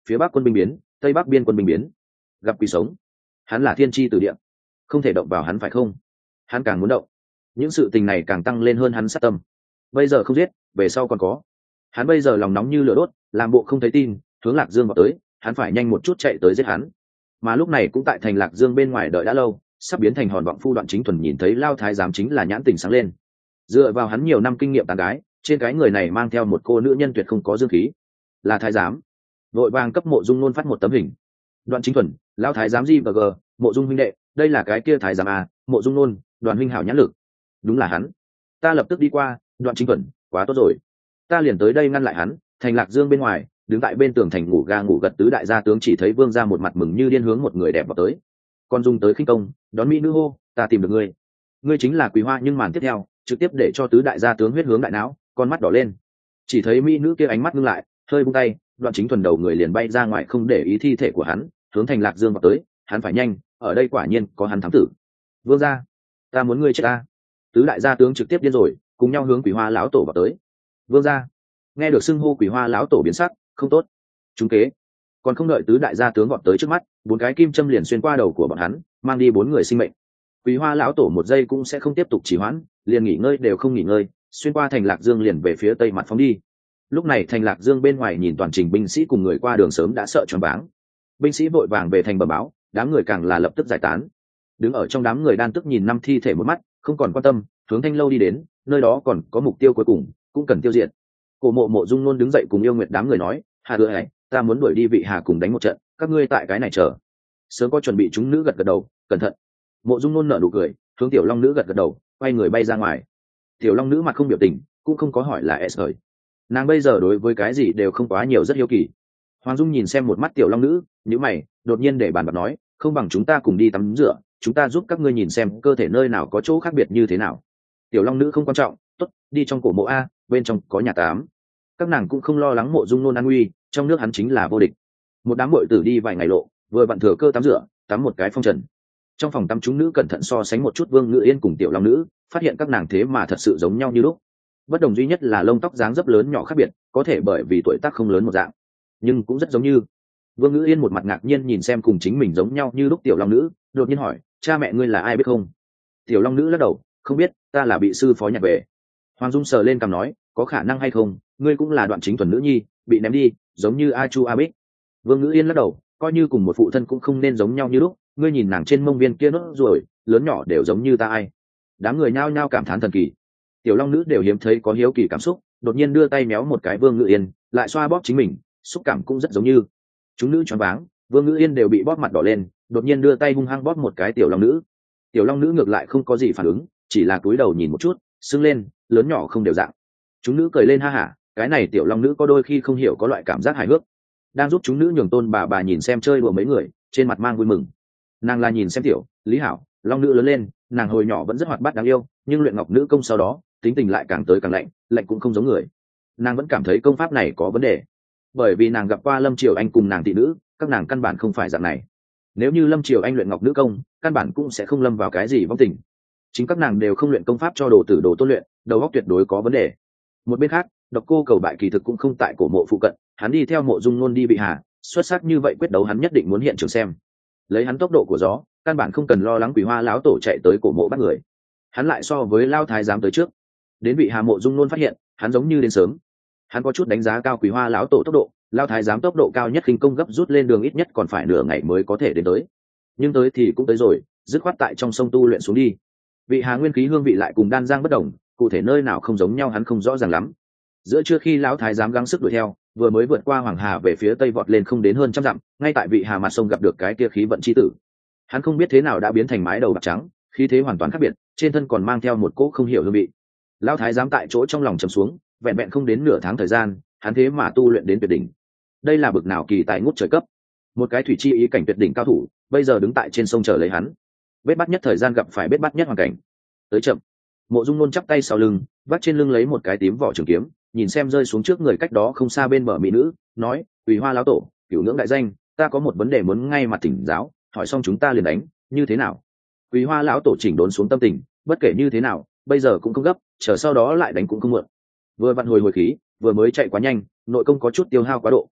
phía bắc quân binh biến, tây bắc biên quân binh biến, gặp quỷ sống. Hắn là thiên tri tử địa, không thể động vào hắn phải không? Hắn càng muốn động, những sự tình này càng tăng lên hơn hắn sát tâm. Bây giờ không giết, về sau còn có. Hắn bây giờ lòng nóng như lửa đốt, làm bộ không thấy tin, hướng Lạc Dương vào tới, hắn phải nhanh một chút chạy tới giết hắn. Mà lúc này cũng tại thành Lạc Dương bên ngoài đợi đã lâu, sắp biến thành hòn vọng phu Đoạn Chính Thuần nhìn thấy Lao Thái giám chính là nhãn tình sáng lên. Dựa vào hắn nhiều năm kinh nghiệm tán gái, trên cái người này mang theo một cô nữ nhân tuyệt không có dương khí, là thái giám. Vội vàng cấp Mộ Dung Nôn phát một tấm hình. Đoạn Chính Thuần, Lao Thái giám Di và G, Mộ Dung huynh đệ, đây là cái kia thái giám à? Mộ Dung Nôn, Đoàn huynh hảo nhãn lực. Đúng là hắn. Ta lập tức đi qua. Đoạn Chính Thuần, quá tốt rồi. Ta liền tới đây ngăn lại hắn. Thành Lạc Dương bên ngoài, đứng tại bên tường thành ngủ ga ngủ gật tứ đại gia tướng chỉ thấy Vương gia một mặt mừng như điên hướng một người đẹp vào tới. Còn dùng tới khinh công, đón mỹ nữ hô, ta tìm được ngươi. Ngươi chính là Quý Hoa, nhưng màn tiếp theo, trực tiếp để cho tứ đại gia tướng huyết hướng đại não, con mắt đỏ lên. Chỉ thấy mỹ nữ kia ánh mắt ngưng lại, hơi buông tay, Đoạn Chính Thuần đầu người liền bay ra ngoài không để ý thi thể của hắn, hướng thành Lạc Dương vào tới. Hắn phải nhanh, ở đây quả nhiên có hắn thám tử. Vương gia, ta muốn ngươi chết ta. Tứ đại gia tướng trực tiếp điên rồi, cùng nhau hướng Quỷ Hoa lão tổ vào tới. Vương gia, nghe được xưng hô Quỷ Hoa lão tổ biến sắc, không tốt, trúng kế. Còn không đợi tứ đại gia tướng vọt tới trước mắt, bốn cái kim châm liền xuyên qua đầu của bọn hắn, mang đi bốn người sinh mệnh. Quỷ Hoa lão tổ một giây cũng sẽ không tiếp tục trì hoãn, liền nghỉ ngơi đều không nghỉ ngơi, xuyên qua thành Lạc Dương liền về phía tây mặt phóng đi. Lúc này thành Lạc Dương bên ngoài nhìn toàn trình binh sĩ cùng người qua đường sớm đã sợ choáng váng. Binh sĩ vội vàng về thành bẩm báo, đám người càng là lập tức giải tán. Đứng ở trong đám người đan tức nhìn năm thi thể một mắt, không còn quan tâm, hướng Thanh lâu đi đến, nơi đó còn có mục tiêu cuối cùng, cũng cần tiêu diệt. Cổ Mộ Dung Nôn đứng dậy cùng Yêu Nguyệt đám người nói, Hà đứa ấy, ta muốn đuổi đi vị Hà cùng đánh một trận, các ngươi tại cái này chờ. Sớm có chuẩn bị, chúng nữ gật gật đầu, cẩn thận. Mộ Dung Nôn nở nụ cười, hướng Tiểu Long nữ gật gật đầu, quay người bay ra ngoài. Tiểu Long nữ mặt không biểu tình, cũng không có hỏi là S. Nàng bây giờ đối với cái gì đều không quá nhiều, rất hiếu kỳ. Hoàng Dung nhìn xem một mắt Tiểu Long nữ, nhíu mày, đột nhiên để bàn bạc nói, không bằng chúng ta cùng đi tắm rửa, chúng ta giúp các ngươi nhìn xem cơ thể nơi nào có chỗ khác biệt như thế nào. Tiểu Long nữ không quan trọng, tốt, đi trong cổ mộ a, bên trong có nhà tắm. Các nàng cũng không lo lắng Mộ Dung Nôn an nguy, trong nước hắn chính là vô địch. Một đám muội tử đi vài ngày lộ, vừa vặn thừa cơ tắm rửa, tắm một cái phong trần. Trong phòng tắm chúng nữ cẩn thận so sánh một chút Vương Ngự Yên cùng Tiểu Long nữ, phát hiện các nàng thế mà thật sự giống nhau như lúc. Bất đồng duy nhất là lông tóc dáng dấp lớn nhỏ khác biệt, có thể bởi vì tuổi tác không lớn một dạng, nhưng cũng rất giống như. Vương Ngữ Yên một mặt ngạc nhiên nhìn xem cùng chính mình giống nhau như lúc Tiểu Long nữ, đột nhiên hỏi, cha mẹ ngươi là ai biết không? Tiểu Long nữ lắc đầu, không biết, ta là bị sư phó nhặt về. Hoàng Dung sờ lên cằm nói, có khả năng hay không, ngươi cũng là Đoạn Chính Thuần nữ nhi, bị ném đi, giống như A Chu A Bích. Vương Ngữ Yên lắc đầu, coi như cùng một phụ thân cũng không nên giống nhau như lúc, ngươi nhìn nàng trên mông viên kia nốt rồi, lớn nhỏ đều giống như ta ai. Đám người nhao nhao cảm thán thần kỳ. Tiểu Long nữ đều hiếm thấy có hiếu kỳ cảm xúc, đột nhiên đưa tay méo một cái Vương Ngữ Yên, lại xoa bóp chính mình, xúc cảm cũng rất giống như. Chúng nữ choáng váng, Vương Ngữ Yên đều bị bóp mặt đỏ lên, đột nhiên đưa tay hung hăng bóp một cái Tiểu Long nữ. Tiểu Long nữ ngược lại không có gì phản ứng, chỉ là cúi đầu nhìn một chút, sưng lên, lớn nhỏ không đều dạng. Chúng nữ cười lên ha hả, cái này Tiểu Long nữ có đôi khi không hiểu có loại cảm giác hài hước. Đang giúp chúng nữ nhường tôn bà nhìn xem chơi đùa mấy người, trên mặt mang vui mừng. Nàng là nhìn xem Tiểu Lý Hảo, Long nữ lớn lên, nàng hồi nhỏ vẫn rất hoạt bát đáng yêu, nhưng luyện ngọc nữ công sau đó, tính tình lại càng tới càng lạnh, lạnh cũng không giống người. Nàng vẫn cảm thấy công pháp này có vấn đề, bởi vì nàng gặp qua Lâm Triều Anh cùng nàng thị nữ, các nàng căn bản không phải dạng này. Nếu như Lâm Triều Anh luyện ngọc nữ công, căn bản cũng sẽ không lâm vào cái gì vong tình. Chính các nàng đều không luyện công pháp cho đồ tử đồ tôn luyện, đầu óc tuyệt đối có vấn đề. Một bên khác, Độc Cô Cầu Bại kỳ thực cũng không tại cổ mộ phụ cận, hắn đi theo Mộ Dung Nôn đi bị hà, xuất sắc như vậy quyết đấu hắn nhất định muốn hiện trường xem. Lấy hắn tốc độ của gió, căn bản không cần lo lắng Quỷ Hoa lão tổ chạy tới cổ mộ bắt người. Hắn lại so với Lao Thái giám tới trước. Đến bị hà Mộ Dung Nôn phát hiện, hắn giống như đến sớm. Hắn có chút đánh giá cao Quỷ Hoa lão tổ tốc độ, Lao Thái giám tốc độ cao nhất khinh công gấp rút lên đường ít nhất còn phải nửa ngày mới có thể đến tới. Nhưng tới thì cũng tới rồi, dứt khoát tại trong sông tu luyện xuống đi. Vị hà nguyên khí hương vị lại cùng đan giang bất đồng, cụ thể nơi nào không giống nhau hắn không rõ ràng lắm. Giữa trưa khi lão thái giám gắng sức đuổi theo, vừa mới vượt qua Hoàng Hà về phía tây vọt lên không đến hơn trăm dặm, ngay tại vị hà mặt sông gặp được cái kia khí vận chi tử. Hắn không biết thế nào đã biến thành mái đầu bạc trắng, khí thế hoàn toàn khác biệt, trên thân còn mang theo một cỗ không hiểu hương vị. Lão thái giám tại chỗ trong lòng trầm xuống, vẹn vẹn không đến nửa tháng thời gian, hắn thế mà tu luyện đến tuyệt đỉnh. Đây là bực nào kỳ tài ngút trời cấp, một cái thủy chi ý cảnh tuyệt đỉnh cao thủ, bây giờ đứng tại trên sông chờ lấy hắn. Bết bắt nhất thời gian gặp phải bết bắt nhất hoàn cảnh. Tới chậm. Mộ Dung Nôn chắp tay sau lưng, vắt trên lưng lấy một cái tím vỏ trường kiếm, nhìn xem rơi xuống trước người cách đó không xa bên bờ mỹ nữ, nói, Quỷ Hoa lão tổ, cửu ngưỡng đại danh, ta có một vấn đề muốn ngay mặt thỉnh giáo, hỏi xong chúng ta liền đánh, như thế nào? Quỷ Hoa lão tổ chỉnh đốn xuống tâm tình, bất kể như thế nào, bây giờ cũng không gấp, chờ sau đó lại đánh cũng không muộn. Vừa vặn hồi khí, vừa mới chạy quá nhanh, nội công có chút tiêu hao quá độ.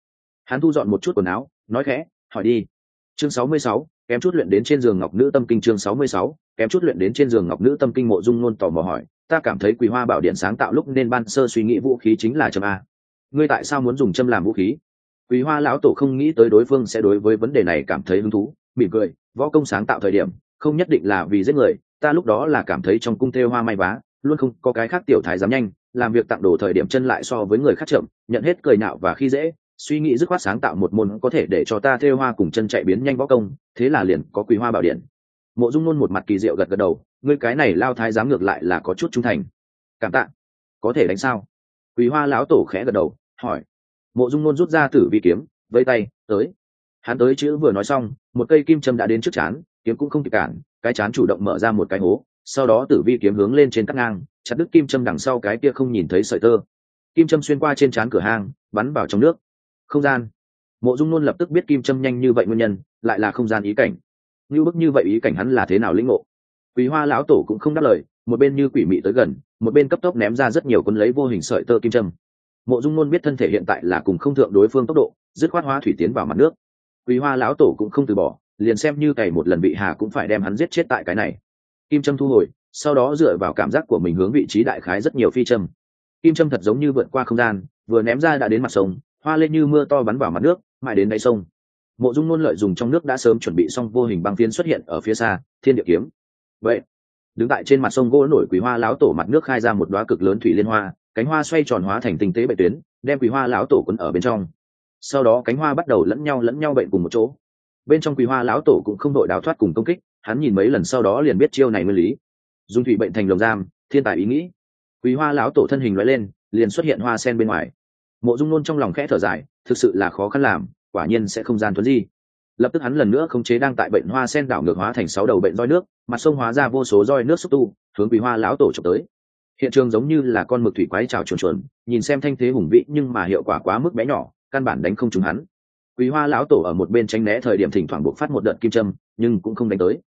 Hắn thu dọn một chút quần áo nói khẽ, hỏi đi. Chương 66, kém chút luyện đến trên giường ngọc nữ tâm kinh. Chương 66, kém chút luyện đến trên giường ngọc nữ tâm kinh. Mộ Dung Nôn tò mò hỏi, ta cảm thấy Quỳ Hoa Bảo Điện sáng tạo lúc nên ban sơ suy nghĩ vũ khí chính là châm a, ngươi tại sao muốn dùng châm làm vũ khí? Quỳ Hoa lão tổ không nghĩ tới đối phương sẽ đối với vấn đề này cảm thấy hứng thú, mỉm cười, võ công sáng tạo thời điểm không nhất định là vì giết người, ta lúc đó là cảm thấy trong cung thêu hoa may vá luôn không có cái khác tiểu thái dám nhanh, làm việc tặng đồ thời điểm chân lại so với người khác chậm, nhận hết cười nhạo và khi dễ, suy nghĩ dứt khoát sáng tạo một môn có thể để cho ta thêu hoa cùng chân chạy biến nhanh võ công, thế là liền có Quỳ Hoa Bảo Điện. Mộ Dung Nôn một mặt kỳ diệu gật gật đầu, ngươi cái này lao thái giám ngược lại là có chút trung thành. Cảm tạ. Có thể đánh sao? Quỳ Hoa lão tổ khẽ gật đầu, hỏi. Mộ Dung Nôn rút ra tử vi kiếm, vẫy tay, tới. Hắn tới chữ vừa nói xong, một cây kim châm đã đến trước chán, kiếm cũng không kịp cản, cái chán chủ động mở ra một cái hố, sau đó tử vi kiếm hướng lên trên cắt ngang, chặt đứt kim châm đằng sau cái kia không nhìn thấy sợi tơ. Kim châm xuyên qua trên trán cửa hang, bắn vào trong nước. Không gian. Mộ Dung Nôn lập tức biết kim châm nhanh như vậy nguyên nhân, lại là không gian ý cảnh. Như bức như vậy ý cảnh hắn là thế nào lĩnh ngộ? Quỳ Hoa lão tổ cũng không đáp lời, một bên như quỷ mị tới gần, một bên cấp tốc ném ra rất nhiều cuốn lấy vô hình sợi tơ kim châm. Mộ Dung Nôn biết thân thể hiện tại là cùng không thượng đối phương tốc độ, dứt khoát hóa thủy tiến vào mặt nước. Quỳ Hoa lão tổ cũng không từ bỏ, liền xem như cày một lần bị hà cũng phải đem hắn giết chết tại cái này. Kim châm thu hồi, sau đó dựa vào cảm giác của mình hướng vị trí đại khái rất nhiều phi châm. Kim châm thật giống như vượt qua không gian, vừa ném ra đã đến mặt sông, hoa lên như mưa to bắn vào mặt nước, mãi đến đáy sông. Mộ Dung Nôn lợi dùng trong nước đã sớm chuẩn bị xong vô hình băng phiến xuất hiện ở phía xa, Thiên Địa kiếm. Vậy, đứng tại trên mặt sông gỗ nổi Quỳ Hoa lão tổ mặt nước khai ra một đóa cực lớn thủy liên hoa, cánh hoa xoay tròn hóa thành tinh tế bệ tuyến, đem Quỳ Hoa lão tổ cuốn ở bên trong. Sau đó cánh hoa bắt đầu lẫn nhau bệnh cùng một chỗ. Bên trong Quỳ Hoa lão tổ cũng không đội đào thoát cùng công kích, hắn nhìn mấy lần sau đó liền biết chiêu này nguyên lý. Dùng thủy bệnh thành lồng giam, thiên tài ý nghĩ. Quỳ Hoa lão tổ thân hình lóe lên, liền xuất hiện hoa sen bên ngoài. Mộ Dung Nôn trong lòng khẽ thở dài, thực sự là khó khăn làm, quả nhiên sẽ không gian thuần di. Lập tức hắn lần nữa khống chế đang tại bệnh hoa sen đảo ngược hóa thành 6 đầu bệnh roi nước, mặt sông hóa ra vô số roi nước xúc tu, hướng Quỳ Hoa lão tổ chụp tới. Hiện trường giống như là con mực thủy quái trào chuồn chuồn, nhìn xem thanh thế hùng vĩ nhưng mà hiệu quả quá mức bé nhỏ, căn bản đánh không trúng hắn. Quỳ Hoa lão tổ ở một bên tránh né thời điểm thỉnh thoảng buộc phát một đợt kim châm, nhưng cũng không đánh tới.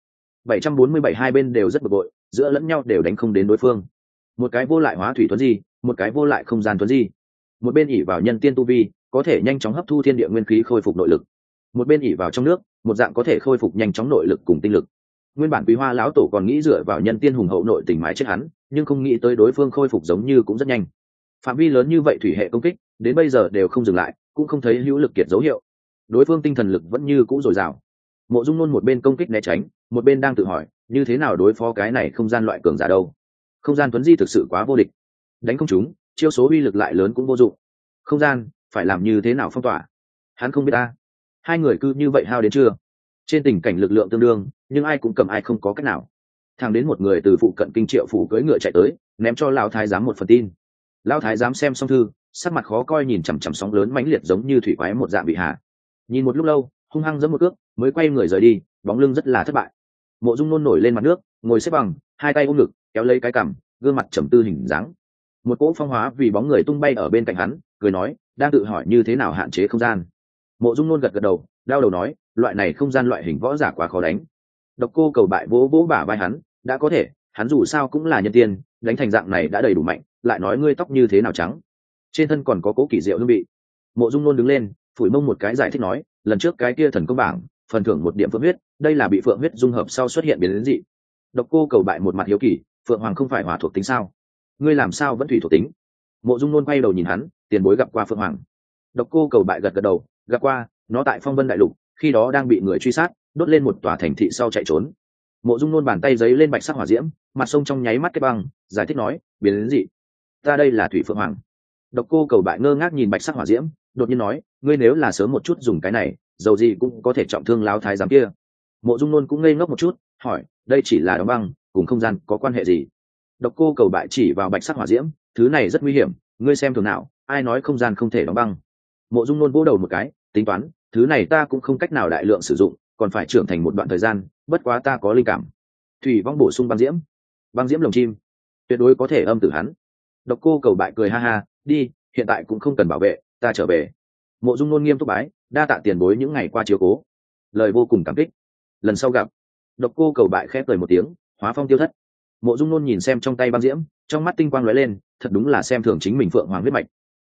747 hai bên đều rất bực bội, giữa lẫn nhau đều đánh không đến đối phương. Một cái vô lại hóa thủy thuần di, một cái vô lại không gian thuần di. Một bên ỷ vào nhân tiên tu vi, có thể nhanh chóng hấp thu thiên địa nguyên khí khôi phục nội lực. Một bên ỷ vào trong nước, một dạng có thể khôi phục nhanh chóng nội lực cùng tinh lực. Nguyên bản Quỳ Hoa lão tổ còn nghĩ dựa vào nhân tiên hùng hậu nội tình mái chết hắn, nhưng không nghĩ tới đối phương khôi phục giống như cũng rất nhanh. Phạm vi lớn như vậy thủy hệ công kích, đến bây giờ đều không dừng lại, cũng không thấy hữu lực kiệt dấu hiệu. Đối phương tinh thần lực vẫn như cũ dồi dào. Mộ Dung Nôn một bên công kích né tránh, một bên đang tự hỏi, như thế nào đối phó cái này không gian loại cường giả đâu? Không gian tuấn di thực sự quá vô địch, đánh không trúng, chiêu số uy lực lại lớn cũng vô dụng. Không gian phải làm như thế nào phong tỏa? Hắn không biết ta. Hai người cứ như vậy hao đến chưa? Trên tình cảnh lực lượng tương đương, nhưng ai cũng cầm ai không có cách nào. Thẳng đến một người từ phụ cận Kinh Triệu phủ cưỡi ngựa chạy tới, ném cho lão thái giám một phần tin. Lão thái giám xem xong thư, sắc mặt khó coi nhìn chằm chằm sóng lớn mãnh liệt giống như thủy quái một dạng bị hạ. Nhìn một lúc lâu, hung hăng giẫm một cước, mới quay người rời đi, bóng lưng rất là thất bại. Mộ Dung Nôn nổi lên mặt nước, ngồi xếp bằng, hai tay ôm ngực, kéo lấy cái cằm, gương mặt trầm tư hình dáng. Một cỗ phong hóa vì bóng người tung bay ở bên cạnh hắn, cười nói, đang tự hỏi như thế nào hạn chế không gian. Mộ Dung Nôn gật gật đầu, đau đầu nói, loại này không gian loại hình võ giả quá khó đánh. Độc Cô Cầu Bại vỗ vỗ bả vai hắn, đã có thể, hắn dù sao cũng là nhân tiên, đánh thành dạng này đã đầy đủ mạnh, lại nói ngươi tóc như thế nào trắng, trên thân còn có cố kỳ diệu hương vị. Mộ Dung Nôn đứng lên, phủi mông một cái giải thích nói, lần trước cái kia thần công bảng, phần thưởng một điểm phượng huyết, đây là bị phượng huyết dung hợp sau xuất hiện biến đến dị. Độc Cô Cầu Bại một mặt hiếu kỳ, phượng hoàng không phải hỏa thuộc tính sao? Ngươi làm sao vẫn thủy thuộc tính? Mộ Dung Nôn quay đầu nhìn hắn, tiền bối gặp qua phượng hoàng. Độc Cô Cầu Bại gật gật đầu, gặp qua, nó tại Phong Vân Đại Lục, khi đó đang bị người truy sát, đốt lên một tòa thành thị sau chạy trốn. Mộ Dung Nôn bàn tay giấy lên bạch sắc hỏa diễm, mặt sông trong nháy mắt kết băng, giải thích nói, biến đến dị. Ta đây là thủy phượng hoàng. Độc Cô Cầu Bại ngơ ngác nhìn bạch sắc hỏa diễm, đột nhiên nói, ngươi nếu là sớm một chút dùng cái này, dầu gì cũng có thể trọng thương lão thái giám kia. Mộ Dung Nôn cũng ngây ngốc một chút, hỏi, đây chỉ là đóng băng, cùng không gian có quan hệ gì? Độc Cô Cầu Bại chỉ vào bạch sắc hỏa diễm, thứ này rất nguy hiểm, ngươi xem thường nào, ai nói không gian không thể đóng băng? Mộ Dung Nôn vỗ đầu một cái, tính toán, thứ này ta cũng không cách nào đại lượng sử dụng, còn phải trưởng thành một đoạn thời gian, bất quá ta có linh cảm. Thủy vong bổ sung băng diễm lồng chim, tuyệt đối có thể âm tử hắn. Độc Cô Cầu Bại cười ha ha, đi, hiện tại cũng không cần bảo vệ, ta trở về. Mộ Dung Nôn nghiêm túc bái, đa tạ tiền bối những ngày qua chiếu cố, lời vô cùng cảm kích, lần sau gặp. Độc Cô Cầu Bại khẽ cười một tiếng, hóa phong tiêu thất. Mộ Dung Nôn nhìn xem trong tay băng diễm, trong mắt tinh quang lóe lên, thật đúng là xem thường chính mình phượng hoàng huyết mạch.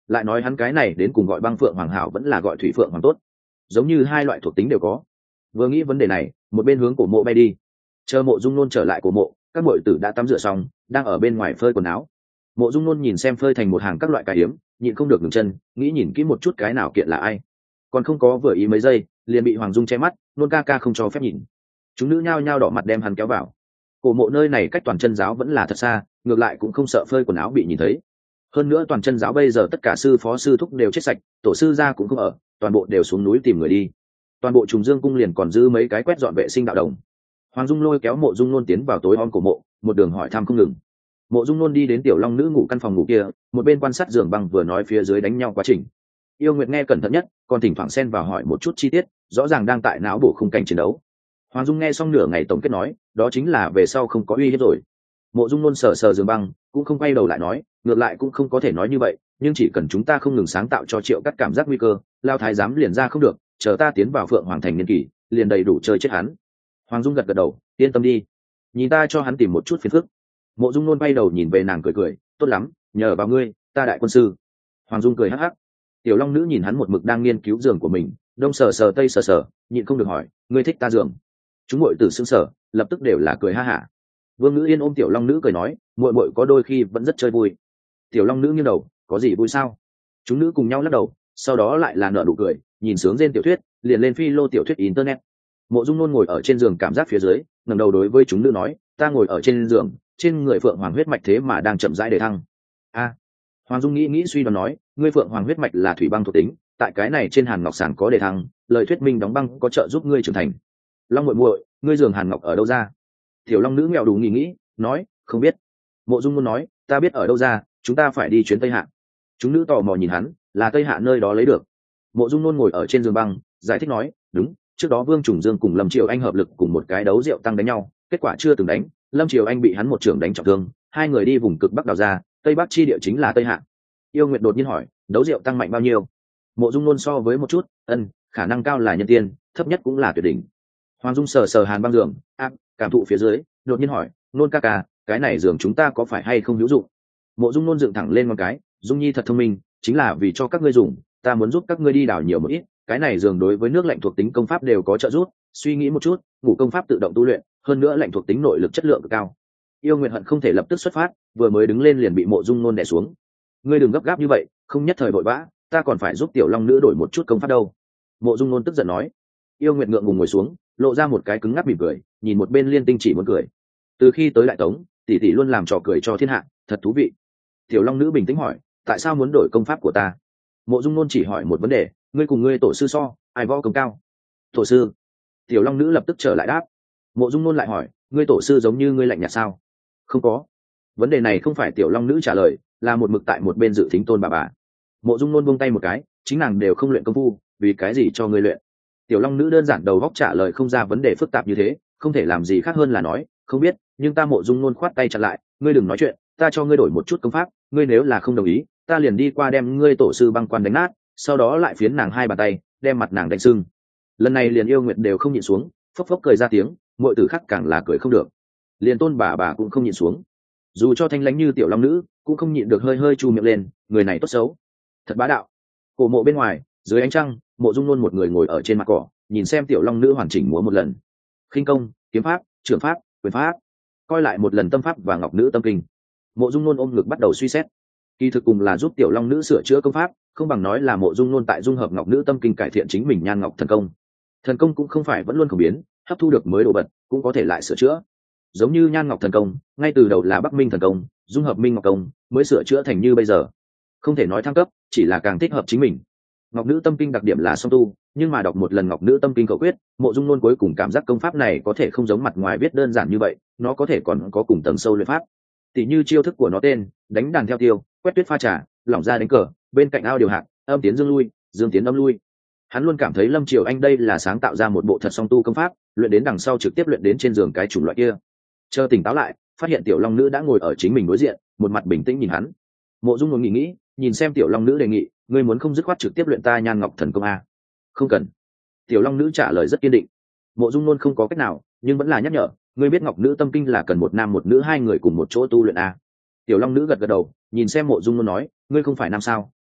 lại nói hắn cái này đến cùng gọi băng phượng hoàng hảo vẫn là gọi thủy phượng hoàng tốt, giống như hai loại thuộc tính đều có. Vừa nghĩ vấn đề này, một bên hướng cổ mộ bay đi. Chờ Mộ Dung Nôn trở lại cổ mộ, các muội tử đã tắm rửa xong, đang ở bên ngoài phơi quần áo. Mộ Dung Nôn nhìn xem phơi thành một hàng các loại cải hiếm, nhịn không được ngừng chân, nghĩ nhìn kỹ một chút cái nào kiện là ai. Còn không có vừa ý mấy giây, liền bị Hoàng Dung che mắt, Nôn ca ca không cho phép nhìn. Chúng nữ nhao nhao đỏ mặt đem hắn kéo vào. Cổ mộ nơi này cách toàn chân giáo vẫn là thật xa, ngược lại cũng không sợ phơi quần áo bị nhìn thấy. Hơn nữa toàn chân giáo bây giờ tất cả sư phó sư thúc đều chết sạch, tổ sư gia cũng không ở, toàn bộ đều xuống núi tìm người đi. Toàn bộ Trùng Dương cung liền còn dư mấy cái quét dọn vệ sinh đạo đồng. Hoàng Dung lôi kéo Mộ Dung Nôn tiến vào tối om của mộ, một đường hỏi thăm không ngừng. Mộ Dung Nôn đi đến tiểu long nữ ngủ căn phòng ngủ kia, một bên quan sát giường băng vừa nói phía dưới đánh nhau quá trình. Yêu Nguyệt nghe cẩn thận nhất, còn thỉnh thoảng xen vào hỏi một chút chi tiết, rõ ràng đang tại não bổ khung cảnh chiến đấu. Hoàng Dung nghe xong nửa ngày tổng kết nói, đó chính là về sau không có uy hiếp rồi. Mộ Dung Nôn sờ sờ giường băng, cũng không quay đầu lại nói, ngược lại cũng không có thể nói như vậy, nhưng chỉ cần chúng ta không ngừng sáng tạo cho Triệu Cắt cảm giác nguy cơ, Lao Thái giám liền ra không được, chờ ta tiến vào Phượng Hoàng thành niên kỳ, liền đầy đủ chơi chết hắn. Hoàng Dung gật gật đầu, yên tâm đi, nhìn ta cho hắn tìm một chút phiền phức. Mộ Dung Nôn bay đầu nhìn về nàng cười cười, tốt lắm, nhờ vào ngươi, ta đại quân sư. Hoàng Dung cười hắc hắc. Tiểu Long nữ nhìn hắn một mực đang nghiên cứu giường của mình, đông sờ sờ tây sờ sờ, nhịn không được hỏi, ngươi thích ta giường? Chúng muội tử sững sờ, lập tức đều là cười ha hả. Vương Ngữ Yên ôm Tiểu Long nữ cười nói, muội muội có đôi khi vẫn rất chơi vui. Tiểu Long nữ nghiêng đầu, có gì vui sao? Chúng nữ cùng nhau lắc đầu, sau đó lại là nở nụ cười, nhìn sướng trên tiểu thuyết, liền lên phi lô tiểu thuyết internet. Mộ Dung Nôn ngồi ở trên giường cảm giác phía dưới, ngẩng đầu đối với chúng nữ nói, ta ngồi ở trên giường, trên người Phượng Hoàng huyết mạch thế mà đang chậm rãi để thăng. A. Hoàng Dung nghĩ nghĩ suy đoán nói, ngươi Phượng Hoàng huyết mạch là thủy băng thuộc tính, tại cái này trên Hàn Ngọc Sàng có đề thăng, lời thuyết minh đóng băng có trợ giúp ngươi trưởng thành. Long muội muội, ngươi giường Hàn Ngọc ở đâu ra? Tiểu Long nữ mèo đủ nghĩ, nói, không biết. Mộ Dung Nôn nói, ta biết ở đâu ra, chúng ta phải đi chuyến Tây Hạ. Chúng nữ tò mò nhìn hắn, là Tây Hạ nơi đó lấy được. Mộ Dung Nôn ngồi ở trên giường băng, giải thích nói, đúng, trước đó Vương Trùng Dương cùng Lâm Triều Anh hợp lực cùng một cái đấu rượu tăng đánh nhau, kết quả chưa từng đánh, Lâm Triều Anh bị hắn một trưởng đánh trọng thương, hai người đi vùng cực bắc đào ra, Tây Bắc chi địa chính là Tây Hạ. Yêu Nguyệt đột nhiên hỏi, đấu rượu tăng mạnh bao nhiêu? Mộ Dung Nôn so với một chút, khả năng cao là nhân tiên, thấp nhất cũng là tuyệt đỉnh. Hoàng Dung sờ sờ Hàn băng giường, cảm thụ phía dưới, đột nhiên hỏi, Nôn ca ca, cái này giường chúng ta có phải hay không hữu dụng? Mộ Dung Nôn dựng thẳng lên một cái, Dung Nhi thật thông minh, chính là vì cho các ngươi dùng, ta muốn giúp các ngươi đi đào nhiều một ít, cái này giường đối với nước lạnh thuộc tính công pháp đều có trợ giúp, suy nghĩ một chút, ngủ công pháp tự động tu luyện, hơn nữa lạnh thuộc tính nội lực chất lượng cực cao. Yêu Nguyệt hận không thể lập tức xuất phát, vừa mới đứng lên liền bị Mộ Dung Nôn đè xuống. Ngươi đừng gấp gáp như vậy, không nhất thời vội vã, ta còn phải giúp tiểu long nữ đổi một chút công pháp đâu. Mộ Dung Nôn tức giận nói. Yêu Nguyệt ngượng ngùng ngồi xuống, lộ ra một cái cứng ngắc mỉm cười, nhìn một bên Liên Tinh chỉ muốn cười. Từ khi tới Đại Tống, tỷ tỷ luôn làm trò cười cho thiên hạ, thật thú vị. Tiểu long nữ bình tĩnh hỏi, tại sao muốn đổi công pháp của ta? Mộ Dung Nôn chỉ hỏi một vấn đề, ngươi cùng ngươi tổ sư so, ai võ công cao? Tổ sư. Tiểu long nữ lập tức trở lại đáp. Mộ Dung Nôn lại hỏi, ngươi tổ sư giống như ngươi lạnh nhạt sao? Không có. Vấn đề này không phải tiểu long nữ trả lời, là một mực tại một bên dự thính tôn bà. Mộ Dung Nôn buông tay một cái, chính nàng đều không luyện công phu, vì cái gì cho ngươi luyện? Tiểu long nữ đơn giản đầu góc trả lời không ra vấn đề phức tạp như thế, không thể làm gì khác hơn là nói, không biết, nhưng ta Mộ Dung Nôn khoát tay chặn lại, ngươi đừng nói chuyện, ta cho ngươi đổi một chút công pháp, ngươi nếu là không đồng ý, ta liền đi qua đem ngươi tổ sư băng quan đánh nát, sau đó lại phiến nàng hai bàn tay, đem mặt nàng đánh sưng. Lần này liền Yêu Nguyệt đều không nhịn xuống, phốc phốc cười ra tiếng, muội tử khác càng là cười không được. Liền tôn bà cũng không nhịn xuống, dù cho thanh lãnh như tiểu long nữ cũng không nhịn được hơi hơi chu miệng lên, người này tốt xấu, thật bá đạo. Cổ mộ bên ngoài, dưới ánh trăng, Mộ Dung Nôn một người ngồi ở trên mặt cỏ, nhìn xem tiểu long nữ hoàn chỉnh múa một lần, khinh công, kiếm pháp, trường pháp, quyền pháp, coi lại một lần tâm pháp và ngọc nữ tâm kinh. Mộ Dung Nôn ôm ngực bắt đầu suy xét, kỳ thực cùng là giúp tiểu long nữ sửa chữa công pháp, không bằng nói là Mộ Dung Nôn tại dung hợp ngọc nữ tâm kinh cải thiện chính mình nhan ngọc thần công. Thần công cũng không phải vẫn luôn không biến, hấp thu được mới đồ vật cũng có thể lại sửa chữa. Giống như nhan ngọc thần công, ngay từ đầu là Bắc Minh thần công, dung hợp Minh Ngọc công mới sửa chữa thành như bây giờ. Không thể nói thăng cấp, chỉ là càng thích hợp chính mình. Ngọc nữ tâm kinh đặc điểm là song tu, nhưng mà đọc một lần ngọc nữ tâm kinh khẩu quyết, Mộ Dung Nôn cuối cùng cảm giác công pháp này có thể không giống mặt ngoài viết đơn giản như vậy, nó có thể còn có cùng tầng sâu luyện pháp. Tỷ như chiêu thức của nó tên, đánh đàn theo tiêu, quét tuyết pha trà, lỏng ra đánh cờ, bên cạnh ao điều hạt, âm tiến dương lui, dương tiến âm lui. Hắn luôn cảm thấy Lâm Triều Anh đây là sáng tạo ra một bộ thật song tu công pháp, luyện đến đằng sau trực tiếp luyện đến trên giường cái chủng loại kia. Chờ tỉnh táo lại, phát hiện tiểu long nữ đã ngồi ở chính mình đối diện, một mặt bình tĩnh nhìn hắn. Mộ Dung Nôn nghĩ, nhìn xem tiểu long nữ đề nghị, ngươi muốn không dứt khoát trực tiếp luyện ta nhan ngọc thần công a? Không cần. Tiểu long nữ trả lời rất kiên định. Mộ Dung Nôn không có cách nào, nhưng vẫn là nhắc nhở, ngươi biết ngọc nữ tâm kinh là cần một nam một nữ hai người cùng một chỗ tu luyện a? Tiểu long nữ gật gật đầu, nhìn xem Mộ Dung Nôn nói, ngươi không phải nam sao,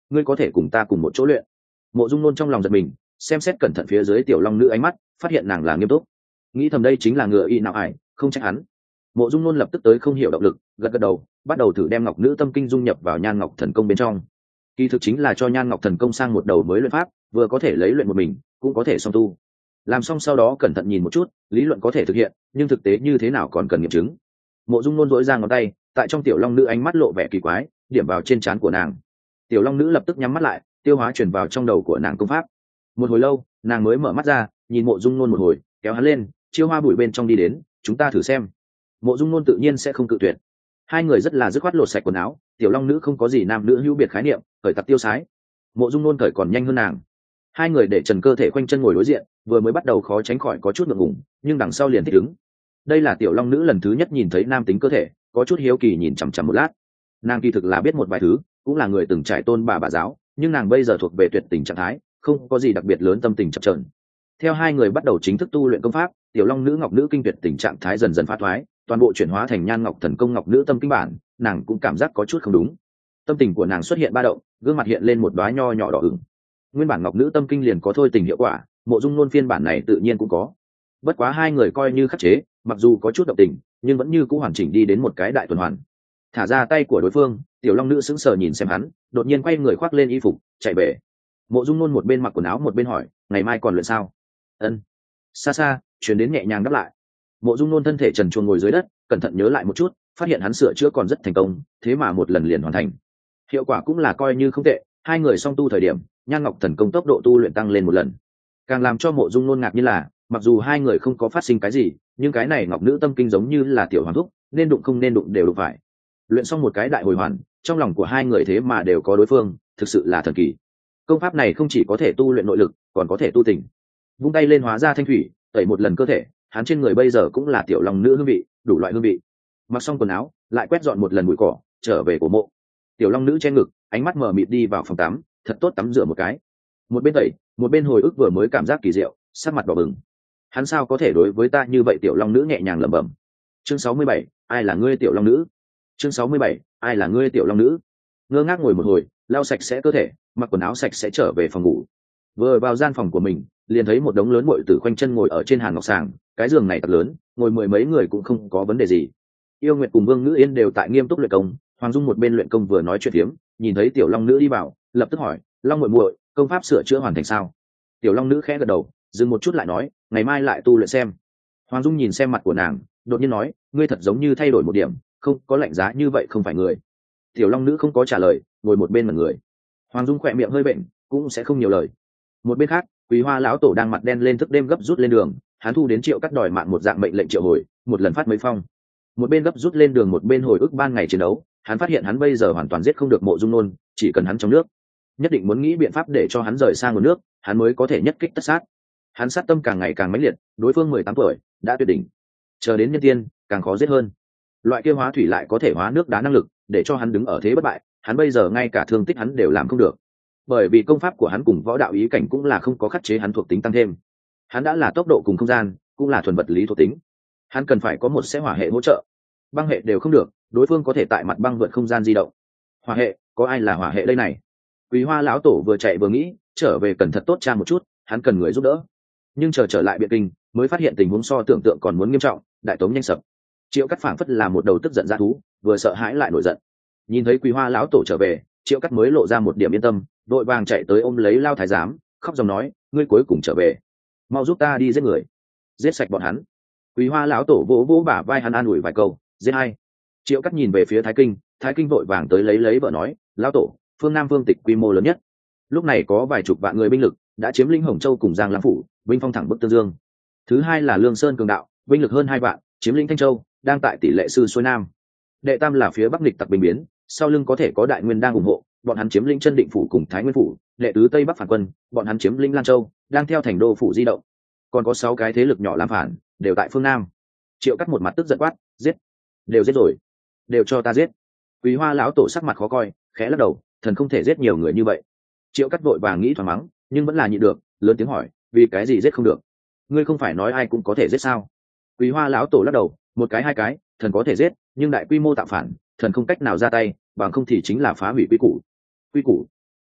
ngươi có thể cùng ta cùng một chỗ luyện. Mộ Dung Nôn trong lòng giật mình, xem xét cẩn thận phía dưới tiểu long nữ ánh mắt, phát hiện nàng là nghiêm túc, nghĩ thầm đây chính là ngựa y nào ải, không trách hắn. Mộ Dung Nôn lập tức tới không hiểu động lực, gật gật đầu, bắt đầu thử đem ngọc nữ tâm kinh dung nhập vào nhan ngọc thần công bên trong. Kỳ thực chính là cho nhan ngọc thần công sang một đầu mới luyện pháp, vừa có thể lấy luyện một mình, cũng có thể song tu. Làm xong sau đó cẩn thận nhìn một chút, lý luận có thể thực hiện, nhưng thực tế như thế nào còn cần nghiệm chứng. Mộ Dung Nôn duỗi ra ngón tay, tại trong tiểu long nữ ánh mắt lộ vẻ kỳ quái, điểm vào trên trán của nàng. Tiểu long nữ lập tức nhắm mắt lại, tiêu hóa truyền vào trong đầu của nàng công pháp. Một hồi lâu, nàng mới mở mắt ra, nhìn Mộ Dung Nôn một hồi, kéo hắn lên, chiêu hoa bụi bên trong đi đến, chúng ta thử xem. Mộ Dung Nôn tự nhiên sẽ không cự tuyệt. Hai người rất là dứt khoát lột sạch quần áo, tiểu long nữ không có gì nam nữ hữu biệt khái niệm, cởi tập tiêu sái. Mộ Dung Nôn cởi còn nhanh hơn nàng. Hai người để trần cơ thể khoanh chân ngồi đối diện, vừa mới bắt đầu khó tránh khỏi có chút ngượng ngùng, nhưng đằng sau liền thích ứng. Đây là tiểu long nữ lần thứ nhất nhìn thấy nam tính cơ thể, có chút hiếu kỳ nhìn chằm chằm một lát. Nàng kỳ thực là biết một vài thứ, cũng là người từng trải tôn bà giáo, nhưng nàng bây giờ thuộc về tuyệt tình trạng thái, không có gì đặc biệt lớn tâm tình chập chờn. Theo hai người bắt đầu chính thức tu luyện công pháp, tiểu long nữ ngọc nữ kinh tuyệt tình trạng thái dần dần phá thoái, toàn bộ chuyển hóa thành nhan ngọc thần công ngọc nữ tâm kinh bản, nàng cũng cảm giác có chút không đúng. Tâm tình của nàng xuất hiện ba động, gương mặt hiện lên một đóa nho nhỏ đỏ ửng. Nguyên bản ngọc nữ tâm kinh liền có thôi tình hiệu quả, Mộ Dung Nôn phiên bản này tự nhiên cũng có. Bất quá hai người coi như khắc chế, mặc dù có chút động tình, nhưng vẫn như cũ hoàn chỉnh đi đến một cái đại tuần hoàn. Thả ra tay của đối phương, tiểu long nữ sững sờ nhìn xem hắn, đột nhiên quay người khoác lên y phục, chạy về. Mộ Dung Nôn một bên mặc quần áo một bên hỏi, ngày mai còn luyện sao? Ân. Xa xa, truyền đến nhẹ nhàng đáp lại. Mộ Dung Nôn thân thể trần truồng ngồi dưới đất, cẩn thận nhớ lại một chút, phát hiện hắn sửa chữa còn rất thành công, thế mà một lần liền hoàn thành. Hiệu quả cũng là coi như không tệ, hai người song tu thời điểm, nhan ngọc thần công tốc độ tu luyện tăng lên một lần. Càng làm cho Mộ Dung Nôn ngạc nhiên là, mặc dù hai người không có phát sinh cái gì, nhưng cái này ngọc nữ tâm kinh giống như là tiểu hoàng thúc, nên đụng không nên đụng đều đụng phải. Luyện xong một cái đại hồi hoàn, trong lòng của hai người thế mà đều có đối phương, thực sự là thần kỳ. Công pháp này không chỉ có thể tu luyện nội lực, còn có thể tu tình. Vung tay lên hóa ra thanh thủy, tẩy một lần cơ thể, hắn trên người bây giờ cũng là tiểu long nữ hương vị, đủ loại hương vị. Mặc xong quần áo, lại quét dọn một lần bụi cỏ, trở về cổ mộ. Tiểu long nữ che ngực, ánh mắt mờ mịt đi vào phòng tắm, thật tốt tắm rửa một cái. Một bên tẩy, một bên hồi ức vừa mới cảm giác kỳ diệu, sắc mặt đỏ bừng. Hắn sao có thể đối với ta như vậy? Tiểu long nữ nhẹ nhàng lẩm bẩm. Chương 67, ai là ngươi tiểu long nữ? Chương 67, ai là ngươi tiểu long nữ? Ngơ ngác ngồi một hồi, lau sạch sẽ cơ thể, mặc quần áo sạch sẽ trở về phòng ngủ. Vừa vào gian phòng của mình, liền thấy một đống lớn muội tử khoanh chân ngồi ở trên hàng ngọc sàng, cái giường này thật lớn, ngồi mười mấy người cũng không có vấn đề gì. Yêu Nguyệt cùng Vương Ngữ Yên đều tại nghiêm túc luyện công, Hoàng Dung một bên luyện công vừa nói chuyện phiếm, nhìn thấy tiểu long nữ đi vào, lập tức hỏi, long muội muội, công pháp sửa chữa hoàn thành sao? Tiểu long nữ khẽ gật đầu, dừng một chút lại nói, ngày mai lại tu luyện xem. Hoàng Dung nhìn xem mặt của nàng, đột nhiên nói, ngươi thật giống như thay đổi một điểm, không có lạnh giá như vậy không phải người. Tiểu long nữ không có trả lời, ngồi một bên mặt người. Hoàng Dung khỏe miệng hơi bệnh, cũng sẽ không nhiều lời. Một bên khác, Quý Hoa lão tổ đang mặt đen lên thức đêm gấp rút lên đường, hắn thu đến Triệu Cắt đòi mạng một dạng mệnh lệnh triệu hồi, một lần phát mấy phong. Một bên gấp rút lên đường một bên hồi ức ban ngày chiến đấu, hắn phát hiện hắn bây giờ hoàn toàn giết không được Mộ Dung Nôn, chỉ cần hắn trong nước, nhất định muốn nghĩ biện pháp để cho hắn rời sang nguồn nước, hắn mới có thể nhất kích tất sát. Hắn sát tâm càng ngày càng mãnh liệt, đối phương 18 tuổi đã tuyệt đỉnh, chờ đến nhân tiên càng khó giết hơn. Loại kia hóa thủy lại có thể hóa nước đá năng lực, để cho hắn đứng ở thế bất bại, hắn bây giờ ngay cả thương tích hắn đều làm không được. Bởi vì công pháp của hắn cùng võ đạo ý cảnh cũng là không có khắc chế hắn thuộc tính tăng thêm. Hắn đã là tốc độ cùng không gian, cũng là thuần vật lý thuộc tính. Hắn cần phải có một sẽ hỏa hệ hỗ trợ. Băng hệ đều không được, đối phương có thể tại mặt băng vượt không gian di động. Hỏa hệ, có ai là hỏa hệ đây này? Quý Hoa lão tổ vừa chạy vừa nghĩ, trở về cần thật tốt tra một chút, hắn cần người giúp đỡ. Nhưng chờ trở lại Biện Kinh, mới phát hiện tình huống so tưởng tượng còn muốn nghiêm trọng, đại tống nhanh sập. Triệu Cắt phảng phất là một đầu tức giận dã thú, vừa sợ hãi lại nổi giận. Nhìn thấy Quý Hoa lão tổ trở về, Triệu Cắt mới lộ ra một điểm yên tâm, đội vàng chạy tới ôm lấy Lao thái giám, khóc dòng nói, ngươi cuối cùng trở về, mau giúp ta đi giết người, giết sạch bọn hắn. Quý Hoa lão tổ vỗ vỗ bả vai hắn an ủi vài câu, giết hay. Triệu Cắt nhìn về phía Thái Kinh vội vàng tới lấy vợ nói, lão tổ, phương Nam vương tịch quy mô lớn nhất, lúc này có vài chục vạn người binh lực, đã chiếm lĩnh Hồng Châu cùng Giang Lăng phủ, binh phong thẳng bức Tương Dương. Thứ hai là Lương Sơn cường đạo, binh lực hơn 2 vạn, chiếm lĩnh Thanh Châu, đang tại tỷ lệ sư xuôi nam. Đệ tam là phía Bắc nghịch tặc bình biến, sau lưng có thể có Đại Nguyên đang ủng hộ, bọn hắn chiếm lĩnh Chân Định phủ cùng Thái Nguyên phủ. Đệ tứ Tây Bắc phản quân, bọn hắn chiếm lĩnh Lan Châu, đang theo thành đô phủ di động. Còn có 6 cái thế lực nhỏ làm phản, đều tại phương Nam. Triệu Cắt một mặt tức giận quát, giết, đều giết rồi, đều cho ta giết. Quý Hoa lão tổ sắc mặt khó coi, khẽ lắc đầu, thần không thể giết nhiều người như vậy. Triệu Cắt vội vàng nghĩ thoáng mắng, nhưng vẫn là nhịn được, lớn tiếng hỏi, vì cái gì giết không được? Ngươi không phải nói ai cũng có thể giết sao? Quý Hoa lão tổ lắc đầu, một cái hai cái, thần có thể giết, nhưng đại quy mô tạo phản, thần không cách nào ra tay, bằng không thì chính là phá hủy quy củ. Quy củ?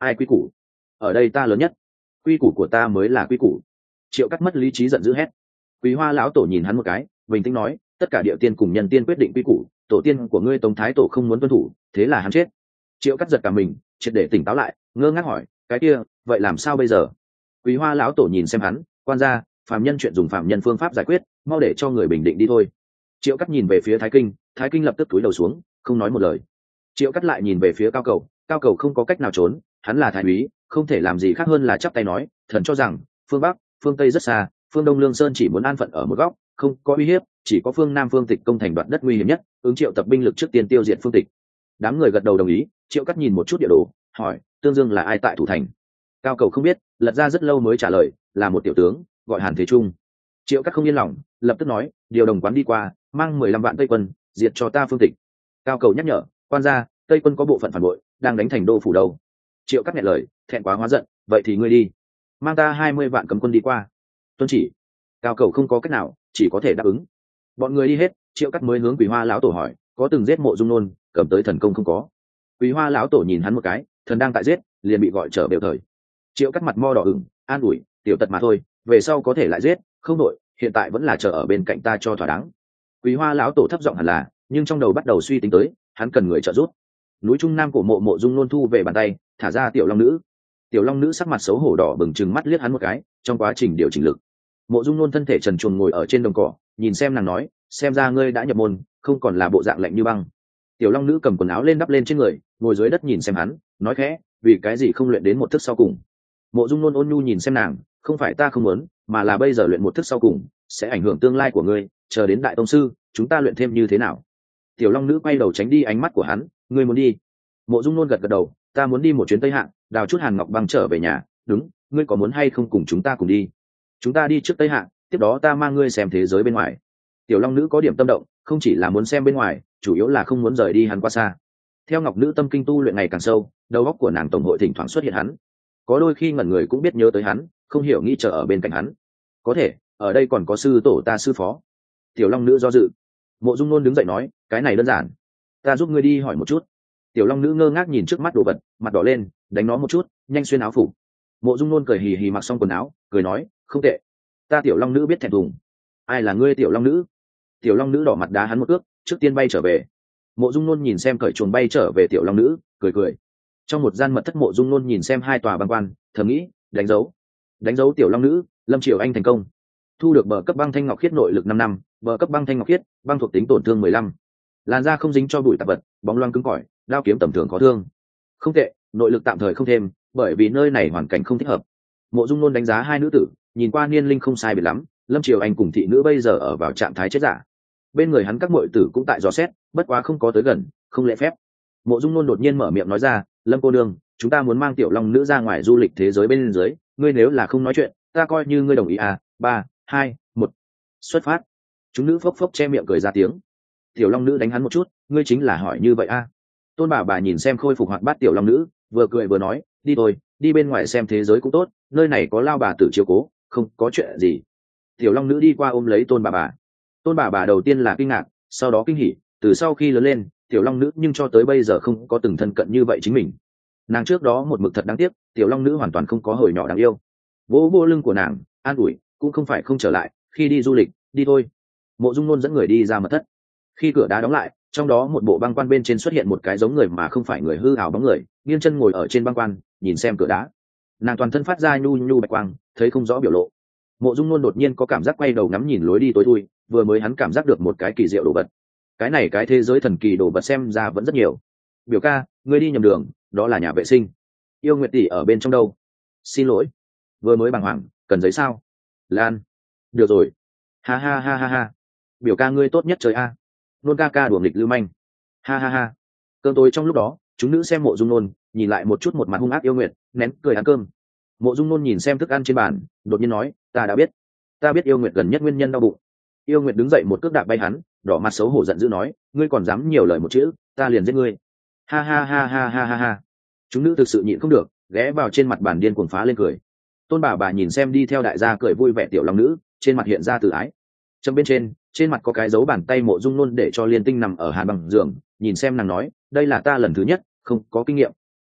ai quy củ? Ở đây ta lớn nhất, quy củ của ta mới là quy củ. Triệu Cắt mất lý trí giận dữ hét. Quý Hoa lão tổ nhìn hắn một cái, bình tĩnh nói, tất cả địa tiên cùng nhân tiên quyết định quy củ, tổ tiên của ngươi Tống Thái tổ không muốn tuân thủ, thế là hắn chết. Triệu Cắt giật cả mình, triệt để tỉnh táo lại, ngơ ngác hỏi, cái kia, vậy làm sao bây giờ? Quý Hoa lão tổ nhìn xem hắn, quan gia, phàm nhân chuyện dùng phàm nhân phương pháp giải quyết, mau để cho người bình định đi thôi. Triệu Cắt nhìn về phía Thái Kinh lập tức cúi đầu xuống, không nói một lời. Triệu Cắt lại nhìn về phía Cao Cầu không có cách nào trốn, hắn là thái úy, không thể làm gì khác hơn là chắp tay nói, thần cho rằng phương Bắc, phương Tây rất xa, phương Đông Lương Sơn chỉ muốn an phận ở một góc, không có uy hiếp, chỉ có phương Nam phương Tịch công thành đoạt đất nguy hiểm nhất, ứng triệu tập binh lực trước tiên tiêu diệt phương Tịch. Đám người gật đầu đồng ý. Triệu Cắt nhìn một chút địa đồ, hỏi, Tương Dương là ai tại thủ thành? Cao Cầu không biết, lật ra rất lâu mới trả lời, là một tiểu tướng, gọi Hàn Thế Trung. Triệu Cắt không yên lòng, lập tức nói, điều đồng quán đi qua, mang 15 vạn Tây quân, diệt cho ta phương Tịch. Cao Cầu nhắc nhở, quan gia, Tây quân có bộ phận phản bội, đang đánh thành đô phủ đầu. Triệu Cắt nghe lời, thẹn quá hóa giận, vậy thì ngươi đi, mang ta 20 vạn cấm quân đi qua. Tuân chỉ. Cao Cầu không có cách nào, chỉ có thể đáp ứng. Bọn người đi hết, Triệu Cắt mới hướng Quý Hoa lão tổ hỏi, có từng giết Mộ Dung Nôn, cầm tới thần công không có? Quý Hoa lão tổ nhìn hắn một cái, thần đang tại giết, liền bị gọi trở về thời. Triệu Cắt mặt mo đỏ ửng, an ủi, tiểu tật mà thôi, về sau có thể lại giết, không đội, hiện tại vẫn là chờ ở bên cạnh ta cho thỏa đáng. Quý Hoa lão tổ thấp giọng hẳn là, nhưng trong đầu bắt đầu suy tính tới, hắn cần người trợ giúp. Núi Trung Nam của Mộ Dung Nôn thu về bàn tay, thả ra tiểu long nữ. Tiểu long nữ sắc mặt xấu hổ đỏ bừng trừng mắt liếc hắn một cái, trong quá trình điều chỉnh lực. Mộ Dung Nôn thân thể trần truồng ngồi ở trên đồng cỏ, nhìn xem nàng nói, xem ra ngươi đã nhập môn, không còn là bộ dạng lạnh như băng. Tiểu long nữ cầm quần áo lên đắp lên trên người, ngồi dưới đất nhìn xem hắn, nói khẽ, vì cái gì không luyện đến một thức sau cùng? Mộ Dung Nôn ôn nhu nhìn xem nàng, không phải ta không muốn, mà là bây giờ luyện một thức sau cùng sẽ ảnh hưởng tương lai của ngươi, chờ đến đại tông sư, chúng ta luyện thêm như thế nào? Tiểu long nữ quay đầu tránh đi ánh mắt của hắn, ngươi muốn đi? Mộ Dung Nôn gật gật đầu, ta muốn đi một chuyến Tây Hạng, đào chút hàn ngọc băng trở về nhà. Đúng, ngươi có muốn hay không cùng chúng ta cùng đi? Chúng ta đi trước Tây Hạng, tiếp đó ta mang ngươi xem thế giới bên ngoài. Tiểu long nữ có điểm tâm động, không chỉ là muốn xem bên ngoài, chủ yếu là không muốn rời đi hắn quá xa. Theo ngọc nữ tâm kinh tu luyện ngày càng sâu, đầu óc của nàng tổng hội thỉnh thoảng xuất hiện hắn, có đôi khi ngẩn người cũng biết nhớ tới hắn, không hiểu nghĩ chờ ở bên cạnh hắn. Có thể ở đây còn có sư tổ ta sư phó. Tiểu long nữ do dự. Mộ Dung Nôn đứng dậy nói, cái này đơn giản, ta giúp ngươi đi hỏi một chút. Tiểu long nữ ngơ ngác nhìn trước mắt đồ vật, mặt đỏ lên, đánh nó một chút, nhanh xuyên áo phục. Mộ Dung Nôn cười hì hì mặc xong quần áo, cười nói, không tệ, ta tiểu long nữ biết thẹn thùng. Ai là ngươi tiểu long nữ? Tiểu long nữ đỏ mặt đá hắn một cước, trước tiên bay trở về. Mộ Dung Nôn nhìn xem cởi chuồng bay trở về tiểu long nữ, cười cười. Trong một gian mật thất, Mộ Dung Nôn nhìn xem hai tòa băng quan, thầm nghĩ, đánh dấu tiểu long nữ. Lâm Triều Anh thành công, thu được bờ cấp băng thanh ngọc khiết nội lực 5 năm, bờ cấp băng thanh ngọc khiết, băng thuộc tính tổn thương 15, làn da không dính cho bụi tạp vật, bóng loáng cứng cỏi, đao kiếm tầm thường có thương. Không tệ, nội lực tạm thời không thêm, bởi vì nơi này hoàn cảnh không thích hợp. Mộ Dung Nôn đánh giá hai nữ tử, nhìn qua niên linh không sai biệt lắm. Lâm Triều Anh cùng thị nữ bây giờ ở vào trạng thái chết giả, bên người hắn các muội tử cũng tại dò xét, bất quá không có tới gần, không lễ phép. Mộ Dung Nôn đột nhiên mở miệng nói ra, Lâm cô nương, chúng ta muốn mang tiểu long nữ ra ngoài du lịch thế giới bên dưới, ngươi nếu là không nói chuyện, ta coi như ngươi đồng ý à. 3, 2, 1, xuất phát. Chúng nữ phốc phốc che miệng cười ra tiếng. Tiểu long nữ đánh hắn một chút, ngươi chính là hỏi như vậy à? Tôn bà nhìn xem khôi phục hoạt bát tiểu long nữ, vừa cười vừa nói, đi thôi, đi bên ngoài xem thế giới cũng tốt, nơi này có lao bà tử chiếu cố, không có chuyện gì. Tiểu long nữ đi qua ôm lấy tôn bà. Tôn bà đầu tiên là kinh ngạc, sau đó kinh hỉ, từ sau khi lớn lên, tiểu long nữ nhưng cho tới bây giờ không có từng thân cận như vậy chính mình. Nàng trước đó một mực thật đáng tiếc, tiểu long nữ hoàn toàn không có hồi nhỏ đáng yêu. Vỗ vỗ lưng của nàng, an ủi, cũng không phải không trở lại, khi đi du lịch, đi thôi. Mộ Dung Nôn dẫn người đi ra mật thất. Khi cửa đá đóng lại, trong đó một bộ băng quan bên trên xuất hiện một cái giống người mà không phải người hư ảo bóng người, nghiêng chân ngồi ở trên băng quan, nhìn xem cửa đá. Nàng toàn thân phát ra nhu nhu bạch quang, thấy không rõ biểu lộ. Mộ Dung Nôn đột nhiên có cảm giác quay đầu ngắm nhìn lối đi tối thui, vừa mới hắn cảm giác được một cái kỳ diệu đồ vật. Cái này cái thế giới thần kỳ đồ vật xem ra vẫn rất nhiều. Biểu ca, ngươi đi nhầm đường, đó là nhà vệ sinh. Yêu Nguyệt tỷ ở bên trong đâu? Xin lỗi, vừa mới bàng hoàng, cần giấy sao? Lan, được rồi. Ha ha ha ha ha. Biểu ca ngươi tốt nhất trời a. Nôn ca ca đùa nghịch lưu manh. Ha ha ha. Cơm tối trong lúc đó, chúng nữ xem Mộ Dung Nôn, nhìn lại một chút một mặt hung ác Yêu Nguyệt, nén cười ăn cơm. Mộ Dung Nôn nhìn xem thức ăn trên bàn, đột nhiên nói, ta biết Yêu Nguyệt gần nhất nguyên nhân đau bụng. Yêu Nguyệt đứng dậy một cước đạp bay hắn, đỏ mặt xấu hổ giận dữ nói, ngươi còn dám nhiều lời một chữ, ta liền giết ngươi. Ha ha ha ha ha ha ha. Chúng nữ thực sự nhịn không được, ghé vào trên mặt bàn điên cuồng phá lên cười. Tôn bà nhìn xem đi theo đại gia cười vui vẻ tiểu long nữ, trên mặt hiện ra từ ái. Trong bên trên mặt có cái dấu bàn tay Mộ Dung Nôn để cho Liên Tinh nằm ở hàn bằng giường, nhìn xem nàng nói, đây là ta lần thứ nhất, không có kinh nghiệm.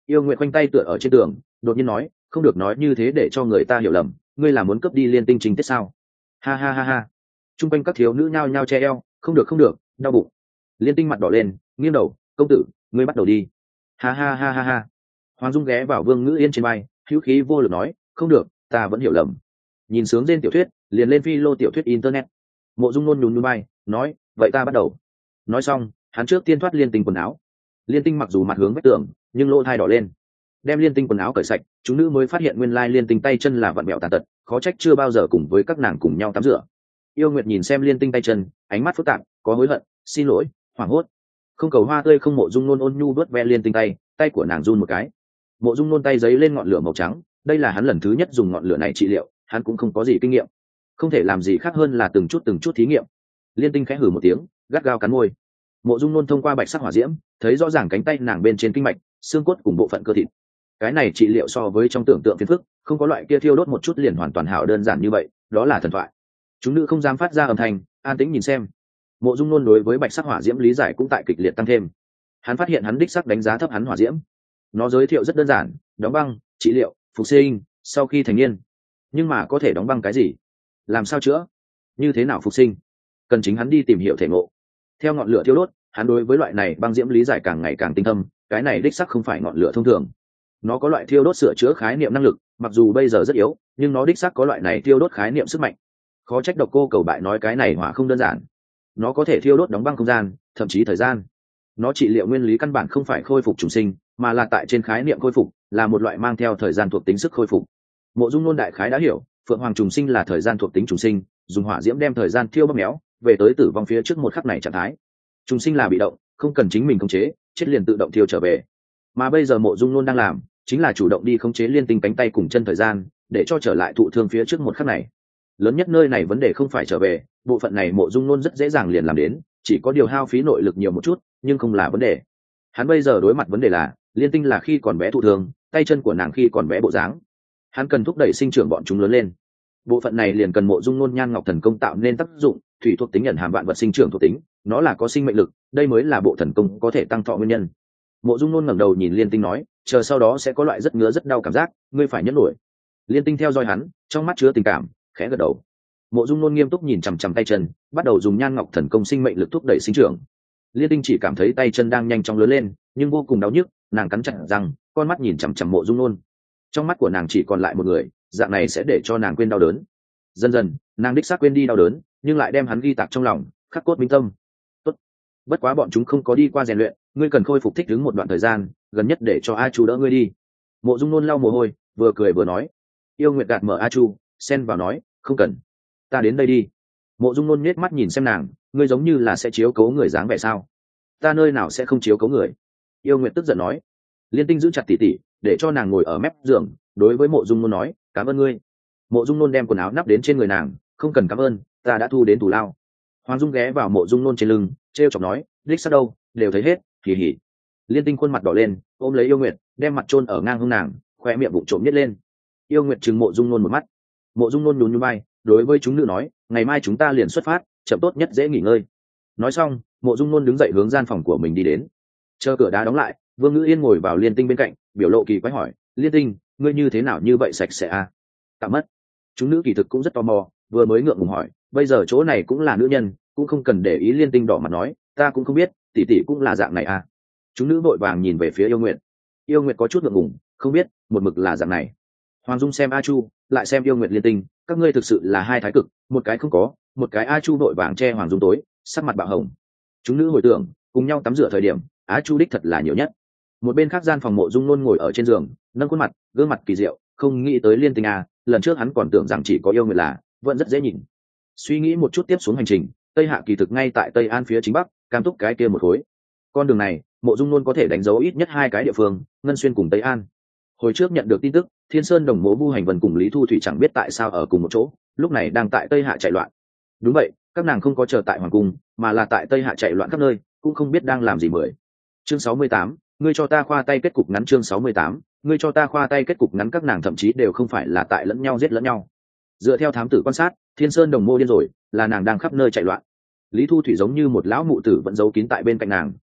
Yêu Nguyệt khoanh tay tựa ở trên tường, đột nhiên nói, không được nói như thế để cho người ta hiểu lầm, ngươi là muốn cướp đi Liên Tinh trình tiết sao? Ha ha ha ha. Trung quanh các thiếu nữ nhao nhao che eo, không được không được, đau bụng. Liên Tinh mặt đỏ lên, nghiêng đầu, công tử, ngươi bắt đầu đi. Ha ha ha ha ha. Hoàng Dung ghé vào Vương Ngữ Yên trên vai, hữu khí vô lực nói, không được, ta vẫn hiểu lầm. Nhìn sướng trên tiểu thuyết, liền lên phi lô tiểu thuyết internet. Mộ Dung nôn nhún nhún vai, nói, vậy ta bắt đầu. Nói xong, hắn trước tiên thoát Liên Tinh quần áo. Liên Tinh mặc dù mặt hướng vách tường, nhưng lỗ thai đỏ lên. Đem Liên Tinh quần áo cởi sạch, chúng nữ mới phát hiện nguyên lai Liên Tinh tay chân là vặn vẹo tàn tật, khó trách chưa bao giờ cùng với các nàng cùng nhau tắm rửa. Yêu Nguyệt nhìn xem Liên Tinh tay chân, ánh mắt phức tạp, có hối hận, xin lỗi, hoảng hốt. Không cầu hoa tươi không. Mộ Dung nôn ôn nhu vuốt ve Liên Tinh tay, tay của nàng run một cái. Mộ Dung nôn tay giấy lên ngọn lửa màu trắng, đây là hắn lần thứ nhất dùng ngọn lửa này trị liệu, hắn cũng không có gì kinh nghiệm, không thể làm gì khác hơn là từng chút thí nghiệm. Liên Tinh khẽ hừ một tiếng, gắt gao cắn môi. Mộ Dung nôn thông qua bạch sắc hỏa diễm, thấy rõ ràng cánh tay nàng bên trên kinh mạch, xương cốt cùng bộ phận cơ thịt. Cái này trị liệu so với trong tưởng tượng phiền phức, không có loại kia thiêu đốt một chút liền hoàn toàn hảo đơn giản như vậy, đó là thần thoại. Chúng nữ không dám phát ra âm thanh, an tĩnh nhìn xem. Mộ Dung nôn đối với bạch sắc hỏa diễm lý giải cũng tại kịch liệt tăng thêm. Hắn phát hiện hắn đích sắc đánh giá thấp hắn hỏa diễm. Nó giới thiệu rất đơn giản, đóng băng, trị liệu, phục sinh, sau khi thành niên. Nhưng mà có thể đóng băng cái gì? Làm sao chữa? Như thế nào phục sinh? Cần chính hắn đi tìm hiểu thể ngộ. Theo ngọn lửa thiêu đốt, hắn đối với loại này băng diễm lý giải càng ngày càng tinh thâm, cái này đích sắc không phải ngọn lửa thông thường. Nó có loại thiêu đốt sửa chữa khái niệm năng lực, mặc dù bây giờ rất yếu, nhưng nó đích sắc có loại này thiêu đốt khái niệm sức mạnh. Khó trách Độc Cô Cầu Bại nói cái này hỏa không đơn giản. Nó có thể thiêu đốt đóng băng không gian, thậm chí thời gian. Nó trị liệu nguyên lý căn bản không phải khôi phục trùng sinh, mà là tại trên khái niệm khôi phục, là một loại mang theo thời gian thuộc tính sức khôi phục. Mộ Dung nôn đại khái đã hiểu, Phượng Hoàng trùng sinh là thời gian thuộc tính trùng sinh, dùng hỏa diễm đem thời gian thiêu bóp méo, về tới tử vong phía trước một khắc này trạng thái. Trùng sinh là bị động, không cần chính mình khống chế, chết liền tự động thiêu trở về. Mà bây giờ Mộ Dung nôn đang làm, chính là chủ động đi khống chế Liên Tinh cánh tay cùng chân thời gian, để cho trở lại thụ thương phía trước một khắc này. Lớn nhất nơi này vấn đề không phải trở về, bộ phận này Mộ Dung nôn rất dễ dàng liền làm đến, chỉ có điều hao phí nội lực nhiều một chút, nhưng không là vấn đề. Hắn bây giờ đối mặt vấn đề là, Liên Tinh là khi còn bé thụ thương, tay chân của nàng khi còn bé bộ dáng. Hắn cần thúc đẩy sinh trưởng bọn chúng lớn lên. Bộ phận này liền cần Mộ Dung nôn nhan ngọc thần công tạo nên tác dụng, thủy thuộc tính nhận hàm vạn vật sinh trưởng thuộc tính, nó là có sinh mệnh lực, đây mới là bộ thần công có thể tăng thọ nguyên nhân. Mộ Dung nôn ngẩng đầu nhìn Liên Tinh nói, chờ sau đó sẽ có loại rất ngứa rất đau cảm giác, ngươi phải nhẫn nổi. Liên Tinh theo dõi hắn, trong mắt chứa tình cảm, khẽ gật đầu. Mộ Dung nôn nghiêm túc nhìn chằm chằm tay chân, bắt đầu dùng nhan ngọc thần công sinh mệnh lực thúc đẩy sinh trưởng. Liên Tinh chỉ cảm thấy tay chân đang nhanh chóng lớn lên, nhưng vô cùng đau nhức, nàng cắn chặt răng, con mắt nhìn chằm chằm Mộ Dung nôn. Trong mắt của nàng chỉ còn lại một người, dạng này sẽ để cho nàng quên đau đớn. Dần dần, nàng đích xác quên đi đau đớn, nhưng lại đem hắn ghi tạc trong lòng, khắc cốt minh tâm. Tốt. Bất quá bọn chúng không có đi qua rèn luyện, ngươi cần khôi phục thích ứng một đoạn thời gian, gần nhất để cho A Chu đỡ ngươi đi. Mộ Dung nôn lau mồ hôi, vừa cười vừa nói. Yêu Nguyệt gạt mở A Chu, xen vào nói, không cần, ta đến đây đi. Mộ Dung nôn nhếch mắt nhìn xem nàng, ngươi giống như là sẽ chiếu cố người dáng vẻ sao? Ta nơi nào sẽ không chiếu cố người? Yêu Nguyệt tức giận nói. Liên Tinh giữ chặt tỷ tỷ, để cho nàng ngồi ở mép giường, đối với Mộ Dung nôn nói, cảm ơn ngươi. Mộ Dung nôn đem quần áo nắp đến trên người nàng, không cần cảm ơn, ta đã thu đến tù lao. Hoàng Dung ghé vào Mộ Dung nôn trên lưng, trêu chọc nói, đích xác đâu, đều thấy hết, kỳ hỉ. Liên Tinh khuôn mặt đỏ lên, ôm lấy Yêu Nguyệt, đem mặt chôn ở ngang hông nàng, khoe miệng bụng trộm nhếch lên. Yêu Nguyệt trừng Mộ Dung nôn một mắt. Mộ Dung nôn nhún nhún vai, đối với chúng nữ nói, ngày mai chúng ta liền xuất phát, chậm tốt nhất dễ nghỉ ngơi. Nói xong, Mộ Dung nôn đứng dậy hướng gian phòng của mình đi đến. Chờ cửa đá đóng lại, Vương Ngữ Yên ngồi vào Liên Tinh bên cạnh, biểu lộ kỳ quái hỏi, Liên Tinh, ngươi như thế nào như vậy sạch sẽ à? Tạm mất. Chúng nữ kỳ thực cũng rất tò mò, vừa mới ngượng ngùng hỏi, bây giờ chỗ này cũng là nữ nhân, cũng không cần để ý. Liên Tinh đỏ mặt nói, ta cũng không biết, tỷ tỷ cũng là dạng này à? Chúng nữ vội vàng nhìn về phía Yêu Nguyệt. Yêu Nguyệt có chút ngượng ngùng, không biết, một mực là dạng này. Hoàng Dung xem A Chu, lại xem Yêu Nguyệt Liên Tinh, các ngươi thực sự là hai thái cực, một cái không có, một cái. A Chu vội vàng che Hoàng Dung tối, sắc mặt bạo hồng. Chúng nữ hồi tưởng, cùng nhau tắm rửa thời điểm, A Chu đích thật là nhiều nhất. Một bên khác gian phòng Mộ Dung nôn ngồi ở trên giường, nâng khuôn mặt, gương mặt kỳ diệu, không nghĩ tới Liên Tinh à, lần trước hắn còn tưởng rằng chỉ có Yêu Nguyệt là, vẫn rất dễ nhìn. Suy nghĩ một chút tiếp xuống hành trình, Tây Hạ kỳ thực ngay tại Tây An phía chính bắc, Cam Túc cái kia một khối. Con đường này, Mộ Dung nôn có thể đánh dấu ít nhất hai cái địa phương, Ngân Xuyên cùng Tây An. Hồi trước nhận được tin tức, Thiên Sơn Đồng Mộ Vu Hành Vân cùng Lý Thu Thủy chẳng biết tại sao ở cùng một chỗ, lúc này đang tại Tây Hạ chạy loạn. Đúng vậy, các nàng không có chờ tại hoàng cung, mà là tại Tây Hạ chạy loạn khắp nơi, cũng không biết đang làm gì. Chương 68, ngươi cho ta khoa tay kết cục ngắn. Chương 68, ngươi cho ta khoa tay kết cục ngắn. Các nàng thậm chí đều không phải là tại lẫn nhau giết lẫn nhau. Dựa theo thám tử quan sát, Thiên Sơn Đồng Mộ điên rồi, là nàng đang khắp nơi chạy loạn. Lý Thu Thủy giống như một lão mụ tử vẫn giấu kín tại bên cạnh nàng,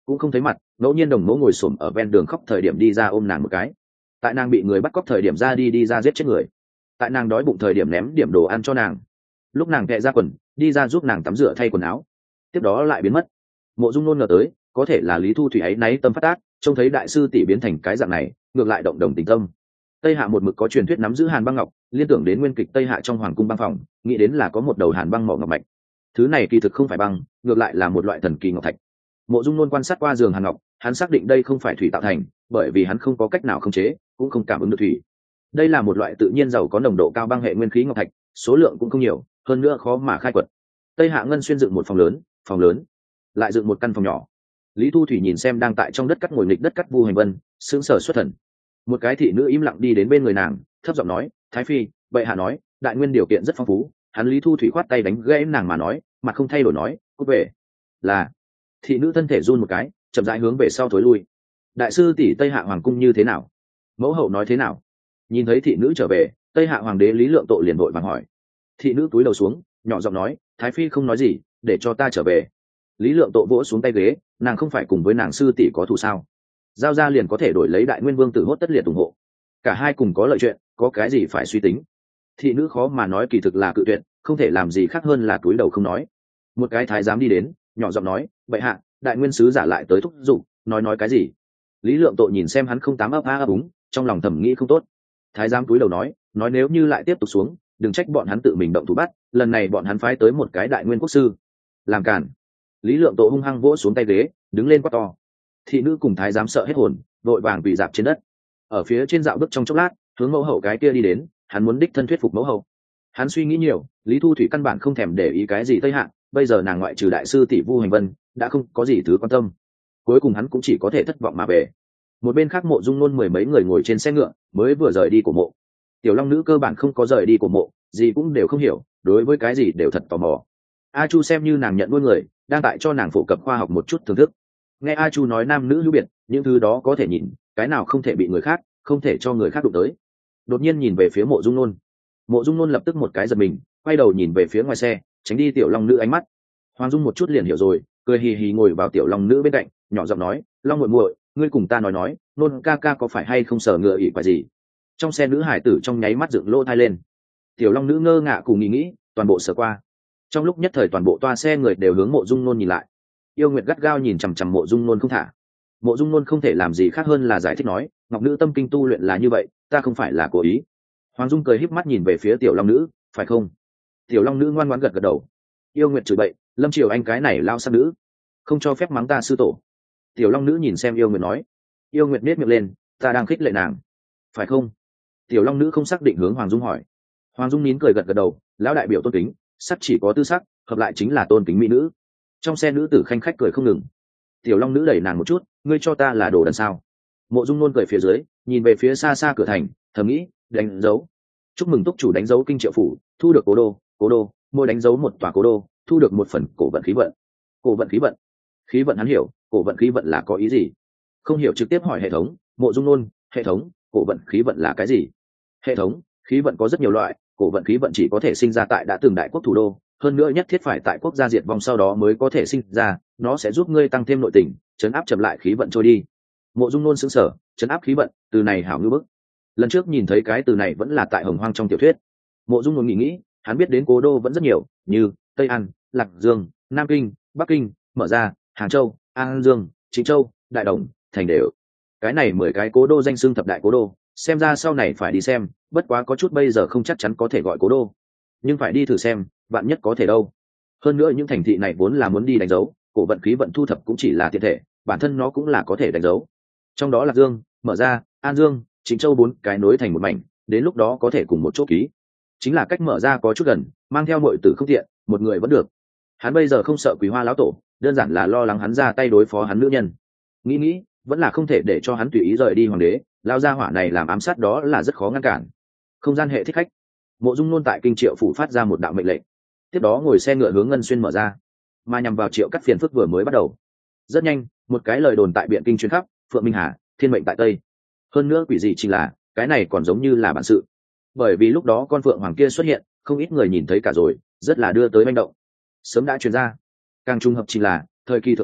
cũng không thấy mặt. Ngẫu nhiên đồng mẫu ngồi xổm ở ven đường khóc thời điểm đi ra ôm nàng một cái. Tại nàng bị người bắt cóc thời điểm đi ra giết chết người. Tại nàng đói bụng thời điểm ném điểm đồ ăn cho nàng. Lúc nàng kẹ ra quần đi ra giúp nàng tắm rửa thay quần áo, tiếp đó lại biến mất. Mộ Dung Nôn ngờ tới có thể là Lý Thu Thủy ấy náy tâm phát tác, trông thấy đại sư tỷ biến thành cái dạng này, ngược lại động đồng tình tâm. Tây Hạ một mực có truyền thuyết nắm giữ hàn băng ngọc, liên tưởng đến nguyên kịch Tây Hạ trong hoàng cung băng phòng, nghĩ đến là có một đầu hàn băng mỏ ngọc mạch. Thứ này kỳ thực không phải băng, ngược lại là một loại thần kỳ ngọc thạch. Mộ Dung Nôn quan sát qua giường hàn ngọc, hắn xác định đây không phải thủy tạo thành, bởi vì hắn không có cách nào khống chế, cũng không cảm ứng được thủy. Đây là một loại tự nhiên giàu có nồng độ cao băng hệ nguyên khí ngọc thạch, số lượng cũng không nhiều, hơn nữa khó mà khai quật. Tây Hạ Ngân xuyên dựng một phòng lớn, lại dựng một căn phòng nhỏ. Lý Thu Thủy nhìn xem đang tại trong đất cắt ngồi nghịch đất cắt Vu Hành Vân, sững sờ xuất thần. Một cái thị nữ im lặng đi đến bên người nàng, thấp giọng nói, thái phi, bệ hạ nói đại nguyên điều kiện rất phong phú. Hắn Lý Thu Thủy khoát tay đánh gãy nàng mà nói, mặt không thay đổi nói, cút về. Là. Thị nữ thân thể run một cái, chậm rãi hướng về sau thối lui. Đại sư tỷ Tây Hạ hoàng cung như thế nào? Mẫu hậu nói thế nào? Nhìn thấy thị nữ trở về, Tây Hạ hoàng đế Lý Lượng Tộ liền vội vàng hỏi. Thị nữ cúi đầu xuống, nhỏ giọng nói, thái phi không nói gì, để cho ta trở về. Lý Lượng Tộ vỗ xuống tay ghế, nàng không phải cùng với nàng sư tỷ có thù sao? Giao ra liền có thể đổi lấy đại nguyên vương tử hốt tất liệt ủng hộ. Cả hai cùng có lợi chuyện, có cái gì phải suy tính? Thị nữ khó mà nói kỳ thực là cự tuyệt, không thể làm gì khác hơn là cúi đầu không nói. Một cái thái giám đi đến, nhỏ giọng nói, bệ hạ, đại nguyên sứ giả lại tới thúc giục, nói cái gì? Lý Lượng Tộ nhìn xem hắn không tám ấp a ấp úng, trong lòng thầm nghĩ không tốt. Thái giám cúi đầu nói nếu như lại tiếp tục xuống, đừng trách bọn hắn tự mình động thủ bắt, lần này bọn hắn phái tới một cái đại nguyên quốc sư làm cản. Lý Lượng Tộ hung hăng vỗ xuống tay ghế, đứng lên quát to. Thị nữ cùng thái giám sợ hết hồn, vội vàng quỳ dạp trên đất. Ở phía trên dạo bước trong chốc lát, hướng mẫu hậu cái kia đi đến, hắn muốn đích thân thuyết phục mẫu hậu. Hắn suy nghĩ nhiều, Lý Thu Thủy căn bản không thèm để ý cái gì Tây Hạ, bây giờ nàng ngoại trừ đại sư tỷ Vu Hành Vân, đã không có gì thứ quan tâm. Cuối cùng hắn cũng chỉ có thể thất vọng mà về. Một bên khác Mộ Dung Nôn mười mấy người ngồi trên xe ngựa, mới vừa rời đi của mộ. Tiểu Long nữ cơ bản không có rời đi của mộ, gì cũng đều không hiểu, đối với cái gì đều thật tò mò. A Chu xem như nàng nhận nuôi người, đang tại cho nàng phổ cập khoa học một chút thưởng thức. Nghe A Chu nói nam nữ hữu biệt, những thứ đó có thể nhìn, cái nào không thể bị người khác, không thể cho người khác đụng tới. Đột nhiên nhìn về phía Mộ Dung Nôn. Mộ Dung Nôn lập tức một cái giật mình, quay đầu nhìn về phía ngoài xe, tránh đi Tiểu Long nữ ánh mắt. Hoàng Dung một chút liền hiểu rồi, cười hì hì ngồi vào Tiểu Long nữ bên cạnh, nhỏ giọng nói, Long muội muội, ngươi cùng ta nói, Nôn ca ca có phải hay không sở ngựa ỉ quả gì? Trong xe nữ hải tử trong nháy mắt dựng lỗ thai lên. Tiểu Long nữ ngơ ngạ cùng nghĩ, toàn bộ sở qua. Trong lúc nhất thời toàn bộ toa xe người đều hướng Mộ Dung Nôn nhìn lại. Yêu Nguyệt gắt gao nhìn chằm chằm Mộ Dung Nôn không thả. Mộ Dung Nôn không thể làm gì khác hơn là giải thích nói, ngọc nữ tâm kinh tu luyện là như vậy, ta không phải là cố ý. Hoàng Dung cười híp mắt nhìn về phía Tiểu Long nữ, phải không? Tiểu Long nữ ngoan ngoãn gật gật đầu. Yêu Nguyệt chửi bậy, Lâm Triều anh cái này lao sát nữ, không cho phép mắng ta sư tổ. Tiểu Long nữ nhìn xem Yêu Nguyệt nói. Yêu Nguyệt nhếch miệng lên, ta đang khích lệ nàng, phải không? Tiểu Long nữ không xác định hướng Hoàng Dung hỏi. Hoàng Dung nín cười gật gật đầu, lão đại biểu tôn kính, sắc chỉ có tư sắc, hợp lại chính là tôn kính mỹ nữ. Trong xe nữ tử khanh khách cười không ngừng. Tiểu Long nữ đẩy nàng một chút, ngươi cho ta là đồ đần sao? Mộ Dung Nôn cười phía dưới, nhìn về phía xa xa cửa thành, thầm nghĩ, đánh dấu. Chúc mừng túc chủ đánh dấu kinh triệu phủ, thu được cố đô, mỗi đánh dấu một tòa cố đô, thu được một phần cổ vận khí vận. Cổ vận khí vận. Khí vận hắn hiểu, cổ vận khí vận là có ý gì? Không hiểu trực tiếp hỏi hệ thống. Mộ Dung Nôn, hệ thống, cổ vận khí vận là cái gì? Hệ thống, khí vận có rất nhiều loại, cổ vận khí vận chỉ có thể sinh ra tại đã từng đại quốc thủ đô, hơn nữa nhất thiết phải tại quốc gia diệt vong sau đó mới có thể sinh ra, nó sẽ giúp ngươi tăng thêm nội tình, chấn áp chậm lại khí vận trôi đi. Mộ Dung Nôn sững sờ, chấn áp khí vận, từ này hảo ngư bức. Lần trước nhìn thấy cái từ này vẫn là tại Hồng Hoang trong tiểu thuyết. Mộ Dung Nôn nghĩ, hắn biết đến cố đô vẫn rất nhiều, như Tây An, Lạc Dương, Nam Kinh, Bắc Kinh, Mở Ra, Hàng Châu, An Dương, Trịnh Châu, Đại Đồng, Thành Đều. Cái này 10 cái cố đô danh xưng thập đại cố đô, xem ra sau này phải đi xem, bất quá có chút bây giờ không chắc chắn có thể gọi cố đô, nhưng phải đi thử xem, bạn nhất có thể đâu. Hơn nữa những thành thị này vốn là muốn đi đánh dấu, cổ vận khí vận thu thập cũng chỉ là tiện thể, bản thân nó cũng là có thể đánh dấu. Trong đó Lạc Dương, Mở Ra, An Dương, Trịnh Châu 4 cái nối thành một mảnh, đến lúc đó có thể cùng một chỗ ký. Chính là cách Mở Ra có chút gần, mang theo muội tử không tiện, một người vẫn được. Hắn bây giờ không sợ Quý Hoa lão tổ, đơn giản là lo lắng hắn ra tay đối phó hắn nữ nhân. Nghĩ, vẫn là không thể để cho hắn tùy ý rời đi hoàng đế, lao ra hỏa này làm ám sát đó là rất khó ngăn cản. Không gian hệ thích khách. Mộ Dung Nôn tại kinh triệu phủ phát ra một đạo mệnh lệnh, tiếp đó ngồi xe ngựa hướng Ngân Xuyên Mở Ra, mà nhằm vào Triệu Cắt phiền phức vừa mới bắt đầu. Rất nhanh, một cái lời đồn tại biện kinh truyền khắp, Phượng Minh Hà, thiên mệnh tại Tây. Hơn nữa quỷ gì chính là, cái này còn giống như là bản sự. Bởi vì lúc đó con Phượng Hoàng kia xuất hiện, không ít người nhìn thấy cả rồi, rất là đưa tới manh động. Sớm đã truyền ra. Càng trùng hợp chính là, thời kỳ thượng cổ,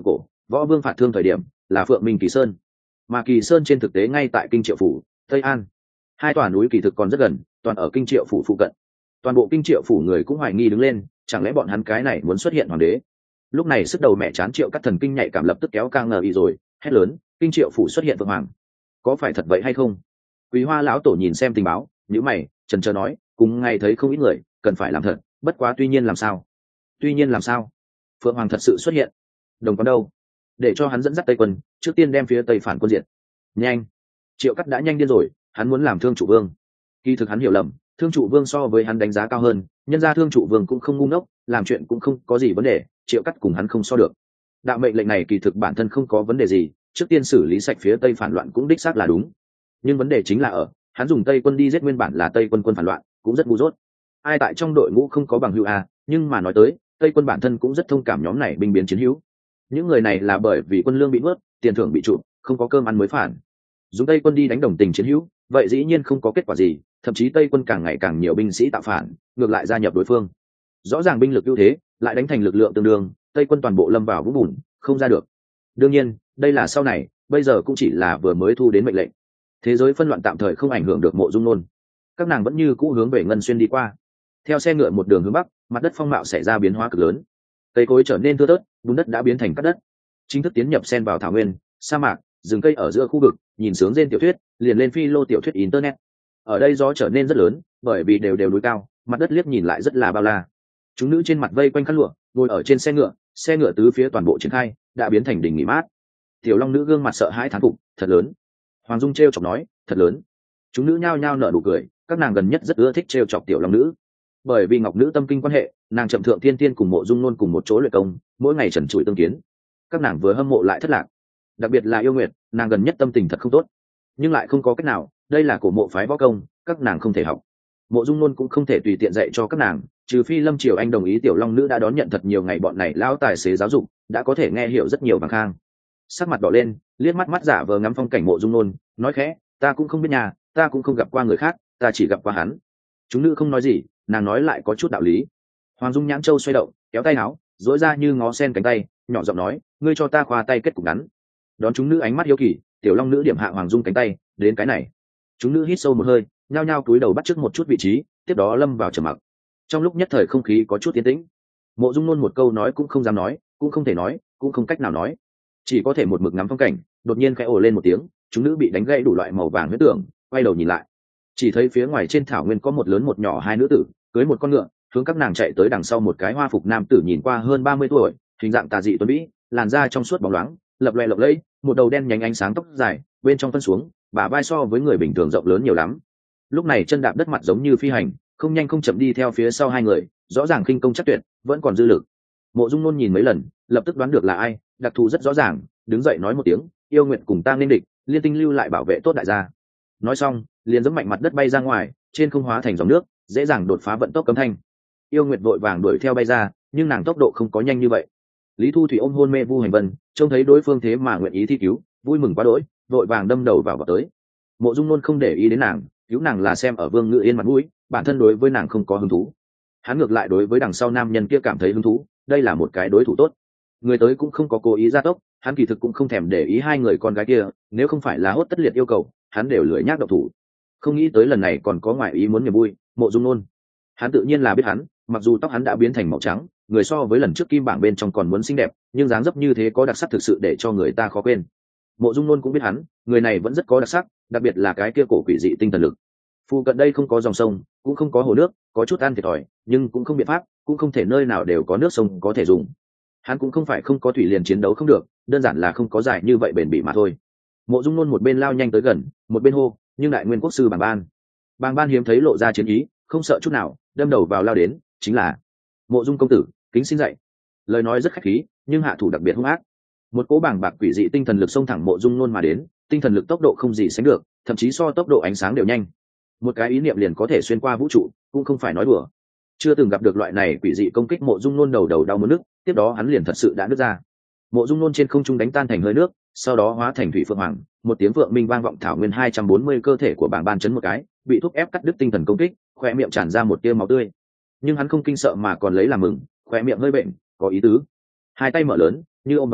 Võ Vương phạt thương thời điểm là Phượng Minh Kỳ Sơn, mà Kỳ Sơn trên thực tế ngay tại Kinh Triệu phủ, Tây An. Hai tòa núi kỳ thực còn rất gần, toàn ở Kinh Triệu phủ phụ cận. Toàn bộ Kinh Triệu phủ người cũng hoài nghi đứng lên, chẳng lẽ bọn hắn cái này muốn xuất hiện hoàng đế? Lúc này sức đầu mẹ chán Triệu Cắt thần kinh nhạy cảm lập tức kéo càng ngờ ý rồi, hét lớn, Kinh Triệu phủ xuất hiện vượng hoàng, có phải thật vậy hay không? Quý Hoa lão tổ nhìn xem tình báo, nhíu mày, chần chờ nói, cùng ngày thấy không ít người, cần phải làm thật, bất quá tuy nhiên làm sao? Tuy nhiên làm sao? Phượng hoàng thật sự xuất hiện. Đồng Quán đâu? Để cho hắn dẫn dắt Tây quân, trước tiên đem phía Tây phản quân diệt. Nhanh! Triệu Cắt đã nhanh điên rồi, hắn muốn làm Thương Trụ Vương. Kỳ thực hắn hiểu lầm, Thương Trụ Vương so với hắn đánh giá cao hơn, nhân ra Thương Trụ Vương cũng không ngu ngốc, làm chuyện cũng không có gì vấn đề, Triệu Cắt cùng hắn không so được. Đạo mệnh lệnh này kỳ thực bản thân không có vấn đề gì, trước tiên xử lý sạch phía Tây phản loạn cũng đích xác là đúng. Nhưng vấn đề chính là ở, hắn dùng Tây quân đi giết nguyên bản là Tây quân quân phản loạn, cũng rất ngu dốt. Ai tại trong đội ngũ không có bằng hữu à, nhưng mà nói tới, Tây quân bản thân cũng rất thông cảm nhóm này binh biến chiến hữu. Những người này là bởi vì quân lương bị nuốt, tiền thưởng bị trụ, không có cơm ăn mới phản. Dùng Tây quân đi đánh đồng tình chiến hữu, vậy dĩ nhiên không có kết quả gì, thậm chí Tây quân càng ngày càng nhiều binh sĩ tạo phản, ngược lại gia nhập đối phương. Rõ ràng binh lực ưu thế, lại đánh thành lực lượng tương đương, Tây quân toàn bộ lâm vào vũng bùn, không ra được. Đương nhiên, đây là sau này, bây giờ cũng chỉ là vừa mới thu đến mệnh lệnh. Thế giới phân loạn tạm thời không ảnh hưởng được Mộ Dung Nôn. Các nàng vẫn như cũ hướng về Ngân Xuyên đi qua. Theo xe ngựa một đường hướng bắc, mặt đất phong mạo xảy ra biến hóa cực lớn. Cây cối trở nên thưa thớt, bùn đất đã biến thành cát đất. Chính thức tiến nhập xen vào thảo nguyên, sa mạc, rừng cây ở giữa khu vực, nhìn sướng trên tiểu thuyết, liền lên phi lô tiểu thuyết internet. Ở đây gió trở nên rất lớn, bởi vì đều núi cao, mặt đất liếc nhìn lại rất là bao la. Chúng nữ trên mặt vây quanh khăn lụa, ngồi ở trên xe ngựa tứ phía toàn bộ triển khai, đã biến thành đỉnh nghỉ mát. Tiểu Long nữ gương mặt sợ hãi thán phục, thật lớn. Hoàng Dung trêu chọc nói, thật lớn. Chúng nữ nhao nhao nở nụ cười, các nàng gần nhất rất ưa thích trêu chọc Tiểu Long nữ. Bởi vì Ngọc nữ tâm kinh quan hệ, nàng chậm thượng thiên tiên cùng Mộ Dung Nôn cùng một chỗ luyện công, mỗi ngày trần trụi tương kiến. Các nàng vừa hâm mộ lại thất lạc. Đặc biệt là Yêu Nguyệt, nàng gần nhất tâm tình thật không tốt, nhưng lại không có cách nào, đây là cổ mộ phái võ công, các nàng không thể học. Mộ Dung Nôn cũng không thể tùy tiện dạy cho các nàng, trừ phi Lâm Triều Anh đồng ý Tiểu Long nữ đã đón nhận thật nhiều ngày bọn này lao tài xế giáo dục, đã có thể nghe hiểu rất nhiều bằng khang. Sắc mặt đỏ lên, liếc mắt giả vờ ngắm phong cảnh Mộ Dung Nôn, nói khẽ, ta cũng không biết nhà, ta cũng không gặp qua người khác, ta chỉ gặp qua hắn. Chúng nữ không nói gì, nàng nói lại có chút đạo lý. Hoàng Dung nhãn châu xoay động, kéo tay áo, duỗi ra như ngó sen cánh tay, nhỏ giọng nói, ngươi cho ta khoa tay kết cục ngắn. Đón chúng nữ ánh mắt hiếu kỳ, Tiểu Long nữ điểm hạ Hoàng Dung cánh tay, đến cái này. Chúng nữ hít sâu một hơi, nhao nhao cúi đầu bắt chước một chút vị trí, tiếp đó lâm vào trầm mặc. Trong lúc nhất thời không khí có chút yên tĩnh. Mộ Dung Nôn một câu nói cũng không dám nói, cũng không thể nói, cũng không cách nào nói, chỉ có thể một mực ngắm phong cảnh. Đột nhiên khẽ ồ lên một tiếng, chúng nữ bị đánh gãy đủ loại màu vàng huyết tưởng, quay đầu nhìn lại, chỉ thấy phía ngoài trên thảo nguyên có một lớn một nhỏ hai nữ tử, cưới một con ngựa, hướng các nàng chạy tới. Đằng sau một cái hoa phục nam tử nhìn qua hơn 30 tuổi, hình dạng tà dị tuấn mỹ, làn da trong suốt bóng loáng, lập loè lộng lẫy, một đầu đen nhánh ánh sáng tóc dài, bên trong phân xuống, bả vai so với người bình thường rộng lớn nhiều lắm. Lúc này chân đạp đất mặt giống như phi hành, không nhanh không chậm đi theo phía sau hai người, rõ ràng khinh công chắc tuyệt, vẫn còn dư lực. Mộ Dung Nôn nhìn mấy lần, lập tức đoán được là ai, đặc thù rất rõ ràng, đứng dậy nói một tiếng, Yêu Nguyện cùng ta nên địch, liên tinh lưu lại bảo vệ tốt đại gia. Nói xong, liền giẫm mạnh mặt đất bay ra ngoài, trên không hóa thành dòng nước, dễ dàng đột phá vận tốc cấm thanh. Yêu Nguyệt vội vàng đuổi theo bay ra, nhưng nàng tốc độ không có nhanh như vậy. Lý Thu Thủy ôm hôn mê Vu Hành Vân, trông thấy đối phương thế mà nguyện ý thi cứu, vui mừng quá đỗi, vội vàng đâm đầu vào tới. Mộ Dung Nôn không để ý đến nàng, cứu nàng là xem ở Vương Ngự Yên mặt mũi, bản thân đối với nàng không có hứng thú. Hắn ngược lại đối với đằng sau nam nhân kia cảm thấy hứng thú, đây là một cái đối thủ tốt. Người tới cũng không có cố ý gia tốc, hắn kỳ thực cũng không thèm để ý hai người con gái kia, nếu không phải là hốt tất liệt yêu cầu, hắn đều lười nhác động thủ. Không nghĩ tới lần này còn có ngoại ý muốn niềm vui. Mộ Dung Nôn, hắn tự nhiên là biết hắn, mặc dù tóc hắn đã biến thành màu trắng, người so với lần trước kim bảng bên trong còn muốn xinh đẹp, nhưng dáng dấp như thế có đặc sắc thực sự để cho người ta khó quên. Mộ Dung Nôn cũng biết hắn, người này vẫn rất có đặc sắc, đặc biệt là cái kia cổ quỷ dị tinh thần lực. Phụ cận đây không có dòng sông, cũng không có hồ nước, có chút ăn thiệt thòi, nhưng cũng không biện pháp, cũng không thể nơi nào đều có nước sông có thể dùng. Hắn cũng không phải không có thủy liền chiến đấu không được, đơn giản là không có giải như vậy bền bỉ mà thôi. Mộ Dung Nôn một bên lao nhanh tới gần, một bên hô, nhưng đại nguyên quốc sư Bàng Ban hiếm thấy lộ ra chiến ý, không sợ chút nào, đâm đầu vào lao đến, chính là Mộ Dung công tử, kính xin dạy. Lời nói rất khách khí, nhưng hạ thủ đặc biệt hung ác. Một cỗ bàng bạc quỷ dị tinh thần lực xông thẳng Mộ Dung Nôn mà đến, tinh thần lực tốc độ không gì sánh được, thậm chí so tốc độ ánh sáng đều nhanh. Một cái ý niệm liền có thể xuyên qua vũ trụ, cũng không phải nói đùa. Chưa từng gặp được loại này quỷ dị công kích, Mộ Dung Nôn đầu đau muốn nứt, tiếp đó hắn liền thật sự đã nứt ra. Mộ Dung Nôn trên không trung đánh tan thành hơi nước, sau đó hóa thành thủy phượng hoàng, một tiếng vượng minh vang vọng thảo nguyên 240 cơ thể của Bàng Ban chấn một cái, bị thúc ép cắt đứt tinh thần công kích, khóe miệng tràn ra một tia máu tươi. Nhưng hắn không kinh sợ mà còn lấy làm mừng, khóe miệng hơi bệnh, có ý tứ. Hai tay mở lớn, như ôm vật lớn,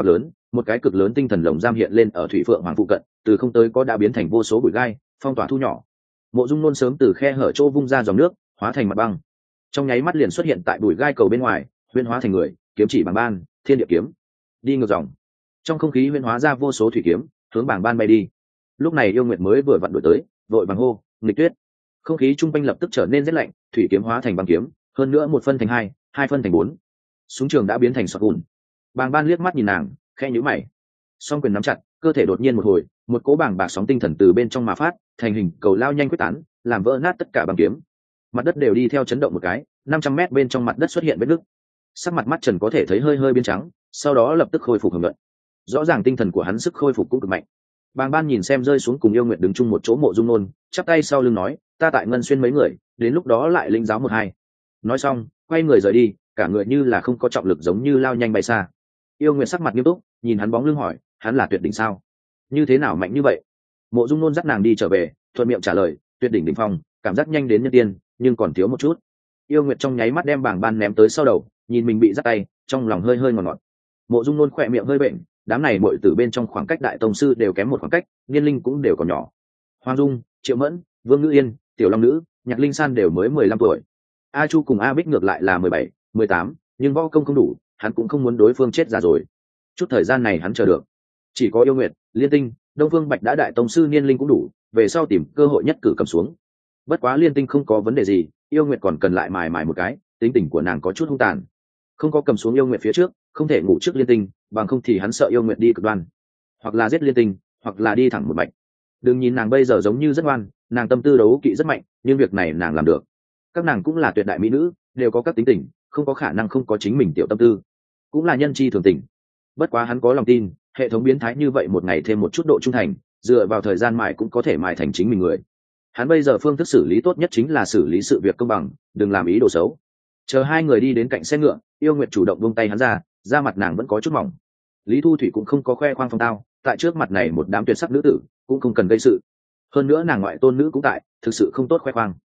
một cái cực lớn tinh thần lồng giam hiện lên ở thủy phượng hoàng phụ cận, từ không tới có đã biến thành vô số bụi gai, phong tỏa thu nhỏ. Mộ Dung Nôn sớm từ khe hở chỗ vung ra dòng nước, hóa thành mặt băng, trong nháy mắt liền xuất hiện tại bụi gai cầu bên ngoài, huyễn hóa thành người, kiếm chỉ Bàng Ban, thiên địa kiếm, đi ngược dòng. Trong không khí huyễn hóa ra vô số thủy kiếm, hướng Bàng Ban bay đi. Lúc này yêu nguyệt mới vừa vặn đuổi tới, vội vàng hô, nghịch tuyết. Không khí trung quanh lập tức trở nên rét lạnh, thủy kiếm hóa thành băng kiếm, hơn nữa một phân thành hai, hai phân thành bốn. Súng trường đã biến thành sọt gùn. Bàng Ban liếc mắt nhìn nàng, khẽ nhíu mày, song quyền nắm chặt, cơ thể đột nhiên một hồi, một cỗ bàng bạc sóng tinh thần từ bên trong mà phát, thành hình cầu lao nhanh quyết tán, làm vỡ nát tất cả băng kiếm. Mặt đất đều đi theo chấn động một cái, 500 mét bên trong mặt đất xuất hiện vết nứt. Sắc mặt mắt Trần có thể thấy hơi hơi biến trắng, sau đó lập tức khôi phục hưởng luận. Rõ ràng tinh thần của hắn sức khôi phục cũng cực mạnh. Bàng Ban nhìn xem rơi xuống cùng yêu nguyệt đứng chung một chỗ Mộ Dung Nôn, chắp tay sau lưng nói, ta tại Ngân Xuyên mấy người, đến lúc đó lại lĩnh giáo một hai. Nói xong, quay người rời đi, cả người như là không có trọng lực giống như lao nhanh bay xa. Yêu nguyệt sắc mặt nghiêm túc, nhìn hắn bóng lưng hỏi, hắn là tuyệt đỉnh sao? Như thế nào mạnh như vậy? Mộ Dung Nôn dắt nàng đi trở về, thuận miệng trả lời, tuyệt đỉnh đỉnh phong, cảm giác nhanh đến nhân tiên, nhưng còn thiếu một chút. Yêu nguyệt trong nháy mắt đem Bàng Ban ném tới sau đầu, nhìn mình bị dắt tay, trong lòng hơi hơi ngọt ngọt. Mộ Dung Nôn khỏe miệng hơi bệnh, đám này muội tử bên trong khoảng cách đại tông sư đều kém một khoảng cách, niên linh cũng đều còn nhỏ. Hoàng Dung, Triệu Mẫn, Vương Ngữ Yên, Tiểu Long Nữ, Nhạc Linh San đều mới 15 tuổi. A Chu cùng A Bích ngược lại là 17, 18, nhưng võ công không đủ, hắn cũng không muốn đối phương chết già rồi. Chút thời gian này hắn chờ được. Chỉ có Yêu Nguyệt, Liên Tinh, Đông Phương Bạch đã đại tông sư niên linh cũng đủ, về sau tìm cơ hội nhất cử cầm xuống. Bất quá Liên Tinh không có vấn đề gì, Yêu Nguyệt còn cần lại mài mài một cái, tính tình của nàng có chút hung tàn. Không có cầm xuống Yêu Nguyệt phía trước, không thể ngủ trước Liên Tinh, bằng không thì hắn sợ Yêu Nguyệt đi cực đoan, hoặc là giết Liên Tinh, hoặc là đi thẳng một mạch. Đừng nhìn nàng bây giờ giống như rất ngoan, nàng tâm tư đấu kỵ rất mạnh, nhưng việc này nàng làm được. Các nàng cũng là tuyệt đại mỹ nữ, đều có các tính tình, không có khả năng không có chính mình tiểu tâm tư, cũng là nhân chi thường tình. Bất quá hắn có lòng tin, hệ thống biến thái như vậy một ngày thêm một chút độ trung thành, dựa vào thời gian mài cũng có thể mài thành chính mình người. Hắn bây giờ phương thức xử lý tốt nhất chính là xử lý sự việc công bằng, đừng làm ý đồ xấu. Chờ hai người đi đến cạnh xe ngựa, Yêu Nguyệt chủ động buông tay hắn ra, da mặt nàng vẫn có chút mỏng. Lý Thu Thủy cũng không có khoe khoang phong tao, tại trước mặt này một đám tuyệt sắc nữ tử, cũng không cần gây sự. Hơn nữa nàng ngoại tôn nữ cũng tại, thực sự không tốt khoe khoang.